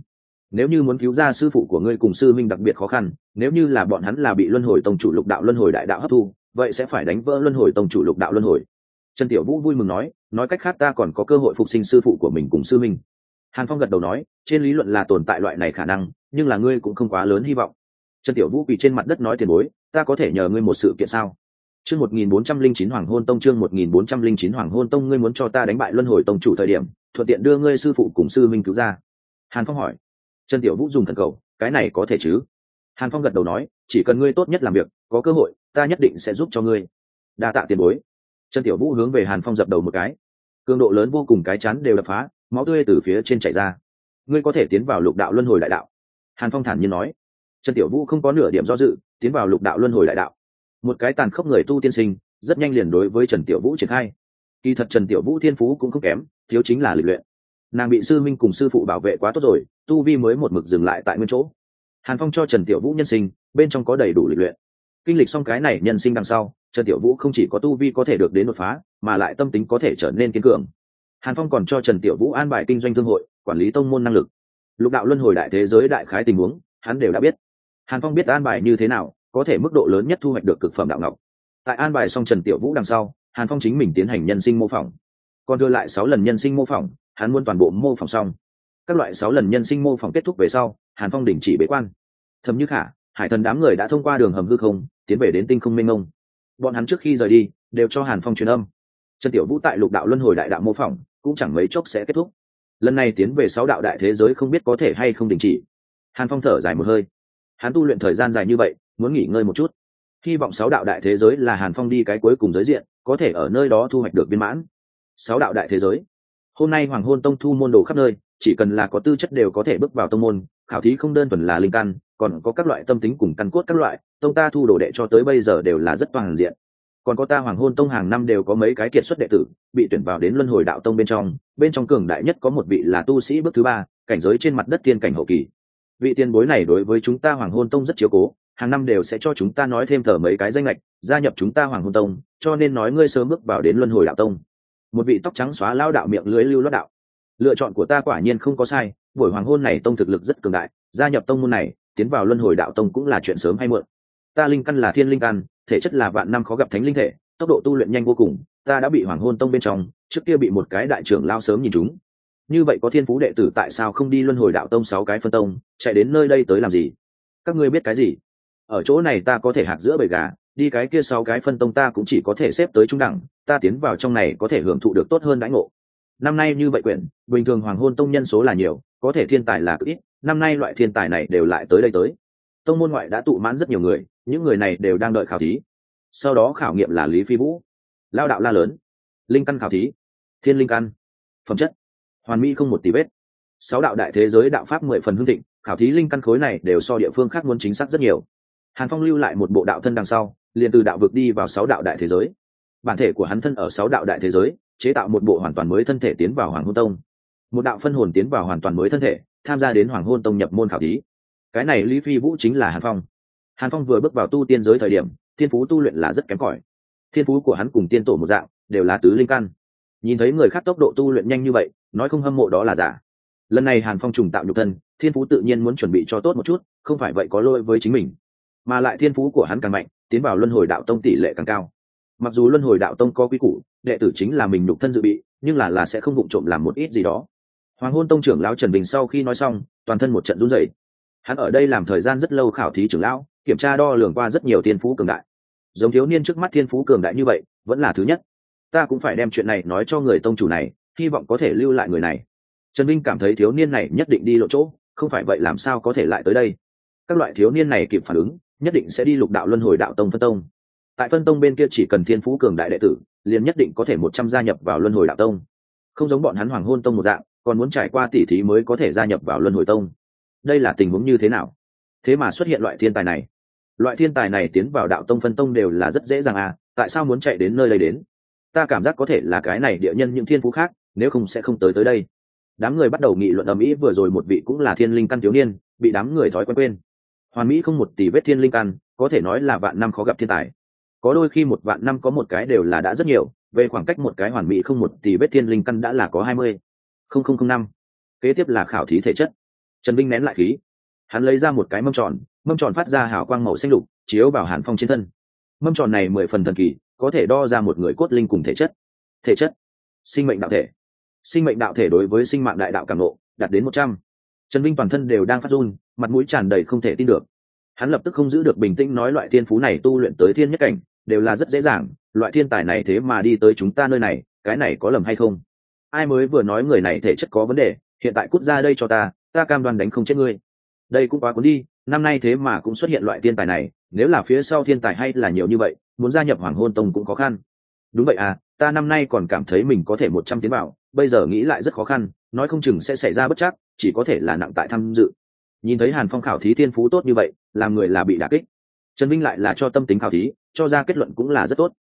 nếu như muốn cứu ra sư phụ của ngươi cùng sư minh đặc biệt khó khăn, nếu như là bọn hắn là bị luân hồi tông chủ lục đạo luân hồi đại đạo hấp thu, vậy sẽ phải đánh vỡ luân hồi tông chủ lục đạo luân hồi. Trần Tiểu Vũ vui mừng nói, nói cách khác ta còn có cơ hội phục sinh sư phụ của mình cùng sư minh. Hàn Phong gật đầu nói, trên lý luận là tồn tại loại này khả năng, nhưng là ngươi cũng không quá lớn hy vọng. Trần Tiểu Vũ quỳ trên mặt đất nói tiền bối, ta có thể nhờ ngươi một sự kiện sao? Chương một nghìn bốn trăm linh chín Hoàng Hôn Tông, chương một nghìn bốn trăm linh chín Hoàng Hôn Tông, ngươi muốn cho ta đánh bại luân hồi tông chủ thời điểm, thuận tiện đưa ngươi sư phụ cùng sư minh cứu ra. Hàn Phong hỏi. Trần Tiểu Vũ dùng thần cầu, cái này có thể chứ? Hàn Phong gật đầu nói, chỉ cần ngươi tốt nhất làm việc, có cơ hội, ta nhất định sẽ giúp cho ngươi. Đa tạ tiền bối. Trần Tiểu Vũ hướng về Hàn Phong dập đầu một cái, cường độ lớn vô cùng, cái chán đều đập phá, máu tươi từ phía trên chảy ra. Ngươi có thể tiến vào lục đạo luân hồi đại đạo. Hàn Phong thản nhiên nói. Trần Tiểu Vũ không có nửa điểm do dự, tiến vào lục đạo luân hồi đại đạo. Một cái tàn khốc người tu tiên sinh, rất nhanh liền đối với Trần Tiểu Vũ triển khai. Kỳ thật Trần Tiểu Vũ thiên phú cũng không kém, thiếu chính là lịch luyện. Nàng bị sư minh cùng sư phụ bảo vệ quá tốt rồi, tu vi mới một mực dừng lại tại nguyên chỗ. Hàn Phong cho Trần Tiểu Vũ nhân sinh, bên trong có đầy đủ lịch luyện. Kinh lịch xong cái này nhân sinh đằng sau, Trần Tiểu Vũ không chỉ có tu vi có thể được đến đột phá, mà lại tâm tính có thể trở nên kiên cường. Hàn Phong còn cho Trần Tiểu Vũ an bài kinh doanh thương hội, quản lý tông môn năng lực. Lục đạo luân hồi đại thế giới đại khái tình huống, hắn đều đã biết. Hàn Phong biết an bài như thế nào, có thể mức độ lớn nhất thu hoạch được cực phẩm đạo ngọc. Tại an bài xong Trần Tiểu Vũ đằng sau, Hàn Phong chính mình tiến hành nhân sinh mô phỏng. Còn đưa lại sáu lần nhân sinh mô phỏng, hắn muốn toàn bộ mô phỏng xong. Các loại sáu lần nhân sinh mô phỏng kết thúc về sau, Hàn Phong đình chỉ bế quan. Thẩm Như Khả, Hải Thần đám người đã thông qua đường hầm hư không, tiến về đến tinh không mênh mông. Bọn hắn trước khi rời đi, đều cho Hàn Phong truyền âm. Trần Tiểu Vũ tại lục đạo luân hồi đại đạo mô phỏng, cũng chẳng mấy chốc sẽ kết thúc. Lần này tiến về sáu đạo đại thế giới không biết có thể hay không đình chỉ. Hàn Phong thở dài một hơi. Hắn tu luyện thời gian dài như vậy, muốn nghỉ ngơi một chút. Hy vọng sáu đạo đại thế giới là Hàn Phong đi cái cuối cùng giới diện, có thể ở nơi đó thu hoạch được viên mãn. Sáu đạo đại thế giới. Hôm nay Hoàng Hôn Tông thu môn đồ khắp nơi, chỉ cần là có tư chất đều có thể bước vào tông môn, khảo thí không đơn thuần là linh căn, còn có các loại tâm tính cùng căn cốt các loại, tông ta thu đồ đệ cho tới bây giờ đều là rất toàn diện. Còn có ta Hoàng Hôn Tông hàng năm đều có mấy cái kiệt xuất đệ tử, bị tuyển vào đến Luân Hồi Đạo Tông bên trong, bên trong cường đại nhất có một vị là tu sĩ bước thứ ba, cảnh giới trên mặt đất thiên cảnh hậu kỳ. Vị tiền bối này đối với chúng ta Hoàng Hôn Tông rất chiếu cố, hàng năm đều sẽ cho chúng ta nói thêm thở mấy cái danh lệch, gia nhập chúng ta Hoàng Hôn Tông, cho nên nói ngươi sớm bước vào đến Luân Hồi Đạo Tông. Một vị tóc trắng xóa lao đạo miệng lưới lưu lót đạo. Lựa chọn của ta quả nhiên không có sai, buổi hoàng hôn này tông thực lực rất cường đại, gia nhập tông môn này, tiến vào Luân Hồi Đạo Tông cũng là chuyện sớm hay muộn. Ta linh căn là thiên linh căn, thể chất là vạn năm khó gặp thánh linh thể, tốc độ tu luyện nhanh vô cùng, ta đã bị Hoàng Hôn Tông bên trong, trước kia bị một cái đại trưởng lao sớm nhìn trúng. Như vậy có thiên phú đệ tử tại sao không đi Luân Hồi Đạo Tông sáu cái phân tông, chạy đến nơi đây tới làm gì? Các ngươi biết cái gì? Ở chỗ này ta có thể hạc giữa bầy gà, đi cái kia sáu cái phân tông ta cũng chỉ có thể xếp tới trung đẳng, ta tiến vào trong này có thể hưởng thụ được tốt hơn đãi ngộ. Năm nay như vậy quyển, bình thường Hoàng Hôn Tông nhân số là nhiều, có thể thiên tài là cực ít, năm nay loại thiên tài này đều lại tới đây tới. Tông môn ngoại đã tụ mãn rất nhiều người, những người này đều đang đợi khảo thí. Sau đó khảo nghiệm là Lý Phi Vũ, lao đạo la lớn, linh căn khảo thí, thiên linh căn, phẩm chất, hoàn mỹ không một tí vết. Sáu đạo đại thế giới đạo pháp mười phần hưng thịnh, khảo thí linh căn khối này đều so địa phương khác muốn chính xác rất nhiều. Hàn Phong lưu lại một bộ đạo thân đằng sau, liền từ đạo vực đi vào sáu đạo đại thế giới. Bản thể của hắn thân ở sáu đạo đại thế giới, chế tạo một bộ hoàn toàn mới thân thể tiến vào Hoàng Hôn Tông. Một đạo phân hồn tiến vào hoàn toàn mới thân thể, tham gia đến Hoàng Hôn Tông nhập môn khảo thí. Cái này Lý Phi Vũ chính là Hàn Phong. Hàn Phong vừa bước vào tu tiên giới thời điểm, thiên phú tu luyện là rất kém cỏi. Thiên phú của hắn cùng tiên tổ một dạng, đều là tứ linh căn. Nhìn thấy người khác tốc độ tu luyện nhanh như vậy, nói không hâm mộ đó là giả. Lần này Hàn Phong trùng tạo nhục thân, thiên phú tự nhiên muốn chuẩn bị cho tốt một chút, không phải vậy có lỗi với chính mình. Mà lại thiên phú của hắn càng mạnh, tiến vào Luân Hồi Đạo Tông tỷ lệ càng cao. Mặc dù Luân Hồi Đạo Tông có quy củ, đệ tử chính là mình nhục thân dự bị, nhưng là là sẽ không vụng trộm làm một ít gì đó. Hoàng Hôn Tông trưởng lão Trần Bình sau khi nói xong, toàn thân một trận run rẩy. Hắn ở đây làm thời gian rất lâu khảo thí trưởng lão, kiểm tra đo lường qua rất nhiều thiên phú cường đại. Giống thiếu niên trước mắt thiên phú cường đại như vậy, vẫn là thứ nhất. Ta cũng phải đem chuyện này nói cho người tông chủ này, hy vọng có thể lưu lại người này. Trần Bình cảm thấy thiếu niên này nhất định đi lộ chỗ, không phải vậy làm sao có thể lại tới đây. Các loại thiếu niên này kịp phản ứng, nhất định sẽ đi lục đạo Luân Hồi Đạo Tông phân tông. Tại phân tông bên kia chỉ cần thiên phú cường đại đệ tử, liền nhất định có thể một trăm gia nhập vào Luân Hồi Đạo Tông. Không giống bọn hắn Hoàng Hôn Tông một dạng, còn muốn trải qua tỉ thí mới có thể gia nhập vào Luân Hồi Tông. Đây là tình huống như thế nào? Thế mà xuất hiện loại thiên tài này. Loại thiên tài này tiến vào Đạo Tông phân tông đều là rất dễ dàng à, tại sao muốn chạy đến nơi đây đến? Ta cảm giác có thể là cái này địa nhân những thiên phú khác, nếu không sẽ không tới tới đây. Đám người bắt đầu nghị luận ầm ĩ, vừa rồi một vị cũng là thiên linh căn thiếu niên, bị đám người thói quen quên. Hoàn mỹ không một tỷ vết thiên linh căn, có thể nói là vạn năm khó gặp thiên tài. Có đôi khi một vạn năm có một cái đều là đã rất nhiều, về khoảng cách một cái hoàn mỹ không một tỷ vết thiên linh căn đã là có hai mươi không không không năm. Kế tiếp là khảo thí thể chất. Trần Vinh nén lại khí, hắn lấy ra một cái mâm tròn, mâm tròn phát ra hào quang màu xanh lục chiếu vào Hàn Phong trên thân. Mâm tròn này mười phần thần kỳ, có thể đo ra một người cốt linh cùng thể chất. Thể chất, sinh mệnh đạo thể. Sinh mệnh đạo thể đối với sinh mạng đại đạo cảm ngộ đạt đến một trăm. Trần Vinh toàn thân đều đang phát run, mặt mũi tràn đầy không thể tin được. Hắn lập tức không giữ được bình tĩnh, nói loại thiên phú này tu luyện tới thiên nhất cảnh đều là rất dễ dàng, loại thiên tài này thế mà đi tới chúng ta nơi này, cái này có lầm hay không? Ai mới vừa nói người này thể chất có vấn đề, hiện tại cút ra đây cho ta, ta cam đoan đánh không chết ngươi. Đây cũng quá cuốn đi, năm nay thế mà cũng xuất hiện loại thiên tài này, nếu là phía sau thiên tài hay là nhiều như vậy, muốn gia nhập Hoàng Hôn Tông cũng khó khăn. Đúng vậy à, ta năm nay còn cảm thấy mình có thể một trăm tiến vào, bây giờ nghĩ lại rất khó khăn, nói không chừng sẽ xảy ra bất trắc, chỉ có thể là nặng tại tham dự. Nhìn thấy Hàn Phong khảo thí thiên phú tốt như vậy, làm người là bị đả kích. Trần Vinh lại là cho tâm tính khảo thí, cho ra kết luận cũng là rất tốt.